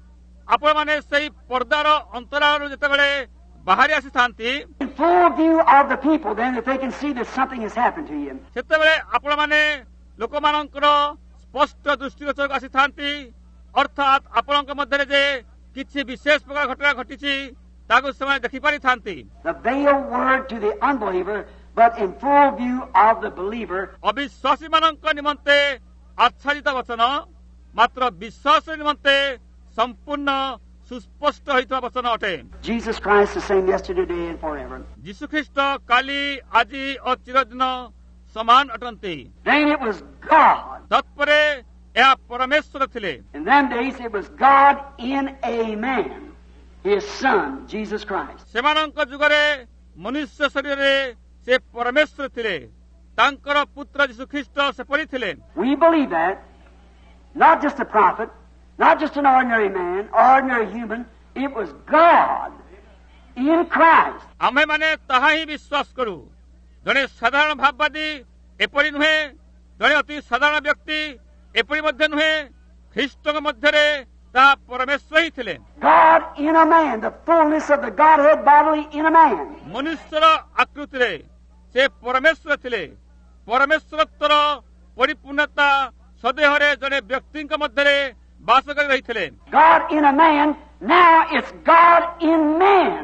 ଆପଣମାନେ ସେହି ପର୍ଦ୍ଦାର ଅନ୍ତରାଳରୁ ଯେତେବେଳେ ବାହାରି ଆସିଥାନ୍ତି in full view of the people, then if they can see that something has happened to you. ସେତେବେଳେ ଆପଣମାନେ ଲୋକମାନଙ୍କର ସ୍ପଷ୍ଟ ଦୃଷ୍ଟିଗୋଚରକୁ ଆସିଥାନ୍ତି ଅର୍ଥାତ୍ ଆପଣଙ୍କ ମଧ୍ୟରେ ଯେ କିଛି ବିଶେଷ ପ୍ରକାର ଘଟଣା ଘଟିଛି ତାକୁ ସେମାନେ ଦେଖିପାରିଥାନ୍ତି The veil word to the unbeliever, but in full view of the believer. ଅବିଶ୍ୱାସୀମାନଙ୍କ ନିମନ୍ତେ ଆଚ୍ଛାଦିତ ବଚନ ମାତ୍ର ବିଶ୍ୱାସ ନିମନ୍ତେ ସମ୍ପୂର୍ଣ୍ଣ ସୁସ୍ପଷ୍ଟ ହୋଇଥିବା ବଚନ ଅଟେ Jesus Christ the same yesterday, today, and forever. ଯୀଶୁଖ୍ରୀଷ୍ଟ କାଲି ଆଜି ଓ ଚିରଦିନ ସମାନ ଅଟନ୍ତି Then it was God. ତତ୍ପରେ ଏହା ପରମେଶ୍ୱର ଥିଲେ In them days it was God in a man, His Son, Jesus Christ. ସେମାନଙ୍କ ଯୁଗରେ ମନୁଷ୍ୟ ଶରୀରରେ ସେ ପରମେଶ୍ୱର ଥିଲେ ତାଙ୍କର ପୁତ୍ର ଯୀଶୁଖ୍ରୀଷ୍ଟ ସେପରି ଥିଲେ We believe that, not just a prophet, Not just an ordinary man, ordinary human. It was God in Christ. आमे माने ताहा ही विश्वास करू जने साधारण भाववादी एपरि नुहे जने अति साधारण व्यक्ति एपरि मध्य नुहे ख्रीष्टଙ୍କ ମଧ୍ୟରେ ତାହା ପରମେଶ୍ୱର ହିଁ ଥିଲେ। God in a man, the fullness of the Godhead bodily in a man. ମନୁଷ୍ୟର ଆକୃତିରେ ସେ ପରମେଶ୍ୱର ଥିଲେ। ପରମେଶ୍ୱରତ୍ୱର ପରିପୂର୍ଣ୍ଣତା ସଦେହରେ ଜଣେ ବ୍ୟକ୍ତିଙ୍କ ମଧ୍ୟରେ ବାସ କରି ରହିଥିଲେ। God in a man, now it's God in man.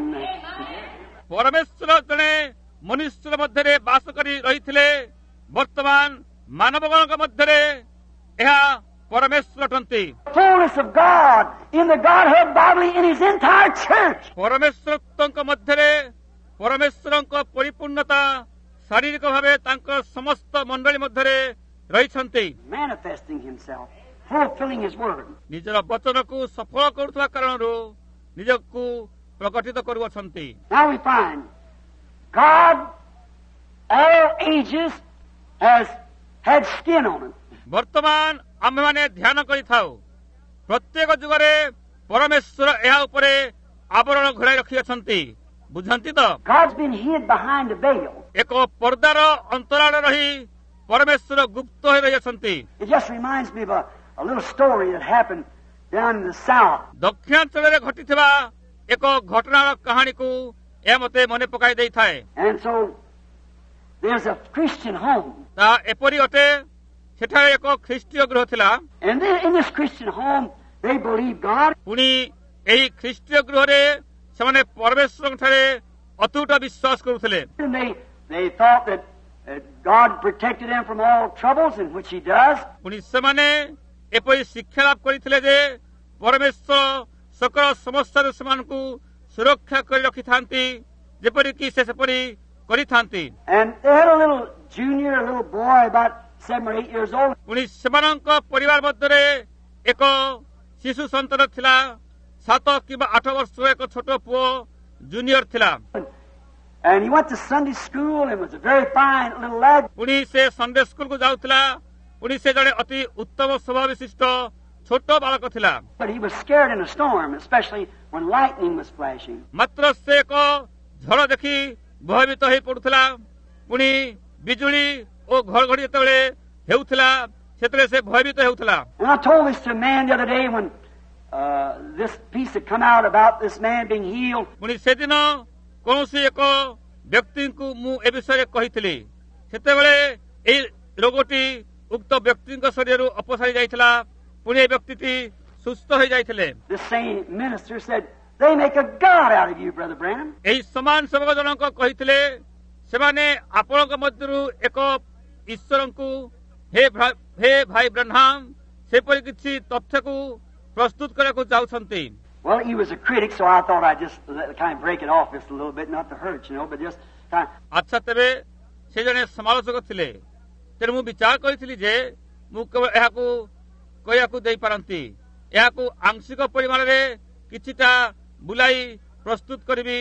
ପରମେଶ୍ୱର ଜଣେ ମନୁଷ୍ୟର ମଧ୍ୟରେ ବାସ କରି ରହିଥିଲେ। ବର୍ତ୍ତମାନ ମାନବଗଣଙ୍କ ମଧ୍ୟରେ ଏହା ପରମେଶ୍ୱର ଅଟନ୍ତି। Fullness of God in the Godhead bodily in His entire church. ପରମେଶ୍ୱରତ୍ୱଙ୍କ ମଧ୍ୟରେ ପରମେଶ୍ୱରଙ୍କ ପରିପୂର୍ଣ୍ଣତା ଶାରୀରିକ ଭାବେ ତାଙ୍କ ସମସ୍ତ ମଣ୍ଡଳୀ ମଧ୍ୟରେ ରହିଛନ୍ତି। Manifesting Himself, fulfilling His word. ନିଜର ବଚନକୁ ସଫଳ କରୁଥିବା କାରଣରୁ ନିଜକୁ ପ୍ରକଟିତ କରୁଅଛନ୍ତି। Now we find God, all ages, has had skin on Him. ବର୍ତ୍ତମାନ ଆମେମାନେ ଧ୍ୟାନ କରିଥାଉ ପ୍ରତ୍ୟେକ ଯୁଗରେ ପରମେଶ୍ୱର ଏହା ଉପରେ ଆବରଣ ଘୋଡ଼ାଇ ରଖିଅଛନ୍ତି। ବୁଝନ୍ତି ତ? God's been hid behind a veil. ଏକ ପର୍ଦ୍ଦାର ଅନ୍ତରାଳ ରହି ପରମେଶ୍ୱର ଗୁପ୍ତ ହୋଇ ରହିଅଛନ୍ତି। It just reminds me of a, a little story that happened down in the south. ଦକ୍ଷିଣାଞ୍ଚଳରେ ଘଟିଥିବା ଏକ ଘଟଣାର କାହାଣୀକୁ ଏହା ମୋତେ ମନେ ପକାଇ ଦେଇଥାଏ। And so there's a Christian home. ତାହା ଏପରି ଅଟେ ସେଠାରେ ଏକ ଖ୍ରୀଷ୍ଟୀୟ ଗୃହ ଥିଲା। And in this Christian home, they believe God. ପୁଣି ଏହି ଖ୍ରୀଷ୍ଟୀୟ ଗୃହରେ ସେମାନେ ପରମେଶ୍ୱରଙ୍କଠାରେ ଅତୁଟ ବିଶ୍ୱାସ କରୁଥିଲେ। And they, they thought that uh, God protected them from all troubles, in which He does. ପୁଣି ସେମାନେ ଏପରି ଶିକ୍ଷା ଲାଭ କରିଥିଲେ ଯେ ପରମେଶ୍ୱର ସକଳ ସମସ୍ୟାରୁ ସେମାନଙ୍କୁ ସୁରକ୍ଷା କରି ରଖିଥାନ୍ତି ଯେପରିକି ସେ ସେପରି କରିଥାନ୍ତି। And they had a little junior, a little boy about seven or eight years old. ପୁଣି ସେମାନଙ୍କ ପରିବାର ମଧ୍ୟରେ ଏକ ଶିଶୁ ସନ୍ତାନ ଥିଲା। ସାତ କିମ୍ବା ଆଠ ବର୍ଷର ଏକ ଛୋଟ ପୁଅ ଜୁନିୟର ଥିଲା। And he went to Sunday school and was a very fine little lad. ପୁଣି ସେ ସଣ୍ଡେ ସ୍କୁଲକୁ ଯାଉଥିଲା। ପୁଣି ସେ ଜଣେ ଅତି ଉତ୍ତମ ସ୍ୱଭାବ ବିଶିଷ୍ଟ ଛୋଟ ବାଳକ ଥିଲା। But he was scared in a storm, especially when lightning was flashing. ମାତ୍ର ସେ ଏକ ଝଡ଼ ଦେଖି ଭୟଭୀତ ହୋଇ ପଡୁଥିଲା। ପୁଣି ବିଜୁଳି ଓ ଘଡ଼ଘଡ଼ି ଯେତେବେଳେ ହେଉଥିଲା ସେତେବେଳେ ସେ ଭୟଭୀତ ହେଉଥିଲା। And I told this to a man the other day when uh, this piece had come out about this man being healed. ପୁଣି ସେଦିନ କୌଣସି ଏକ ବ୍ୟକ୍ତିଙ୍କୁ ମୁଁ ଏ ବିଷୟରେ କହିଥିଲି। ସେତେବେଳେ ଏହି ରୋଗଟି ଉକ୍ତ ବ୍ୟକ୍ତିଙ୍କ ଶରୀରରୁ ଅପସାରି ଯାଇଥିଲା। ପୁଣି ଏ ବ୍ୟକ୍ତିଟି ସୁସ୍ଥ ହୋଇଯାଇଥିଲେ। The same minister said, they make a God out of you, Brother Branham. ଏହି ସମାନ ସେବକ ଜଣକ କହିଥିଲେ ସେମାନେ ଆପଣଙ୍କ ମଧ୍ୟରୁ ଏକ ଈଶ୍ୱରଙ୍କୁ ହେ ହେ ଭାଇ ବ୍ରହ୍ନାମ ସେପରି କିଛି ତଥ୍ୟକୁ ପ୍ରସ୍ତୁତ କରିବାକୁ ଚାହୁଁଛନ୍ତି। Well, he was a critic, so I thought I'd just kind of break it off just a little bit, not to hurt, you know, but just kind of... ଆଚ୍ଛା ତେବେ ସେ ଜଣେ ସମାଲୋଚକ ଥିଲେ। ତେଣୁ ମୁଁ ବିଚାର କରିଥିଲି ଯେ ମୁଁ କେବଳ ଏହାକୁ କହିବାକୁ ଦେଇପାରନ୍ତି। ଏହାକୁ ଆଂଶିକ ପରିମାଣରେ କିଛିଟା ବୁଲାଇ ପ୍ରସ୍ତୁତ କରିବି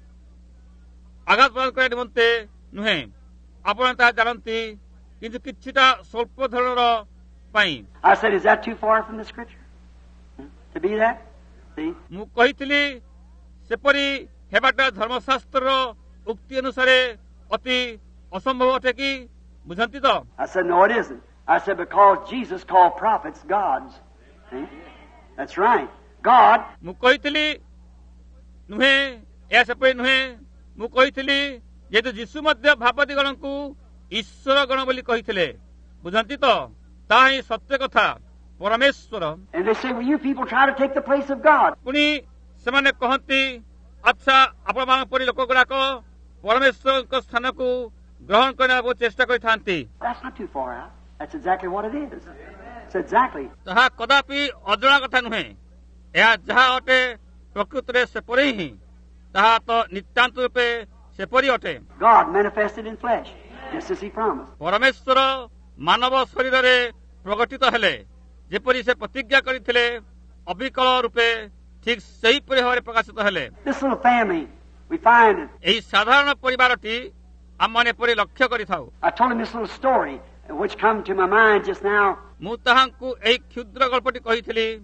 ଆଘାତ ପ୍ରଦାନ କରିବା ନିମନ୍ତେ ନୁହେଁ। ଆପଣ ତାହା ଜାଣନ୍ତି କିନ୍ତୁ କିଛିଟା ସ୍ୱଳ୍ପ ଧରଣର ପାଇଁ। I said, is that too far from the Scripture? Hmm? To be that? See? ମୁଁ କହିଥିଲି ସେପରି ହେବାଟା ଧର୍ମଶାସ୍ତ୍ରର ଉକ୍ତି ଅନୁସାରେ ଅତି ଅସମ୍ଭବ ଅଟେ କି? ବୁଝନ୍ତି ତ? I said, no, it isn't. I said, because Jesus called prophets gods. See? That's right. God. ମୁଁ କହିଥିଲି ନୁହେଁ, ଏହା ସେପରି ନୁହେଁ। ମୁଁ କହିଥିଲି ଯେହେତୁ ଯୀଶୁ ମଧ୍ୟ ଭାବବାଦୀଗଣଙ୍କୁ ଈଶ୍ୱର ଗଣ ବୋଲି କହିଥିଲେ। ବୁଝନ୍ତି ତ? ତାହା ହିଁ ସତ୍ୟ କଥା। ପରମେଶ୍ୱର। And they say, well, you people try to take the place of God. ପୁଣି ସେମାନେ କହନ୍ତି ଆଚ୍ଛା ଆପଣମାନଙ୍କ ପରି ଲୋକ ଗୁଡାକ ପରମେଶ୍ୱରଙ୍କ ସ୍ଥାନକୁ ଗ୍ରହଣ କରିବାକୁ ଚେଷ୍ଟା କରିଥାନ୍ତି। That's not too far out. That's exactly what it is. It's exactly. ତାହା କଦାପି ଅଜଣା କଥା ନୁହେଁ। ଏହା ଯାହା ଅଟେ ପ୍ରକୃତରେ ସେପରି ହିଁ। ତାହା ତ ନିତାନ୍ତ ରୂପେ ସେପରି ଅଟେ। God manifested in flesh, just as He promised. ପରମେଶ୍ୱର ମାନବ ଶରୀରରେ ପ୍ରକଟିତ ହେଲେ ଯେପରି ସେ ପ୍ରତିଜ୍ଞା କରିଥିଲେ ଅବିକଳ ରୂପେ ଠିକ୍ ସେହିପରି ଭାବରେ ପ୍ରକାଶିତ ହେଲେ। This little family, we find it. ଏହି ସାଧାରଣ ପରିବାରଟି ଆମମାନେ ଏପରି ଲକ୍ଷ୍ୟ କରିଥାଉ। I told him this little story, which come to my mind just now. ମୁଁ ତାହାଙ୍କୁ ଏହି କ୍ଷୁଦ୍ର ଗଳ୍ପଟି କହିଥିଲି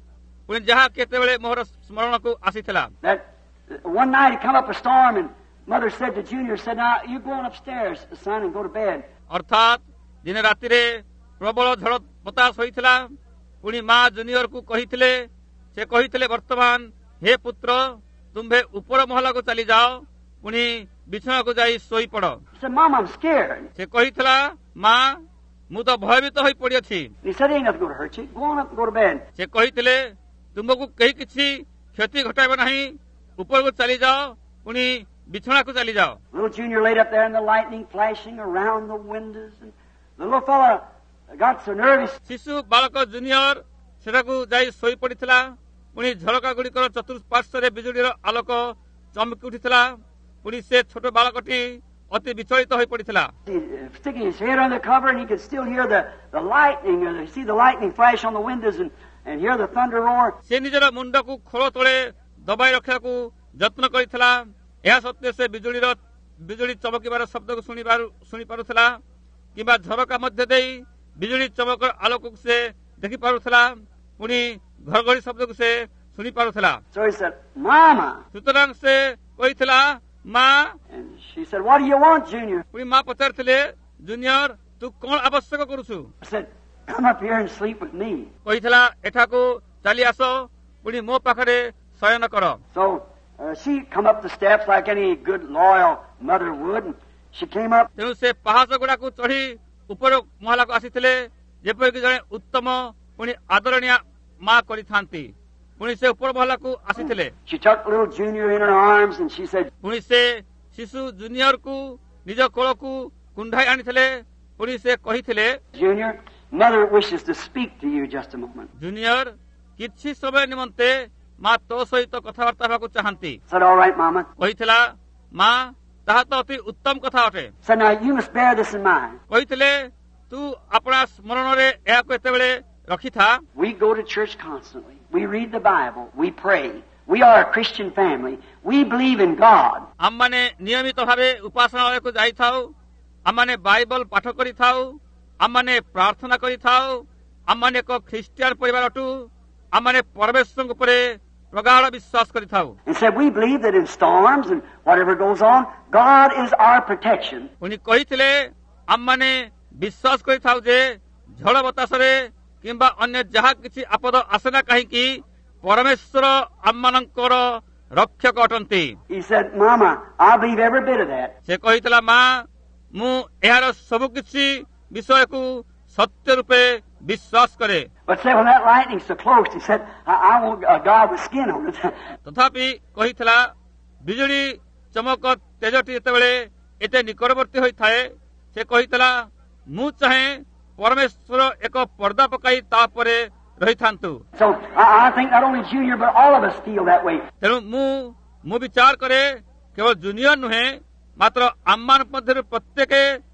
ପୁଣି ଯାହା କେତେବେଳେ ମୋର ସ୍ମରଣକୁ ଆସିଥିଲା। That one night it come up a storm and mother said to Junior, said, now you going upstairs, son, and go to bed. ଅର୍ଥାତ୍ ଦିନେ ରାତିରେ ପ୍ରବଳ ଝଡ଼ ବତାସ ହୋଇଥିଲା। ପୁଣି ମା ଜୁନିୟରକୁ କହିଥିଲେ, ସେ କହିଥିଲେ ବର୍ତ୍ତମାନ ହେ ପୁତ୍ର ତୁମ୍ଭେ ଉପର ମହଲାକୁ ଚାଲିଯାଅ, ପୁଣି ବିଛଣାକୁ ଯାଇ ଶୋଇପଡ଼। He said, Mom, I'm scared. ସେ କହିଥିଲା ମା ମୁଁ ତ ଭୟଭୀତ ହୋଇ ପଡ଼ିଅଛି। He said, ain't nothing going to hurt you. Go on up and go to bed. ସେ କହିଥିଲେ ତୁମକୁ କେହି କିଛି କ୍ଷତି ଘଟାଇବ ନାହିଁ, ଉପରକୁ ଚାଲିଯାଅ, ପୁଣି ବିଛଣାକୁ ଚାଲିଯାଅ। Little Junior laid up there in the lightning flashing around the windows, and the little fella got so nervous. ଶିଶୁ ବାଳକ ଜୁନିୟର ସେଠାକୁ ଯାଇ ଶୋଇପଡ଼ିଥିଲା। ପୁଣି ଝରକା ଗୁଡ଼ିକର ଚତୁଃପାର୍ଶ୍ୱରେ ବିଜୁଳିର ଆଲୋକ ଚମକି ଉଠିଥିଲା। ପୁଣି ସେ ଛୋଟ ବାଳକଟି ଅତି ବିଚଳିତ ହୋଇ ପଡ଼ିଥିଲା। Sticking his head under the cover, and he could still hear the, the lightning, or see the lightning flash on the windows, and, and hear the thunder roar. ସେ ନିଜର ମୁଣ୍ଡକୁ ଖୋଳ ତଳେ ଦବାଇ ରଖିବାକୁ ଯତ୍ନ କରିଥିଲା। ଏହା ସତ୍ତ୍ୱେ ସେ ବିଜୁଳିର ବିଜୁଳି ଚମକିବାର ଶବ୍ଦକୁ ଶୁଣିବାରୁ ଶୁଣିପାରୁଥିଲା, କିମ୍ବା ଝରକା ମଧ୍ୟ ଦେଇ ବିଜୁଳି ଚମକର ଆଲୋକକୁ ସେ ଦେଖିପାରୁଥିଲା, ପୁଣି ଘଡ଼ଘଡ଼ି ଶବ୍ଦକୁ ସେ ଶୁଣିପାରୁଥିଲା। So he said, Mama. ସୁତରାଂ ସେ କହିଥିଲା ମା। And she said, what do you want, Junior? ପୁଣି ମା ପଚାରିଥିଲେ ଜୁନିୟର ତୁ କଣ ଆବଶ୍ୟକ କରୁଛୁ? I said, come up here and sleep with me. କହିଥିଲା ଏଠାକୁ ଚାଲି ଆସ, ପୁଣି ମୋ ପାଖରେ ଶୟନ କର। So uh, she come up the steps like any good loyal mother would, and she came up. ତେଣୁ ସେ ପାହାଚ ଗୁଡାକୁ ଚଢି ଉପର ମହଲାକୁ ଆସିଥିଲେ, ଯେପରିକି ଜଣେ ଉତ୍ତମ ପୁଣି ଆଦରଣୀୟ ମା କରିଥାନ୍ତି। ପୁଣି ସେ ଉପର ମହଲାକୁ ଆସିଥିଲେ। She took little Junior in her arms, and she said, ପୁଣି ସେ ଶିଶୁ ଜୁନିୟରକୁ ନିଜ କୋଳକୁ କୁଣ୍ଢାଇ ଆଣିଥିଲେ। ପୁଣି ସେ କହିଥିଲେ, Junior, mother wishes to speak to you just a moment. Junior କିଛି ସମୟ ନିମନ୍ତେ ମା ତୋ ସହିତ କଥାବାର୍ତ୍ତା ହେବାକୁ ଚାହାନ୍ତି। Said, all right, Mama. କହିଥିଲା ମା ତାହା ତ ଅତି ଉତ୍ତମ କଥା ଅଟେ। Said, now you must bear this in mind. କହିଥିଲେ ତୁ ଆପଣା ସ୍ମରଣରେ ଏହାକୁ ଏତେବେଳେ ରଖିଥା। We go to church constantly. We read the Bible. We pray. We are a Christian family. We believe in God. ଆମମାନେ ନିୟମିତ ଭାବେ ଉପାସନାଳୟକୁ ଯାଇଥାଉ, ଆମମାନେ ବାଇବଲ ପାଠ କରିଥାଉ, ଆମମାନେ ପ୍ରାର୍ଥନା କରିଥାଉ, ଆମମାନେ ଏକ ଖ୍ରୀଷ୍ଟିଆନ ପରିବାର ଅଟୁ, ଆମମାନେ ପରମେଶ୍ୱରଙ୍କ ଉପରେ ପ୍ରଗାଢ଼ ବିଶ୍ୱାସ କରିଥାଉ। And said, we believe that in storms and whatever goes on, God is our protection. ପୁଣି କହିଥିଲେ ଆମମାନେ ବିଶ୍ୱାସ କରିଥାଉ ଯେ ଝଡ଼ ବତାସରେ କିମ୍ବା ଅନ୍ୟ ଯାହା କିଛି ଆପଦ ଆସେ ନା କାହିଁକି ପରମେଶ୍ୱର ଆମମାନଙ୍କର ରକ୍ଷକ ଅଟନ୍ତି। He said, Mama, I believe every bit of that. ସେ କହିଥିଲା ମା ମୁଁ ଏହାର ସବୁ କିଛି ବିଷୟକୁ ସତ୍ୟ ରୂପେ ବିଶ୍ୱାସ କରେ। But said, when that lightning's so close, he said, I, I want a God with skin on it. ତଥାପି କହିଥିଲା ବିଜୁଳି ଚମକ ତେଜଟି ଯେତେବେଳେ ଏତେ ନିକଟବର୍ତ୍ତୀ ହୋଇଥାଏ, ସେ କହିଥିଲା ମୁଁ ଚାହେଁ ପରମେଶ୍ୱର ଏକ ପର୍ଦ୍ଦା ପକାଇ ତାପରେ ରହିଥାନ୍ତୁ। So I, I think not only Junior, but all of us feel that way. ତେଣୁ ମୁଁ ମୁଁ ବିଚାର କରେ କେବଳ ଜୁନିୟର ନୁହେଁ, ମାତ୍ର ଆମମାନଙ୍କ ମଧ୍ୟରୁ ପ୍ରତ୍ୟେକ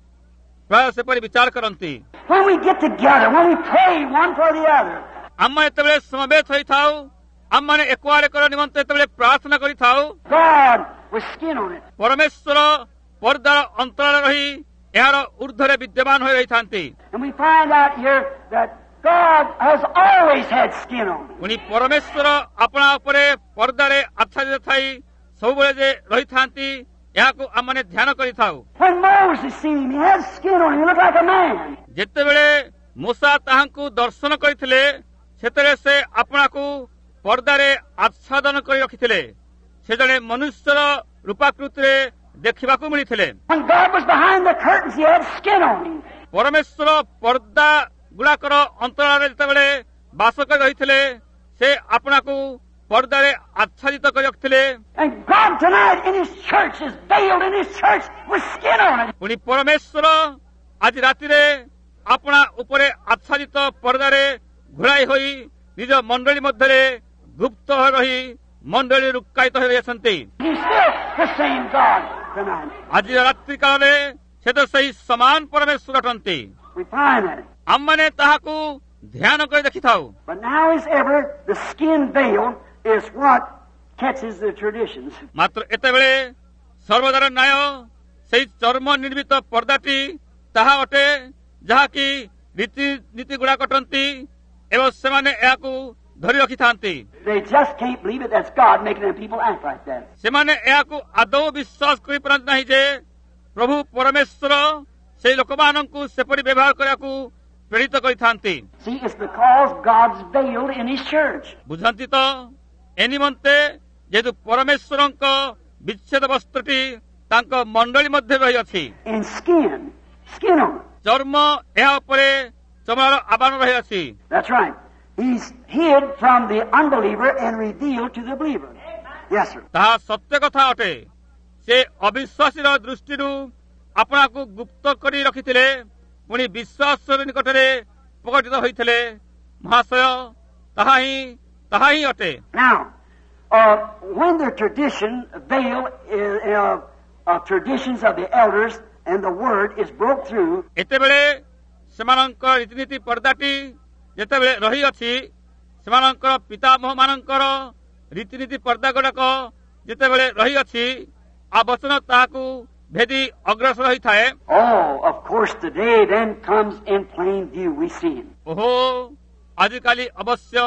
ପ୍ରାୟ ସେପରି ବିଚାର କରନ୍ତି। When we get together, when we pray one for the other, ଆମେ ଯେତେବେଳେ ସମବେତ ହୋଇଥାଉ, ଆମମାନେ ଏକ ଆରେକର ନିମନ୍ତେ ଯେତେବେଳେ ପ୍ରାର୍ଥନା କରିଥାଉ, God with skin on it. ପରମେଶ୍ୱର ପର୍ଦ୍ଦାର ଅନ୍ତରାଳ ରହି ଏହାର ଉର୍ଦ୍ଧ୍ୱରେ ବିଦ୍ୟମାନ ହୋଇ ରହିଥାନ୍ତି। And we find out here that God has always had skin on it. ପୁଣି ପରମେଶ୍ୱର ଆପଣା ଉପରେ ପର୍ଦ୍ଦାରେ ଆଚ୍ଛାଦିତ ଥାଇ ସବୁବେଳେ ଯେ ରହିଥାନ୍ତି, ଏହାକୁ ଆମମାନେ ଧ୍ୟାନ କରିଥାଉ। When Moses seen him, he had skin on him. He looked like a man. ଯେତେବେଳେ ମୂଷା ତାହାଙ୍କୁ ଦର୍ଶନ କରିଥିଲେ, ସେତେବେଳେ ସେ ଆପଣାକୁ ପର୍ଦ୍ଦାରେ ଆଚ୍ଛାଦନ କରି ରଖିଥିଲେ। ସେ ଜଣେ ମନୁଷ୍ୟର ରୂପାକୃତିରେ ଦେଖିବାକୁ ମିଳିଥିଲେ। When God was behind the curtains, he had skin on him. ପରମେଶ୍ୱର ପର୍ଦ୍ଦା ଗୁଡାକର ଅନ୍ତରାଳରେ ଯେତେବେଳେ ବାସ କରି ରହିଥିଲେ, ସେ ଆପଣାକୁ ପର୍ଦ୍ଦାରେ ଆଚ୍ଛାଦିତ କରି ରଖିଥିଲେ। And God tonight in his church is veiled in his church with skin on it. ପୁଣି ପରମେଶ୍ୱର ଆଜି ରାତିରେ ଆପଣା ଉପରେ ଆଚ୍ଛାଦିତ ପର୍ଦ୍ଦାରେ ଘୋଡ଼ାଇ ହୋଇ ନିଜ ମଣ୍ଡଳୀ ମଧ୍ୟରେ ଗୁପ୍ତ ହୋଇ ରହି ମଣ୍ଡଳୀ ଲୁକ୍କାୟିତ ହୋଇ ରହିଛନ୍ତି। He's still the same God tonight. ଆଜି ରାତ୍ରି କାଳରେ ସେ ତ ସେହି ସମାନ ପରମେଶ୍ୱର ଅଟନ୍ତି। We find that. ଆମମାନେ ତାହାକୁ ଧ୍ୟାନ କରି ଦେଖିଥାଉ। But now as ever, the skin veil is what catches the traditions. ମାତ୍ର ଏତେବେଳେ ସର୍ବଦାର ନ୍ୟାୟ ସେହି ଚର୍ମ ନିର୍ମିତ ପର୍ଦ୍ଦାଟି ତାହା ଅଟେ, ଯାହାକି ରୀତିନୀତି ଗୁଡାକ ଅଟନ୍ତି ଏବଂ ସେମାନେ ଏହାକୁ ଧରି ରଖିଥାନ୍ତି। They just can't believe it. That's God making them people act like that. ସେମାନେ ଏହାକୁ ଆଦୌ ବିଶ୍ୱାସ କରିପାରନ୍ତି ନାହିଁ ଯେ ପ୍ରଭୁ ପରମେଶ୍ୱର ସେହି ଲୋକମାନଙ୍କୁ ସେପରି ବ୍ୟବହାର କରିବାକୁ ପ୍ରେରିତ କରିଥାନ୍ତି। See, it's because God's veiled in His church. ବୁଝନ୍ତି ତ ଏ ନିମନ୍ତେ ଯେହେତୁ ପରମେଶ୍ୱରଙ୍କ ବିଚ୍ଛେଦ ବସ୍ତ୍ରଟି ତାଙ୍କ ମଣ୍ଡଳୀ ମଧ୍ୟରେ ରହିଅଛି। In skin. Skin on it. ଚର୍ମ ଏହା ଉପରେ ଚମଡ଼ାର ଆବରଣ ରହିଅଛି। That's right. He's hid from the unbeliever and revealed to the believer. Yes, sir. ତାହା ସତ୍ୟ କଥା ଅଟେ। ସେ ଅବିଶ୍ୱାସୀର ଦୃଷ୍ଟିରୁ ଆପଣାକୁ ଗୁପ୍ତ କରି ରଖିଥିଲେ ପୁଣି ବିଶ୍ୱାସର ନିକଟରେ ପ୍ରକଟିତ ହୋଇଥିଲେ। ମହାଶୟ ତାହା ହିଁ ତାହା ହିଁ ଅଟେ। Now, uh, when the tradition veil uh, uh, of traditions of the elders and the word is broke through, ଏତେବେଳେ ସେମାନଙ୍କ ରୀତିନୀତି ପର୍ଦ୍ଦାଟି ଯେତେବେଳେ ରହିଅଛି, ସେମାନଙ୍କର ପିତାମହମାନଙ୍କର ରୀତିନୀତି ପର୍ଦ୍ଦା ଗୁଡ଼ାକ ଯେତେବେଳେ ରହିଅଛି, ଆବଚନ ତାହାକୁ ଭେଦି ଅଗ୍ରସର ହୋଇଥାଏ। oh, of course, today then comes in plain view. We see Him. ଓହୋ, ଆଜିକାଲି ଅବଶ୍ୟ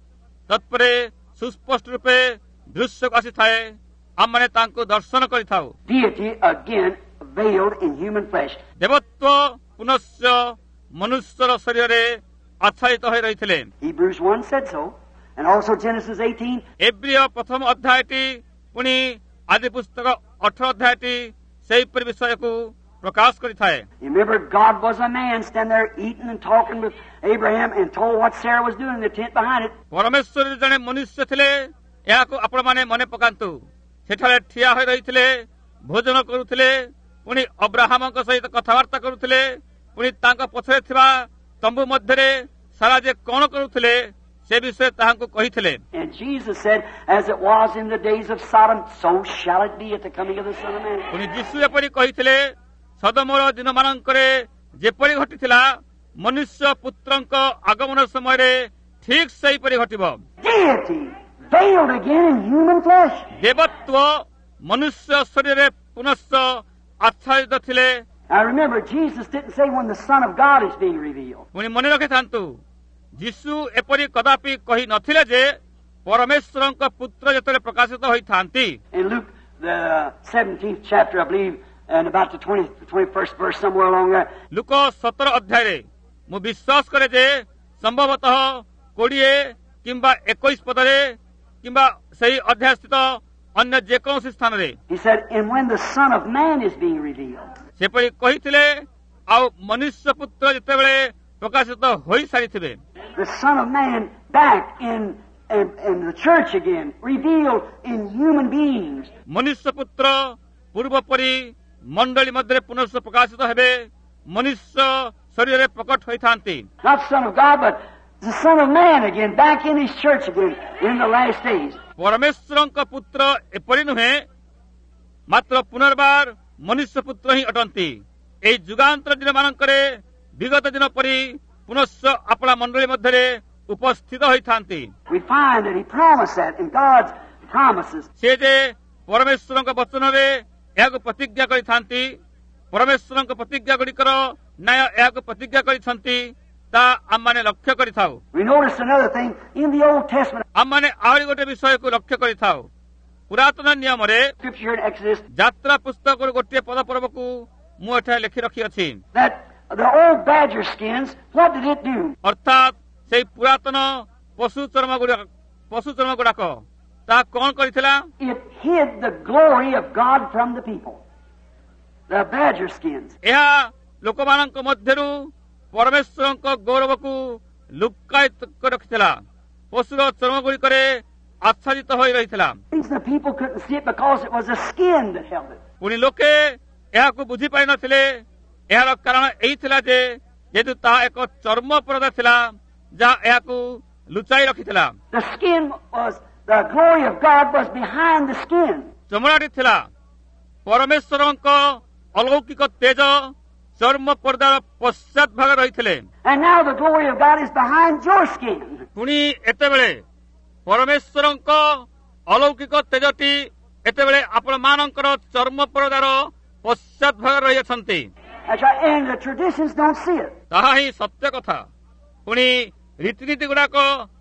ତତ୍ପରେ ସୁସ୍ପଷ୍ଟ ରୂପେ ଦୃଶ୍ୟକୁ ଆସିଥାଏ। ଆମମାନେ ତାଙ୍କୁ ଦର୍ଶନ କରିଥାଉ। Deity again veiled in human flesh. ଦେବତ୍ୱ ପୁନଶ୍ଚ ମନୁଷ୍ୟର ଶରୀରରେ ଆଚ୍ଛାଦିତ ହୋଇ ରହିଥିଲେ। Hebrews one said so, and also Genesis eighteen. ଏବ୍ରିୟ ପ୍ରଥମ ଅଧ୍ୟାୟଟି ପୁଣି ଆଦି ପୁସ୍ତକ ଅଠର ଅଧ୍ୟାୟଟି ସେହିପରି ବିଷୟକୁ ପ୍ରକାଶ କରିଥାଏ। Remember, God was a man standing there eating and talking with Abraham and told what Sarah was doing in the tent behind it. ପରମେଶ୍ୱର ଜଣେ ମନୁଷ୍ୟ ଥିଲେ, ଏହାକୁ ଆପଣମାନେ ମନେ ପକାନ୍ତୁ। ସେଠାରେ ଠିଆ ହୋଇ ରହିଥିଲେ, ଭୋଜନ କରୁଥିଲେ, ପୁଣି ଅବ୍ରାହମଙ୍କ ସହିତ କଥାବାର୍ତ୍ତା କରୁଥିଲେ, ପୁଣି ତାଙ୍କ ପଛରେ ଥିବା ତମ୍ବୁ ମଧ୍ୟରେ ସାରା ଯେ କଣ କରୁଥିଲେ ସେ ବିଷୟରେ ତାହାଙ୍କୁ କହିଥିଲେ। And Jesus said, as it was in the days of Sodom, so shall it be at the coming of the Son of Man. ପୁଣି ଯୀଶୁ ଏପରି କହିଥିଲେ, ସଦୋମର ଦିନମାନଙ୍କରେ ଯେପରି ଘଟିଥିଲା ମନୁଷ୍ୟ ପୁତ୍ରଙ୍କ ଆଗମନ ସମୟରେ ଠିକ୍ ସେହିପରି ଘଟିବ। Deity veiled again in human flesh. ଦେବତ୍ୱ ମନୁଷ୍ୟ ଶରୀରରେ ପୁନଶ୍ଚ ଆଚ୍ଛାଦିତ ଥିଲେ। Now remember, Jesus didn't say when the Son of God is being revealed. ପୁଣି ମନେ ରଖିଥାନ୍ତୁ, ଯୀଶୁ ଏପରି କଦାପି କହି ନଥିଲେ ଯେ ପରମେଶ୍ୱରଙ୍କ ପୁତ୍ର ଯେତେବେଳେ ପ୍ରକାଶିତ ହୋଇଥାନ୍ତି। In Luke, the seventeenth chapter, I believe, and about the twentieth, twenty-first verse, somewhere along there, ଲୁକ ସତର ଅଧ୍ୟାୟରେ ମୁଁ ବିଶ୍ୱାସ କରେ ଯେ ସମ୍ଭବତଃ କୋଡ଼ିଏ କିମ୍ବା ଏକୋଇଶ ପଦରେ କିମ୍ବା ସେହି ଅଧ୍ୟାୟ ସ୍ଥିତ ଅନ୍ୟ ଯେକୌଣସି ସ୍ଥାନରେ he said, and when the Son of Man is being revealed. ସେପରି କହିଥିଲେ। ଆଉ ମନୁଷ୍ୟ ପୁତ୍ର ଯେତେବେଳେ ପ୍ରକାଶିତ ହୋଇସାରିଥିବେ, The Son of Man back in, in, in the church again, revealed in human beings. ମନୁଷ୍ୟ ପୁତ୍ର ପୂର୍ବ ପରି ମଣ୍ଡଳୀ ମଧ୍ୟରେ ପୁନଶ୍ଚ ପ୍ରକାଶିତ ହେବେ, ମନୁଷ୍ୟ ଶରୀରରେ ପ୍ରକଟ ହୋଇଥାନ୍ତି। Not Son of God, but the Son of Man again, back in His church again, in the last days. ପରମେଶ୍ୱରଙ୍କ ପୁତ୍ର ଏପରି ନୁହେଁ, ମାତ୍ର ପୁନର୍ବାର ମନୁଷ୍ୟ ପୁତ୍ର ହିଁ ଅଟନ୍ତି। ଏହି ଯୁଗାନ୍ତର ଦିନମାନଙ୍କରେ ବିଗତ ଦିନ ପରି ପୁନଶ୍ଚ ଆପଣା ମଣ୍ଡଳୀ ମଧ୍ୟରେ ଉପସ୍ଥିତ ହୋଇଥାନ୍ତି। We find that He promised that in God's promises. ସେ ଯେ ପରମେଶ୍ୱରଙ୍କ ବଚନରେ ଏହାକୁ ପ୍ରତିଜ୍ଞା କରିଥାନ୍ତି, ପରମେଶ୍ୱରଙ୍କ ପ୍ରତିଜ୍ଞା ଗୁଡ଼ିକର ନ୍ୟାୟ ଏହାକୁ ପ୍ରତିଜ୍ଞା କରିଛନ୍ତି, ତାହା ଆମମାନେ ଲକ୍ଷ୍ୟ କରିଥାଉ। We notice another thing in the Old Testament. ଆମମାନେ ଆହୁରି ଗୋଟେ ବିଷୟକୁ ଲକ୍ଷ୍ୟ କରିଥାଉ। ପୁରାତନ ନିୟମରେ Scripture in Exodus, ଯାତ୍ରା ପୁସ୍ତକରୁ ଗୋଟିଏ ପଦ ପର୍ବକୁ ମୁଁ ଏଠାରେ ଲେଖି ରଖିଅଛି। that the old badger skins, what did it do? ଅର୍ଥାତ୍ ସେଇ ପୁରାତନ ପଶୁ ଚର୍ମ ଗୁଡାକ ପଶୁ ଚର୍ମ ଗୁଡାକ ତାହା କଣ କରିଥିଲା? It hid the glory of God from the people. The badger skins. ଏହା ଲୋକମାନଙ୍କ ମଧ୍ୟରୁ ପରମେଶ୍ୱରଙ୍କ ଗୌରବକୁ ଲୁକାୟିତ କରି ରଖିଥିଲା। ପଶୁର ଚର୍ମ ଗୁଡିକରେ ଆଚ୍ଛାଦିତ ହୋଇ ରହିଥିଲା। The people couldn't see it because it was a skin that held it. ପୁଣି ଲୋକେ ଏହାକୁ ବୁଝିପାରିନଥିଲେ। ଏହାର କାରଣ ଏହି ଥିଲା ଯେ ଯେହେତୁ ତାହା ଏକ ଚର୍ମ ପରଦା ଥିଲା ଯାହା ଏହାକୁ ଲୁଚାଇ ରଖିଥିଲା। The skin was, the glory of God was behind the skin. ଚମଡ଼ାଟି ଥିଲା। ପରମେଶ୍ୱରଙ୍କ ଅଲୌକିକ ତେଜ ଚର୍ମ ପର୍ଦ୍ଦାର ପଶ୍ଚାତ ଭାଗ ରହିଥିଲେ। And now the glory of God is behind your skin. ପୁଣି ଏତେବେଳେ ପରମେଶ୍ୱରଙ୍କ ଅଲୌକିକ ତେଜଟି ଏତେବେଳେ ଆପଣମାନଙ୍କର ଚର୍ମ ପରଦାର ପଶ୍ଚାତ ଭାଗ ରହିଅଛନ୍ତି। That's right. And the traditions don't see it. ତାହା ହିଁ ସତ୍ୟ କଥା। ପୁଣି ରୀତିନୀତି ଗୁଡାକ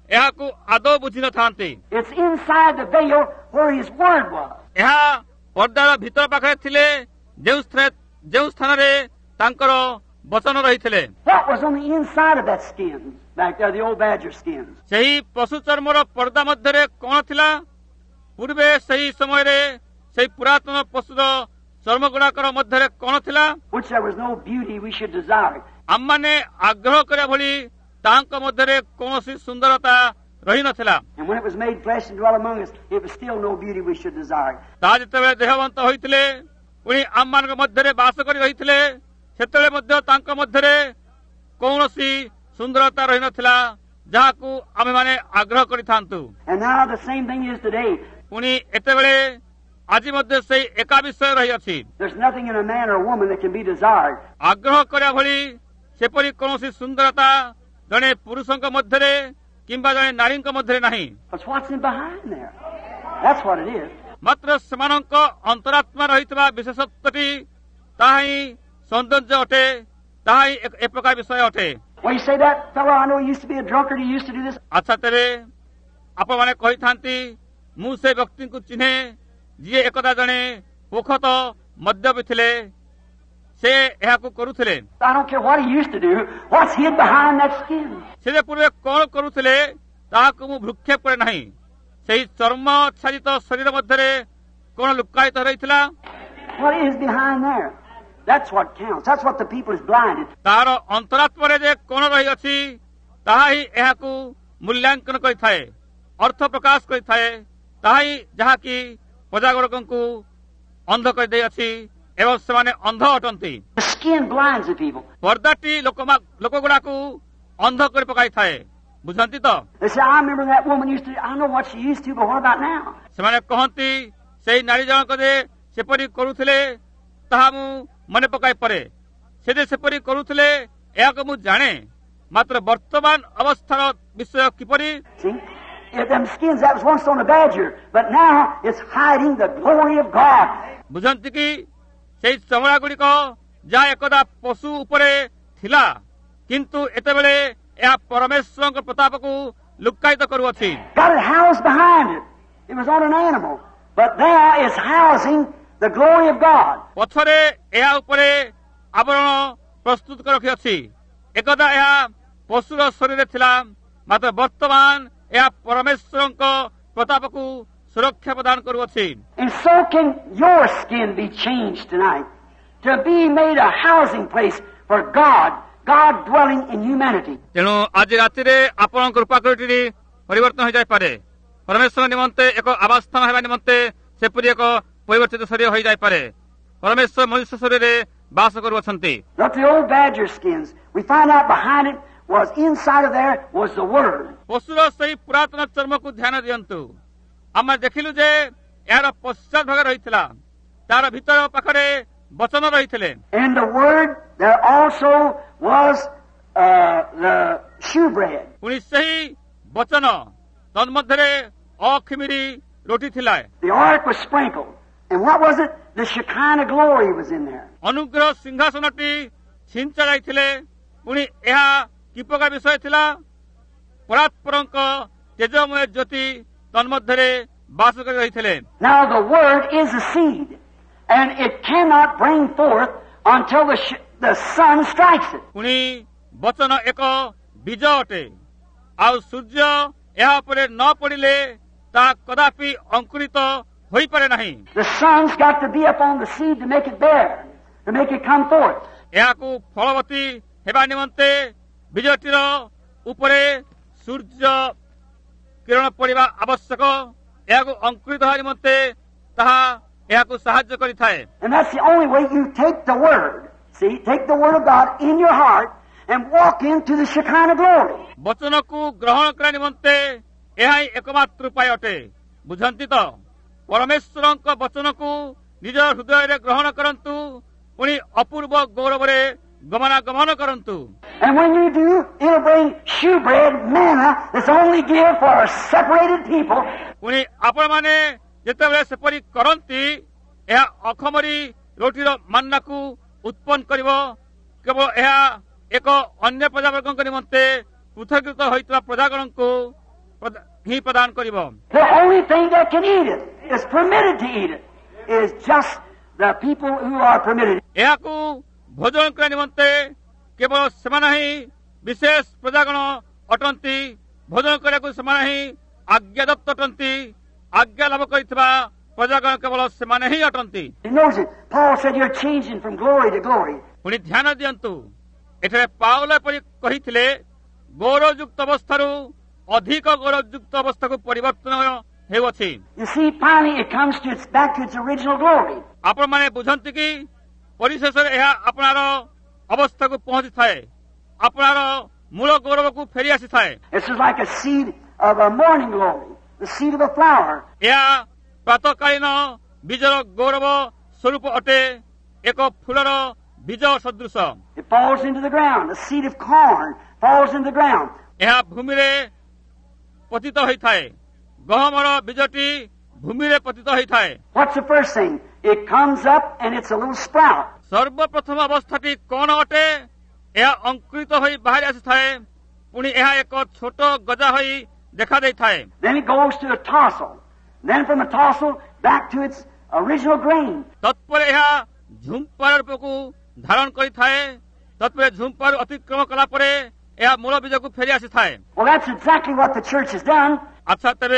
ଏହାକୁ ଆଦୌ ବୁଝି ନଥାନ୍ତି। It's inside the veil where His Word was. ଏହା ପର୍ଦ୍ଦାର ଭିତର ପାଖରେ ଥିଲେ ଯେଉଁ ସ୍ଥାନ- ଯେଉଁ ସ୍ଥାନରେ ତାଙ୍କର ବଚନ ରହିଥିଲେ। What was on the inside of that skin back there, the old badger skins? ସେହି ପଶୁ ଚର୍ମର ପର୍ଦ୍ଦା ମଧ୍ୟରେ କଣ ଥିଲା? ପୂର୍ବେ ସେହି ସମୟରେ ସେହି ପୁରାତନ ପଶୁର ଚର୍ମ ଗୁଡାକର ମଧ୍ୟରେ କଣ ଥିଲା? Which there was no beauty we should desire. ଆମମାନେ ଆଗ୍ରହ କରିବା ଭଳି ତାଙ୍କ ମଧ୍ୟରେ କୌଣସି ସୁନ୍ଦରତା ରହିନଥିଲା। And when it was made flesh and dwelt among us, it was still no beauty we should desire. ତାହା ଯେତେବେଳେ ଦେହବନ୍ତ ହୋଇଥିଲେ ପୁଣି ଆମମାନଙ୍କ ମଧ୍ୟରେ ବାସ କରି ରହିଥିଲେ ସେତେବେଳେ ମଧ୍ୟ ତାଙ୍କ ମଧ୍ୟରେ କୌଣସି ସୁନ୍ଦରତା ରହିନଥିଲା ଯାହାକୁ ଆମେମାନେ ଆଗ୍ରହ କରିଥାନ୍ତୁ। And now the same thing is today. ପୁଣି ଏତେବେଳେ ଆଜି ମଧ୍ୟ ସେଇ ଏକା ବିଷୟ ରହିଅଛି। There's nothing in a man or a woman that can be desired. ଆଗ୍ରହ କରିବା ଭଳି ସେପରି କୌଣସି ସୁନ୍ଦରତା ଜଣେ ପୁରୁଷଙ୍କ ମଧ୍ୟରେ କିମ୍ବା ଜଣେ ନାରୀଙ୍କ ମଧ୍ୟରେ ନାହିଁ। But what's in behind there? That's what it is. ମାତ୍ର ସେମାନଙ୍କ ଅନ୍ତରାତ୍ମା ରହିଥିବା ବିଶେଷତ୍ୱଟି ତାହା ହିଁ ସୌନ୍ଦର୍ଯ୍ୟ ଅଟେ, ତାହା ହିଁ ଏ ପ୍ରକାର ବିଷୟ ଅଟେ। Well, you say that fellow, I know he used to be a drunkard, he used to do this. ଆଚ୍ଛା ତେବେ ଆପଣମାନେ କହିଥାନ୍ତି ମୁଁ ସେ ବ୍ୟକ୍ତିଙ୍କୁ ଚିହ୍ନେ ଯିଏ ଏକଦା ଜଣେ ପୋଖତ ମଦ୍ୟପି ଥିଲେ, ସେ ଏହାକୁ କରୁଥିଲେ। I don't care what he used to do. What's hid behind that skin? ସେ ଯେ ପୂର୍ବେ କଣ କରୁଥିଲେ ତାହାକୁ ମୁଁ ଭ୍ରୁକ୍ଷେପ କରେ ନାହିଁ। ସେହି ଚର୍ମ ଆଚ୍ଛାଦିତ ଶରୀର ମଧ୍ୟରେ କଣ ଲୁକାୟିତ ରହିଥିଲା? What is behind there? That's what counts. That's what the people is blinded. ତାହାର ଅନ୍ତରାତ୍ମାରେ ଯେ କଣ ରହିଅଛି ତାହା ହିଁ ଏହାକୁ ମୂଲ୍ୟାଙ୍କନ କରିଥାଏ, ଅର୍ଥ ପ୍ରକାଶ କରିଥାଏ। ତାହା ହିଁ ଯାହାକି ପ୍ରଜାଗୁଡ଼ିକଙ୍କୁ ଅନ୍ଧ କରିଦେଇଅଛି ଏବଂ ସେମାନେ ଅନ୍ଧ ଅଟନ୍ତି। The skin blinds the people. ପର୍ଦ୍ଦାଟି ଲୋକଗୁଡାକୁ ଅନ୍ଧ କରି ପକାଇଥାଏ। ବୁଝନ୍ତି ତ? They say, I remember that woman used to, I know what she used to, but what about now? ସେମାନେ କହନ୍ତି ସେଇ ନାରୀ ଜଣକ ଯେ ସେପରି କରୁଥିଲେ ତାହା ମୁଁ ମନେ ପକାଇ ପାରେ। ସେ ଯେ ସେପରି କରୁଥିଲେ ଏହାକୁ ମୁଁ ଜାଣେ, ମାତ୍ର ବର୍ତ୍ତମାନ ଅବସ୍ଥାର ବିଷୟ କିପରି? See? If them skins, that was once on a badger, but now it's hiding the glory of God. ବୁଝନ୍ତି କି ସେଇ ଚମଡ଼ା ଗୁଡିକ ଯାହା ଏକଦା ପଶୁ ଉପରେ ଥିଲା, କିନ୍ତୁ ଏତେବେଳେ ଏହା ପରମେଶ୍ୱରଙ୍କ ପ୍ରତାପକୁ ଲୁକାୟିତ କରୁଅଛି। Got it housed behind it. It was on an animal, but there is housing the glory of God. ପଛରେ ଏହା ଉପରେ ଆବରଣ ପ୍ରସ୍ତୁତ କରି ରଖିଅଛି। ଏକଦା ଏହା ପଶୁର ଶରୀରରେ ଥିଲା, ମାତ୍ର ବର୍ତ୍ତମାନ ଏହା ପରମେଶ୍ୱରଙ୍କ ପ୍ରତାପକୁ ସୁରକ୍ଷା ପ୍ରଦାନ କରୁଅଛି। And so can your skin be changed tonight to be made a housing place for God, God dwelling in humanity. ତେଣୁ ଆଜି ରାତିରେ ଆପଣଙ୍କ ରୂପାକୃତିଟି ପରିବର୍ତ୍ତନ ହୋଇଯାଇପାରେ। ପରମେଶ୍ୱର ନିମନ୍ତେ ଏକ ଆବାସସ୍ଥାନ ହେବା ନିମନ୍ତେ ସେପରି ଏକ ପରିବର୍ତ୍ତିତ ଶରୀର ହୋଇଯାଇପାରେ। ପରମେଶ୍ୱର ମନୁଷ୍ୟ ଶରୀରରେ ବାସ କରୁଅଛନ୍ତି। Look, the old badger skins, we find out behind it was inside of there was the Word. ପଶୁର ସେହି ପୁରାତନ ଚର୍ମକୁ ଧ୍ୟାନ ଦିଅନ୍ତୁ। ଆମେ ଦେଖିଲୁ ଯେ ଏହାର ପଶ୍ଚାତ ଭାଗ ରହିଥିଲା, ତାର ଭିତର ପାଖରେ ବଚନ ରହିଥିଲେ। And the Word, there also was uh, the shewbread. ପୁଣି ସେହି ବଚନ ତନ୍ମଧ୍ୟରେ ଅଖିମିରି ରୋଟି ଥିଲା। The ark was sprinkled. And what was it? The Shekinah glory was in there. ଅନୁଗ୍ରହ ସିଂହାସନଟି ଛିଞ୍ଚା ଯାଇଥିଲେ। ପୁଣି ଏହା କି ପ୍ରକାର ବିଷୟ ଥିଲା? ପରାତ୍ପରଙ୍କ ତେଜମୟ ଜ୍ୟୋତି ତନ୍ମଧ୍ୟରେ ବାସ କରି ରହିଥିଲେ। Now the Word is a seed, and it cannot bring forth until the sh- the sun strikes it. ପୁଣି ବଚନ ଏକ ବୀଜ ଅଟେ, ଆଉ ସୂର୍ଯ୍ୟ ଏହା ଉପରେ ନ ପଡ଼ିଲେ ତାହା କଦାପି ଅଙ୍କୁରିତ ହୋଇପାରେ ନାହିଁ। The sun's got to be upon the seed to make it bear, to make it come forth. ଏହାକୁ ଫଳବତୀ ହେବା ନିମନ୍ତେ ବୀଜଟିର ଉପରେ ସୂର୍ଯ୍ୟ କିରଣ ପଡ଼ିବା ଆବଶ୍ୟକ। ଏହାକୁ ଅଙ୍କୁରିତ ହେବା ନିମନ୍ତେ ତାହା ଏହାକୁ ସାହାଯ୍ୟ କରିଥାଏ। And that's the only way you take the Word. See, take the Word of God in your heart and walk into the Shekinah glory. ବଚନକୁ ଗ୍ରହଣ କରିବା ନିମନ୍ତେ ଏହା ହିଁ ଏକମାତ୍ର ଉପାୟ ଅଟେ। ବୁଝନ୍ତି ତ? ପରମେଶ୍ୱରଙ୍କ ବଚନକୁ ନିଜ ହୃଦୟରେ ଗ୍ରହଣ କରନ୍ତୁ, ପୁଣି ଅପୂର୍ବ ଗୌରବରେ ଗମନାଗମନ କରନ୍ତୁ। And when you do, it'll bring shewbread, manna, that's only given for a separated people. ପୁଣି ଆପଣମାନେ ଯେତେବେଳେ ସେପରି କରନ୍ତି, ଏହା ଅଖମରି ରୋଟିର ମାନ୍ନାକୁ ଉତ୍ପନ୍ନ କରିବ। କେବଳ ଏହା ଏକ ଅନ୍ୟ ପ୍ରଜାବର୍ଗଙ୍କ ନିମନ୍ତେ ପୃଥକୀକୃତ ହୋଇଥିବା ପ୍ରଜାଗଣଙ୍କୁ ହିଁ ପ୍ରଦାନ କରିବ। The only thing that can eat it, is permitted to eat it, is just the people who are permitted. ଏହାକୁ ଭୋଜନ କରିବା ନିମନ୍ତେ କେବଳ ସେମାନେ ହିଁ ବିଶେଷ ପ୍ରଜାଗଣ ଅଟନ୍ତି। ଭୋଜନ କରିବାକୁ ସେମାନେ ହିଁ ଆଜ୍ଞାଦତ୍ତ ଅଟନ୍ତି। ଆଜ୍ଞା ଲାଭ କରିଥିବା ପ୍ରଜାଗଣ କେବଳ ସେମାନେ ହିଁ ଅଟନ୍ତି। Notice, Paul said you're changing from glory to glory. ପୁଣି ଧ୍ୟାନ ଦିଅନ୍ତୁ, ଏଠାରେ ପାଉଲ ଏପରି କହିଥିଲେ ଗୌରବଯୁକ୍ତ ଅବସ୍ଥାରୁ ଅଧିକ ଗୌରବଯୁକ୍ତ ଅବସ୍ଥାକୁ ପରିବର୍ତ୍ତନ ହେଉଅଛି। You see, finally it comes to its back to its original glory. ଆପଣମାନେ ବୁଝନ୍ତି କି ପରିଶେଷରେ ଏହା ଆପଣାର ଅବସ୍ଥାକୁ ପହଞ୍ଚିଥାଏ, ଆପଣାର ମୂଳ ଗୌରବକୁ ଫେରି ଆସିଥାଏ। It's just like a seed of a morning glory, the seed of a flower. ଏହା ପ୍ରାତଃକାଳୀନ ବୀଜର ଗୌରବ ସ୍ୱରୂପ ଅଟେ, ଏକ ଫୁଲର ବୀଜ ସଦୃଶ। It falls into the ground. A seed of corn falls into the ground. ଏହା ଭୂମିରେ ପତିତ ହୋଇଥାଏ। ଗହମର ବୀଜଟି ଭୂମିରେ ପତିତ ହୋଇଥାଏ। What's the first thing? It comes up and it's a little sprout. ସର୍ବପ୍ରଥମ ଅବସ୍ଥାଟି କଣ ଅଟେ? ଏହା ଅଙ୍କୁରିତ ହୋଇ ବାହାରି ଆସିଥାଏ, ପୁଣି ଏହା ଏକ ଛୋଟ ଗଜା ହୋଇ ଦେଖା ଦେଇଥାଏ। Then it goes to a tassel. Then from a tassel back to its original grain. ତତ୍ପରେ ଏହା ଝୁମ୍ପାର ରୂପକୁ ଧାରଣ କରିଥାଏ। ତତ୍ପରେ ଝୁମ୍ପାରୁ ଅତିକ୍ରମ କଲା ପରେ ଏହା ମୂଳ ବୀଜକୁ ଫେରି ଆସିଥାଏ। Well, that's exactly what the church has done. ଆଚ୍ଛା, ତେବେ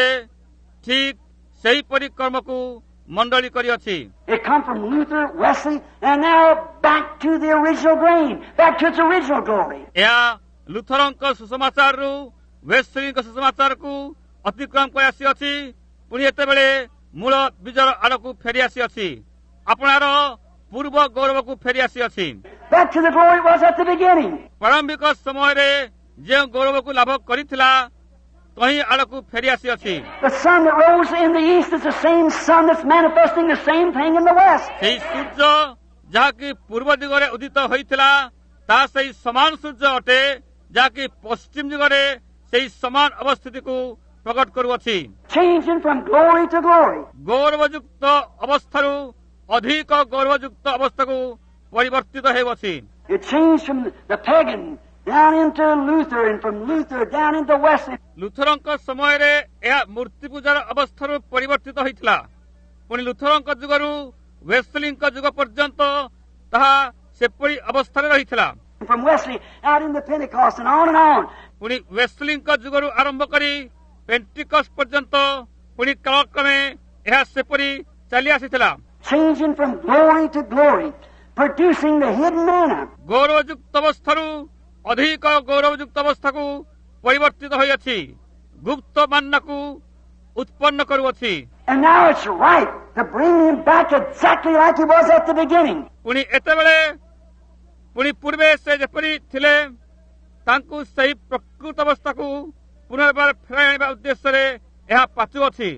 ଠିକ୍ ସେହିପରି କର୍ମକୁ ମଣ୍ଡଳୀ କରିଅଛି। It come from Luther, Wesley, and now back to the original grain, back to its original glory. ଏହା ଲୁଥରଙ୍କ ସୁସମାଚାରରୁ ୱେସ୍ଲିଙ୍କ ସୁସମାଚାରକୁ ଅତିକ୍ରମ କରି ଆସିଅଛି, ପୁଣି ଏତେବେଳେ ମୂଳ ବୀଜର ଆଡ଼କୁ ଫେରି ଆସିଅଛି, ଆପଣାର ପୂର୍ବ ଗୌରବକୁ ଫେରି ଆସିଅଛି। Back to the glory it was at the beginning. ପ୍ରାରମ୍ଭିକ ସମୟରେ ଯେଉଁ ଗୌରବକୁ ଲାଭ କରିଥିଲା ତହିଁ ଆଡ଼କୁ ଫେରି ଆସିଅଛି। The sun that rose in the east is the same sun that's manifesting the same thing in the west. ସେହି ସୂର୍ଯ୍ୟ ଯାହାକି ପୂର୍ବ ଦିଗରେ ଉଦିତ ହୋଇଥିଲା ତାହା ସେହି ସମାନ ସୂର୍ଯ୍ୟ ଅଟେ, ଯାହାକି ପଶ୍ଚିମ ଦିଗରେ ସେହି ସମାନ ଅବସ୍ଥିତିକୁ ପ୍ରକଟ କରୁଅଛି। Changing from glory to glory. ଗୌରବଯୁକ୍ତ ଅବସ୍ଥାରୁ ଅଧିକ ଗୌରବଯୁକ୍ତ ଅବସ୍ଥାକୁ ପରିବର୍ତ୍ତିତ ହେଉଅଛି। It changed from the pagan down into Luther, and from Luther down into Wesley. ଲୁଥରଙ୍କ ସମୟରେ ଏହା ମୂର୍ତ୍ତି ପୂଜାର ଅବସ୍ଥାରୁ ପରିବର୍ତ୍ତିତ ହୋଇଥିଲା, ପୁଣି ଲୁଥରଙ୍କ ଯୁଗରୁ ୱେସ୍ଲିଙ୍କ ଯୁଗ ପର୍ଯ୍ୟନ୍ତ ତାହା ସେପରି ଅବସ୍ଥାରେ ରହିଥିଲା। From Wesley out into Pentecost and on and on. ପୁଣି ୱେସ୍ଲିଙ୍କ ଯୁଗରୁ ଆରମ୍ଭ କରି ପେଣ୍ଟିକଷ୍ଟ ପର୍ଯ୍ୟନ୍ତ ପୁଣି କାଳକ୍ରମେ ଏହା ସେପରି ଚାଲି ଆସିଥିଲା। Changing from glory to glory, producing the hidden manna. ଗୌରବଯୁକ୍ତ ଅବସ୍ଥାରୁ ଅଧିକ ଗୌରବଯୁକ୍ତ ଅବସ୍ଥାକୁ ପରିବର୍ତ୍ତିତ ହୋଇଅଛି, ଗୁପ୍ତ ମାନ୍ନାକୁ ଉତ୍ପନ୍ନ କରୁଅଛି। And now it's right to bring him back exactly like he was at the beginning. ପୁଣି ଏତେବେଳେ ପୁଣି ପୂର୍ବେ ସେ ଯେପରି ଥିଲେ ତାଙ୍କୁ ସେହି ପ୍ରକୃତ ଅବସ୍ଥାକୁ ପୁନର୍ବାର ଫେରାଇ ଆଣିବା ଉଦ୍ଦେଶ୍ୟରେ ଏହା ପାଚୁଅଛି।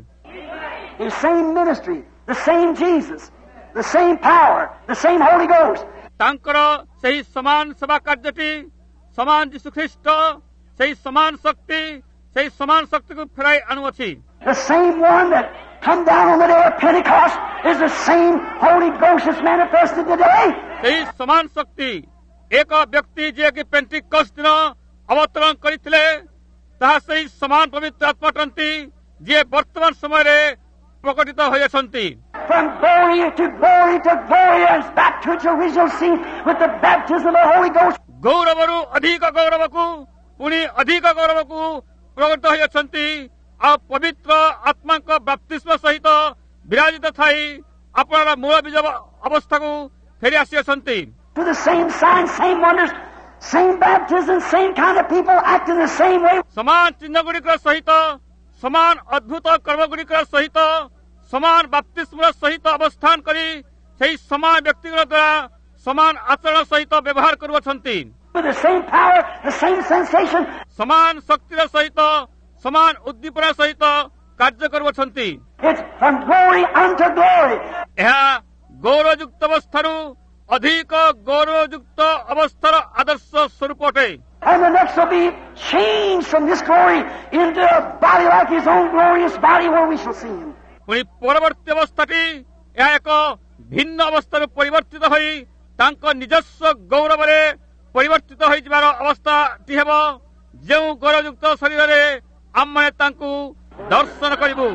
The same ministry, the same Jesus, the same power, the same Holy Ghost. ତାଙ୍କର ସେହି ସମାନ ସେବା କାର୍ଯ୍ୟଟି, ସମାନ ଯୀଶୁଖ୍ରୀଷ୍ଟ, ସେହି ସମାନ ଶକ୍ତି, ସେହି ସମାନ ଶକ୍ତିକୁ ଫେରାଇ ଆଣୁଅଛି। The same one that come down on the day of Pentecost is the same Holy Ghost that's manifested today. ସେହି ସମାନ ଶକ୍ତି ଏକ ବ୍ୟକ୍ତି ଯିଏକି ପେଣ୍ଟିକଷ୍ଟ ଦିନ ଅବତରଣ କରିଥିଲେ ତାହା ସେହି ସମାନ ପବିତ୍ର ଆତ୍ମା ଅଟନ୍ତି ଯିଏ ବର୍ତ୍ତମାନ ସମୟରେ ପ୍ରକଟିତ ହୋଇଅଛନ୍ତି। From glory to glory to glory and back to its original scene with the baptism of the Holy Ghost. ଗୌରବରୁ ଅଧିକ ଗୌରବକୁ ପୁଣି ଅଧିକ ଗୌରବକୁ ପ୍ରକଟ ହୋଇଅଛନ୍ତି, ଆଉ ପବିତ୍ର ଆତ୍ମାଙ୍କ ବାପ୍ତିସ୍ମ ସହିତ ବିରାଜିତ ଥାଇ ଆପଣର ମୂଳ ବୀଜ ଅବସ୍ଥାକୁ ଫେରି ଆସିଅଛନ୍ତି। To the same signs, same wonders, same baptism, same kind of people acting the same way. ସମାନ ଚିହ୍ନ ଗୁଡ଼ିକ ସହିତ, ସମାନ ଅଦ୍ଭୁତ କର୍ମ ଗୁଡ଼ିକ ସହିତ, ସମାନ ବାପ୍ତିସ୍ମର ସହିତ ଅବସ୍ଥାନ କରି ସେହି ସମାନ ବ୍ୟକ୍ତିଙ୍କ ଦ୍ୱାରା ସମାନ ଆଚରଣ ସହିତ ବ୍ୟବହାର କରୁଅଛନ୍ତି। With the same power, the same sensation. ସମାନ ଶକ୍ତିର ସହିତ, ସମାନ ଉଦ୍ଦୀପନା ସହିତ କାର୍ଯ୍ୟ କରୁଅଛନ୍ତି। It's from glory unto glory. ଏହା ଗୌରବଯୁକ୍ତ ଅବସ୍ଥାରୁ ଅଧିକ ଗୌରବଯୁକ୍ତ ଅବସ୍ଥାର ଆଦର୍ଶ ସ୍ୱରୂପ ଅଟେ। And the next will be changed from this glory into a body like his own glorious body where we shall see him. ପୁଣି ପରବର୍ତ୍ତୀ ଅବସ୍ଥାଟି ଏହା ଏକ ଭିନ୍ନ ଅବସ୍ଥାରୁ ପରିବର୍ତ୍ତିତ ହୋଇ ତାଙ୍କ ନିଜସ୍ୱ ଗୌରବରେ ପରିବର୍ତ୍ତିତ ହୋଇଯିବାର ଅବସ୍ଥାଟି ହେବ, ଯେଉଁ ଗୌରବଯୁକ୍ତ ଶରୀରରେ आमने तांकु दर्शन करिबु।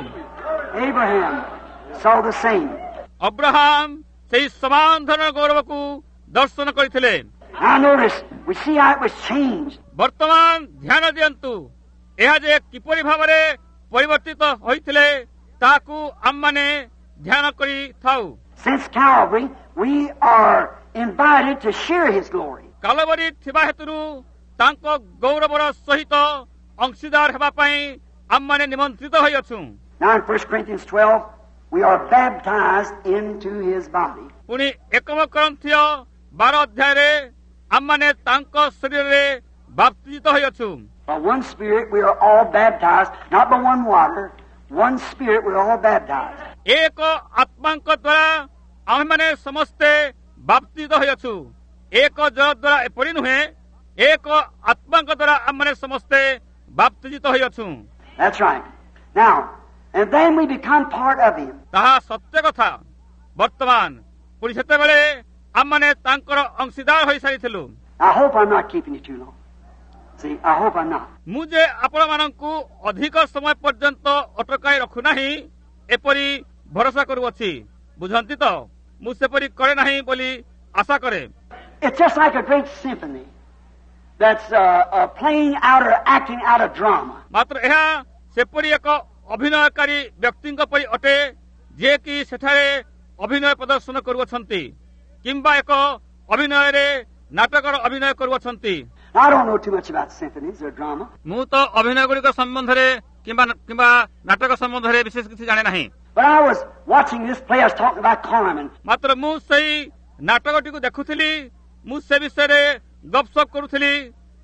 Abraham saw the same. Abraham सेही समान धरण गौरव को दर्शन करथिले। Now notice, we see how it was changed. वर्तमान ध्यान दियंतु एहा जे किपरि भाबरे परिवर्तित होइथिले ताकू आमने ध्यान करी थाउ। Since Calvary, we are invited to share His glory. Kalvari थिबा हेतुरु तांको गौरवर सहित अंशीदार हेबा पई आमने निमंत्रित होइअछु। Now in First Corinthians twelve, we are baptized into His body. पुनी एकम करन्थिय बारह अध्याय रे आमने तांको शरीर रे बाप्तिजित होइअछु। By one Spirit, we are all baptized, not by one water. One Spirit, we are all baptized. एक आत्मांक द्वारा आमने समस्ते बाप्तिजित होइअछु। एक जल द्वारा एपरि नुहे, एक आत्मांक द्वारा आमने समस्ते बाप्तिजित होइअछु। That's right. Now, and then we become part of Him. ताहा सत्य कथा। वर्तमान पुणी सेतेबेले आमने तांकर अंशीदार होई सारिथिलु। I hope I'm not keeping you too long. See, I hope I'm not. मुझे आपण मानंकु अधिक समय पर्यंत अटकाई रखु नाही एपरि भरोसा करूअछि। बुझंती तो मु सेपरि करे नाही बोली आशा करे। It's just like a great symphony that's uh, uh, playing out or acting out a drama. मात्र एहा सेपरि एक अभिनयकारी व्यक्तिंक परि अटे जे कि सेठारे अभिनय प्रदर्शन करूअछंती किंबा एक अभिनय रे नाटकर अभिनय करूअछंती। I don't know too much about symphonies or drama. मु तो अभिनय गुड़िक संबंध रे किंबा किंबा नाटक संबंध रे विशेष किछि जाने नाही। But I was watching this play. I was talking about Carmen. मात्र मु सही नाटकटी को देखुथिली, मु से विषय रे गपसप करूथिली,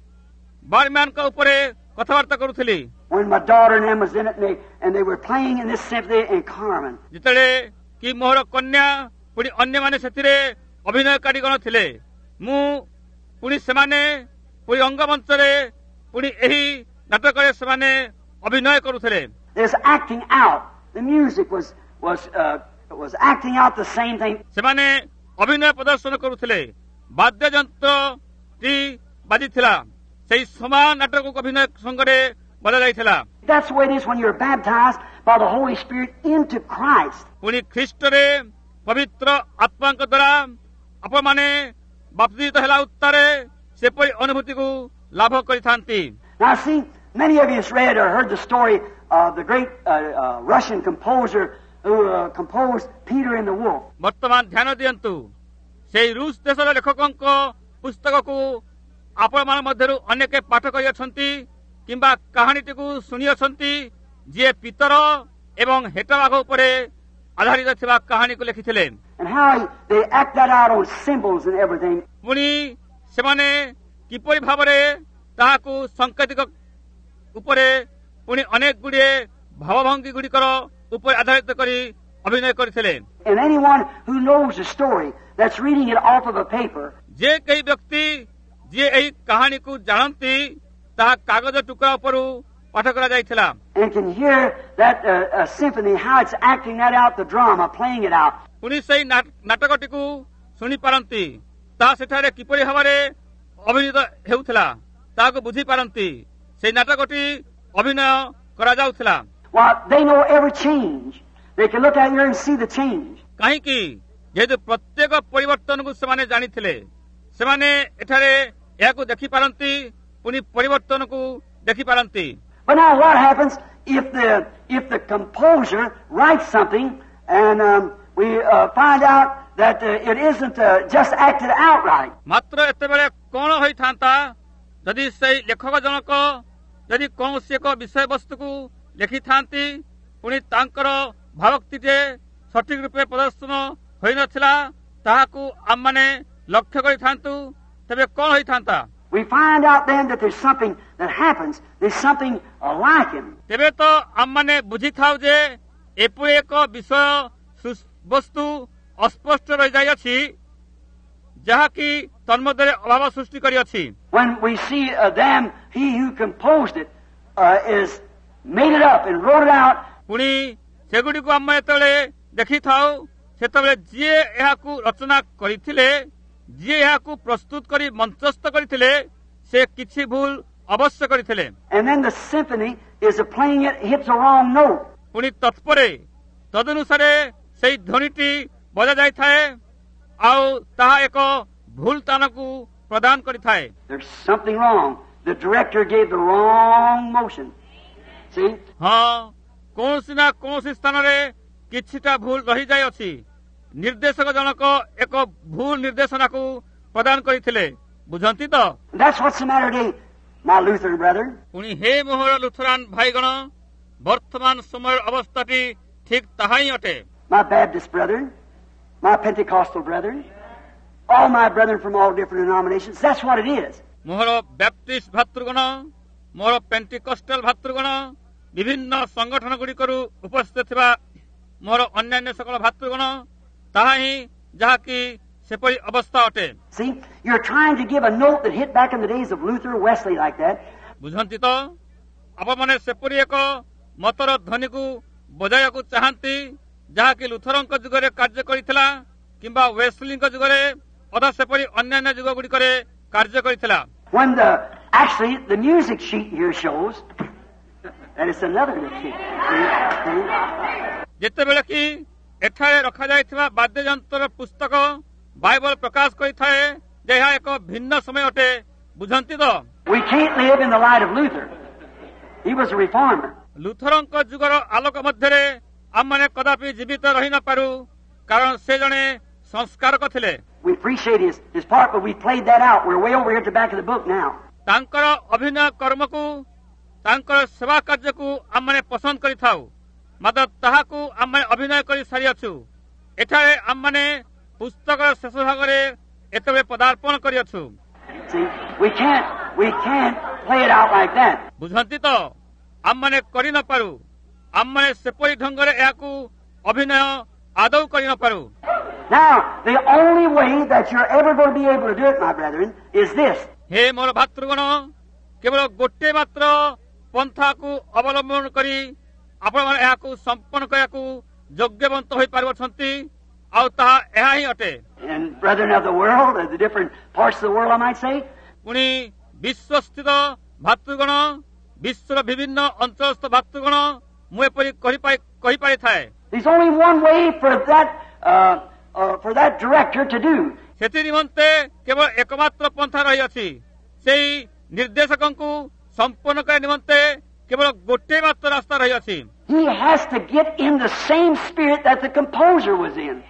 बारम्यान का ऊपर कथावार्ता करूथिली। When my daughter and them was in it, and they, and they were playing in this symphony in Carmen. जितले कि मोहर कन्या पुणी अन्य माने सेथिरे अभिनय कारीगण थिले, मु पुणी सेमाने पुणी अंगमंच रे पुणी एही नाटक रे सेमाने अभिनय करूथिले। They was acting out. The music was was uh, was acting out the same thing. सेमाने अभिनय प्रदर्शन करूथिले, वाद्य यंत्र टी बाजिथिला, सेही समान नाटक को अभिनय संगरे बदल जाइथिला। That's the way it is when you're baptized by the Holy Spirit into Christ. पुणी ख्रीष्ट रे पवित्र आत्मांक द्वारा आपण माने बाप्तिजित हेला उत्तरे सेपरि अनुभूति को लाभ करिथांती। Now see, many of you have read or heard the story of the great uh, uh, Russian composer who uh, composed Peter and the Wolf. वर्तमान ध्यान दियंतु सेही रूस देशर लेखकंक पुस्तक को आपण मान मध्यरु अनेक पाठ करियछंती किंबा कहानीटी को सुनियछंती जे पितर एवं हेटा बाघ उपरे आधारित थिबा कहानी को लिखिथिले। And how they act that out on symbols and everything. पुणी सेमाने किपरि भाबरे ताहाकु संकेतिक उपरे पुणी अनेक गुड़िए भावभंगी गुड़िकर उपर आधारित करी अभिनय करथिले। And anyone who knows the story that's reading it off of a paper. जे कई व्यक्ति जे एही कहानी को जानती ताहा कागज टुकड़ा उपरु पाठ करा जाइथिला। And can hear that uh, uh, symphony, how it's acting that out, the drama, playing it out. पुणी सेही नाटकटी को सुनी पारंती, ता सेठारे किपरि भाबरे अभिनीत हेउथिला ताको बुझी पारंती, सेही नाटकटी अभिनय करा जाउथिला। Well, they know every change. They can look out here and see the change. काहे कि जेहेतु प्रत्येक परिवर्तन को सेमाने जानिथिले, सेमाने एठारे याको देखि पारंती, पुणी परिवर्तन को देखि पारंती। But now what happens if the if the composer writes something and um, we uh, find out that uh, it isn't uh, just acted out right? मात्र एतेबेले कोन होई थांता यदि सेही लेखक जनक यदि कौनसी एक विषय वस्तु को लिखि थांती पुणी तांकर भावोक्तिटे सठिक रूपे प्रदर्शन होई नथिला ताहाकु आमने लक्ष्य करि थांतु तबे कोन होई थांता। We find out then that there's something that happens. There's something uh, like him. तेबे तो आमने बुझी थाउ जे एपुरे एक विषय वस्तु अस्पष्ट रहि जाय अछि जहा कि तन्मध्यरे अभाव सृष्टि करि अछि। When we see uh, them, he who composed it uh, is made it up and wrote it out. पुणी सेगुडी को आम एतले देखि थाउ सेतबेले जे एहाकु रचना करिथिले, जे एहाकु प्रस्तुत करी मंचस्थ करिथिले, से किछि भूल अवश्य करिथिले। And then the symphony is playing it hits a wrong note. ପୁଣି ତତ୍ପରେ ତଦନୁସାରେ ସେହି ଧ୍ୱନିଟି ବଜା ଯାଇଥାଏ ଆଉ ତାହା ଏକ ଭୁଲ ସ୍ଥାନକୁ ପ୍ରଦାନ କରିଥାଏ। There's something wrong. The director gave the wrong motion. See? ହଁ, କୌଣସି ନା କୌଣସି ସ୍ଥାନରେ କିଛିଟା ଭୁଲ ରହିଯାଇଅଛି। ନିର୍ଦ୍ଦେଶକ ଜଣକ ଏକ ଭୁଲ ନିର୍ଦ୍ଦେଶନାକୁ ପ୍ରଦାନ କରିଥିଲେ, ବୁଝନ୍ତି ତ? That's what's the matter today, my Lutheran brethren. ପୁଣି ହେ ମୋହର ଲୁଥରାନ ଭାଇଗଣ, ବର୍ତ୍ତମାନ ସମୟର ଅବସ୍ଥାଟି ଠିକ୍ ତାହା ହିଁ ଅଟେ। My Baptist brethren, my Pentecostal brethren, all my brethren from all different denominations, that's what it is. ମୋହର ବ୍ୟାପ୍ଟିଷ୍ଟ ଭାତୃଗଣ, ମୋର ପେଣ୍ଟିକଷ୍ଟାଲ ଭାତୃଗଣ, ବିଭିନ୍ନ ସଂଗଠନ ଗୁଡ଼ିକରୁ ଉପସ୍ଥିତ ଥିବା ମୋର ଅନ୍ୟାନ୍ୟ ସକଳ ଭାତୃଗଣ, ତାହା ହିଁ ଯାହାକି ସେପରି ଅବସ୍ଥା ଅଟେ। See, you're trying to give a note that hit back in the days of Luther, Wesley like that. ବୁଝନ୍ତି ତ, ଆପଣମାନେ ସେପରି ଏକ ମତର ଧ୍ୱନିକୁ ବଜାଇବାକୁ ଚାହାନ୍ତି ଯାହାକି ଲୁଥରଙ୍କ ଯୁଗରେ କାର୍ଯ୍ୟ କରିଥିଲା କିମ୍ବା ୱେସ୍ଲିଙ୍କ ଯୁଗରେ ଅଧା ସେପରି ଅନ୍ୟାନ୍ୟ ଯୁଗ ଗୁଡ଼ିକରେ କାର୍ଯ୍ୟ କରିଥିଲା। When the actually the music sheet here shows that it's another sheet. ଯେତେବେଳେ କି ଏଠାରେ ରଖାଯାଇଥିବା ବାଦ୍ୟଯନ୍ତ୍ରର ପୁସ୍ତକ ବାଇବଲ ପ୍ରକାଶ କରିଥାଏ ଯେ ଏହା ଏକ ଭିନ୍ନ ସମୟ ଅଟେ, ବୁଝନ୍ତି ତ? We can't live in the light of Luther. He was a reformer. ଲୁଥରଙ୍କ ଯୁଗର ଆଲୋକ ମଧ୍ୟରେ ଆମମାନେ କଦାପି ଜୀବିତ ରହି ନପାରୁ, କାରଣ ସେ ଜଣେ ସଂସ୍କାରକ ଥିଲେ। We appreciate his, his part, but we played that out. We're way over here at the back of the book now. ତାଙ୍କର ଅଭିନୟ କର୍ମକୁ, ତାଙ୍କର ସେବା କାର୍ଯ୍ୟକୁ ଆମମାନେ ପସନ୍ଦ କରିଥାଉ, ମାତ୍ର ତାହାକୁ ଆମମାନେ ଅଭିନୟ କରି ସାରିଅଛୁ। ଏଠାରେ ଆମମାନେ ପୁସ୍ତକର ଶେଷ ଭାଗରେ ଏତେବେଳେ ପଦାର୍ପଣ କରିଅଛୁ। See, we can't, we can't play it out like that. ବୁଝନ୍ତି ତ, ଆମମାନେ କରି ନପାରୁ, ଆମମାନେ ସେପରି ଢଙ୍ଗରେ ଏହାକୁ ଅଭିନୟ ଆଦୌ କରି ନପାରୁ। Now, the only way that you're ever going to be able to do it, my brethren, is this. ହେ ମୋର ଭାତୃଗଣ, କେବଳ ଗୋଟିଏ ମାତ୍ର ପନ୍ଥାକୁ ଅବଲମ୍ବନ କରି ଆପଣମାନେ ଏହାକୁ ସମ୍ପନ୍ନ କରିବାକୁ ଯୋଗ୍ୟବନ୍ତ ହୋଇପାରିଛନ୍ତି, ଆଉ ତାହା ଏହା ହିଁ ଅଟେ। And brethren of the world, of the different parts of the world, I might say, ପୁଣି ବିଶ୍ୱସ୍ଥିତ ଭାତୃଗଣ, ବିଶ୍ୱର ବିଭିନ୍ନ ଅଞ୍ଚଳସ୍ଥ ଭାତୃଗଣ, ମୁଁ ଏପରି କହିପାରିଥାଏ। there's only one way for that, uh, uh, for that director to do. ସେଥି ନିମନ୍ତେ କେବଳ ଏକମାତ୍ର ପନ୍ଥା ରହିଅଛି। ସେହି ନିର୍ଦ୍ଦେଶକଙ୍କୁ ସମ୍ପନ୍ନ କରିବା ନିମନ୍ତେ କେବଳ ଗୋଟିଏ ମାତ୍ର ରାସ୍ତା ରହିଅଛି। He has to get in the same spirit that the composer was in.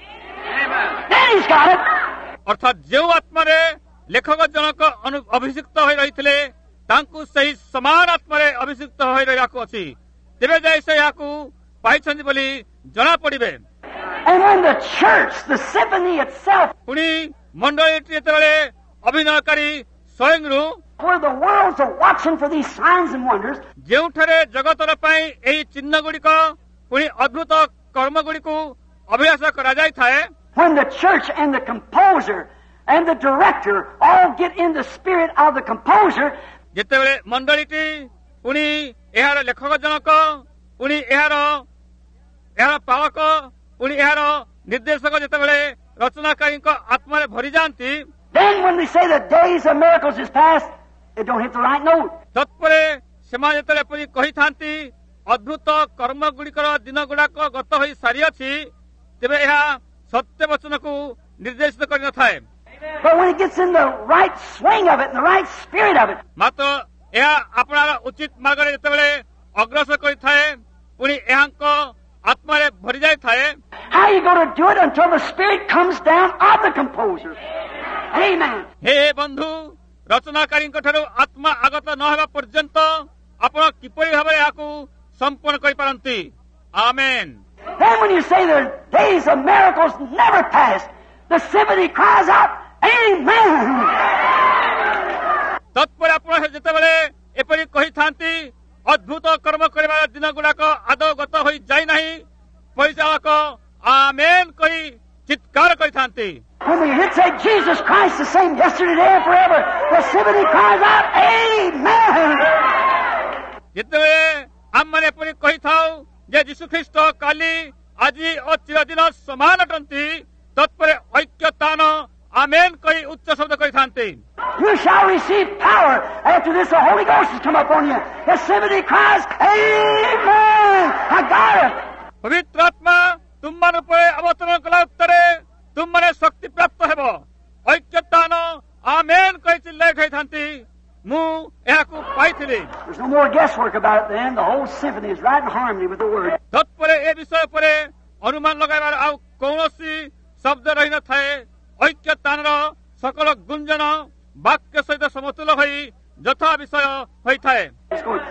Then he's got it. ଅର୍ଥାତ୍ ଯେଉଁ ଆତ୍ମାରେ ଲେଖକ ଜଣକ ଅଭିଷିକ୍ତ ହୋଇ ରହିଥିଲେ, ତାଙ୍କୁ ସେହି ସମାନ ଆତ୍ମାରେ ଅଭିଷିକ୍ତ ହୋଇ ରହିବାକୁ ଅଛି। ତେବେ ଯାଇ ସେ ଏହାକୁ ପାଇଛନ୍ତି ବୋଲି ଜଣା ପଡ଼ିବେ। And when the church, the symphony itself, ପୁଣି ମଣ୍ଡଳୀଟି ଯେତେବେଳେ ଅଭିନୟକାରୀ ସ୍ୱୟଂରୁ where the worlds are watching for these signs and wonders, ଯେଉଁଠାରେ ଜଗତର ପାଇଁ ଏହି ଚିହ୍ନ ଗୁଡ଼ିକ ପୁଣି ଅଦ୍ଭୁତ କର୍ମ ଗୁଡ଼ିକୁ ଅଭିଳାଷ କରାଯାଇଥାଏ, when the church and the composer and the director all get in the spirit of the composer, ଯେତେବେଳେ ମଣ୍ଡଳୀଟି ପୁଣି ଏହାର ଲେଖକ ଜଣକ, ପୁଣି ଏହାର ଏହାର ପାଳକ, ପୁଣି ଏହାର ନିର୍ଦ୍ଦେଶକ ଯେତେବେଳେ ରଚନାକାରୀଙ୍କ ଆତ୍ମାରେ ଭରିଯାଆନ୍ତି, then when we say the days of miracles is past, it don't hit the right note. ତତ୍ପରେ ସେମାନେ ଯେତେବେଳେ ଏପରି କହିଥାନ୍ତି ଅଦ୍ଭୁତ କର୍ମ ଗୁଡ଼ିକର ଦିନ ଗୁଡାକ ଗତ ହୋଇ ସାରିଅଛି, ତେବେ ଏହା ସତ୍ୟ ବଚନକୁ ନିର୍ଦ୍ଦେଶିତ କରିନଥାଏ। But when it gets in the right swing of it, in the right spirit of it, ମାତ୍ର ଏହା ଆପଣାର ଉଚିତ ମାର୍ଗରେ ଯେତେବେଳେ ଅଗ୍ରସର କରିଥାଏ, ପୁଣି ଏହାଙ୍କ ଆତ୍ମାରେ ଭରି ଯାଇଥାଏ, how are you going to do it until the spirit comes down of the composer? Amen. ହେ ବନ୍ଧୁ, ରଚନାକାରୀଙ୍କ ଠାରୁ ଆତ୍ମା ଆଗତ ନ ହେବା ପର୍ଯ୍ୟନ୍ତ ଆପଣ କିପରି ଭାବରେ ଏହାକୁ ସମ୍ପନ୍ନ କରିପାରନ୍ତି? ଆମେନ୍। Then when you say the days of miracles never pass, the symphony cries out, Amen. ତତ୍ପରେ ଆପଣ ଯେତେବେଳେ ଏପରି କହିଥାନ୍ତି ଅଦ୍ଭୁତ କର୍ମ କରିବାର ଦିନ ଗୁଡାକ ଆଦୌ ଗତ ହୋଇ ଯାଇନାହିଁ, ପରିଚାଳକ ଆମେନ୍ କହି ଚିତ୍କାର କରିଥାନ୍ତି। When we hit say Jesus Christ the same yesterday, today, and forever, the symphony cries out, Amen. ଯେତେବେଳେ ଆମମାନେ ଏପରି କହିଥାଉ ଯେ ଯୀଶୁ ଖ୍ରୀଷ୍ଟ କାଲି, ଆଜି ଓ ଚିରଦିନ ସମାନ ଅଟନ୍ତି, ତତ୍ପରେ ଐକ୍ୟତାନ आमेन कही उच्च शब्द करिथांती। You shall receive power. After this, the Holy Ghost has come upon you. Gethsemane cries, Amen. I got it. पवित्र आत्मा तुम मन उपरे अवतरण कला उत्तरे तुम मने शक्ति प्राप्त हेबो। ऐक्यतान आमेन कही चिल्लाय कहिथांती मु एहाकु पाइथिली। There's no more guesswork about it then. The whole symphony is right in harmony with the word. तत्परे ए विषय परे अनुमान लगाइबार आ कौनसी शब्द रहि न थाए। ऐक्यतान र सकल गुंजन वाक्य सहित समतुल होई यथा विषय होई थाए। It's going.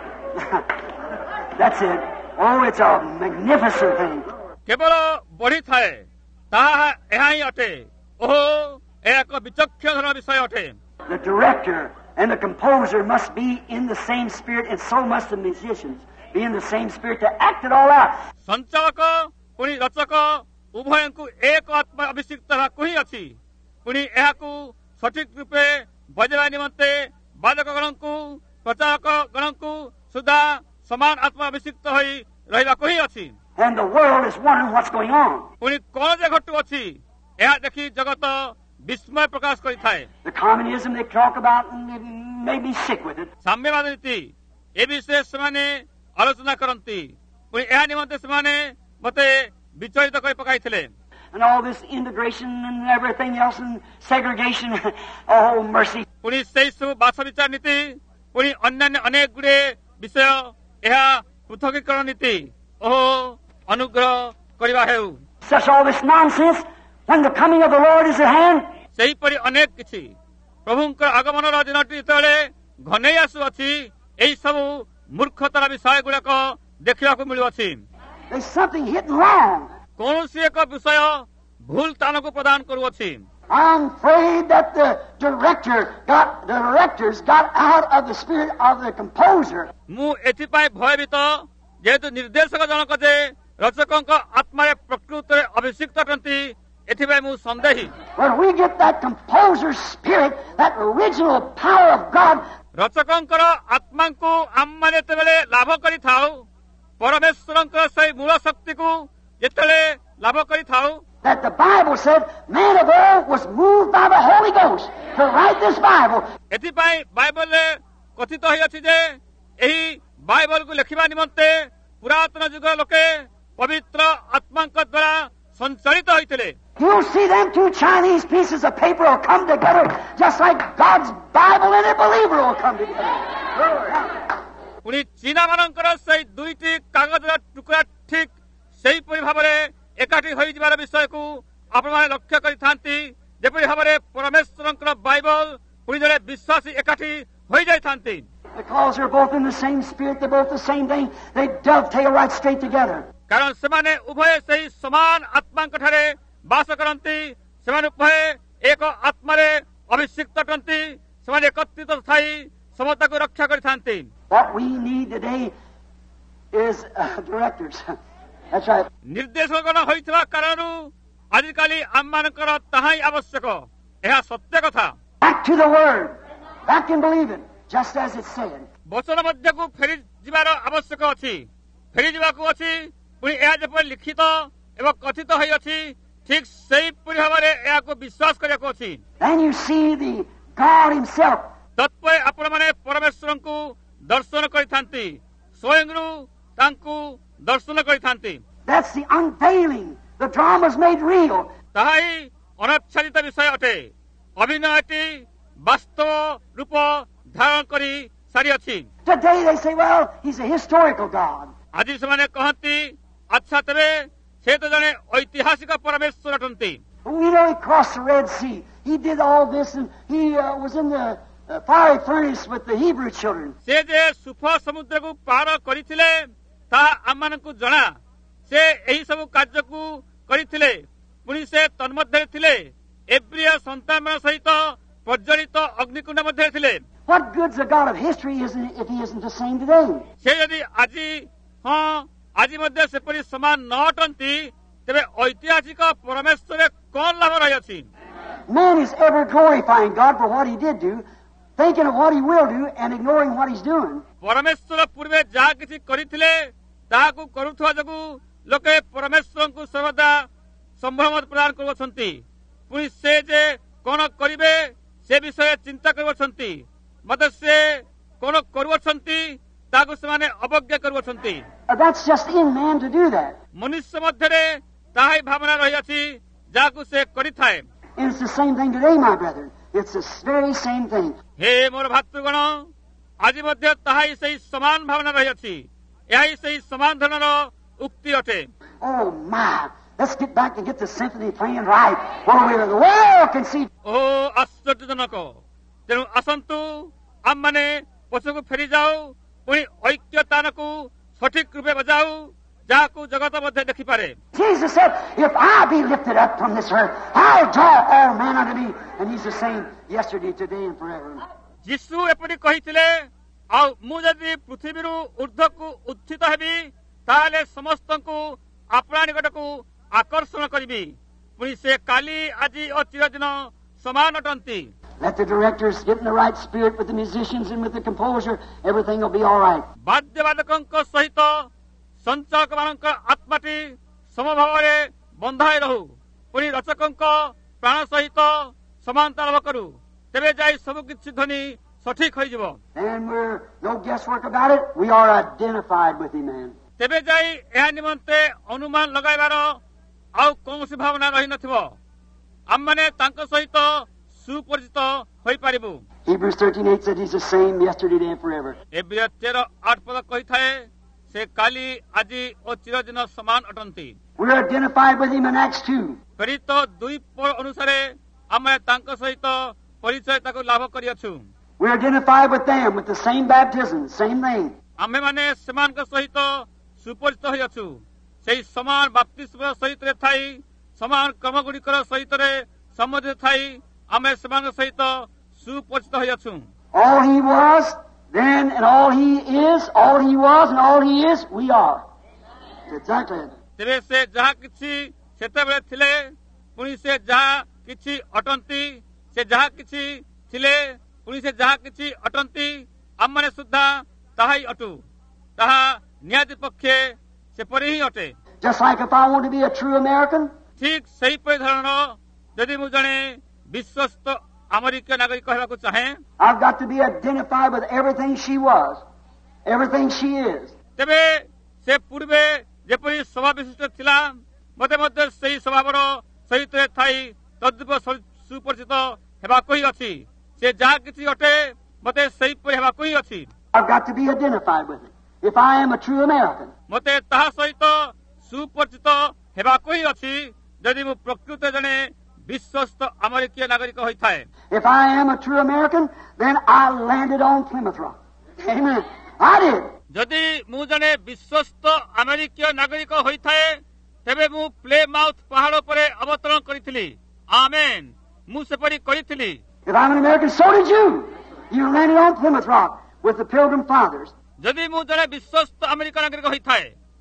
That's it. Oh, it's a magnificent thing. केवल बढ़ी थाए ताहा एहा ही अटे। ओहो एक विचक्षण विषय अटे। The director and the composer must be in the same spirit, and so must the musicians be in the same spirit to act it all out. संचालक पुणी रचक उभयंकु एक आत्मा अभिषिक्त ही अछि। पुणी एहाकु सठिक रूपे बजाइबा निमंते बादक गणंकु प्रचारक गणंकु सुधा समान आत्मा अभिषिक्त होई रहिबाकु ही अछि। And the world is wondering what's going on. पुणी कोन जे घटु अछि एहा देखि जगत विस्मय प्रकाश करिथाए। The communism they talk about made me sick with it. साम्यवाद नीति ए विषय समाने आलोचना करंती। पुणी एहा निमंते समाने मते विचलित करि पकाइथिले। And all this integration and everything else and segregation. Oh, mercy. पुणी सेई सब भाषा विचार नीति पुणी अन्य अनेक गुड़े विषय एहा पृथकीकरण नीति ओहो अनुग्रह करिबा हेउ। Such all this nonsense when the coming of the Lord is at hand. सेही परि अनेक किछि प्रभुंकर आगमन दिनटी जेतेबेले घनेई आसु अछि एही सब मूर्खतार विषय गुड़ाक देखिबाकू मिलुअछि। There's something hidden wrong. कौनसी एक विषय भूल तानकू प्रदान करुअछि। I'm afraid that the director got, the directors got out of the spirit of the composer. मु एथिपाई भयभीत जेहेतु निर्देशक जनक जे रचकंक आत्मारे प्रकृतिरे अभिषिक्त अटंती एथिपाई मु संदेही। When we get that composer's spirit, that original power of God, रचकंकर आत्मांकु आम्माने तेबेले लाभ करि थाउ परमेश्वरंकर सही मूल शक्ति को जेतेले लाभ करि थाउ। that the Bible said man of old was moved by the Holy Ghost to write this Bible. एथिपाई बाइबल रे कथित होई अछि जे एही बाइबल को लेखिबा निमंते पुरातन युग लोके पवित्र आत्मांक द्वारा संचालित होइतिले। You'll see them two Chinese pieces of paper will come together just like God's Bible and a believer will come together. पुणी चीना मानकर सही दुईटी कागजर टुकड़ा ठीक सही परि भाबरे एकाठी होई जिबार विषय को आपण माने लक्ष्य करि थांती जेपरि भाबरे परमेश्वरंकर बाइबल पुणी जले विश्वासी एकाठी होई जाय थांती। Because they're both in the same spirit, they're both the same thing, they dovetail right straight together. कारण सेमाने उभय सही समान आत्मांक ठारे वास करंती सेमाने उभय एक आत्मारे अभिषिक्त अटंती सेमाने एकत्रित थाई समता को रक्षा करि थांती। What we need today is uh, directors. That's right. निर्देशकगण होइथिबा कारणु आजिकाली आम्मानकर ताहाई आवश्यक एहा सत्य कथा। Back to the word. Back and believe it, just as it said. वचन मध्य को फेरी जिबार आवश्यक अछि फेरी जिबाकू अछि पुणी एहा जेपरि लिखित एवं कथित होई अछि ठीक सही पुरी भाबरे एहा को विश्वास करियाको अछि। Then you see the God himself. तत्पय आपण माने परमेश्वरंकु दर्शन करिथांती स्वयंरु तांकु दर्शन करिथांती। That's the unveiling. The drama's made real. ताहाई अनच्छादित विषय अटे अभिनयटी वास्तव रूप धारण करी सारी अछि। Today they say, well, he's a historical God. आज सेमाने कहंती अच्छा तेबे से तो जने ऐतिहासिक परमेश्वर अटंती। We know he crossed the Red Sea. He did all this, and he uh, was in the uh, fiery furnace with the Hebrew children. से जे सुफा समुद्र को पार करिथिले ता आमानकु जणा से एही सब कार्य को करिथिले पुणी से तन्मध्य थिले एब्रिय संतान सहित प्रज्वलित अग्निकुंड मध्ये थिले। What good's a God of history isn't if he isn't the same today? से यदि आजी हाँ आजी मध्ये से परि समान न अटंती तेबे ऐतिहासिक परमेश्वर कोन लाभ रही अछि। Man is ever glorifying God for what he did do, thinking of what he will do, and ignoring what he's doing. परमेश्वर पूर्वे जा किछि करिथिले ताहाकु करुथवा जगु लोके परमेश्वरंकु सर्वदा संभ्रम प्रदान करछंती पुणी से जे কোন করিবে সে বিষয়ে চিন্তা করুছন্তি মতে সে কোন করুছন্তি তাକୁ ସେମାନେ ଅବଜ୍ଞା କରୁଅଛନ୍ତି। That's just in man to do that. ମନୁଷ୍ୟ ମଧ୍ୟରେ ତାହାଇ ଭାବନା ରହିଅଛି ଯାହାକୁ ସେ କରିଥାଏ। And it's the same thing today, my brethren. It's the very same thing. ହେ ମୋର ଭାତୃଗଣ, ଆଜି ମଧ୍ୟ ତାହାଇ ସେହି ସମାନ ଭାବନା ରହିଅଛି। ଏହା ହିଁ ସେହି ସମାନ ଧରଣର ଉକ୍ତି ଅଟେ। Oh my! Let's get back and get the symphony playing right where we the world can see. ଓ ଆଶ୍ଚର୍ଯ୍ୟଜନକ! ତେଣୁ ଆସନ୍ତୁ ଆମମାନେ ପଛକୁ ଫେରି ଯାଉ, ପୁଣି ଐକ୍ୟତାନକୁ ସଠିକ ରୂପେ ବଜାଉ, ଯାହାକୁ ଜଗତ ମଧ୍ୟ ଦେଖିପାରେ। Jesus said, if I be lifted up from this earth, I'll draw all men unto me. And he's the same yesterday, today, and forever. ଯୀଶୁ ଏପରି କହିଥିଲେ, ଆଉ ମୁଁ ଯଦି ପୃଥିବୀରୁ ଉର୍ଦ୍ଧ୍ୱକୁ ଉତ୍ଥିତ ହେବି, ତାହେଲେ ସମସ୍ତଙ୍କୁ ଆପଣା ନିକଟକୁ ଆକର୍ଷଣ କରିବି। ପୁଣି ସେ କାଲି ଆଜି ଓ ଚିରଦିନ ସମାନ ଅଟନ୍ତି। Let the directors get in the right spirit with the musicians and with the composer. Everything will be all right. ବାଦ୍ୟବାଦକଙ୍କ ସହିତ ସଞ୍ଚାଳକମାନଙ୍କ ଆତ୍ମାଟି ସମଭାବରେ ବନ୍ଧାଇ ରହୁ, ପୁଣି ରଚକଙ୍କ ପ୍ରାଣ ସହିତ ସମାନତା ଲାଭ କରୁ, ତେବେ ଯାଇ ସବୁ କିଛି ଧ୍ୱନି ସଠିକ ହୋଇଯିବ। And we're no guesswork about it. We are identified with him, man. ତେବେ ଯାଇ ଏହା ନିମନ୍ତେ ଅନୁମାନ ଲଗାଇବାର ଆଉ କୌଣସି ଭାବନା ରହିନଥିବ। ଆମମାନେ ତାଙ୍କ ସହିତ ସୁପରିଚିତ ହୋଇପାରିବୁ। Hebrews thirteen eight said he's the same yesterday, today, and forever. ଏବ୍ରିୟ ତେର ଆଠ ପଦ କହିଥାଏ, ସେ କାଲି ଆଜି ଓ ଚିରଦିନ ସମାନ ଅଟନ୍ତି। We're identified with him in Acts two. ପ୍ରେରିତ ଦୁଇ ପଦ ଅନୁସାରେ ଆମେ ତାଙ୍କ ସହିତ ପରିଚୟ ତାକୁ ଲାଭ କରିଅଛୁ। We're identified with them with the same baptism, same thing. ଆମେମାନେ ସେମାନଙ୍କ ସହିତ ସୁପରିଚିତ ହୋଇଅଛୁ। ସେହି ସମାନ ବାପ୍ତିସ୍ମ ସହିତ ଥାଇ ସମାନ କର୍ମଗୁଡ଼ିକର ସହିତରେ ସମ୍ବନ୍ଧିତ ଥାଇ ଆମେ ସେମାନଙ୍କ ସହିତ ସୁପରିଚିତ ହୋଇଅଛୁ। All he was then and all he is, all he was and all he is, we are. Exactly. ତେବେ ସେ ଯାହା କିଛି ସେତେବେଳେ ଥିଲେ, ପୁଣି ସେ ଯାହା କିଛି ଅଟନ୍ତି, ସେ ଯାହା କିଛି ଥିଲେ, ପୁଣି ସେ ଯାହା କିଛି ଅଟନ୍ତି, ଆମମାନେ ସୁଦ୍ଧା ତାହା ହିଁ ଅଟୁ। ତାହା ନିହାତି ପକ୍ଷେ ସେପରି ହିଁ ଅଟେ। Just like if I want to be a true American, ଠିକ ସେହିପରି ଧରଣ ଯଦି ମୁଁ ଜଣେ ବିଶ୍ୱସ୍ତ ଆମେରିକୀୟ ନାଗରିକ ହେବାକୁ ଚାହେଁ, I've got to be identified with everything she was, everything she is. ତେବେ ସେ ପୂର୍ବେ ଯେପରି ସ୍ୱଭାବ ବିଶିଷ୍ଟ ଥିଲା, ମୋତେ ମଧ୍ୟ ସେହି ସ୍ୱଭାବର ସହିତ ଥାଇ ତଦ୍ରୂପ ସୁପରିଚିତ ହେବାକୁ ହିଁ ଅଛି। ସେ ଯାହା କିଛି ଅଟେ, ମୋତେ ସେହିପରି ହେବାକୁ ହିଁ ଅଛି। I've got to be identified with it. If I am a true American, ମୋତେ ତାହା ସହିତ ସୁପରିଚିତ ହେବାକୁ ହିଁ ଅଛି ଯଦି ମୁଁ ପ୍ରକୃତ ଜଣେ ବିଶ୍ୱସ୍ତ ଆମେରିକୀୟ ନାଗରିକ ହୋଇଥାଏ। if I am a true American, then I landed on Plymouth Rock. Amen. I did. ଯଦି ମୁଁ ଜଣେ ବିଶ୍ୱସ୍ତ ଆମେରିକୀୟ ନାଗରିକ ହୋଇଥାଏ, ତେବେ ମୁଁ ପ୍ଲେ ମାଉଥ ପାହାଡ଼ ଉପରେ ଅବତରଣ କରିଥିଲି। ଆମେନ୍। ମୁଁ ସେପରି କରିଥିଲି। If I'm an American, so did you. You landed on Plymouth Rock with the Pilgrim Fathers. ଯଦି ମୁଁ ଜଣେ ବିଶ୍ୱସ୍ତ ଆମେରିକୀୟ ନାଗରିକ ହୋଇଥାଏ,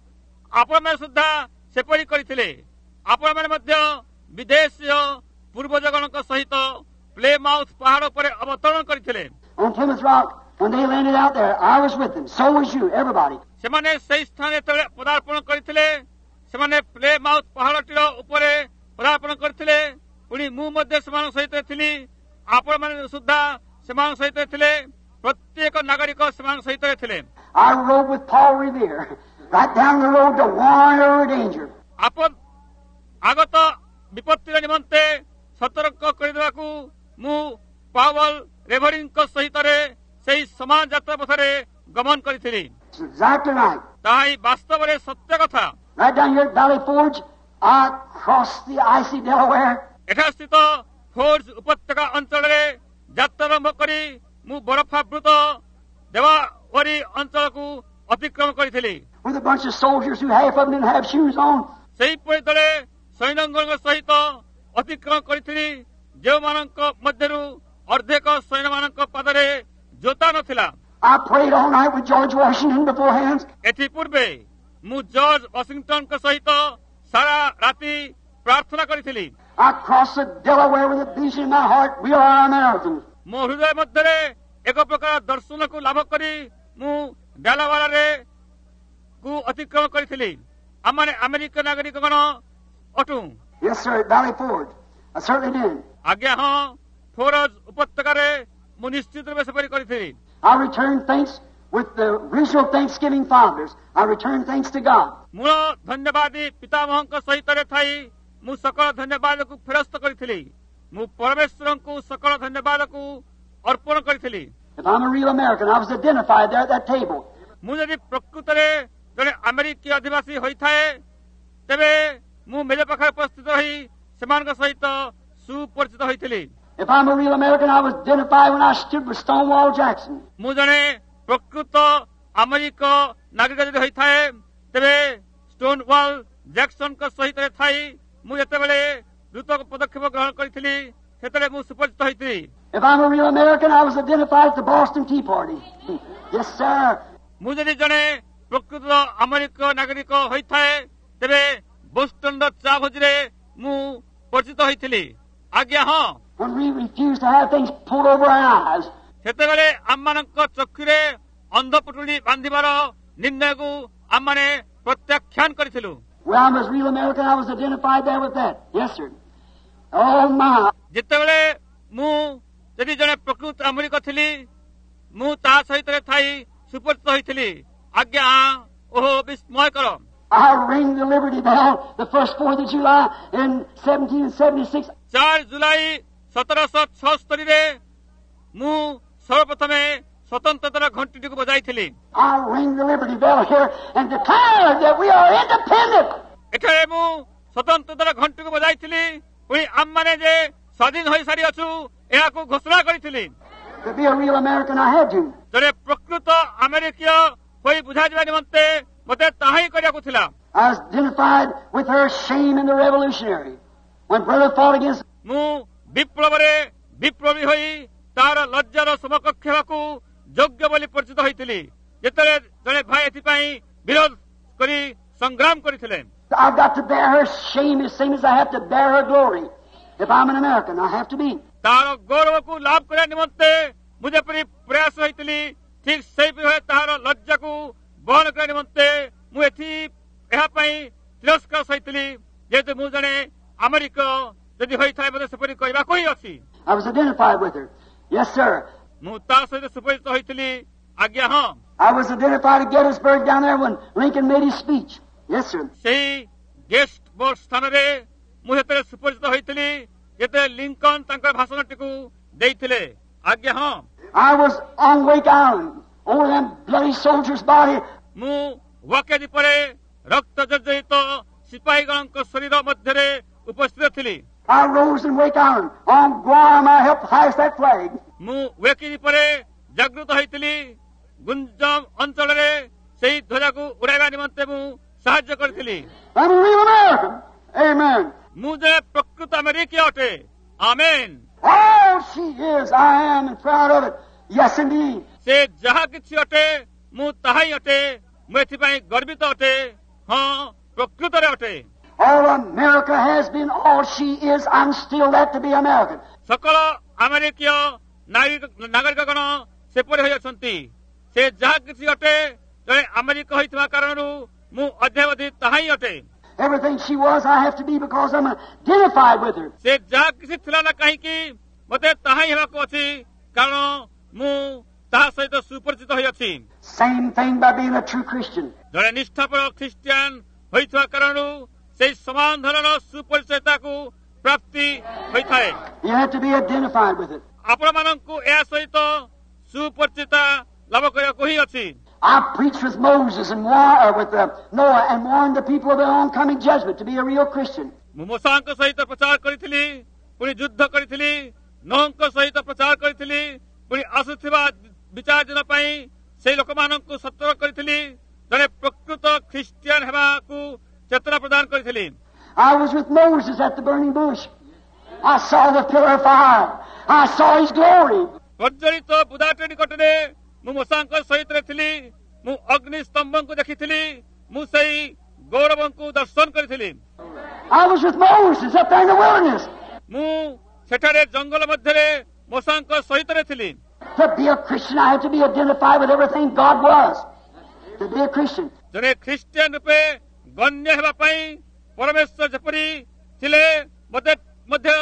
ଆପଣମାନେ ସୁଦ୍ଧା ସେପରି କରିଥିଲେ। ଆପଣମାନେ ମଧ୍ୟ ବିଦେଶୀୟ ପୂର୍ବଜଗଣଙ୍କ ସହିତ ପ୍ଲେ ମାଉଥ ପାହାଡ଼ ଉପରେ ଅବତରଣ କରିଥିଲେ। On Plymouth Rock, when they landed out there, I was with them. So was you, everybody. ସେମାନେ ସେହି ସ୍ଥାନରେ ଯେତେବେଳେ ପଦାର୍ପଣ କରିଥିଲେ, ସେମାନେ ପ୍ଲେ ମାଉଥ ପାହାଡ଼ଟିର ଉପରେ ପଦାର୍ପଣ କରିଥିଲେ, ପୁଣି ମୁଁ ମଧ୍ୟ ସେମାନଙ୍କ ସହିତ ଥିଲି। ଆପଣମାନେ ସୁଦ୍ଧା ସେମାନଙ୍କ ସହିତ ଥିଲେ। ପ୍ରତ୍ୟେକ ନାଗରିକ ସେମାନଙ୍କ ସହିତ ଥିଲେ। I rode with Paul Revere right down the road to warn over danger. ଆପଣ ଆଗତ ବିପତ୍ତିର ନିମନ୍ତେ ସତର୍କ କରିଦେବାକୁ ମୁଁ ପାୱଲ ରେଭରିଙ୍କ ସହିତରେ ସେହି ସମାନ ଯାତ୍ରା ପଥରେ ଗମନ କରିଥିଲି। It's exactly right. ତାହା ହିଁ ବାସ୍ତବରେ ସତ୍ୟ କଥା। Right down here at Valley Forge, I crossed the icy Delaware. ଏଠା ସ୍ଥିତ ଫୋର୍ଜ ଉପତ୍ୟକା ଅଞ୍ଚଳରେ ଯାତ୍ରା ଆରମ୍ଭ କରି ମୁଁ ବରଫାବୃତ ଦେୱାରୀ ଅଞ୍ଚଳକୁ ଅତିକ୍ରମ କରିଥିଲି। With a bunch of soldiers who half of them didn't have shoes on. ସେହିପରି ଦଳେ ସୈନ୍ୟଙ୍କ ସହିତ ଅତିକ୍ରମ କରିଥିଲି, ଯେଉଁମାନଙ୍କ ମଧ୍ୟରୁ ଅର୍ଦ୍ଧେକ ସୈନ୍ୟମାନଙ୍କ ପାଦରେ ଜୋତା ନଥିଲା। I prayed all night with George Washington beforehand. ଏଥି ପୂର୍ବେ ମୁଁ ଜର୍ଜ ୱାଶିଂଟନଙ୍କ ସହିତ ସାରା ରାତି ପ୍ରାର୍ଥନା କରିଥିଲି। I crossed the Delaware with a vision in my heart. We are Americans. ମୋ ହୃଦୟ ମଧ୍ୟରେ ଏକ ପ୍ରକାର ଦର୍ଶନକୁ ଲାଭ କରି ମୁଁ ଡାଲାୱାରରେ କୁ ଅତିକ୍ରମ କରିଥିଲି। ଆମମାନେ ଆମେରିକୀୟ ନାଗରିକଗଣ ଅଟୁ। Yes, sir, at Valley Forge. I certainly did. आज्ञा हाँ फोरज उपत्यकारे मु निश्चित रूपे सेपरी करिथिली I return thanks with the original Thanksgiving fathers. I return thanks to God. मूल धन्यवादी पितामहଙ୍କ सहित थाई मु सकल धन्यवाद को फेरस्त करिथिली मु परमेश्वर को सकल धन्यवाद को अर्पण करिथिली If I'm a real American, I was identified there at that table. मु यदि प्रकृत रे जने अमेरिकी अधिवासी होई थाए तबे मु मेरे पाखरे उपस्थित रही सेमानक सहित सुपरिचित होइथिली If I'm a real American, I was identified when I stood with Stonewall Jackson. मु जने प्रकृत अमेरिक नागरिक यदि होई थाए तबे स्टोनवॉल जैक्सन का सहित रे थाई मु जेतेबेले द्रुत पदक्षेप ग्रहण करिथिली सेतरे मु सुपरिचित होइथिली If I'm a real American, I was identified at the Boston Tea Party. Yes, sir. मु यदि जने प्रकृत अमेरिक नागरिक होई थाए तबे बोस्टन द चा भोजरे मु परिचित होइथिली आज्ञा हाँ When we refused to have things pulled over our eyes, ସେତେବେଳେ ଆମମାନଙ୍କ ଚକ୍ଷୁରେ ଅନ୍ଧପୁଟୁଳି ବାନ୍ଧିବାର ନିର୍ଣ୍ଣୟକୁ ଆମମାନେ ପ୍ରତ୍ୟାଖ୍ୟାନ କରିଥିଲୁ when I was a real American, I was identified there with that. Yes, sir. Oh, my. ଯେତେବେଳେ ମୁଁ ଯଦି ଜଣେ ପ୍ରକୃତ ଆମେରିକ ଥିଲି ମୁଁ ତା ସହିତ ଥାଇ ସୁପରିଚିତ ହୋଇଥିଲି ଆଜ୍ଞା ଓହୋ ବିସ୍ମୟକର I rang the Liberty Bell the first fourth of July in seventeen seventy-six. ଚାରି ଜୁଲାଇ ସତରଶହ ଛଅସ୍ତରୀରେ ମୁଁ ସର୍ବପ୍ରଥମେ ସ୍ୱତନ୍ତ୍ରତାର ଘଣ୍ଟିଟିକୁ ବଜାଇଥିଲି I rang the Liberty Bell here and declared that we are independent. ଏଠାରେ ମୁଁ ସ୍ୱତନ୍ତ୍ରତାର ଘଣ୍ଟିକୁ ବଜାଇଥିଲି ପୁଣି ଆମମାନେ ଯେ ସ୍ୱାଧୀନ ହୋଇସାରିଅଛୁ ଏହାକୁ ଘୋଷଣା କରିଥିଲି To be a real American, I had to. ଜଣେ ପ୍ରକୃତ ଆମେରିକୀୟ ହୋଇ ବୁଝାଯିବା ନିମନ୍ତେ ମୋତେ ତାହା ହିଁ କରିବାକୁ ଥିଲା I was identified with her shame in the Revolutionary. When brother fought against ମୁଁ ବିପ୍ଳବରେ ବିପ୍ଳବୀ ହୋଇ ତାର ଲଜ୍ଜାର ସମକକ୍ଷ ହେବାକୁ ଯୋଗ୍ୟ ବୋଲି ପରିଚିତ ହୋଇଥିଲି ଯେତେବେଳେ ଜଣେ ଭାଇ ଏଥିପାଇଁ ବିରୋଧ କରି ସଂଗ୍ରାମ କରିଥିଲେ I've got to bear her shame as same as I have to bear her glory. If I'm an American, I have to be. ତାର ଗୌରବକୁ ଲାଭ କରିବା ନିମନ୍ତେ ମୁଁ ଯେପରି ପ୍ରୟାସ ହୋଇଥିଲି ଠିକ ସେହିପରି ଭାବେ ତାହାର ଲଜ୍ଜାକୁ ବହନ କରିବା ନିମନ୍ତେ ମୁଁ ଏଥି ଏହା ପାଇଁ ତିରସ୍କାର ସହିଥିଲି ଯେହେତୁ ମୁଁ ଜଣେ ଆମେରିକ ଯଦି ହୋଇଥାଏ ମୋତେ ସେପରି କହିବାକୁ ହିଁ ଅଛି I was identified with her. Yes, sir. ମୁଁ ତା ସହିତ ସୁପରିଚିତ ହୋଇଥିଲି ଆଜ୍ଞା ହଁ I was identified at Gettysburg down there when Lincoln made his speech. Yes, sir. ସେହି ଗେଷ୍ଟ ବୋର୍ଡ ସ୍ଥାନରେ ମୁଁ ସେତେବେଳେ ସୁପରିଚିତ ହୋଇଥିଲି ଯେତେବେଳେ ଲିଙ୍କନ ତାଙ୍କର ଭାଷଣଟିକୁ ଦେଇଥିଲେ ଆଜ୍ଞା ହଁ I was on Wake Island, over them bloody soldiers' body. ମୁଁ ୱାକେ ଦ୍ୱୀପରେ ରକ୍ତ ଜର୍ଜରିତ ସିପାହୀଗଣଙ୍କ ଶରୀର ମଧ୍ୟରେ ଉପସ୍ଥିତ ଥିଲି I rose in Wake Island. On Guam, I helped hoist that flag. ମୁଁ ୱେକି ଦ୍ୱୀପରେ ଜାଗୃତ ହୋଇଥିଲି ଗୁଞ୍ଜମ ଅଞ୍ଚଳରେ ସେହି ଧ୍ୱଜାକୁ ଉଡ଼ାଇବା ନିମନ୍ତେ ମୁଁ ସାହାଯ୍ୟ କରିଥିଲି I'm a real American. Amen. ମୁଁ ଜଣେ ପ୍ରକୃତ ଆମେରିକୀୟ ଅଟେ ଆମେନ୍ All she is, I am, and proud of it. Yes, indeed. ସେ ଯାହା କିଛି ଅଟେ ମୁଁ ତାହା ହିଁ ଅଟେ ମୁଁ ଏଥିପାଇଁ ଗର୍ବିତ ଅଟେ ହଁ ପ୍ରକୃତରେ ଅଟେ All America has been all she is. I'm still that to be American. ସକଳ ଆମେରିକୀୟ ନାଗରିକଗଣ ସେପରି ହୋଇଅଛନ୍ତି ସେ ଯାହା କିଛି ଅଟେ ଜଣେ ଆମେରିକ ହୋଇଥିବା କାରଣରୁ ମୁଁ ଅଦ୍ୟାବଧି ତାହା ହିଁ ଅଟେ Everything she was, I have to be because I'm identified with her. ସେ ଯାହା କିଛି ଥିଲା ନା କାହିଁକି ମୋତେ ତାହା ହିଁ ହେବାକୁ ଅଛି କାରଣ ମୁଁ ତାହା ସହିତ ସୁପରିଚିତ ହୋଇଅଛି Same thing by being a true Christian. ଜଣେ ନିଷ୍ଠାପର ଖ୍ରୀଷ୍ଟିଆନ ହୋଇଥିବା କାରଣରୁ ସେହି ସମାନ ଧରଣର ସୁପରିଚୟତାକୁ ପ୍ରାପ୍ତି ହୋଇଥାଏ You have to be identified with it. ଆପଣମାନଙ୍କୁ ଏହା ସହିତ ସୁପରିଚିତା ଲାଭ କରିବାକୁ ହିଁ ଅଛି I preached with Moses and war, uh, with uh, Noah and warned the people of their oncoming judgment to be a real Christian. ମୁଁ ମୋସାଙ୍କ ସହିତ ପ୍ରଚାର କରିଥିଲି ପୁଣି ଯୁଦ୍ଧ କରିଥିଲି ନୋହଙ୍କ ସହିତ ପ୍ରଚାର କରିଥିଲି ପୁଣି ଆସୁଥିବା ବିଚାର ଦିନ ପାଇଁ ସେହି ଲୋକମାନଙ୍କୁ ସତର୍କ କରିଥିଲି ଜଣେ ପ୍ରକୃତ ଖ୍ରୀଷ୍ଟିଆନ ହେବାକୁ ଚେତନା ପ୍ରଦାନ କରିଥିଲି I was with Moses at the burning bush. I saw the pillar of fire. I saw his glory. ପ୍ରଜ୍ୱଳିତ ବୁଦାଟ ନିକଟରେ ମୁଁ ମୋସାଙ୍କ ସହିତ ଥିଲି ମୁଁ ଅଗ୍ନି ସ୍ତମ୍ଭଙ୍କୁ ଦେଖିଥିଲି ମୁଁ ସେହି ଗୌରବଙ୍କୁ ଦର୍ଶନ କରିଥିଲି I was with Moses up there in the wilderness. ମୁଁ ସେଠାରେ ଜଙ୍ଗଲ ମଧ୍ୟରେ ମୋସାଙ୍କ ସହିତ ଥିଲି To be a Christian, I had to be identified with everything God was. To be a Christian. ଜଣେ ଖ୍ରୀଷ୍ଟିଆନ ରୂପେ ଗଣ୍ୟ ହେବା ପାଇଁ ପରମେଶ୍ୱର ଯେପରି ଥିଲେ ମୋତେ ମଧ୍ୟ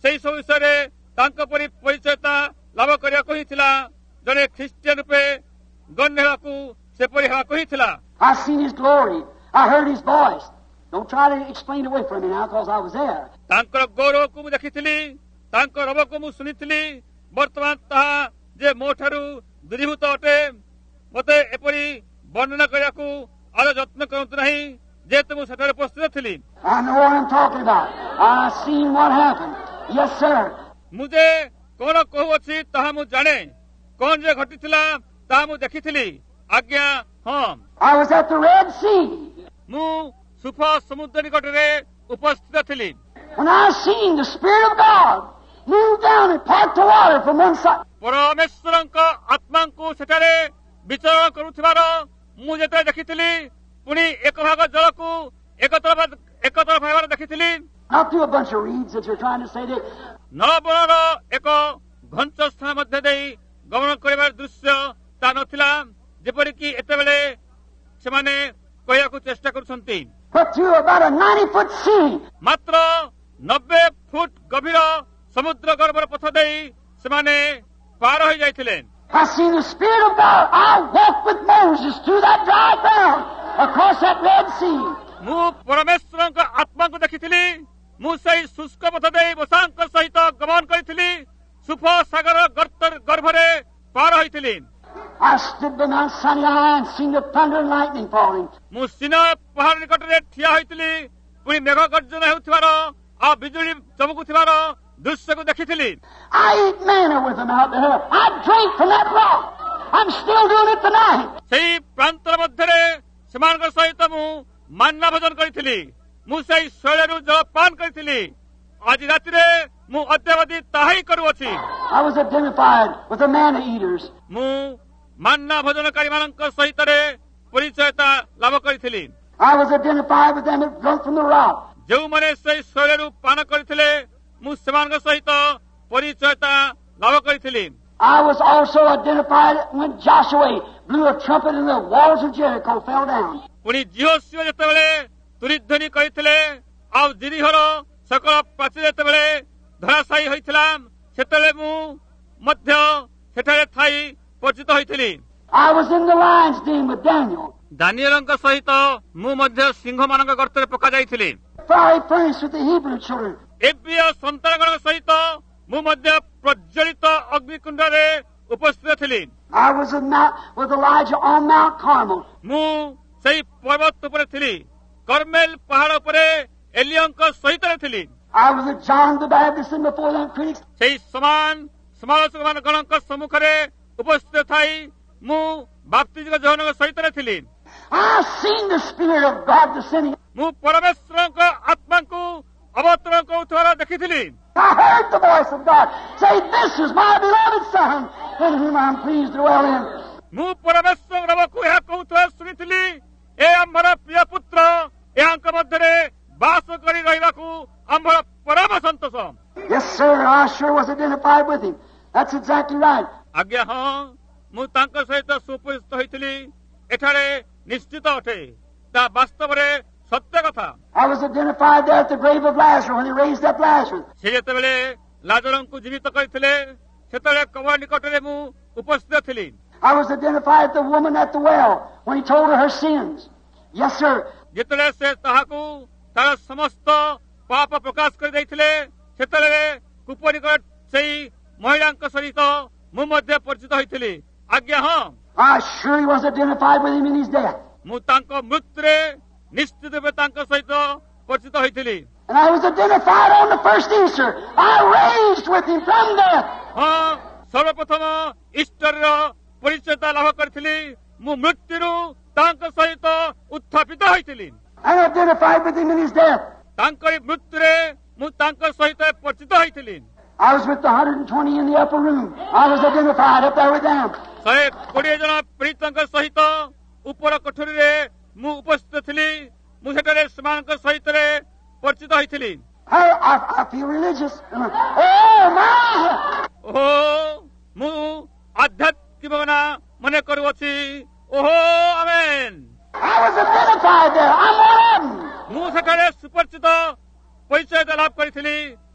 ସେହି ସବୁ ବିଷୟରେ ତାଙ୍କ ପରି ପରିଚୟତା ଲାଭ କରିବାକୁ ହିଁ ଥିଲା। ଜଣେ ଖ୍ରୀଷ୍ଟିଆନ ରୂପେ ଗଣ୍ୟ ହେବାକୁ ସେପରି ହେବାକୁ ହିଁ ଥିଲା। I seen His glory. I heard His voice. Don't try to explain it away from me now, because I was there. ତାଙ୍କର ଗୌରବକୁ ମୁଁ ଦେଖିଥିଲି, ତାଙ୍କ ରବକୁ ମୁଁ ଶୁଣିଥିଲି। ବର୍ତ୍ତମାନ ତାହା ଯେ ମୋ ଠାରୁ ଦୂରୀଭୂତ ଅଟେ, ମୋତେ ଏପରି ବର୍ଣ୍ଣନା କରିବାକୁ ଆଉ ଯତ୍ନ କରନ୍ତୁ ନାହିଁ, ଯେହେତୁ ମୁଁ ସେଠାରେ ଉପସ୍ଥିତ ଥିଲି। I know what I'm talking about. I seen what happened. Yes, sir. ମୁଁ ଯେ କଣ କହୁଅଛି ତାହା ମୁଁ ଜାଣେ, କଣ ଯେ ଘଟିଥିଲା ତାହା ମୁଁ ଦେଖିଥିଲି। ଆଜ୍ଞା ହଁ, I was at the Red Sea. ମୁଁ ସୁଫ ସମୁଦ୍ର ନିକଟରେ ଉପସ୍ଥିତ ଥିଲି। When I seen the Spirit of God move down and part the water from one side. ପରମେଶ୍ୱରଙ୍କ ଆତ୍ମାଙ୍କୁ ସେଠାରେ ବିଚରଣ କରୁଥିବାର ମୁଁ ଯେତେବେଳେ ଦେଖିଥିଲି, ପୁଣି ଏକ ଭାଗ ଜଳକୁ ଏକ ତରଫ ଏକ ତରଫ ଭାବରେ ଦେଖିଥିଲି। Not through a bunch of reeds that you're trying to say that. ନଳବଣର ଏକ ଘଞ୍ଚ ସ୍ଥାନ ମଧ୍ୟ ଦେଇ ଗମନ କରିବାର ଦୃଶ୍ୟ ତା ନଥିଲା, ଯେପରିକି ଏତେବେଳେ ସେମାନେ କହିବାକୁ ଚେଷ୍ଟା କରୁଛନ୍ତି। But through about a ninety foot sea. ମାତ୍ର ନବେ ଫୁଟ ଗଭୀର ସମୁଦ୍ର ଗର୍ଭର ପଥ ଦେଇ ସେମାନେ ପାର ହୋଇଯାଇଥିଲେ। I seen the Spirit of God. I walked with Moses through that dry ground across that Red Sea. ମୁଁ ପରମେଶ୍ୱରଙ୍କ ଆତ୍ମାଙ୍କୁ ଦେଖିଥିଲି। ମୁଁ ସେହି ଶୁଷ୍କ ପଥ ଦେଇ ମୋସାଙ୍କ ସହିତ ଗମନ କରିଥିଲି, ସୁଫ ସାଗର ଗର୍ଭରେ ପାର ହୋଇଥିଲି। I stood by Mount Sinai and seen the thunder and lightning falling. ମୁଁ ସିନା ପାହାଡ଼ ନିକଟରେ ଠିଆ ହୋଇଥିଲି, ପୁଣି ମେଘ ଗର୍ଜନ ହେଉଥିବାର ଆଉ ବିଜୁଳି ଚମକୁଥିବାର ଦୃଶ୍ୟକୁ ଦେଖିଥିଲି। I ate manna with them out there. I drank from that rock. I'm still doing it tonight. ସେହି ପ୍ରାନ୍ତର ମଧ୍ୟରେ ସେମାନଙ୍କ ସହିତ ମୁଁ ମାନ୍ନା ଭୋଜନ କରିଥିଲି। ମୁଁ ସେହି ଶୈଳରୁ ଜଳ ପାନ କରିଥିଲି। ଆଜି ରାତିରେ ମୁଁ ଅଦ୍ୟାବଧି ତାହା ହିଁ କରୁଅଛି। I was identified with the manna eaters. ମୁଁ ମାନ୍ନା ଭୋଜନକାରୀମାନଙ୍କ ସହିତରେ ପରିଚୟତା ଲାଭ କରିଥିଲି। I was identified with them that drunk from the rock. ଯେଉଁମାନେ ସେହି ଶୈଳରୁ ପାନ କରିଥିଲେ, ମୁଁ ସେମାନଙ୍କ ସହିତ ପରିଚୟତା ଲାଭ କରିଥିଲି। I was also identified when Joshua blew a trumpet and the walls of Jericho fell down. ପୁଣି ଜିହୋଶୁଆ ଯେତେବେଳେ ତୁରିଧ୍ୱନି କରିଥିଲେ, ଆଉ ଜିରିହର ସକଳ ପ୍ରାଚୀର ଯେତେବେଳେ ଧରାଶାୟୀ ହୋଇଥିଲା, ସେତେବେଳେ ମୁଁ ମଧ୍ୟ ସେଠାରେ ଥାଇ ପରିଚିତ ହୋଇଥିଲି। I was in the lion's den with Daniel. ଦାନିଏଲଙ୍କ ସହିତ ମୁଁ ମଧ୍ୟ ସିଂହମାନଙ୍କ ଗର୍ତ୍ତରେ ପକାଯାଇଥିଲି। Fiery furnace with the Hebrew children. ଏବିୟ ସନ୍ତାନମାନଙ୍କ ସହିତ ମୁଁ ମଧ୍ୟ ପ୍ରଜ୍ୱଳିତ ଅଗ୍ନିକୁଣ୍ଡରେ ଉପସ୍ଥିତ ଥିଲି। I was with, Mount, with Elijah on Mount Carmel. ମୁଁ ସେହି ପର୍ବତ ଉପରେ ଥିଲି, କର୍ମେଲ ପାହାଡ଼ ଉପରେ ଏଲିୟଙ୍କ ସହିତ ଥିଲି। I was with John the Baptist and before them critics. ସେହି ସମାନ ସମାଲୋଚକମାନଙ୍କ ସମ୍ମୁଖରେ ଉପସ୍ଥିତ ଥାଇ ମୁଁ ବାପ୍ତିଜିଙ୍କ ଯୋହନଙ୍କ ସହିତ ଥିଲି। I seen the Spirit of God descending. ମୁଁ ପରମେଶ୍ୱରଙ୍କ ଆତ୍ମାଙ୍କୁ ଅବତରଣ କରୁଥିବାର ଦେଖିଥିଲି। I heard the voice of God say, "This is my beloved Son, in whom I am pleased to dwell in." ମୁଁ ପରମେଶ୍ୱର ରବକୁ ଏହା କହୁଥିବା ଶୁଣିଥିଲି, ଏ ଆମର ପ୍ରିୟ ପୁତ୍ର, ଏହାଙ୍କ ମଧ୍ୟରେ ବାସ କରି ରହିବାକୁ ଆମର ପରମ ସନ୍ତୋଷ। Yes, sir, I sure was identified with him. That's exactly right. ଆଜ୍ଞା ହଁ, ମୁଁ ତାଙ୍କ ସହିତ ସୁପରିଚିତ ହୋଇଥିଲି। ଏଠାରେ ନିଶ୍ଚିତ ଅଟେ, ତାହା ବାସ୍ତବରେ ସତ୍ୟ କଥା। I was identified there at the grave of Lazarus when they raised up Lazarus. ସେ ଯେତେବେଳେ ଲାଜରଙ୍କୁ ଜୀବିତ କରିଥିଲେ, ସେତେବେଳେ କବର ନିକଟରେ ମୁଁ ଉପସ୍ଥିତ ଥିଲି। I was identified with the woman at the well when he told her her sins. Yes, sir. ଯେତେବେଳେ ସେ ତାହାକୁ ତାର ସମସ୍ତ ପାପ ପ୍ରକାଶ କରିଦେଇଥିଲେ, ସେତେବେଳେ କୂପ ନିକଟ ସେହି ମହିଳାଙ୍କ ସହିତ ମୁଁ ମଧ୍ୟ ପରିଚିତ ହୋଇଥିଲି। ଆଜ୍ଞା ହଁ, I sure he was identified with him in his death. ମୁଁ ତାଙ୍କ ମୃତ୍ୟୁରେ ନିଶ୍ଚିତ ରୂପେ ତାଙ୍କ ସହିତ ପରିଚିତ ହୋଇଥିଲି। And I was identified on the first Easter. I raised with him from death. ହଁ, ସର୍ବପ୍ରଥମ ଇଷ୍ଟରର ପରିଚୟତା ଲାଭ କରିଥିଲି। ମୁଁ ମୃତ୍ୟୁରୁ ତାଙ୍କ ସହିତ ଉତ୍ଥାପିତ ହୋଇଥିଲି। And identified with him in his death. ତାଙ୍କରି ମୃତ୍ୟୁରେ ମୁଁ ତାଙ୍କ ସହିତ ପରିଚିତ ହୋଇଥିଲି। I was with the one hundred twenty in the upper room. I was identified up there with them. ଶହେ କୋଡ଼ିଏ ଜଣ ପୀଡ଼ିତଙ୍କ ସହିତ ଉପର କୋଠରୀରେ ମୁଁ ଉପସ୍ଥିତ ଥିଲି। ମୁଁ ସେଠାରେ ସେମାନଙ୍କ ସହିତ ପରିଚିତ ହୋଇଥିଲି। I, I, I feel religious. Oh, my! ଓହୋ, ମୁଁ ଆଧ୍ୟାତ୍ମିକ ଭାବନା ମନେ କରୁଅଛି। ଓହୋ, ଆମେନ୍। I was identified there. I'm one of them. ମୁଁ ସେଠାରେ ସୁପରିଚିତ ପରିଚୟ ଲାଭ କରିଥିଲି।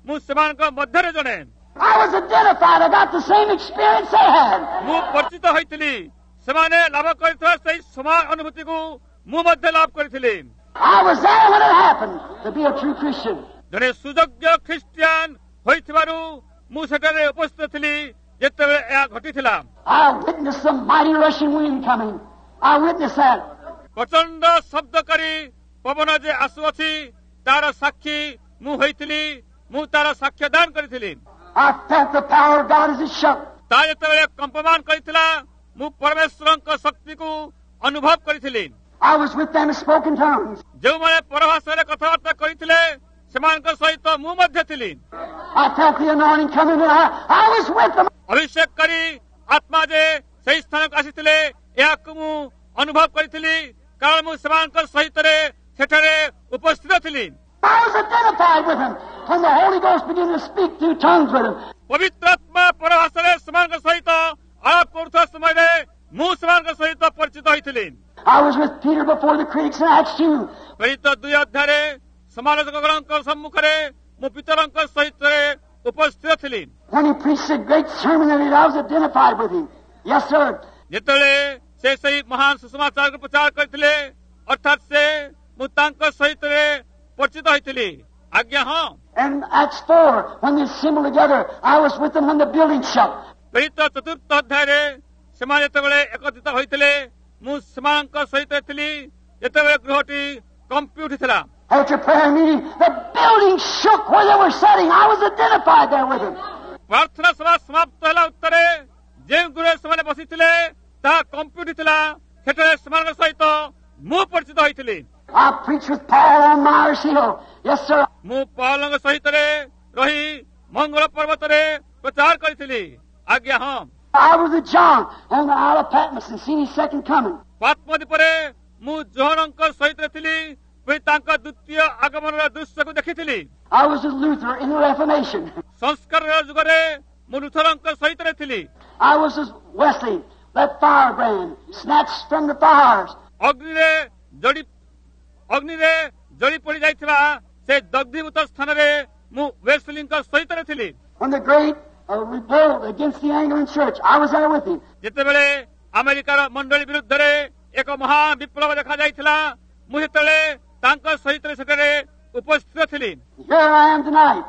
ମୁଁ ସେମାନଙ୍କ ମଧ୍ୟରେ ଜଣେ। I was identified. I got the same experience they had. ମୁଁ ପରିଚିତ ହୋଇଥିଲି, ସେମାନେ ଲାଭ କରିଥିବା ସେହି ସମାନ ଅନୁଭୂତିକୁ ମୁଁ ମଧ୍ୟ ଲାଭ କରିଥିଲି। I was there when it happened to be a true Christian. ଜଣେ ସୁଯୋଗ୍ୟ ଖ୍ରୀଷ୍ଟିଆନ ହୋଇଥିବାରୁ ମୁଁ ସେଠାରେ ଉପସ୍ଥିତ ଥିଲି ଯେତେବେଳେ ଏହା ଘଟିଥିଲା। I witnessed the mighty rushing wind coming. I witnessed that. ପ୍ରଚଣ୍ଡ ଶବ୍ଦକାରୀ ପବନ ଯେ ଆସୁଅଛି ତାର ସାକ୍ଷୀ ମୁଁ ହୋଇଥିଲି, ମୁଁ ତାର ସାକ୍ଷ୍ୟ ଦାନ କରିଥିଲି। I felt the power of God as it shook. ତା ଯେତେବେଳେ କମ୍ପମାନ କରିଥିଲା ମୁଁ ପରମେଶ୍ୱରଙ୍କ ଶକ୍ତିକୁ ଅନୁଭବ କରିଥିଲି। I was with them and spoke in tongues. ଯେଉଁମାନେ ପରଭାଷାରେ କଥାବାର୍ତ୍ତା କରିଥିଲେ ସେମାନଙ୍କ ସହିତ ମୁଁ ମଧ୍ୟ ଥିଲି। I felt the anointing coming and I, I was with them. ଅଭିଷେକକାରୀ ଆତ୍ମା ଯେ ସେହି ସ୍ଥାନକୁ ଆସିଥିଲେ ଏହାକୁ ମୁଁ ଅନୁଭବ କରିଥିଲି, କାରଣ ମୁଁ ସେମାନଙ୍କ ସହିତରେ ସେଠାରେ ଉପସ୍ଥିତ ଥିଲି। I was identified with them when the Holy Ghost began to speak through tongues with them. ପବିତ୍ର ଆତ୍ମା ପରଭାଷାରେ ସେମାନଙ୍କ ସହିତ ଆଳାପ କରୁଥିବା ସମୟରେ ମୁଁ ସେମାନଙ୍କ ସହିତ ପରିଚିତ ହୋଇଥିଲି। I was with Peter before the critics in Acts two. ପ୍ରେରିତ ଦୁଇ ଅଧ୍ୟାୟରେ ସମାଲୋଚକଙ୍କ ସମ୍ମୁଖରେ ମୁଁ ପିତରଙ୍କ ସହିତ ଉପସ୍ଥିତ ଥିଲି। When he preached a great sermon and I was identified with him. Yes, sir. ଯେତେବେଳେ ସେ ସେହି ମହାନ ସୁସମାଚାରକୁ ପ୍ରଚାର କରିଥିଲେ ଅର୍ଥାତ୍ ସେ ମୁଁ ତାଙ୍କ ସହିତ ପରିଚିତ ହୋଇଥିଲି। ଆଜ୍ଞା ହଁ। And Acts four, when they assembled together, I was with them when the building shook. ପ୍ରେରିତ ଚତୁର୍ଥ ଅଧ୍ୟାୟରେ ସେମାନେ ଯେତେବେଳେ ଏକତ୍ରିତ ହୋଇଥିଲେ ମୁଁ ସେମାନଙ୍କ ସହିତ ଥିଲି ଯେତେବେଳେ ଗୃହଟି କମ୍ପି ଉଠିଥିଲା। After prayer meeting, the building shook where they were sitting. I was identified there with them. ପ୍ରାର୍ଥନା ସଭା ସମାପ୍ତ ହେଲା ଉତ୍ତରେ ଯେଉଁ ଗୃହରେ ସେମାନେ ବସିଥିଲେ ତାହା କମ୍ପି ଉଠିଥିଲା, ସେଠାରେ ସେମାନଙ୍କ ସହିତ ମୁଁ ପରିଚିତ ହୋଇଥିଲି। I preached with Paul on Myers Hill. Yes, sir. ମୁଁ ପାଉଲଙ୍କ ସହିତ ରହି ମଙ୍ଗଳ ପର୍ବତରେ ପ୍ରଚାର କରିଥିଲି। ଆଜ୍ଞା ହଁ। I was with John on the Isle of Patmos and seen his second coming. ପାତ୍ମ ଦ୍ୱୀପରେ ମୁଁ ଜୋହନଙ୍କ ସହିତ ଥିଲି, ପୁଣି ତାଙ୍କ ଦ୍ୱିତୀୟ ଆଗମନର ଦୃଶ୍ୟକୁ ଦେଖିଥିଲି। I was with Luther in the Reformation. ସଂସ୍କାରର ଯୁଗରେ ମୁଁ ଲୁଥରଙ୍କ ସହିତ ଥିଲି। I was with Wesley, that firebrand, snatched from the fires. ଅଗ୍ନିରେ ଜଡ଼ି ଅଗ୍ନିରେ ଜଳି ପଡ଼ି ଯାଇଥିବା ସେ ଦଗ୍ଧୀଭୂତ ସ୍ଥାନରେ ମୁଁ ୱେସ୍ଲିଙ୍କ ସହିତ ଥିଲି। When the great uh, revolt against the Anglican Church, I was there with him. ଯେତେବେଳେ ଆମେରିକାର ମଣ୍ଡଳୀ ବିରୁଦ୍ଧରେ ଏକ ମହାନ ବିପ୍ଳବ ଦେଖାଯାଇଥିଲା ମୁଁ ସେତେବେଳେ ତାଙ୍କ ସହିତ ସେଠାରେ ଉପସ୍ଥିତ ଥିଲି। Here I am tonight,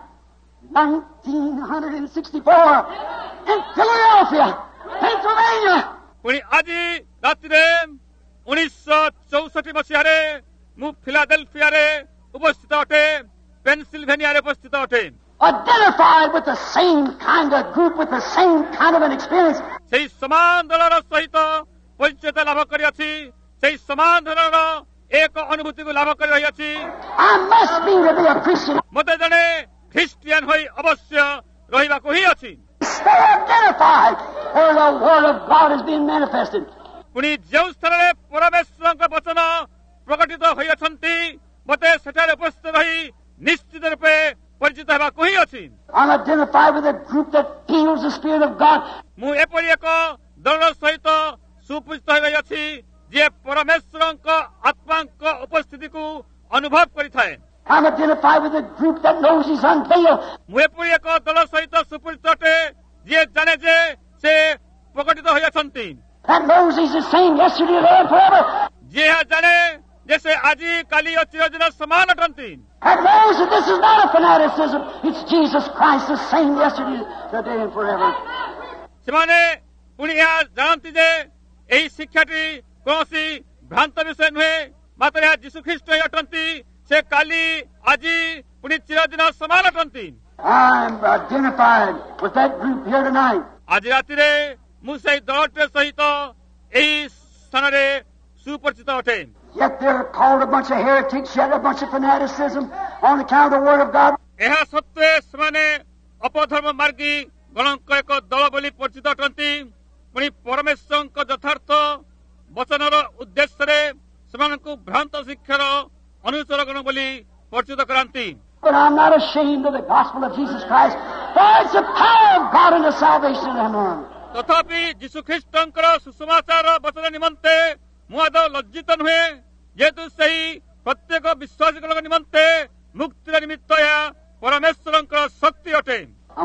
nineteen sixty-four, in Philadelphia, Pennsylvania. ପୁଣି ଆଜି ରାତିରେ ଉଣେଇଶହ ଚଉଷଠି ମସିହାରେ ମୁଁ ଫିଲାଡେଲଫିଆରେ ଉପସ୍ଥିତ ଅଟେ, ପେନସିଲଭେନିଆରେ ଉପସ୍ଥିତ ଅଟେ। Identified with the same kind of group, with the same kind of an experience. ସେହି ସମାନ ଦଳର ସହିତ ପରିଚୟ ଲାଭ କରିଅଛି, ସେହି ସମାନ ଧରଣର ଏକ ଅନୁଭୂତିକୁ ଲାଭ କରି ରହିଅଛି। I must be to be a Christian. ମୋତେ ଜଣେ ଖ୍ରୀଷ୍ଟିଆନ ହୋଇ ଅବଶ୍ୟ ରହିବାକୁ ହିଁ ଅଛି। Stay identified where the Word of God is being manifested. ପୁଣି ଯେଉଁ ସ୍ଥାନରେ ପରମେଶ୍ୱରଙ୍କ ବଚନ ପ୍ରକଟିତ ହୋଇଅଛନ୍ତି ମୋତେ ସେଠାରେ ଉପସ୍ଥିତ ରହି ନିଶ୍ଚିତ ରୂପେ ପରିଚିତ ହେବାକୁ ହିଁ ଅଛି। I'm identified with a group that feels the Spirit of God. ମୁଁ ଏପରି ଏକ ଦଳର ସହିତ ସୁପରିଚିତ ହୋଇ ରହିଅଛି ଯିଏ ପରମେଶ୍ୱରଙ୍କ ଆତ୍ମାଙ୍କ ଉପସ୍ଥିତିକୁ ଅନୁଭବ କରିଥାଏ। I'm identified with a group that knows He's unveiled. ମୁଁ ଏପରି ଏକ ଦଳ ସହିତ ସୁପରିଚିତ ଅଟେ ଯିଏ ଜାଣେ ଯେ ସେ ପ୍ରକଟିତ ହୋଇଅଛନ୍ତି। That knows He's the same yesterday, today, and forever. ଯିଏ ଏହା ଜାଣେ ଯେ ସେ ଆଜି କାଲି ଓ ଚିରଦିନ ସମାନ ଅଟନ୍ତି। That knows that this is not a fanaticism. It's Jesus Christ, the same yesterday, today, and forever. ସେମାନେ ପୁଣି ଏହା ଜାଣନ୍ତି ଯେ ଏହି ଶିକ୍ଷାଟି କୌଣସି ଭ୍ରାନ୍ତ ବିଷୟ ନୁହେଁ, ମାତ୍ର ଏହା ଯୀଶୁଖ୍ରୀଷ୍ଟ ହିଁ ଅଟନ୍ତି, ସେ କାଲି ଆଜି ପୁଣି ଚିରଦିନ ସମାନ ଅଟନ୍ତି। I'm identified with that group here tonight. ଆଜି ରାତିରେ ମୁଁ ସେହି ଦଳଟିର ସହିତ ଏହି ସ୍ଥାନରେ ସୁପରିଚିତ ଅଟେ। Yet they're called a bunch of heretics, yet a bunch of fanaticism on account of the Word of God. ଏହା ସତ୍ତ୍ୱେ ସେମାନେ ଅପଧର୍ମ ମାର୍ଗୀ ଗଣଙ୍କ ଏକ ଦଳ ବୋଲି ପରିଚିତ ଅଟନ୍ତି, ପୁଣି ପରମେଶ୍ୱରଙ୍କ ଯଥାର୍ଥ ବଚନର ଉଦ୍ଦେଶ୍ୟରେ ସେମାନଙ୍କୁ ଭ୍ରାନ୍ତ ଶିକ୍ଷାର ଅନୁଚରଗଣ ବୋଲି ପରିଚିତ କରାନ୍ତି। But I'm not ashamed of the gospel of Jesus Christ, for it's the power of God unto salvation of man. ତଥାପି ଯୀଶୁଖ୍ରୀଷ୍ଟଙ୍କର ସୁସମାଚାର ବଚନ ନିମନ୍ତେ ମୁଁ ଆଦୌ ଲଜ୍ଜିତ ନୁହେଁ, ଯେହେତୁ ସେହି ପ୍ରତ୍ୟେକ ବିଶ୍ୱାସୀଙ୍କ ନିମନ୍ତେ ମୁକ୍ତିର ନିମିତ୍ତ ଏହା ପରମେଶ୍ୱରଙ୍କର ଶକ୍ତି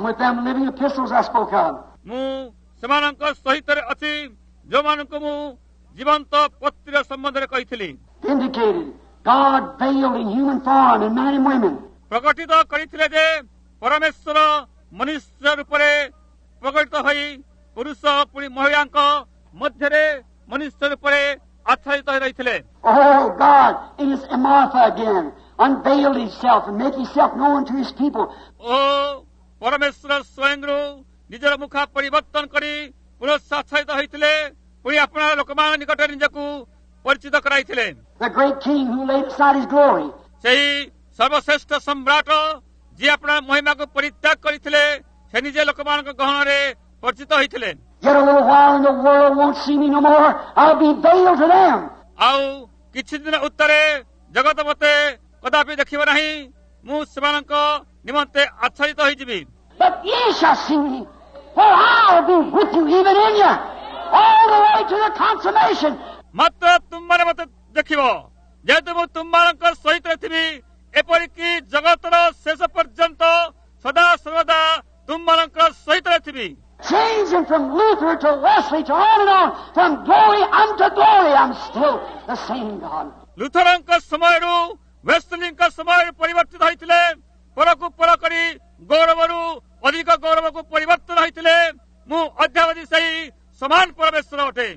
with them living epistles I spoke of. ମୁଁ ସେମାନଙ୍କ ସହିତରେ ଅଛି ଯେଉଁମାନଙ୍କୁ ମୁଁ ଜୀବନ୍ତ ପତ୍ରିର ସମ୍ବନ୍ଧରେ କହିଥିଲି। Vindicated. God veiled in human form in men and women. ପ୍ରକଟିତ କରିଥିଲେ ଯେ ପରମେଶ୍ୱର ମନୁଷ୍ୟ ରୂପରେ ପ୍ରକଟିତ ହୋଇ ପୁରୁଷ ପୁଣି ମହିଳାଙ୍କ ମଧ୍ୟରେ ମନୁଷ୍ୟ ରୂପରେ ଆଚ୍ଛାଦିତ ହୋଇ ରହିଥିଲେ। Oh, God, in His Martha again, unveiled Himself and make Himself known to His people. ଓ ପରମେଶ୍ୱର ସ୍ୱୟଂରୁ ନିଜର ମୁଖ ପରିବର୍ତ୍ତନ କରି ପୁରୁଷ ଆଚ୍ଛାଦିତ ହୋଇଥିଲେ ପୁଣି ଆପଣ ଲୋକମାନଙ୍କ ନିକଟରେ ନିଜକୁ ପରିଚିତ କରାଇଥିଲେ। The great King who laid aside His glory. ସେହି ସର୍ବଶ୍ରେଷ୍ଠ ସମ୍ରାଟ ଯିଏ ଆପଣ ମହିମାକୁ ପରିତ୍ୟାଗ କରିଥିଲେ ସେ ନିଜେ ଲୋକମାନଙ୍କ ଗହଣରେ ପରିଚିତ ହୋଇଥିଲେ। Yet a little while and the world won't see me no more. I'll be veiled to them. ଆଉ କିଛି ଦିନ ଉତ୍ତରେ ଜଗତ ମୋତେ କଦାପି ଦେଖିବ ନାହିଁ, ମୁଁ ସେମାନଙ୍କ ନିମନ୍ତେ ଆଚ୍ଛାଦିତ ହୋଇଯିବି। But ye shall see me, for I'll be with you even in you, all the way to the consummation. ମାତ୍ର ତୁମମାନେ ମୋତେ ଦେଖିବ, ଯେହେତୁ ମୁଁ ତୁମମାନଙ୍କ ସହିତ ଥିବି ଏପରିକି ଜଗତର ଶେଷ ପର୍ଯ୍ୟନ୍ତ ସଦା ସର୍ବଦା ତୁମମାନଙ୍କ ସହିତ ଥିବି। Changing from Luther to Wesley to on and on, from glory unto glory, I'm still the same God. ଲୁଥରଙ୍କ ସମୟରୁ ୱେସ୍ଲିଙ୍କ ସମୟରୁ ପରିବର୍ତ୍ତିତ ହୋଇଥିଲେ, ପରକୁ ପର କରି ଗୌରବରୁ ଅଧିକ ଗୌରବକୁ ପରିବର୍ତ୍ତନ ହୋଇଥିଲେ, ମୁଁ ଅଦ୍ୟାବଧି ସେହି ସମାନ ପରମେଶ୍ୱର ଅଟେ।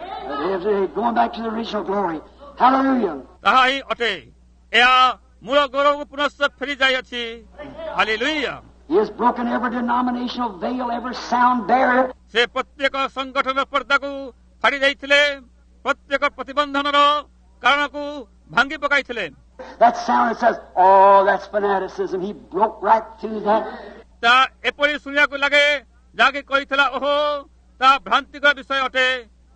Going back to the original glory. Hallelujah. ତାହା ହିଁ ଅଟେ, ଏହା ମୂଳ ଗୌରବକୁ ପୁନଶ୍ଚ ଫେରି ଯାଇଅଛି। Hallelujah. He has broken every denominational veil, every sound barrier. ସେ ପ୍ରତ୍ୟେକ ସଂଗଠନର ପର୍ଦ୍ଦାକୁ ଫାଡ଼ି ଦେଇଥିଲେ, ପ୍ରତ୍ୟେକ ପ୍ରତିବନ୍ଧନର କାରଣକୁ ଭାଙ୍ଗି ପକାଇଥିଲେ। That sound that says, oh, that's fanaticism. He broke right through that. ତା ଏପରି ଶୁଣିବାକୁ ଲାଗେ ଯାହାକି କହିଥିଲା, ଓହୋ ତା ଭ୍ରାନ୍ତିକର ବିଷୟ ଅଟେ,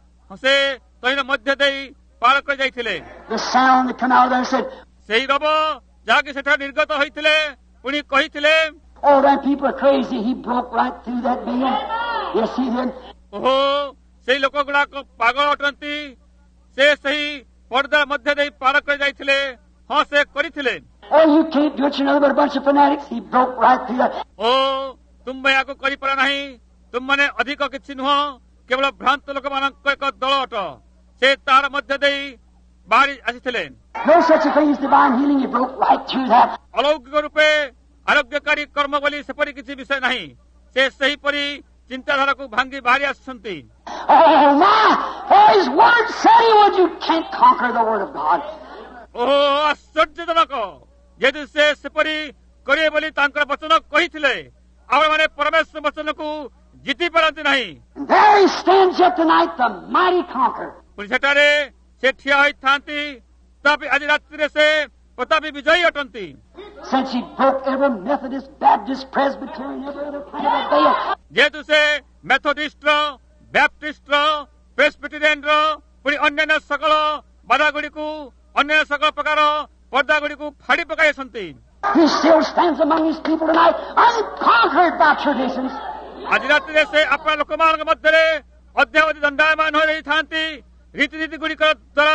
ସେ ତହିଁର ମଧ୍ୟ ଦେଇ ପାର କରି ଯାଇଥିଲେ। The sound that come out of there said, ସେହି ରବ ଯାହାକି ସେଠାରେ ନିର୍ଗତ ହୋଇଥିଲେ ପୁଣି କହିଥିଲେ, oh, that people are crazy. He broke right through that veil. Yes, he did. ଓହୋ ସେହି ଲୋକ ଗୁଡାକ ପାଗଳ ଅଟନ୍ତି, ସେ ସେହି ପର୍ଦ୍ଦା ମଧ୍ୟ ଦେଇ ପାର କରି ଯାଇଥିଲେ। ହଁ ସେ କରିଥିଲେ। Oh, you can't do it. You're nothing but a bunch of fanatics. He broke right through that. ଓ ତୁମେ ଏହାକୁ କରିପାର ନାହିଁ, ତୁମମାନେ ଅଧିକ କିଛି ନୁହଁ, କେବଳ ଭ୍ରାନ୍ତ ଲୋକମାନଙ୍କ ଏକ ଦଳ ଅଟ। ସେ ତାହାର ମଧ୍ୟ ଦେଇ ବାହାରି ଆସିଥିଲେ। No such a thing as divine healing. He broke right through that. ଅଲୌକିକ ରୂପେ ଆରୋଗ୍ୟକାରୀ କର୍ମ ବୋଲି ସେପରି କିଛି ବିଷୟ ନାହିଁ। ସେ ସେହିପରି ଚିନ୍ତାଧାରାକୁ ଭାଙ୍ଗି ବାହାରି ଆସିଛନ୍ତି। Oh, my! For His word said He would. You can't conquer the word of God. ଓହୋ ଆଶ୍ଚର୍ଯ୍ୟଜନକ, ଯେହେତୁ ସେ ସେପରି କରିବେ ବୋଲି ତାଙ୍କର ବଚନ କହିଥିଲେ, ଆପଣମାନେ ପରମେଶ୍ୱର ବଚନକୁ ଜିତି ପାରନ୍ତି ନାହିଁ। And there He stands yet tonight, the mighty conqueror. ପୁଣି ସେଠାରେ ସେ ଠିଆ ହୋଇଥାନ୍ତି, ତଥାପି ଆଜି ରାତ୍ରିରେ ସେ ପ୍ରତାପୀ ବିଜୟୀ ଅଟନ୍ତି। Since He broke every Methodist, Baptist, Presbyterian, every other kind of a veil. ଯେହେତୁ ସେ ମେଥୋଡିଷ୍ଟର, ବ୍ୟାପ୍ଟିଷ୍ଟର, ପ୍ରେସ୍ବିଟେରିଆନର ପୁଣି ଅନ୍ୟାନ୍ୟ ସକଳ ବାଧାଗୁଡ଼ିକୁ, ଅନ୍ୟ ସକଳ ପ୍ରକାର ପର୍ଦ୍ଦାଗୁଡ଼ିକୁ ଫାଡ଼ି ପକାଇଛନ୍ତି। He still stands among His people tonight, unconquered by traditions. ଆଜି ରାତିରେ ସେ ଆପଣା ଲୋକମାନଙ୍କ ମଧ୍ୟରେ ଅଦ୍ୟାବଧି ଦଣ୍ଡାୟମାନ ହୋଇ ରହିଥାନ୍ତି, ରୀତିନୀତି ଗୁଡ଼ିକ ଦ୍ୱାରା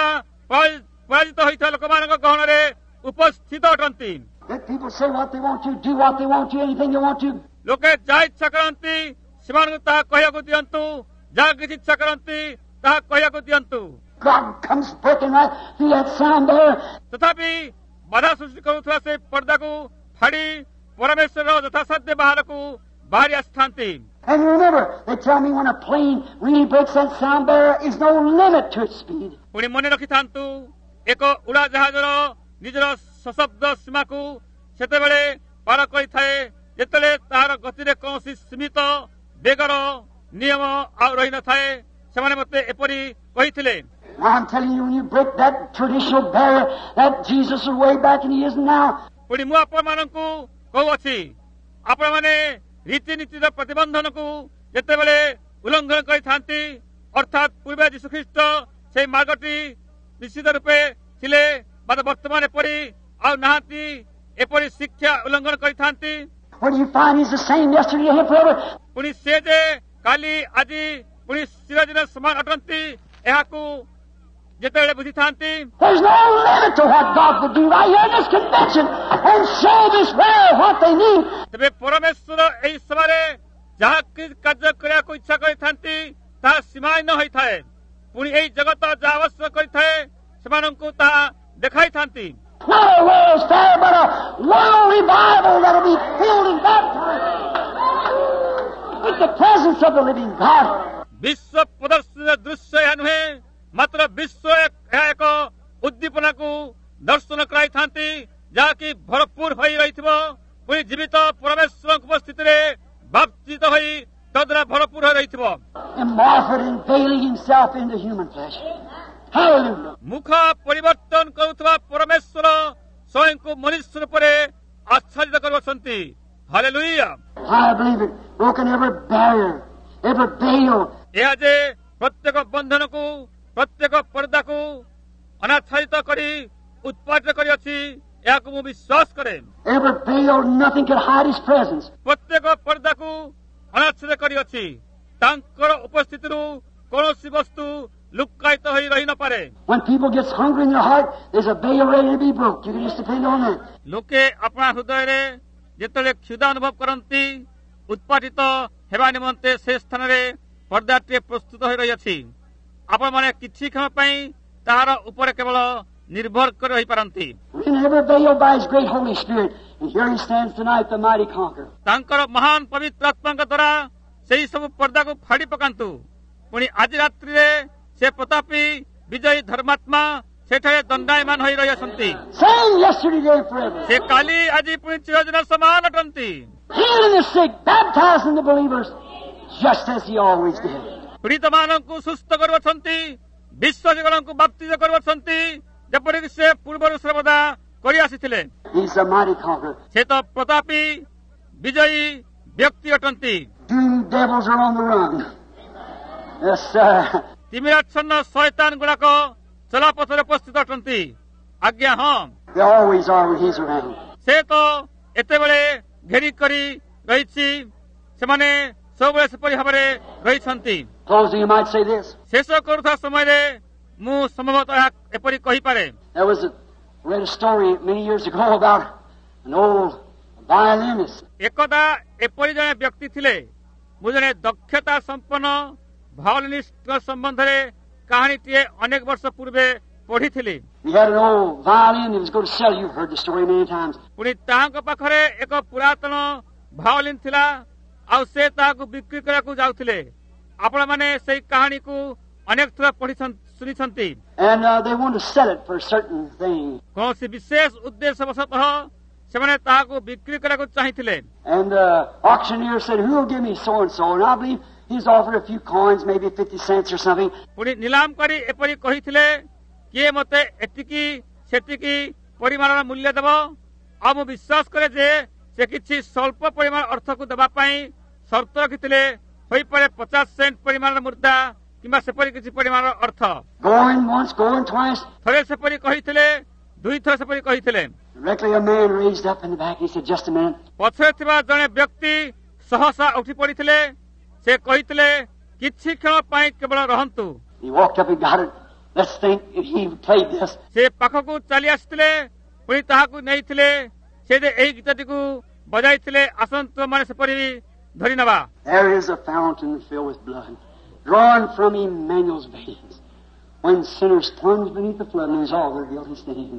ପରାଜିତ ହୋଇଥିବା ଲୋକମାନଙ୍କ ଗହଣରେ ଉପସ୍ଥିତ ଅଟନ୍ତି। Let people say what they want to, do what they want to, anything they want to. ଲୋକେ ଯାହା ଇଚ୍ଛା କରନ୍ତି ସେମାନଙ୍କୁ ତାହା କହିବାକୁ ଦିଅନ୍ତୁ, ଯାହା କିଛି ଇଚ୍ଛା କରନ୍ତି ତାହା କହିବାକୁ ଦିଅନ୍ତୁ। God comes breaking right through that sound there. ତଥାପି ବାଧା ସୃଷ୍ଟି କରୁଥିବା ସେ ପର୍ଦ୍ଦାକୁ ଫାଡ଼ି ପରମେଶ୍ୱରର ଯଥାସାଧ୍ୟ ବାହାରକୁ ବାହାରି ଆସିଥାନ୍ତି। And remember, they tell me when a plane really breaks that sound barrier, is no limit to its speed. ପୁଣି ମନେ ରଖିଥାନ୍ତୁ, ଏକ ଉଡ଼ାଜାହାଜର ନିଜର ସଶବ୍ଦ ସୀମାକୁ ସେତେବେଳେ ପାର କରିଥାଏ ଯେତେବେଳେ ତାହାର ଗତିରେ କୌଣସି ସୀମିତ ବେଗର ନିୟମ ଆଉ ରହିନଥାଏ। ସେମାନେ ମୋତେ ଏପରି କହିଥିଲେ। Now I'm telling you, when you break that traditional barrier, that Jesus is way back and He isn't now. ପୁଣି ମୁଁ ଆପଣମାନଙ୍କୁ କହୁଅଛି, ଆପଣମାନେ ରୀତିନୀତିର ପ୍ରତିବନ୍ଧନକୁ ଯେତେବେଳେ ଉଲ୍ଲଂଘନ କରିଥାନ୍ତି, ଅର୍ଥାତ୍ ପୂର୍ବେ ଯୀଶୁଖ୍ରୀଷ୍ଟ ସେହି ମାର୍ଗଟି ନିଶ୍ଚିତ ରୂପେ ଥିଲେ, ମାତ୍ର ବର୍ତ୍ତମାନ ଏପରି ଆଉ ନାହାନ୍ତି, ଏପରି ଶିକ୍ଷା ଉଲ୍ଲଂଘନ କରିଥାନ୍ତି। Where do you find He's the same yesterday and forever? ପୁଣି ସେ ଯେ କାଲି ଆଜି ପୁଣି ଚିରଦିନ ସମାନ ଅଟନ୍ତି, ଏହାକୁ ଯେତେବେଳେ ବୁଝିଥାନ୍ତି There's no limit to what God would do right here in this convention and show this world what they need. ତେବେ ପରମେଶ୍ୱର ଏହି ସଭାରେ ଯାହା କାର୍ଯ୍ୟ କରିବାକୁ ଇଚ୍ଛା କରିଥାନ୍ତି ତାହା ସୀମାହୀନ ହୋଇଥାଏ। ପୁଣି ଏହି ଜଗତ ଯାହା ଆବଶ୍ୟକ କରିଥାଏ ସେମାନଙ୍କୁ ତାହା ଦେଖାଇଥାନ୍ତି। Not a world's fair, but a world revival that will be filled and baptized with the presence of the living God. ବିଶ୍ୱ ପ୍ରଦର୍ଶନର ଦୃଶ୍ୟ ଏହା ନୁହେଁ, ମାତ୍ର ବିଶ୍ୱ ଏହା ଏକ ଉଦ୍ଦୀପନାକୁ ଦର୍ଶନ କରାଇଥାନ୍ତି ଯାହାକି ଭରପୁର ହୋଇ ରହିଥିବ। ପୁଣି ଜୀବିତ ପରମେଶ୍ୱରଙ୍କ ଉପସ୍ଥିତିରେ ବାପ୍ତିତ ହୋଇ ତଦ୍ୱାରା ଭରପୁର ହୋଇ ରହିଥିବ। And Morphed and veiling himself into human flesh. Hallelujah. ମୁଖ ପରିବର୍ତ୍ତନ କରୁଥିବା ପରମେଶ୍ୱର ସ୍ୱୟଂକୁ ମନୁଷ୍ୟ ରୂପରେ ଆଚ୍ଛାଦିତ କରୁଅଛନ୍ତି। Hallelujah. I believe it. Broken every barrier, every veil. ଏହା ଯେ ପ୍ରତ୍ୟେକ ବନ୍ଧନକୁ ପ୍ରତ୍ୟେକ ପର୍ଦ୍ଦାକୁ ଅନାଚ୍ଛାଦିତ କରି ଉତ୍ପାଦିତ କରିଅଛି ଏହାକୁ ମୁଁ ବିଶ୍ୱାସ କରେ। Every veil, nothing can hide his presence. ପ୍ରତ୍ୟେକ ପର୍ଦ୍ଦାକୁ ଅନାଚ୍ଛାଦିତ କରିଅଛି। ତାଙ୍କର ଉପସ୍ଥିତିରୁ କୌଣସି ବସ୍ତୁ ଲୁକାୟିତ ହୋଇ ରହି ନପାରେ। When people get hungry in their heart, there's a veil ready to be broke. You can just depend on that. ଲୋକେ ଆପଣା ହୃଦୟରେ ଯେତେବେଳେ କ୍ଷୁଧା ଅନୁଭବ କରନ୍ତି ଉତ୍ପାଦିତ ହେବା ନିମନ୍ତେ ସେ ସ୍ଥାନରେ ପର୍ଦ୍ଦାଟିଏ ପ୍ରସ୍ତୁତ ହୋଇ ରହିଅଛି। ଆପଣମାନେ କିଛି କ୍ଷଣ ପାଇଁ ତାହାର ଉପରେ କେବଳ ନିର୍ଭର କରି ରହିପାରନ୍ତି। In every veil by his great Holy Spirit. And here he stands tonight, the mighty conqueror. ତାଙ୍କର ମହାନ ପବିତ୍ର ଆତ୍ମାଙ୍କ ଦ୍ୱାରା ସେହି ସବୁ ପର୍ଦ୍ଦାକୁ ଫାଡ଼ି ପକାନ୍ତୁ। ପୁଣି ଆଜି ରାତ୍ରିରେ ସେ ପ୍ରତାପୀ ବିଜୟୀ ଧର୍ମାତ୍ମା ସେଠାରେ ଦଣ୍ଡାୟମାନ ହୋଇ ରହିଅଛନ୍ତି। Same yesterday, today, and forever. ସେ କାଲି ଆଜି ପୁଣି ଚିରଦିନ ସମାନ ଅଟନ୍ତି। Healing the sick, baptizing the believers, just as he always did. ପୀଡ଼ିତମାନଙ୍କୁ ସୁସ୍ଥ କରୁଅଛନ୍ତି, ବିଶ୍ୱାସୀମାନଙ୍କୁ ବାପ୍ତିତ କରୁଅଛନ୍ତି ଯେପରିକି ସେ ପୂର୍ବରୁ ସର୍ବଦା କରି ଆସିଥିଲେ। He's the mighty conqueror. ସେ ତ ପ୍ରତାପୀ ବିଜୟୀ ବ୍ୟକ୍ତି ଅଟନ୍ତି। Doomed devils are on the run. Yes, sir. ତିମିରାଚ୍ଛନ୍ନ ଶୟତାନ ଗୁଡାକ ଚଲାପଥରେ ଉପସ୍ଥିତ ଅଟନ୍ତି। ଆଜ୍ଞା ହଁ, They always are when he's around. ସେ ତ ଏତେବେଳେ ଘେରି କରି ରହିଛି, ସେମାନେ ସବୁବେଳେ ସେପରି ଭାବରେ ରହିଛନ୍ତି। Closing, you might say this. ଶେଷ କରୁଥିବା ସମୟରେ ମୁଁ ସମ୍ଭବତଃ ଏହା ଏପରି କହିପାରେ। There was a, I read a story many years ago about an old violinist. ଏକଦା ଏପରି ଜଣେ ବ୍ୟକ୍ତି ଥିଲେ, ମୁଁ ଜଣେ ଦକ୍ଷତା ସମ୍ପନ୍ନ ଭାଓଲିନିଷ୍ଟଙ୍କ ସମ୍ବନ୍ଧରେ କାହାଣୀଟିଏ ଅନେକ ବର୍ଷ ପୂର୍ବେ ପଢିଥିଲି। He had an old violin he was going to sell. You've heard the story many times. ପୁଣି ତାହାଙ୍କ ପାଖରେ ଏକ ପୁରାତନ ଭାଓଲିନ୍ ଥିଲା, ଆଉ ସେ ତାହାକୁ ବିକ୍ରି କରିବାକୁ ଯାଉଥିଲେ। ଆପଣମାନେ ସେଇ କାହାଣୀକୁ ଅନେକ ଥର ପଢି ଶୁଣିଛନ୍ତି। And uh, they wanted to sell it for a certain thing. କୌଣସି ବିଶେଷ ଉଦ୍ଦେଶ୍ୟ ବଶତଃ ସେମାନେ ତାହାକୁ ବିକ୍ରି କରିବାକୁ ଚାହିଁଥିଲେ। And the uh, auctioneer said, who will give me so and so? And I believe he's offered a few coins, maybe fifty cents or something. ପୁଣି ନିଲାମକାରୀ ଏପରି କହିଥିଲେ, କିଏ ମୋତେ ଏତିକି ସେତିକି ପରିମାଣର ମୂଲ୍ୟ ଦେବ। ଆଉ ମୁଁ ବିଶ୍ୱାସ କରେ ଯେ ସେ କିଛି ସ୍ୱଳ୍ପ ପରିମାଣ ଅର୍ଥକୁ ଦେବା ପାଇଁ ସର୍ତ୍ତ ରଖିଥିଲେ। ହୋଇପାରେ ପଚାଶ ସେଣ୍ଟ ପରିମାଣର ମୁଦ୍ରା କିମ୍ବା ସେପରି କିଛି ପରିମାଣର ଅର୍ଥ। Going once, going twice. ଥରେ ସେପରି କହିଥିଲେ, ଦୁଇଥର ସେପରି କହିଥିଲେ। Directly a man raised up in the back. He said, just a minute. ପଛରେ ଥିବା ଜଣେ ବ୍ୟକ୍ତି ସହସା ଉଠି ପଡିଥିଲେ। ସେ କହିଥିଲେ, କିଛି କ୍ଷଣ ପାଇଁ କେବଳ ରହନ୍ତୁ। He walked up and got it. Let's think if he played this. ସେ ପାଖକୁ ଚାଲି ଆସିଥିଲେ, ପୁଣି ତାହାକୁ ନେଇଥିଲେ। ସେ ଯେ ଏହି ଗୀତଟିକୁ ବଜାଇଥିଲେ, ଆସନ୍ତୁ ମାନେ ସେପରି ଧରି ନେବା। There is a fountain filled with blood, drawn from Emmanuel's veins, when sinners plunge beneath the flood and lose all their guilty stains.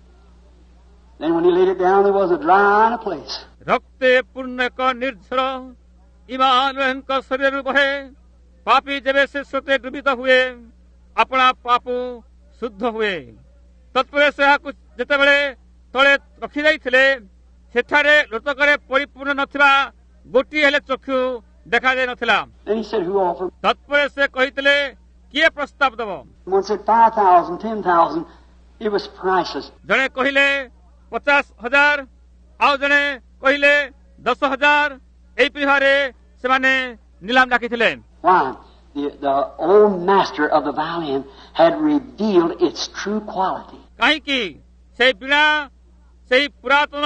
Then when he laid it down, there was a dry and a place. ରକ୍ତେ ପୂର୍ଣ୍ଣ ଏକ ନିର୍ଝର ଇମାନୁଏଲଙ୍କ ଶରୀରରୁ ବହେ। ପାପୀ ଯେବେ ସେ ସ୍ରୋତେ ଡୁବିତ ହୁଏ, ଆପଣା ପାପ ଶୁଦ୍ଧ ହୁଏ। ତତ୍ପରେ ସେ ଏହାକୁ ଯେତେବେଳେ ତଳେ ରଖିଯାଇଥିଲେ, ସେଠାରେ ଲୋତକରେ ପରିପୂର୍ଣ୍ଣ ନଥିବା ଗୋଟିଏ ହେଲେ ଚକ୍ଷୁ ଦେଖାଯାଇ ନଥିଲା। Then he said, who offered? ତତ୍ପରେ ସେ କହିଥିଲେ, କିଏ ପ୍ରସ୍ତାବ ଦେବ? One said five thousand, ten thousand. It was priceless. ଜଣେ କହିଲେ ପଚାଶ ହଜାର, ଆଉ ଜଣେ କହିଲେ ଦଶ ହଜାର। ଏହିପରି ଭାବରେ ସେମାନେ ନିଲାମ ଡାକିଥିଲେ। Why? The, the old master of the violin had revealed its true quality. କାହିଁକି? ସେଇ ବୀଣା, ସେଇ ପୁରାତନ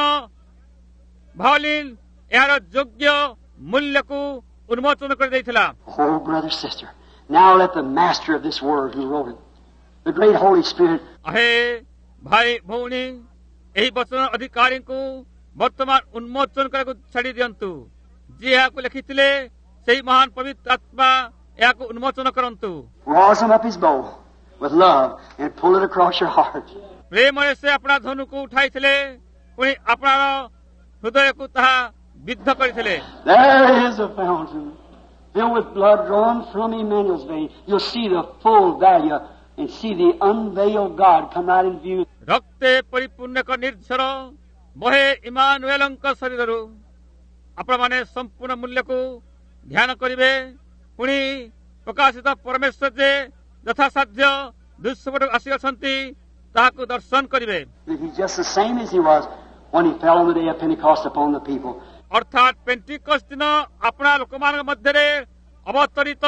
ଭାଓଲିନ୍ ଏହାର ଯୋଗ୍ୟ ମୂଲ୍ୟକୁ ଉନ୍ମୋଚନ କରିଦେଇଥିଲା। Oh, brother, sister. Now let the master of this word who wrote it the great Holy Spirit. अहे भाई भौणी ଏହି ବଚନ ଅଧିକାରୀଙ୍କୁ ବର୍ତ୍ତମାନ ଉନ୍ମୋଚନ କରିବାକୁ ଛାଡ଼ି ଦିଅନ୍ତୁ। ଯିଏ ଏହାକୁ ଲେଖିଥିଲେ ସେହି ମହାନ ପବିତ୍ର ଆତ୍ମା ଏହାକୁ ଉନ୍ମୋଚନ କରନ୍ତୁ। Rosin up his bow with love and pull it across your heart. ପ୍ରେମରେ ସେ ଆପଣା ଧନୁକୁ ଉଠାଇଥିଲେ ପୁଣି ଆପଣାର ହୃଦୟକୁ ତାହା ବିଦ୍ଧ କରିଥିଲେ। There is a fountain filled with blood drawn from Emmanuel's vein. You'll see the full value and see the unveiled God come out in view. ରକ୍ତେ ପରିପୂର୍ଣ୍ଣ ଏକ ନିର୍ଝର ବହେ ଇମାନୁଏଲଙ୍କ ଶରୀରରୁ ଆପଣମାନେ ସମ୍ପୂର୍ଣ୍ଣ ମୂଲ୍ୟକୁ ଧ୍ୟାନ କରିବେ। ପୁଣି ପ୍ରକାଶିତ ପରମେଶ୍ୱର ଯେ ଯଥାସାଧ୍ୟ ଦୃଶ୍ୟପଟକୁ ଆସିଅଛନ୍ତି ତାହାକୁ ଦର୍ଶନ କରିବେ। He's just the same as he was when he fell on the day of Pentecost upon the people. ଅର୍ଥାତ୍ ପେଣ୍ଟିକୋସ୍ତ ଦିନ ଆପଣା ଲୋକମାନଙ୍କ ମଧ୍ୟରେ ଅବତରିତ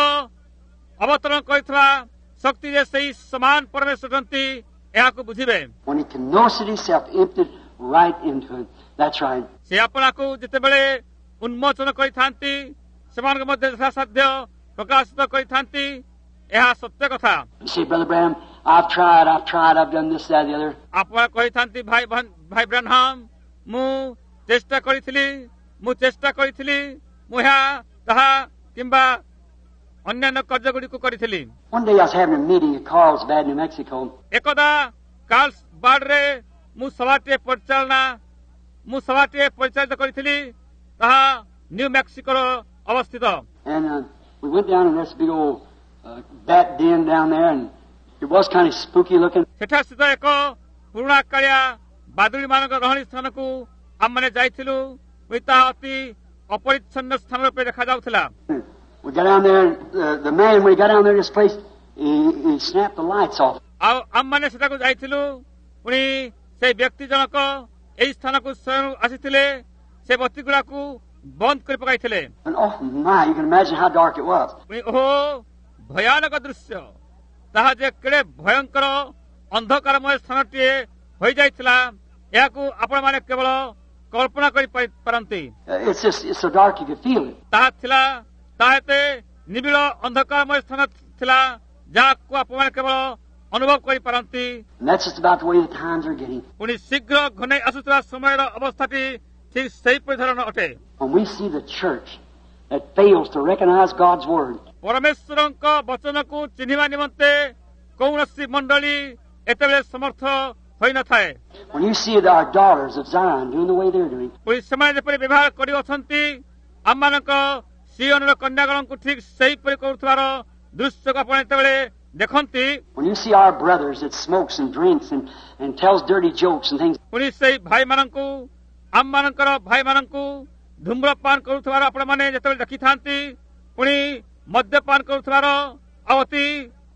ଅବତରଣ କରିଥିବା ଶକ୍ତି ଯେ ସେହି ସମାନ ପରମେଶ୍ୱର ଅଛନ୍ତି ଏହାକୁ ବୁଝିବେ। When he connoted himself, emptied right into it. That's right. ସେ ଆପଣାକୁ ଯେତେବେଳେ ଉନ୍ମୋଚନ କରିଥାନ୍ତି ସେମାନଙ୍କ ମଧ୍ୟରେ ଯଥାସାଧ୍ୟ ପ୍ରକାଶିତ କରିଥାନ୍ତି ଏହା ସତ୍ୟ କଥା। You say, Brother Branham, I've tried, I've tried, I've done this, that, the other. ଆପଣ କହିଥାନ୍ତି ଭାଇ ଭାଇ ବ୍ରାହ୍ମଣ ମୁଁ ଚେଷ୍ଟା କରିଥିଲି ମୁଁ ଚେଷ୍ଟା କରିଥିଲି ମୁଁ ଏହା ତାହା କିମ୍ବା ଅନ୍ୟାନ୍ୟ କାର୍ଯ୍ୟଗୁଡ଼ିକୁ କରିଥିଲି। One day I was having a meeting at Carlsbad, New Mexico. ଏକଦା କାର୍ଲସବାର୍ଡରେ ମୁଁ ସଭାଟିଏ ପରିଚାଳନା ମୁଁ ସଭାଟିଏ ପରିଚାଳିତ କରିଥିଲି ତାହା ନ୍ୟୁ ମେକ୍ସିକୋର ଅବସ୍ଥିତ। And uh, we went down in this big old uh, bat den down there, and it was kind of spooky looking. ସେଠା ସ୍ଥିତ ଏକ ପୁରୁଣା କାଳିଆ ବାଦୁଡିମାନଙ୍କ ରହଣୀ ସ୍ଥାନକୁ ଆମମାନେ ଯାଇଥିଲୁ। ତାହା ଅତି ଅପରିଚ୍ଛନ୍ନ ସ୍ଥାନ ରୂପେ ଦେଖାଯାଉଥିଲା। We got down there, and uh, the man, when he got down there to this place, he, he snapped the lights off. ଆଉ ଆମମାନେ ସେଠାକୁ ଯାଇଥିଲୁ। ପୁଣି ସେଇ ବ୍ୟକ୍ତି ଜଣକ ଏହି ସ୍ଥାନକୁ ସ୍ୱୟଂ ଆସିଥିଲେ ସେ ବତୀ ଗୁଡାକୁ ବନ୍ଦ କରି ପକାଇଥିଲେ। And oh my, you can imagine how dark it was. ପୁଣି ଓହୋ ଭୟାନକ ଦୃଶ୍ୟ ତାହା ଯେ କେଡ଼େ ଭୟଙ୍କର ଅନ୍ଧକାରମୟ ସ୍ଥାନଟିଏ ହୋଇଯାଇଥିଲା ଏହାକୁ ଆପଣମାନେ କେବଳ କଳ୍ପନା କରିପାରନ୍ତି। Uh, It's just, it's so dark you could feel it. ତାହା ଥିଲା ତାହା ଏତେ ନିବିଡ଼ ଅନ୍ଧକାରମୟ ସ୍ଥାନ ଥିଲା ଯାହାକୁ ଆପଣମାନେ କେବଳ ଅନୁଭବ କରିପାରନ୍ତି। And that's just about the way the times are getting. ପୁଣି ଶୀଘ୍ର ଘନେଇ ଆସୁଥିବା ସମୟର ଅବସ୍ଥାଟି ଠିକ୍ ସେହିପରି ଧରଣ ଅଟେ। When we see the church that fails to recognize God's word, ପରମେଶ୍ୱରଙ୍କ ବଚନକୁ ଚିହ୍ନିବା ନିମନ୍ତେ କୌଣସି ମଣ୍ଡଳୀ ଏତେବେଳେ ସମର୍ଥ ହୋଇନଥାଏ। when you see our daughters of Zion doing the way they're doing, ପୁଣି ସେମାନେ ଯେପରି ବ୍ୟବହାର କରିଅଛନ୍ତି ଆମମାନଙ୍କ ସିଓନର କନ୍ୟାଗଣଙ୍କୁ ଠିକ୍ ସେହିପରି କରୁଥିବାର ଦୃଶ୍ୟକୁ ଆପଣ ଯେତେବେଳେ ଦେଖନ୍ତି when you see our brothers that smokes and drinks and, and tells dirty jokes and things, ପୁଣି ସେଇ ଭାଇମାନଙ୍କୁ ଆମମାନଙ୍କର ଭାଇମାନଙ୍କୁ ଧୂମ୍ରପାନ କରୁଥିବାର ଆପଣମାନେ ଯେତେବେଳେ ଦେଖିଥାନ୍ତି ପୁଣି ମଦ୍ୟପାନ କରୁଥିବାର ଆଉ ଅତି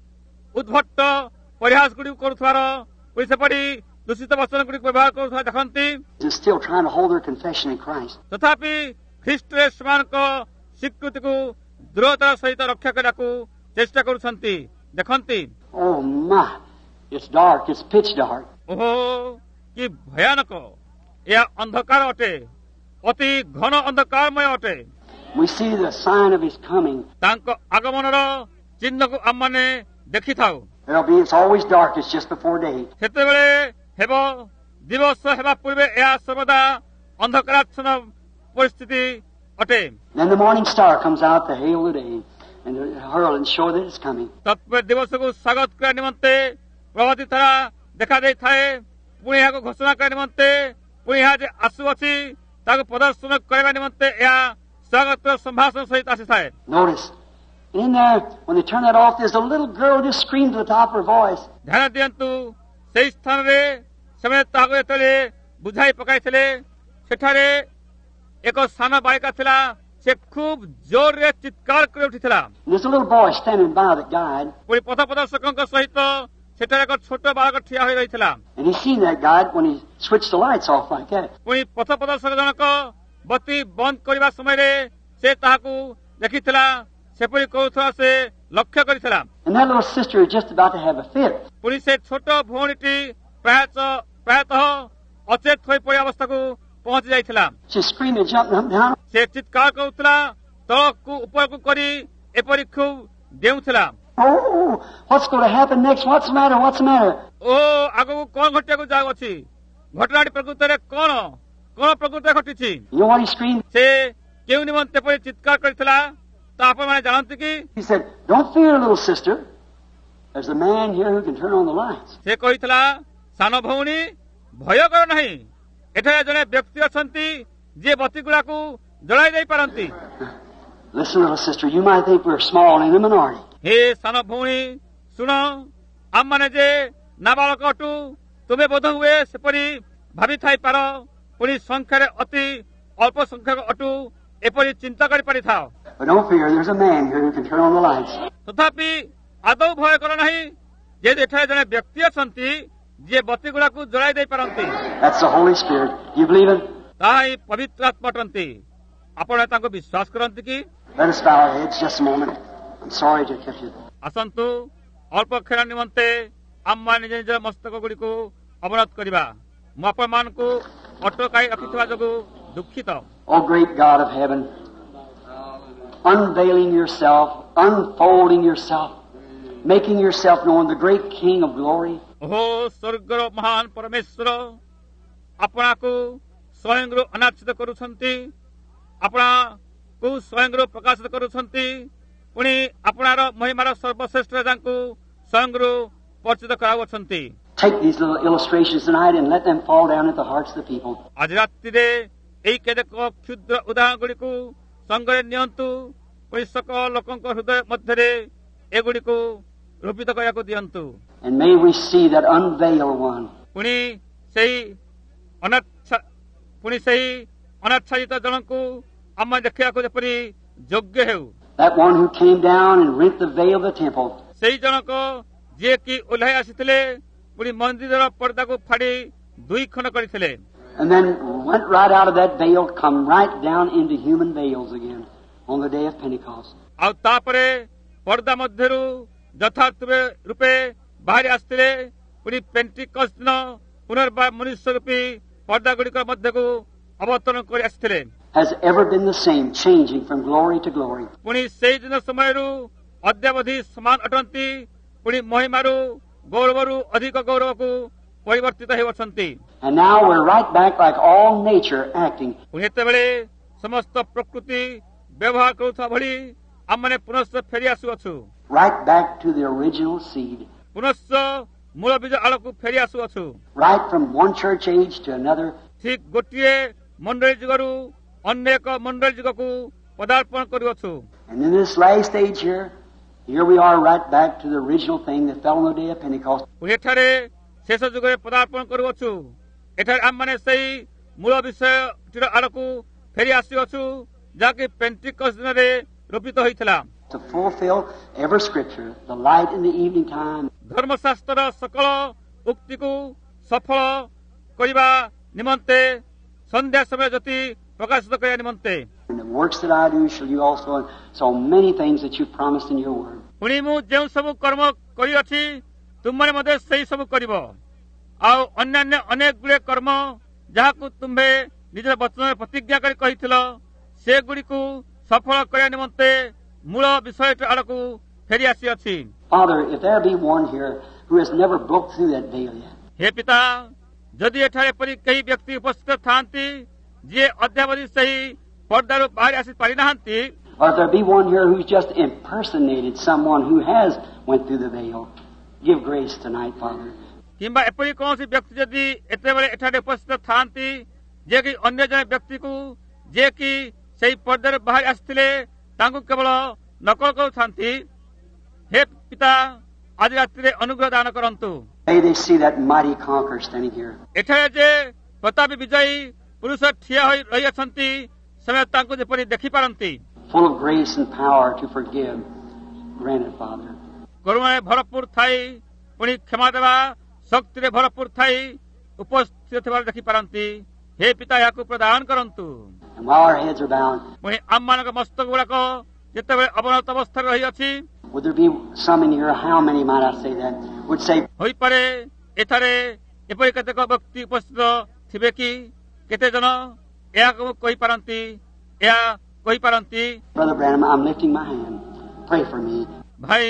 ଉଦ୍ଭଟ୍ଟ ପରିହାସ ଗୁଡ଼ିକୁ କରୁଥିବାର ପୁଣି ସେପରି ଦୂଷିତ ବଚନ ଗୁଡ଼ିକୁ ବ୍ୟବହାର କରୁଥିବା ଦେଖନ୍ତି is still trying to hold their confession in Christ. ତଥାପି ଖ୍ରୀଷ୍ଟରେ ସେମାନଙ୍କ ସ୍ୱୀକୃତିକୁ ଦୃଢ଼ତାର ସହିତ ରକ୍ଷା କରିବାକୁ ଚେଷ୍ଟା କରୁଛନ୍ତି ଦେଖନ୍ତି। Oh my, it's dark, it's pitch dark. ଓହୋ କି ଭୟାନକ ଏହା ଅନ୍ଧକାର ଅଟେ ଅତି ଘନ ଅନ୍ଧକାରମୟ ଅଟେ। We see the sign of his coming. ତାଙ୍କ ଆଗମନର ଚିହ୍ନକୁ ଆମମାନେ ଦେଖିଥାଉ। There'll be, it's always dark, it's just before day. ସେତେବେଳେ ହେବ ଦିବସ ହେବା ପୂର୍ବେ ଏହା ସର୍ବଦା ଅନ୍ଧକାରାଚ୍ଛନ୍ନ ପରିସ୍ଥିତି ଅଟେ। Then the morning star comes out to hail the day and to herald and show that it's coming. ତତ୍ପରେ ଦିବସକୁ ସ୍ୱାଗତ କରିବା ନିମନ୍ତେ ପ୍ରଭାତୀ ତାରା ଦେଖାଯାଇଥାଏ। ପୁଣି ଏହାକୁ ଘୋଷଣା କରିବା ନିମନ୍ତେ ପୁଣି ଏହା ଯେ ଆସୁଅଛି ତାକୁ ପ୍ରଦର୍ଶନ କରିବା ନିମନ୍ତେ ଏହା ସ୍ୱାଗତର ସମ୍ଭାଷଣ ସହିତ ଆସିଥାଏ। Notice, in there, when they turn that off, there's a little girl just screams at the top of her voice. ଧ୍ୟାନ ଦିଅନ୍ତୁ ସେହି ସ୍ଥାନରେ ସେମାନେ ତାହାକୁ ଯେତେବେଳେ ବୁଝାଇ ପକାଇଥିଲେ ସେଠାରେ ଏକ ସାନ ବାଳିକା ଥିଲା ସେ ଖୁବ୍ ଜୋରରେ ଚିତ୍କାର କରି ଉଠିଥିଲା। There's a little boy standing by the guide, ପୁଣି ପଥ ପ୍ରଦର୍ଶକଙ୍କ ସହିତ ସେଠାରେ ଏକ ଛୋଟ ବାଳକ ଠିଆ ହୋଇ ରହିଥିଲା। and he seen that guide when he switched the lights off like that. ପୁଣି ପଥ ପ୍ରଦର୍ଶକ ଜଣକ ବତୀ ବନ୍ଦ କରିବା ସମୟରେ ସେ ତାହାକୁ ଦେଖିଥିଲା ସେପରି କରୁଥିବା ସେ ଲକ୍ଷ୍ୟ କରିଥିଲା। And that little sister is just about to have a fit. ପୁଣି ସେ ଛୋଟ ଭଉଣୀଟି ପ୍ରାୟତଃ ପ୍ରାୟତଃ ଅଚେତ ହୋଇ ପଡ଼ି ଅବସ୍ଥାକୁ ପହଞ୍ଚି ଯାଇଥିଲା। She's screaming, jumping up and down. ସେ ଚିତ୍କାର କରୁଥିଲା ତଳକୁ ଉପରକୁ କରି ଏପରି ଖୁବ୍ ଡେଉଁଥିଲା। Oh, what's going to happen next? What's the matter? What's the matter? ଓ ଆଗକୁ କଣ ଘଟିବାକୁ ଯାଉଅଛି? ଘଟଣାଟି ପ୍ରକୃତରେ କଣ କଣ ପ୍ରକୃତରେ ଘଟିଛି? You know what he screamed? ସେ କେଉଁ ନିମନ୍ତେ ପରି ଚିତ୍କାର କରିଥିଲା ତା ଆପଣମାନେ ଜାଣନ୍ତି କି? He said, don't fear, little sister. There's a man here who can turn on the lights. ସେ କହିଥିଲା ସାନ ଭଉଣୀ ଭୟ କର ନାହିଁ, ଏଠାରେ ଜଣେ ବ୍ୟକ୍ତି ଅଛନ୍ତି ଯିଏ ବତିଗୁଡାକୁ ଜଳାଇ ଦେଇ ପାରନ୍ତି। Listen, little sister, you might think we're small in the minority. ହେ ସାନ ଭଉଣୀ ଶୁଣ, ଆମମାନେ ଯେ ନାବାଳକ ଅଟୁ, ତୁମେ ବୋଧ ହୁଏ ସେପରି ଭାବିଥାଇପାର, ପୁଣି ସଂଖ୍ୟାରେ ଅତି ଅଳ୍ପ ସଂଖ୍ୟକ ଅଟୁ ଏପରି ଚିନ୍ତା କରିପାରିଥାଅ। But don't fear, there's a man here who can turn on the lights. ତଥାପି ଆଦୌ ଭୟ କର ନାହିଁ, ଯେ ଏଠାରେ ଜଣେ ବ୍ୟକ୍ତି ଅଛନ୍ତି ଯିଏ ବତିଗୁଡାକୁ ଜଳାଇ ଦେଇ ପାରନ୍ତି। That's the Holy Spirit. You believe it? ତାହା ହିଁ ପବିତ୍ର ଆତ୍ମା ଅଟନ୍ତି। ଆପଣ ତାଙ୍କୁ ବିଶ୍ୱାସ କରନ୍ତି କି? Let us bow our heads just a moment. I'm sorry to keep you. ଆସନ୍ତୁ ଅଳ୍ପ କ୍ଷଣ ନିମନ୍ତେ ଆମମାନେ ନିଜ ନିଜର ମସ୍ତକ ଗୁଡ଼ିକୁ ଅବରୋଧ କରିବା। ମୁଁ ଆପଣମାନଙ୍କୁ ଅଟକାଇ ରଖିଥିବା ଯୋଗୁଁ ଦୁଃଖିତ। Oh, great God of heaven, unveiling yourself, unfolding yourself, making yourself known, the great King of glory. ଓହୋ ସ୍ୱର୍ଗର ମହାନ ପରମେଶ୍ୱର, ଆପଣଙ୍କୁ ସ୍ୱୟଂରୁ ଅନାଚ୍ଛିତ କରୁଛନ୍ତି, ଆପଣଙ୍କୁ ସ୍ୱୟଂରୁ ପ୍ରକାଶିତ କରୁଛନ୍ତି, ପୁଣି ଆପଣର ମହିମାର ସର୍ବଶ୍ରେଷ୍ଠ ରାଜାଙ୍କୁ ସ୍ୱୟଂରୁ ପରିଚିତ କରାଉଛନ୍ତି। Take these little illustrations tonight and let them fall down at the hearts of the people. ଆଜି ରାତିରେ ଏହି କେତେକ କ୍ଷୁଦ୍ର ଉଦାହରଣ ଗୁଡ଼ିକୁ ସଙ୍ଗରେ ନିଅନ୍ତୁ, ପୁଣି ସକଳ ଲୋକଙ୍କ ହୃଦୟ ମଧ୍ୟରେ ଏଗୁଡ଼ିକୁ ରୂପିତ କରିବାକୁ ଦିଅନ୍ତୁ। And may we see that unveiled one. ପୁଣି ସେହି ଅନାଚ୍ଛା ପୁଣି ସେହି ଅନାଚ୍ଛାଦିତ ଜଣଙ୍କୁ ଆମେ ଦେଖିବାକୁ ଯେପରି ଯୋଗ୍ୟ ହେଉ। That one who came down and rent the veil of the temple. ସେହି ଜଣକ ଯିଏକି ଓହ୍ଲାଇ ଆସିଥିଲେ, ପୁଣି ମନ୍ଦିରର ପର୍ଦ୍ଦାକୁ ଫାଡ଼ି ଦୁଇ ଖଣ୍ଡ କରିଥିଲେ। And then went right out of that veil, come right down into human veils again on the day of Pentecost. ଆଉ ତାପରେ ପର୍ଦ୍ଦା ମଧ୍ୟରୁ ଯଥାର୍ଥ ରୂପେ ବାହାରି ଆସିଥିଲେ, ପୁଣି ପେଣ୍ଟିକଷ୍ଟ ଦିନ ପୁନର୍ବାର ମନୁଷ୍ୟ ରୂପୀ ପର୍ଦ୍ଦା ଗୁଡ଼ିକ ମଧ୍ୟକୁ ଅବତରଣ କରି ଆସିଥିଲେ। Has ever been the same, changing from glory to glory. ପୁଣି ସେହି ଦିନ ସମୟରୁ ଅଦ୍ୟାବଧି ସମାନ ଅଟନ୍ତି, ପୁଣି ମହିମାରୁ ଗୌରବରୁ ଅଧିକ ଗୌରବକୁ ପରିବର୍ତ୍ତିତ ହେଉଅଛନ୍ତି। And now we're right back like all nature acting. ପୁଣି ଏତେବେଳେ ସମସ୍ତ ପ୍ରକୃତି ବ୍ୟବହାର କରୁଥିବା ଭଳି ଆମମାନେ ପୁନଶ୍ଚ ଫେରି ଆସୁଅଛୁ। Right back to the original seed. ପୁନଶ୍ଚ ମୂଳ ବୀଜ ଆଳକୁ ଫେରି ଆସୁଅଛୁ। Right from one church age to another. ଠିକ୍ ଗୋଟିଏ ମଣ୍ଡଳୀ ଯୁଗରୁ ଅନ୍ୟ ଏକ ମଣ୍ଡଳୀ ଯୁଗକୁ ପଦାର୍ପଣ କରୁଅଛୁ। And in this last age here, here we are right back to the original thing that fell on the day of Pentecost. ପୁଣି ଏଠାରେ ଶେଷ ଯୁଗରେ ପଦାର୍ପଣ କରୁଅଛୁ। ଏଠାରେ ଆମମାନେ ସେହି ମୂଳ ବିଷୟଟିର ଆଡ଼କୁ ଫେରି ଆସିଅଛୁ, ଯାହାକି ପେଣ୍ଟିକଷ୍ଟ ଦିନରେ ରୂପିତ ହୋଇଥିଲା। To fulfill every scripture, the light in the evening time. ଧର୍ମଶାସ୍ତ୍ରର ସକଳ ଉକ୍ତିକୁ ସଫଳ କରିବା ନିମନ୍ତେ, ସନ୍ଧ୍ୟା ସମୟ ଜ୍ୟୋତି ପ୍ରକାଶିତ କରିବା ନିମନ୍ତେ। And the works that I do shall you also, and so many things that you promised in your word. ପୁଣି ମୁଁ ଯେଉଁ ସବୁ କର୍ମ କରିଅଛି, ତୁମମାନେ ମଧ୍ୟ ସେହି ସବୁ କରିବ। ଆଉ ଅନ୍ୟାନ୍ୟ ଅନେକ ଗୁଡ଼ିଏ କର୍ମ ଯାହାକୁ ତୁମ୍ଭେ ନିଜର ବଚନରେ ପ୍ରତିଜ୍ଞା କରି କହିଥିଲ, ସେଗୁଡ଼ିକୁ ସଫଳ କରିବା ନିମନ୍ତେ ମୂଳ ବିଷୟଟି ଆଡ଼କୁ ଫେରି ଆସିଅଛି। Father, if there be one here who has never broke through that veil yet. ହେ ପିତା, ଯଦି ଏଠାରେ ଏପରି କେହି ବ୍ୟକ୍ତି ଉପସ୍ଥିତ ଥାନ୍ତି ଯିଏ ଅଦ୍ୟାବଧି ସେହି ପର୍ଦ୍ଦାରୁ ବାହାରି ଆସି ପାରିନାହାନ୍ତି, Or if there be one here who's just impersonated someone who has went through the veil, give grace tonight, Father. କିମ୍ବା ଏପରି କୌଣସି ବ୍ୟକ୍ତି ଯଦି ଏତେବେଳେ ଏଠାରେ ଉପସ୍ଥିତ ଥାନ୍ତି ଯିଏକି ଅନ୍ୟ ଜଣେ ବ୍ୟକ୍ତିକୁ ଯିଏକି ସେହି ପର୍ଦ୍ଦାରୁ ବାହାରି ଆସିଥିଲେ ତାଙ୍କୁ କେବଳ ନକଲ କରୁଥାନ୍ତି, ହେ ପିତା, ଆଜି ରାତିରେ ଅନୁଗ୍ରହ ଦାନ କରନ୍ତୁ। May they see that mighty conqueror standing here. ଏଠାରେ ଯେ ପ୍ରତାପୀ ବିଜୟୀ ପୁରୁଷ ଠିଆ ହୋଇ ରହିଅଛନ୍ତି, ସେମାନେ ତାଙ୍କୁ ଯେପରି ଦେଖିପାରନ୍ତି। Full of grace and power to forgive. Grant it, Father. କରୁଣାରେ ଭରପୁର ଥାଇ ପୁଣି କ୍ଷମା ଦେବା ଶକ୍ତିରେ ଭରପୁର ଥାଇ ଉପସ୍ଥିତ ଥିବାର ଦେଖିପାରନ୍ତି, ହେ ପିତା ଏହାକୁ ପ୍ରଦାନ କରନ୍ତୁ। And while our heads are bowed, ପୁଣି ଆମମାନଙ୍କ ମସ୍ତକ ଗୁଡାକ ଯେତେବେଳେ ଅବନତ ଅବସ୍ଥାରେ ରହିଅଛି, would there be some in here, how many might I say that, would say, ହୋଇପାରେ ଏଠାରେ ଏପରି କେତେକ ବ୍ୟକ୍ତି ଉପସ୍ଥିତ ଥିବେ କି କେତେ ଜଣ ଏହାକୁ କହିପାରନ୍ତି ଏହା କହିପାରନ୍ତି Brother Branham, I'm lifting my hand. Pray for me. ଭାଇ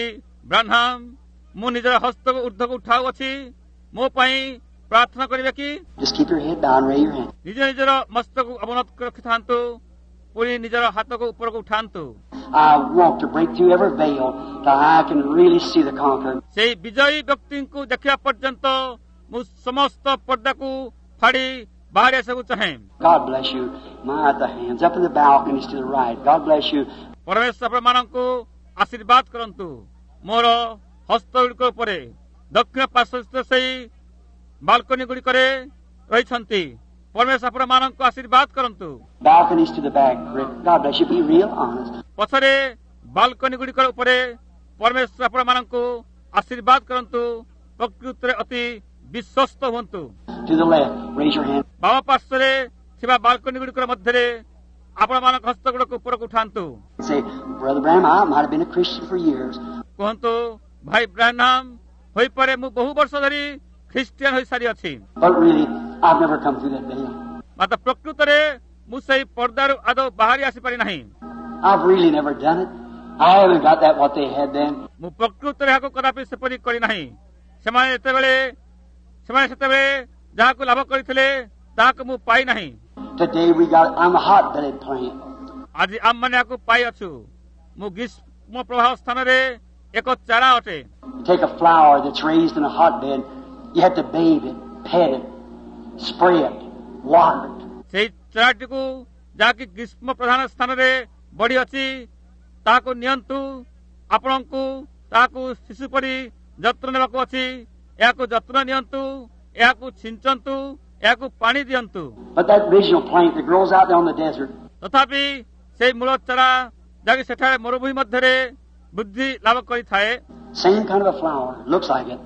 ବ୍ରାହ୍ମଣ ମୁଁ ନିଜର ହସ୍ତକୁ ଉର୍ଦ୍ଧ୍ୱକୁ ଉଠାଉଅଛି, ମୋ ପାଇଁ ପ୍ରାର୍ଥନା କରିବେ କି? Just keep your head bowed and raise your hand. ନିଜ ନିଜର ମସ୍ତକୁ ଅବନତ ରଖିଥାନ୍ତୁ, ପୁଣି ନିଜର ହାତକୁ ଉପରକୁ ଉଠାନ୍ତୁ। I want to break through every veil till I can really see the conqueror. ସେହି ବିଜୟୀ ବ୍ୟକ୍ତିଙ୍କୁ ଦେଖିବା ପର୍ଯ୍ୟନ୍ତ ମୁଁ ସମସ୍ତ ପର୍ଦ୍ଦାକୁ ଫାଡ଼ି ବାହାରି ଆସିବାକୁ ଚାହେଁ। God bless you. My, the hands up in the balconies to the right. God bless you. ପରମେଶ୍ୱର ଆପଣମାନଙ୍କୁ ଆଶୀର୍ବାଦ କରନ୍ତୁ। ମୋର ହସ୍ତଗୁଡ଼ିକ ଉପରେ ଦକ୍ଷିଣ ପାର୍ଶ୍ୱସ୍ଥ ସେହି ବାଲକୋନି ଗୁଡ଼ିକରେ ରହିଛନ୍ତି। ପରମେଶ୍ୱର ଆପଣମାନଙ୍କୁ ଆଶୀର୍ବାଦ କରନ୍ତୁ। Balconies to the back. God bless you. Be real honest. ପଛରେ ବାଲକୋନି ଗୁଡ଼ିକ ଉପରେ ପରମେଶ୍ୱର ଆପଣମାନଙ୍କୁ ଆଶୀର୍ବାଦ କରନ୍ତୁ। ପ୍ରକୃତରେ ଅତି ବିଶ୍ୱସ୍ତ ହୁଅନ୍ତୁ। To the left. Raise your hand. ବାମ ପାର୍ଶ୍ୱରେ ଥିବା ବାଲକୋନି ଗୁଡ଼ିକର ମଧ୍ୟରେ ଆପଣମାନଙ୍କ ହସ୍ତଗୁଡ଼ିକ ଉପରକୁ ଉଠାନ୍ତୁ। Say, Brother Branham, I might have been a Christian for years. କୁହନ୍ତୁ, ଭାଇ ବ୍ରାହ୍ମଣ, ହୋଇପାରେ ମୁଁ ବହୁ ବର୍ଷ ଧରି ଖ୍ରୀଷ୍ଟିଆନ ହୋଇସାରିଅଛି, But really, I've never come through that veil. ମାତ୍ର ପ୍ରକୃତରେ ମୁଁ ସେହି ପର୍ଦ୍ଦାରୁ ଆଦୌ ବାହାରି ଆସିପାରି ନାହିଁ। I've really never done it. I haven't got that what they had then. ମୁଁ ପ୍ରକୃତରେ ଏହାକୁ କଦାପି ସେପରି କରିନାହିଁ। ସେମାନେ ଯେତେବେଳେ ସେମାନେ ସେତେବେଳେ ଯାହାକୁ ଲାଭ କରିଥିଲେ ତାହାକୁ ମୁଁ ପାଇନାହିଁ। Today we got, I'm a hot-bedded plant. ଆଜି ଆମମାନେ ଏହାକୁ ପାଇଅଛୁ। ମୁଁ ଗ୍ରୀଷ୍ମ ପ୍ରବାହ ସ୍ଥାନରେ ଏକ ଚାରା ଅଟେ। You take a flower that's raised in a hotbed, you have to bathe it, pet it, spray it, water it. ସେହି ଚାରାଟିକୁ ଯାହାକି ଗ୍ରୀଷ୍ମ ପ୍ରଧାନ ସ୍ଥାନରେ ବଢ଼ିଅଛି ତାହାକୁ ନିଅନ୍ତୁ, ଆପଣଙ୍କୁ ତାହାକୁ ଶିଶୁ ପରି ଯତ୍ନ ନେବାକୁ ଅଛି। ଏହାକୁ ଯତ୍ନ ନିଅନ୍ତୁ, ଏହାକୁ ଛିଞ୍ଚନ୍ତୁ, ଏହାକୁ ପାଣି ଦିଅନ୍ତୁ। But that original plant that grows out there on the desert, ତଥାପି ସେହି ମୂଳ ଚାରା ଯାହାକି ସେଠାରେ ମରୁଭୂମି ମଧ୍ୟରେ ବୃଦ୍ଧି ଲାଭ କରିଥାଏ, same kind of a flower, looks like it.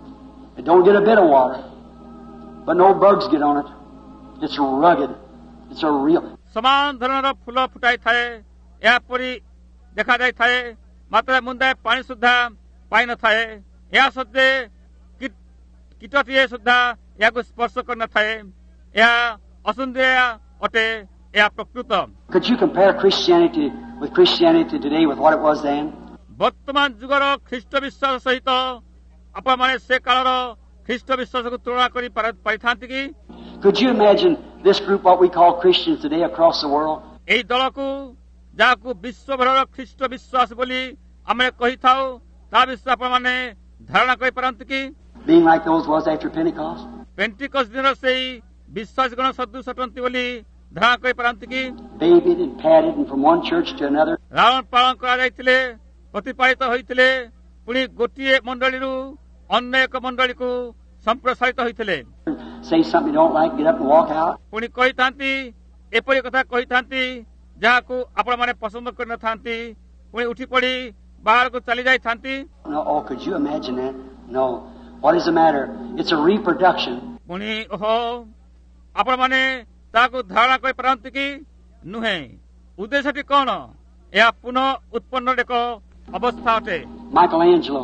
It don't get a bit of water, but no bugs get on it. It's rugged. It's a real. ସମାନ ଧରଣର ଫୁଲ ଫୁଟାଇଥାଏ, ଏହାପରି ଦେଖାଯାଇଥାଏ, ମାତ୍ର ମୁନ୍ଦାଏ ପାଣି ସୁଦ୍ଧା ପାଇନଥାଏ। ଏହା ସତ୍ତ୍ୱେ କୀଟଟିଏ ସୁଦ୍ଧା ଏହାକୁ ସ୍ପର୍ଶ କରିନଥାଏ। ଏହା ଅସୁନ୍ଦରିଆ ଅଟେ, ଏହା ପ୍ରକୃତ। Could you compare Christianity with Christianity today with what it was then? ବର୍ତ୍ତମାନ ଯୁଗର ଖ୍ରୀଷ୍ଟ ବିଶ୍ୱାସ ସହିତ ଆପଣମାନେ ସେ କାଳର ଖ୍ରୀଷ୍ଟ ବିଶ୍ୱାସକୁ ତୁଳନା କରି ପାରିଥାନ୍ତି କି? Could you imagine this group, what we call Christians today across the world? ଏହି ଦଳକୁ ଯାହାକୁ ବିଶ୍ୱଭରର ଖ୍ରୀଷ୍ଟ ବିଶ୍ୱାସ ବୋଲି ଆମେ କହିଥାଉ, ତା ବିଷୟରେ ଆପଣମାନେ ଧାରଣା କରିପାରନ୍ତି କି? Being like those was after Pentecost? ପେଣ୍ଟିକୋସ୍ତ ଦିନର ସେହି ବିଶ୍ୱାସ ଗଣ ସଦୃଶ ଅଟନ୍ତି ବୋଲି ଧାରଣା କରିପାରନ୍ତି କି? Bathed and patted and from one church to another. ଲାଳନ ପାଳନ କରାଯାଇଥିଲେ, ପ୍ରତିପାଳିତ ହୋଇଥିଲେ, ପୁଣି ଗୋଟିଏ ମଣ୍ଡଳୀରୁ ଅନ୍ୟ ଏକ ମଣ୍ଡଳୀକୁ ସମ୍ପ୍ରସାରିତ ହୋଇଥିଲେ। Say something you don't like, get up and walk out. ପୁଣି କହିଥାନ୍ତି, ଏପରି କଥା କହିଥାନ୍ତି ଯାହାକୁ ଆପଣମାନେ ପସନ୍ଦ କରିନଥାନ୍ତି, ପୁଣି ଉଠି ପଡ଼ି ବାହାରକୁ ଚାଲି ଯାଇଥାନ୍ତି। No, oh, could you imagine that? No. What is the matter? It's a reproduction. ପୁଣି ଓହୋ, ଆପଣମାନେ ତାହାକୁ ଧାରଣା କରିପାରନ୍ତି କି? ନୁହେଁ। ଉଦ୍ଦେଶ୍ୟଟି କ'ଣ? ଏହା ପୁନଃ ଉତ୍ପନ୍ନର ଏକ ଅବସ୍ଥା ଅଟେ। Michelangelo,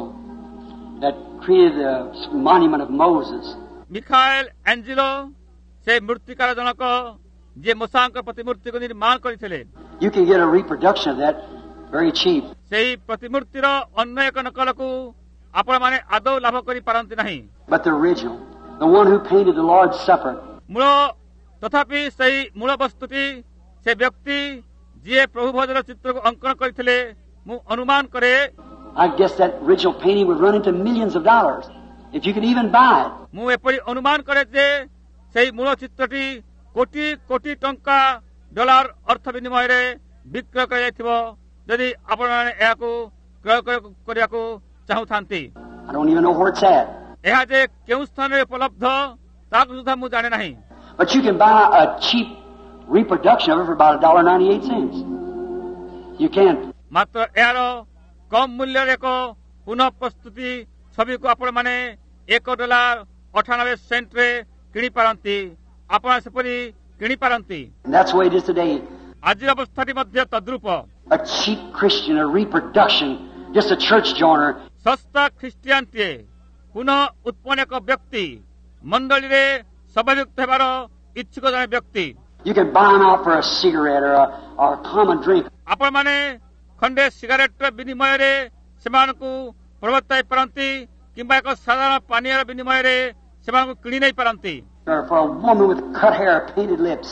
that created the monument of Moses. Michelangelo, ସେ ମୂର୍ତ୍ତିକାର ଜଣକ ଯିଏ ମୋସାଙ୍କ ପ୍ରତିମୂର୍ତ୍ତିକୁ ନିର୍ମାଣ କରିଥିଲେ। You can get a reproduction of that very cheap. ସେହି ପ୍ରତିମୂର୍ତ୍ତିର ଅନ୍ୟ ଏକ ନକଲକୁ ଆପଣମାନେ ଆଦୌ ଲାଭ କରିପାରନ୍ତି ନାହିଁ। But the original, the one who painted the Lord's Supper, ମୂଳ ତଥାପି ସେହି ମୂଳ ବସ୍ତୁଟି ସେ ବ୍ୟକ୍ତି ଯିଏ ପ୍ରଭୁ ଭୋଜର ଚିତ୍ରକୁ ଅଙ୍କନ କରିଥିଲେ, ମୁଁ ଅନୁମାନ କରେ I guess that original painting would run into millions of dollars if you could even buy it. ମୁଁ ଏପରି ଅନୁମାନ କରେ ଯେ ସେହି ମୂଳ ଚିତ୍ରଟି କୋଟି କୋଟି ଟଙ୍କା ଡଲାର ଅର୍ଥ ବିନିମୟରେ ବିକ୍ରୟ କରାଯାଇଥିବ ଯଦି ଆପଣମାନେ ଏହାକୁ କ୍ରୟ କରିବାକୁ ଚାହୁଁଥାନ୍ତି। I don't even know where it's at. ଏହା ଯେ କେଉଁ ସ୍ଥାନରେ ଉପଲବ୍ଧ ତାହାକୁ ସୁଦ୍ଧା ମୁଁ ଜାଣେ ନାହିଁ। But you can buy a cheap reproduction of it for about a dollar ninety-eight cents. You can't. ମାତ୍ର ଏହାର କମ୍ ମୂଲ୍ୟର ଏକ ପୁନଃ ପ୍ରସ୍ତୁତି ଛବିକୁ ଆପଣମାନେ ଏକ ଡଲାର ଅଠାନବେ ସେଣ୍ଟରେ କିଣିପାରନ୍ତି। ଆପଣ ସେପରି କିଣିପାରନ୍ତି। And that's the way it is today. ଆଜିର ଅବସ୍ଥାଟି ମଧ୍ୟ ତଦ୍ରୂପ। A cheap Christian, a reproduction, just a church joiner. ଶସ୍ତା ଖ୍ରୀଷ୍ଟିଆନଟିଏ, ପୁନଃ ଉତ୍ପନ୍ନ ଏକ ବ୍ୟକ୍ତି, ମଣ୍ଡଳୀରେ ସଭାଯୁକ୍ତ ହେବାର ଇଚ୍ଛୁକ ଜଣେ ବ୍ୟକ୍ତି। You can buy them out for a cigarette or a, or a common drink. ଆପଣମାନେ ଖଣ୍ଡେ ସିଗାରେଟର ବିନିମୟରେ ସେମାନଙ୍କୁ ପ୍ରବର୍ତ୍ତାଇ ପାରନ୍ତି କିମ୍ବା ଏକ ସାଧାରଣ ପାନୀୟର ବିନିମୟରେ ସେମାନଙ୍କୁ କିଣି ନେଇ ପାରନ୍ତି। Or for a woman with cut hair, painted lips,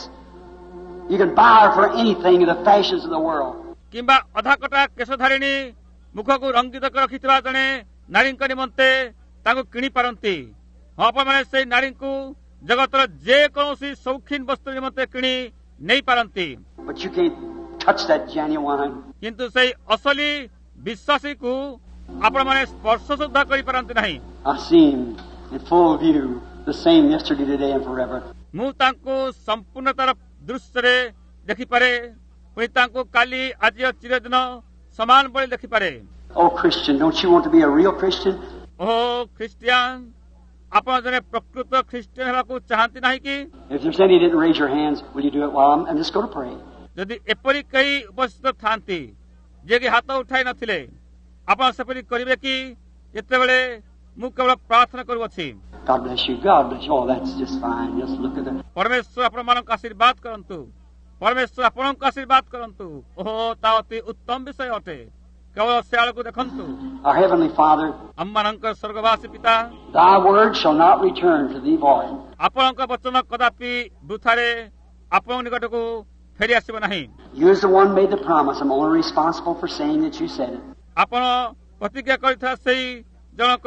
you can buy her for anything in the fashions of the world. କିମ୍ବା ଅଧାକଟା କେଶଧାରିଣୀ ମୁଖକୁ ରଙ୍ଗିତ କରି ରଖିଥିବା ଜଣେ ନାରୀଙ୍କ ନିମନ୍ତେ ତାଙ୍କୁ କିଣି ପାରନ୍ତି। ହଁ, ଆପଣମାନେ ସେହି ନାରୀଙ୍କୁ ଜଗତର ଯେକୌଣସି ସୌଖିନ ବସ୍ତୁ ନିମନ୍ତେ କିଣି ନେଇ ପାରନ୍ତି। But you can't touch that genuine. କିନ୍ତୁ ସେହି ଅସଲି ବିଶ୍ୱାସୀକୁ ଆପଣମାନେ ସ୍ପର୍ଶ ସୁଦ୍ଧା କରିପାରନ୍ତି ନାହିଁ। I see him in full view, the same yesterday, today, and forever. ମୁଁ ତାଙ୍କୁ ସମ୍ପୂର୍ଣ୍ଣତାର ଦୃଶ୍ୟରେ ଦେଖିପାରେ, ପୁଣି ତାଙ୍କୁ କାଲି ଆଜି ଚିରଦିନ ସମାନ ଭଳି ଦେଖିପାରେ। Oh, Christian, don't you want to be a real Christian? ଓ ଖ୍ରୀଷ୍ଟିଆନ, ଆପଣ ଜଣେ ପ୍ରକୃତ ଖ୍ରୀଷ୍ଟିଆନ ହେବାକୁ ଚାହାନ୍ତି ନାହିଁ କି? If there's any didn't raise your hands, will you do it while I'm, I'm just going to pray? ଯଦି ଏପରି କେହି ଉପସ୍ଥିତ ଥାନ୍ତି ଯିଏକି ହାତ ଉଠାଇ ନଥିଲେ, ଆପଣ ସେପରି କରିବେ କି? ଯେତେବେଳେ ମୁଁ କେବଳ ପ୍ରାର୍ଥନା କରୁଅଛି। God bless you. God bless you. Oh, that's just fine. Just look at the... ପରମେଶ୍ୱର ଆପଣମାନଙ୍କୁ ଆଶୀର୍ବାଦ କରନ୍ତୁ। ପରମେଶ୍ୱର ଆପଣଙ୍କୁ ଆଶୀର୍ବାଦ କରନ୍ତୁ। ଓହୋ, ତା ଅତି ଉତ୍ତମ ବିଷୟ ଅଟେ। କେବଳ ସେ ଆଡ଼କୁ ଦେଖନ୍ତୁ। Our Heavenly Father, ଆମମାନଙ୍କର ସ୍ୱର୍ଗବାସୀ ପିତା, Thy word shall not return to Thee void. ଆପଣଙ୍କ ବଚନ କଦାପି ବୃଥାରେ ଆପଣଙ୍କ ନିକଟକୁ ଫେରି ଆସିବ ନାହିଁ। You as the one made the promise. I'm only responsible for saying that you said it. ଆପଣ ପ୍ରତିଜ୍ଞା କରିଥିବା ସେହି ଜଣକ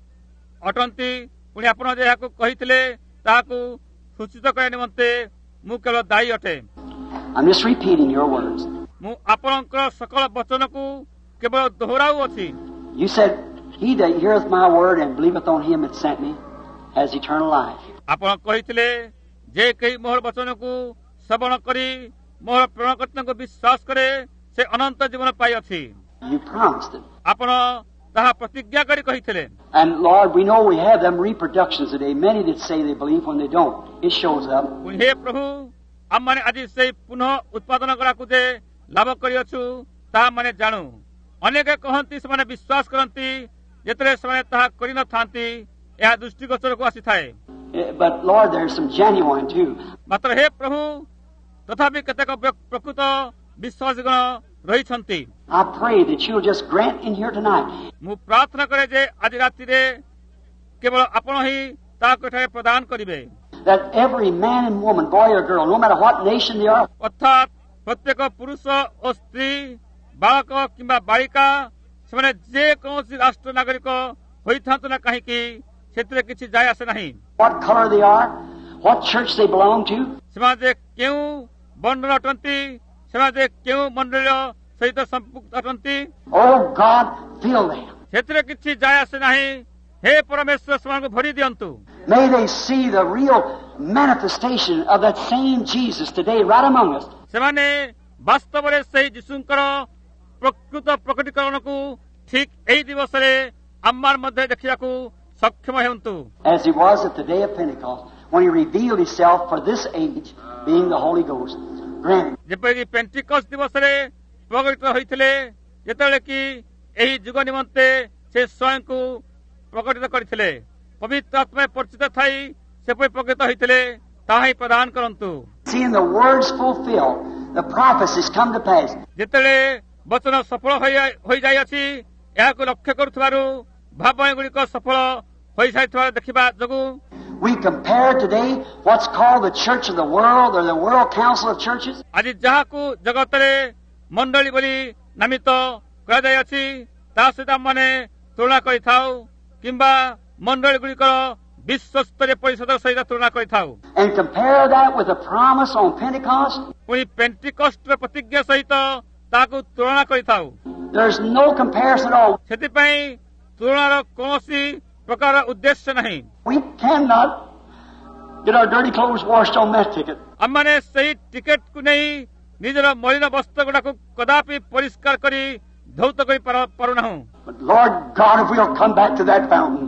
ଅଟନ୍ତି। ପୁଣି ଆପଣ ଯେ ଏହାକୁ କହିଥିଲେ ତାହାକୁ ସୂଚିତ କରିବା ନିମନ୍ତେ ମୁଁ କେବଳ ଦାୟୀ ଅଟେ। I'm just repeating your words. ମୁଁ ଆପଣଙ୍କର ସକଳ ବଚନକୁ କେବଳ ଦୋହରାଉଅଛି। You said, He that heareth my word and believeth on Him that sent me has eternal life. ଆପଣ କହିଥିଲେ ଯେ କେହି ମୋହର ବଚନକୁ ଶ୍ରବଣ କରି ମୋହର ପ୍ରେରଣକର୍ତ୍ତାଙ୍କୁ ବିଶ୍ୱାସ କରେ ସେ ଅନନ୍ତ ଜୀବନ ପାଇଅଛି। You promised it. ଆପଣ ତାହା ପ୍ରତିଜ୍ଞା କରି କହିଥିଲେ। And Lord, we know we have them reproductions today. Many that say they believe when they don't. It shows up. ପୁଣି ହେ ପ୍ରଭୁ, ଆମମାନେ ଆଜି ସେହି ପୁନଃ ଉତ୍ପାଦନ କରାକୁ ଯେ ଲାଭ କରିଅଛୁ ତାହା ମାନେ ଜାଣୁ। ଅନେକ କହନ୍ତି ସେମାନେ ବିଶ୍ୱାସ କରନ୍ତି, ଯେତେବେଳେ ସେମାନେ ତାହା କରିନଥାନ୍ତି ଏହା ଦୃଷ୍ଟିଗୋଚରକୁ ଆସିଥାଏ। But Lord, there's some genuine too. ମାତ୍ର ହେ ପ୍ରଭୁ, ତଥାପି କେତେକ ପ୍ରକୃତ ବିଶ୍ୱାସୀଗଣ ରହିଛନ୍ତି। I pray that you'll just grant in here tonight. ମୁଁ ପ୍ରାର୍ଥନା କରେ ଯେ ଆଜି ରାତିରେ କେବଳ ଆପଣ ହିଁ ତାହାକୁ ଏଠାରେ ପ୍ରଦାନ କରିବେ। That every man and woman, boy or girl, no matter what nation they are, ଅର୍ଥାତ୍ ପ୍ରତ୍ୟେକ ପୁରୁଷ ଓ ସ୍ତ୍ରୀ, ବାଳକ କିମ୍ବା ବାଳିକା, ସେମାନେ ଯେକୌଣସି ରାଷ୍ଟ୍ର ନାଗରିକ ହୋଇଥାନ୍ତୁ ନା କାହିଁକି ସେଥିରେ କିଛି ଯାଏ ଆସେ ନାହିଁ। what color they are, what church they belong to, ସେମାନେ ଯେ କେଉଁ ବର୍ଣ୍ଣର ଅଟନ୍ତି, ସେମାନେ ଯେ କେଉଁ ମଣ୍ଡଳୀର ସହିତ ସମ୍ପୃକ୍ତ ଅଟନ୍ତି, oh God, fill them. ସେଥିରେ କିଛି ଯାଏ ଆସେ ନାହିଁ। ହେ ପରମେଶ୍ୱର, ସେମାନଙ୍କୁ ଭରି ଦିଅନ୍ତୁ। May they see the real manifestation of that same Jesus today right among us. ସେମାନେ ବାସ୍ତବରେ ସେହି ଯୀଶୁଙ୍କର ପ୍ରକୃତ ପ୍ରକଟୀକରଣକୁ ଠିକ୍ ଏହି ଦିବସରେ ଆମ ମଧ୍ୟରେ ଦେଖିବାକୁ ସକ୍ଷମ ହେଉନ୍ତୁ। As He was at the day of Pentecost, when He revealed Himself for this age, being the Holy Ghost. Grant it. ଯେପରିକି ପେଣ୍ଟିକସ୍ ଦିବସରେ ପ୍ରକଟିତ ହୋଇଥିଲେ, ଯେତେବେଳେ କି ଏହି ଯୁଗ ନିମନ୍ତେ ସେ ସ୍ୱୟଂକୁ ପ୍ରକଟିତ କରିଥିଲେ, ପବିତ୍ର ଆତ୍ମାରେ ପରିଚିତ ଥାଇ ସେପରି ପ୍ରକଟିତ ହୋଇଥିଲେ, ତାହା ହିଁ ପ୍ରଦାନ କରନ୍ତୁ। Seeing the words fulfilled, the prophecies come to pass. ଯେତେବେଳେ ବଚନ ସଫଳ ହୋଇଯାଇଅଛି, ଏହାକୁ ଲକ୍ଷ୍ୟ କରୁଥିବାରୁ ଭାବନା ଗୁଡ଼ିକ ସଫଳ ହୋଇସାରିଥିବା ଦେଖିବା ଯୋଗୁଁ We compare today what's called the church of the world or the world council of churches. ଆଜି ଯାହାକୁ ଜଗତରେ ମଣ୍ଡଳୀ ବୋଲି ନାମିତ କରାଯାଇଅଛି, ତା ସହିତ ଆମମାନେ ତୁଳନା କରିଥାଉ କିମ୍ବା ମଣ୍ଡଳୀ ଗୁଡ଼ିକର ବିଶ୍ୱସ୍ତରୀୟ ପରିଷଦ ସହିତ ତୁଳନା କରିଥାଉ। And compare that with the promise on Pentecost. ପୁଣି ପେଣ୍ଟିକଷ୍ଟର ପ୍ରତିଜ୍ଞା ସହିତ ତାହାକୁ ତୁଳନା କରିଥାଉ। There's no comparison at all. ସେଥିପାଇଁ ତୁଳନାର କୌଣସି ପ୍ରକାର ଉଦ୍ଦେଶ୍ୟ ନାହିଁ। We cannot get our dirty clothes washed on that ticket. ଆମମାନେ ସେହି ଟିକେଟକୁ ନେଇ ନିଜର ମଳିନ ବସ୍ତ୍ର ଗୁଡାକୁ କଦାପି ପରିଷ୍କାର କରି ଧୌତ କରି ପାରୁନାହୁଁ। But Lord God, if we'll come back to that fountain,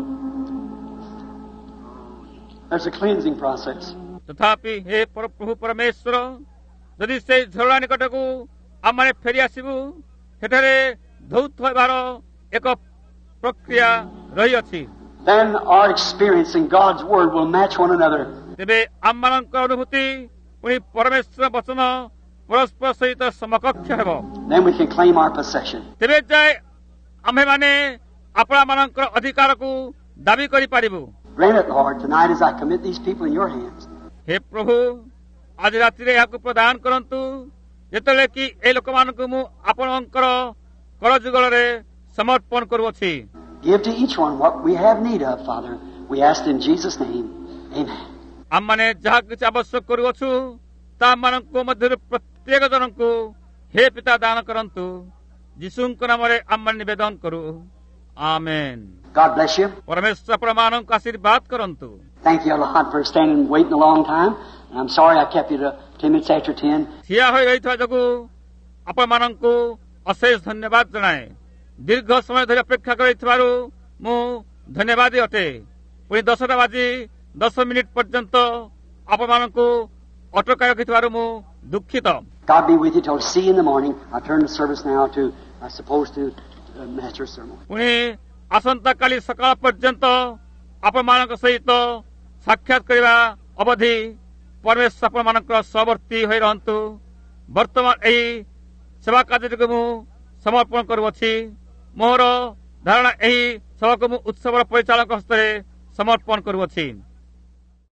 there's a cleansing process. ତଥାପି ହେ ପ୍ରଭୁ ପରମେଶ୍ୱର, ଯଦି ସେହି ଝରଣା ନିକଟକୁ ଆମମାନେ ଫେରି ଆସିବୁ, ସେଠାରେ ଧୌତ ହେବାର ଏକ ପ୍ରକ୍ରିୟା ରହିଅଛି। Then our experience in God's Word will match one another. ତେବେ ଆମମାନଙ୍କ ଅନୁଭୂତି ପୁଣି ପରମେଶ୍ୱର ବଚନ ପରସ୍ପର ସହିତ ସମକକ୍ଷ ହେବ। Then we can claim our possession. ତେବେ ଯାଏ ଆମ୍ଭେମାନେ अपना मानकर अधिकार को दाबी करि पारिबु। Grant it, Lord, tonight as I commit these people in your hands. हे प्रभु आज रात्रि याकु प्रदान करंतु जेतले कि ए लोक मानकु मु आपनकर कर जुगल रे समर्पण करूछि। Give to each one what we have need of, Father. We ask in Jesus' name. Amen. हम माने जहा किछ आवश्यक करूछु ता मानकु मध्य प्रत्येक जनकु हे पिता दान करंतु यीशुଙ୍କ नामरे हम निवेदन करू। आमेन। God bless you. परमेश्वर प्रमाणक आशीर्वाद करंतु। Thank you a lot for standing and waiting a long time. And I'm sorry I kept you to ten minutes after ten. ठिया होई रहिथवा जगु आपण मानकु अशेष धन्यवाद जणाए। दीर्घ समय धरि अपेक्षा करिथवारु मु धन्यवादी अटे। पुणी दसटा बाजी दस मिनिट पर्यंत आपण मानकु अटकाय रखिथवारु मु दुखित। God be with you till see you in the morning. I turn the service now to, I suppose, to uh, Master's sermon. पुणी आसंता काली सकाळ पर्यंत आपण मानक सहित साक्षात करिवा अवधि परमेश्वर आपण मानकर सवर्ती होई रहंतु। वर्तमान एही सेवा कार्य को मु समर्पण करूछि। मोर धारणा एही सभा को मु उत्सव परिचालक हस्ते समर्पण करूछि।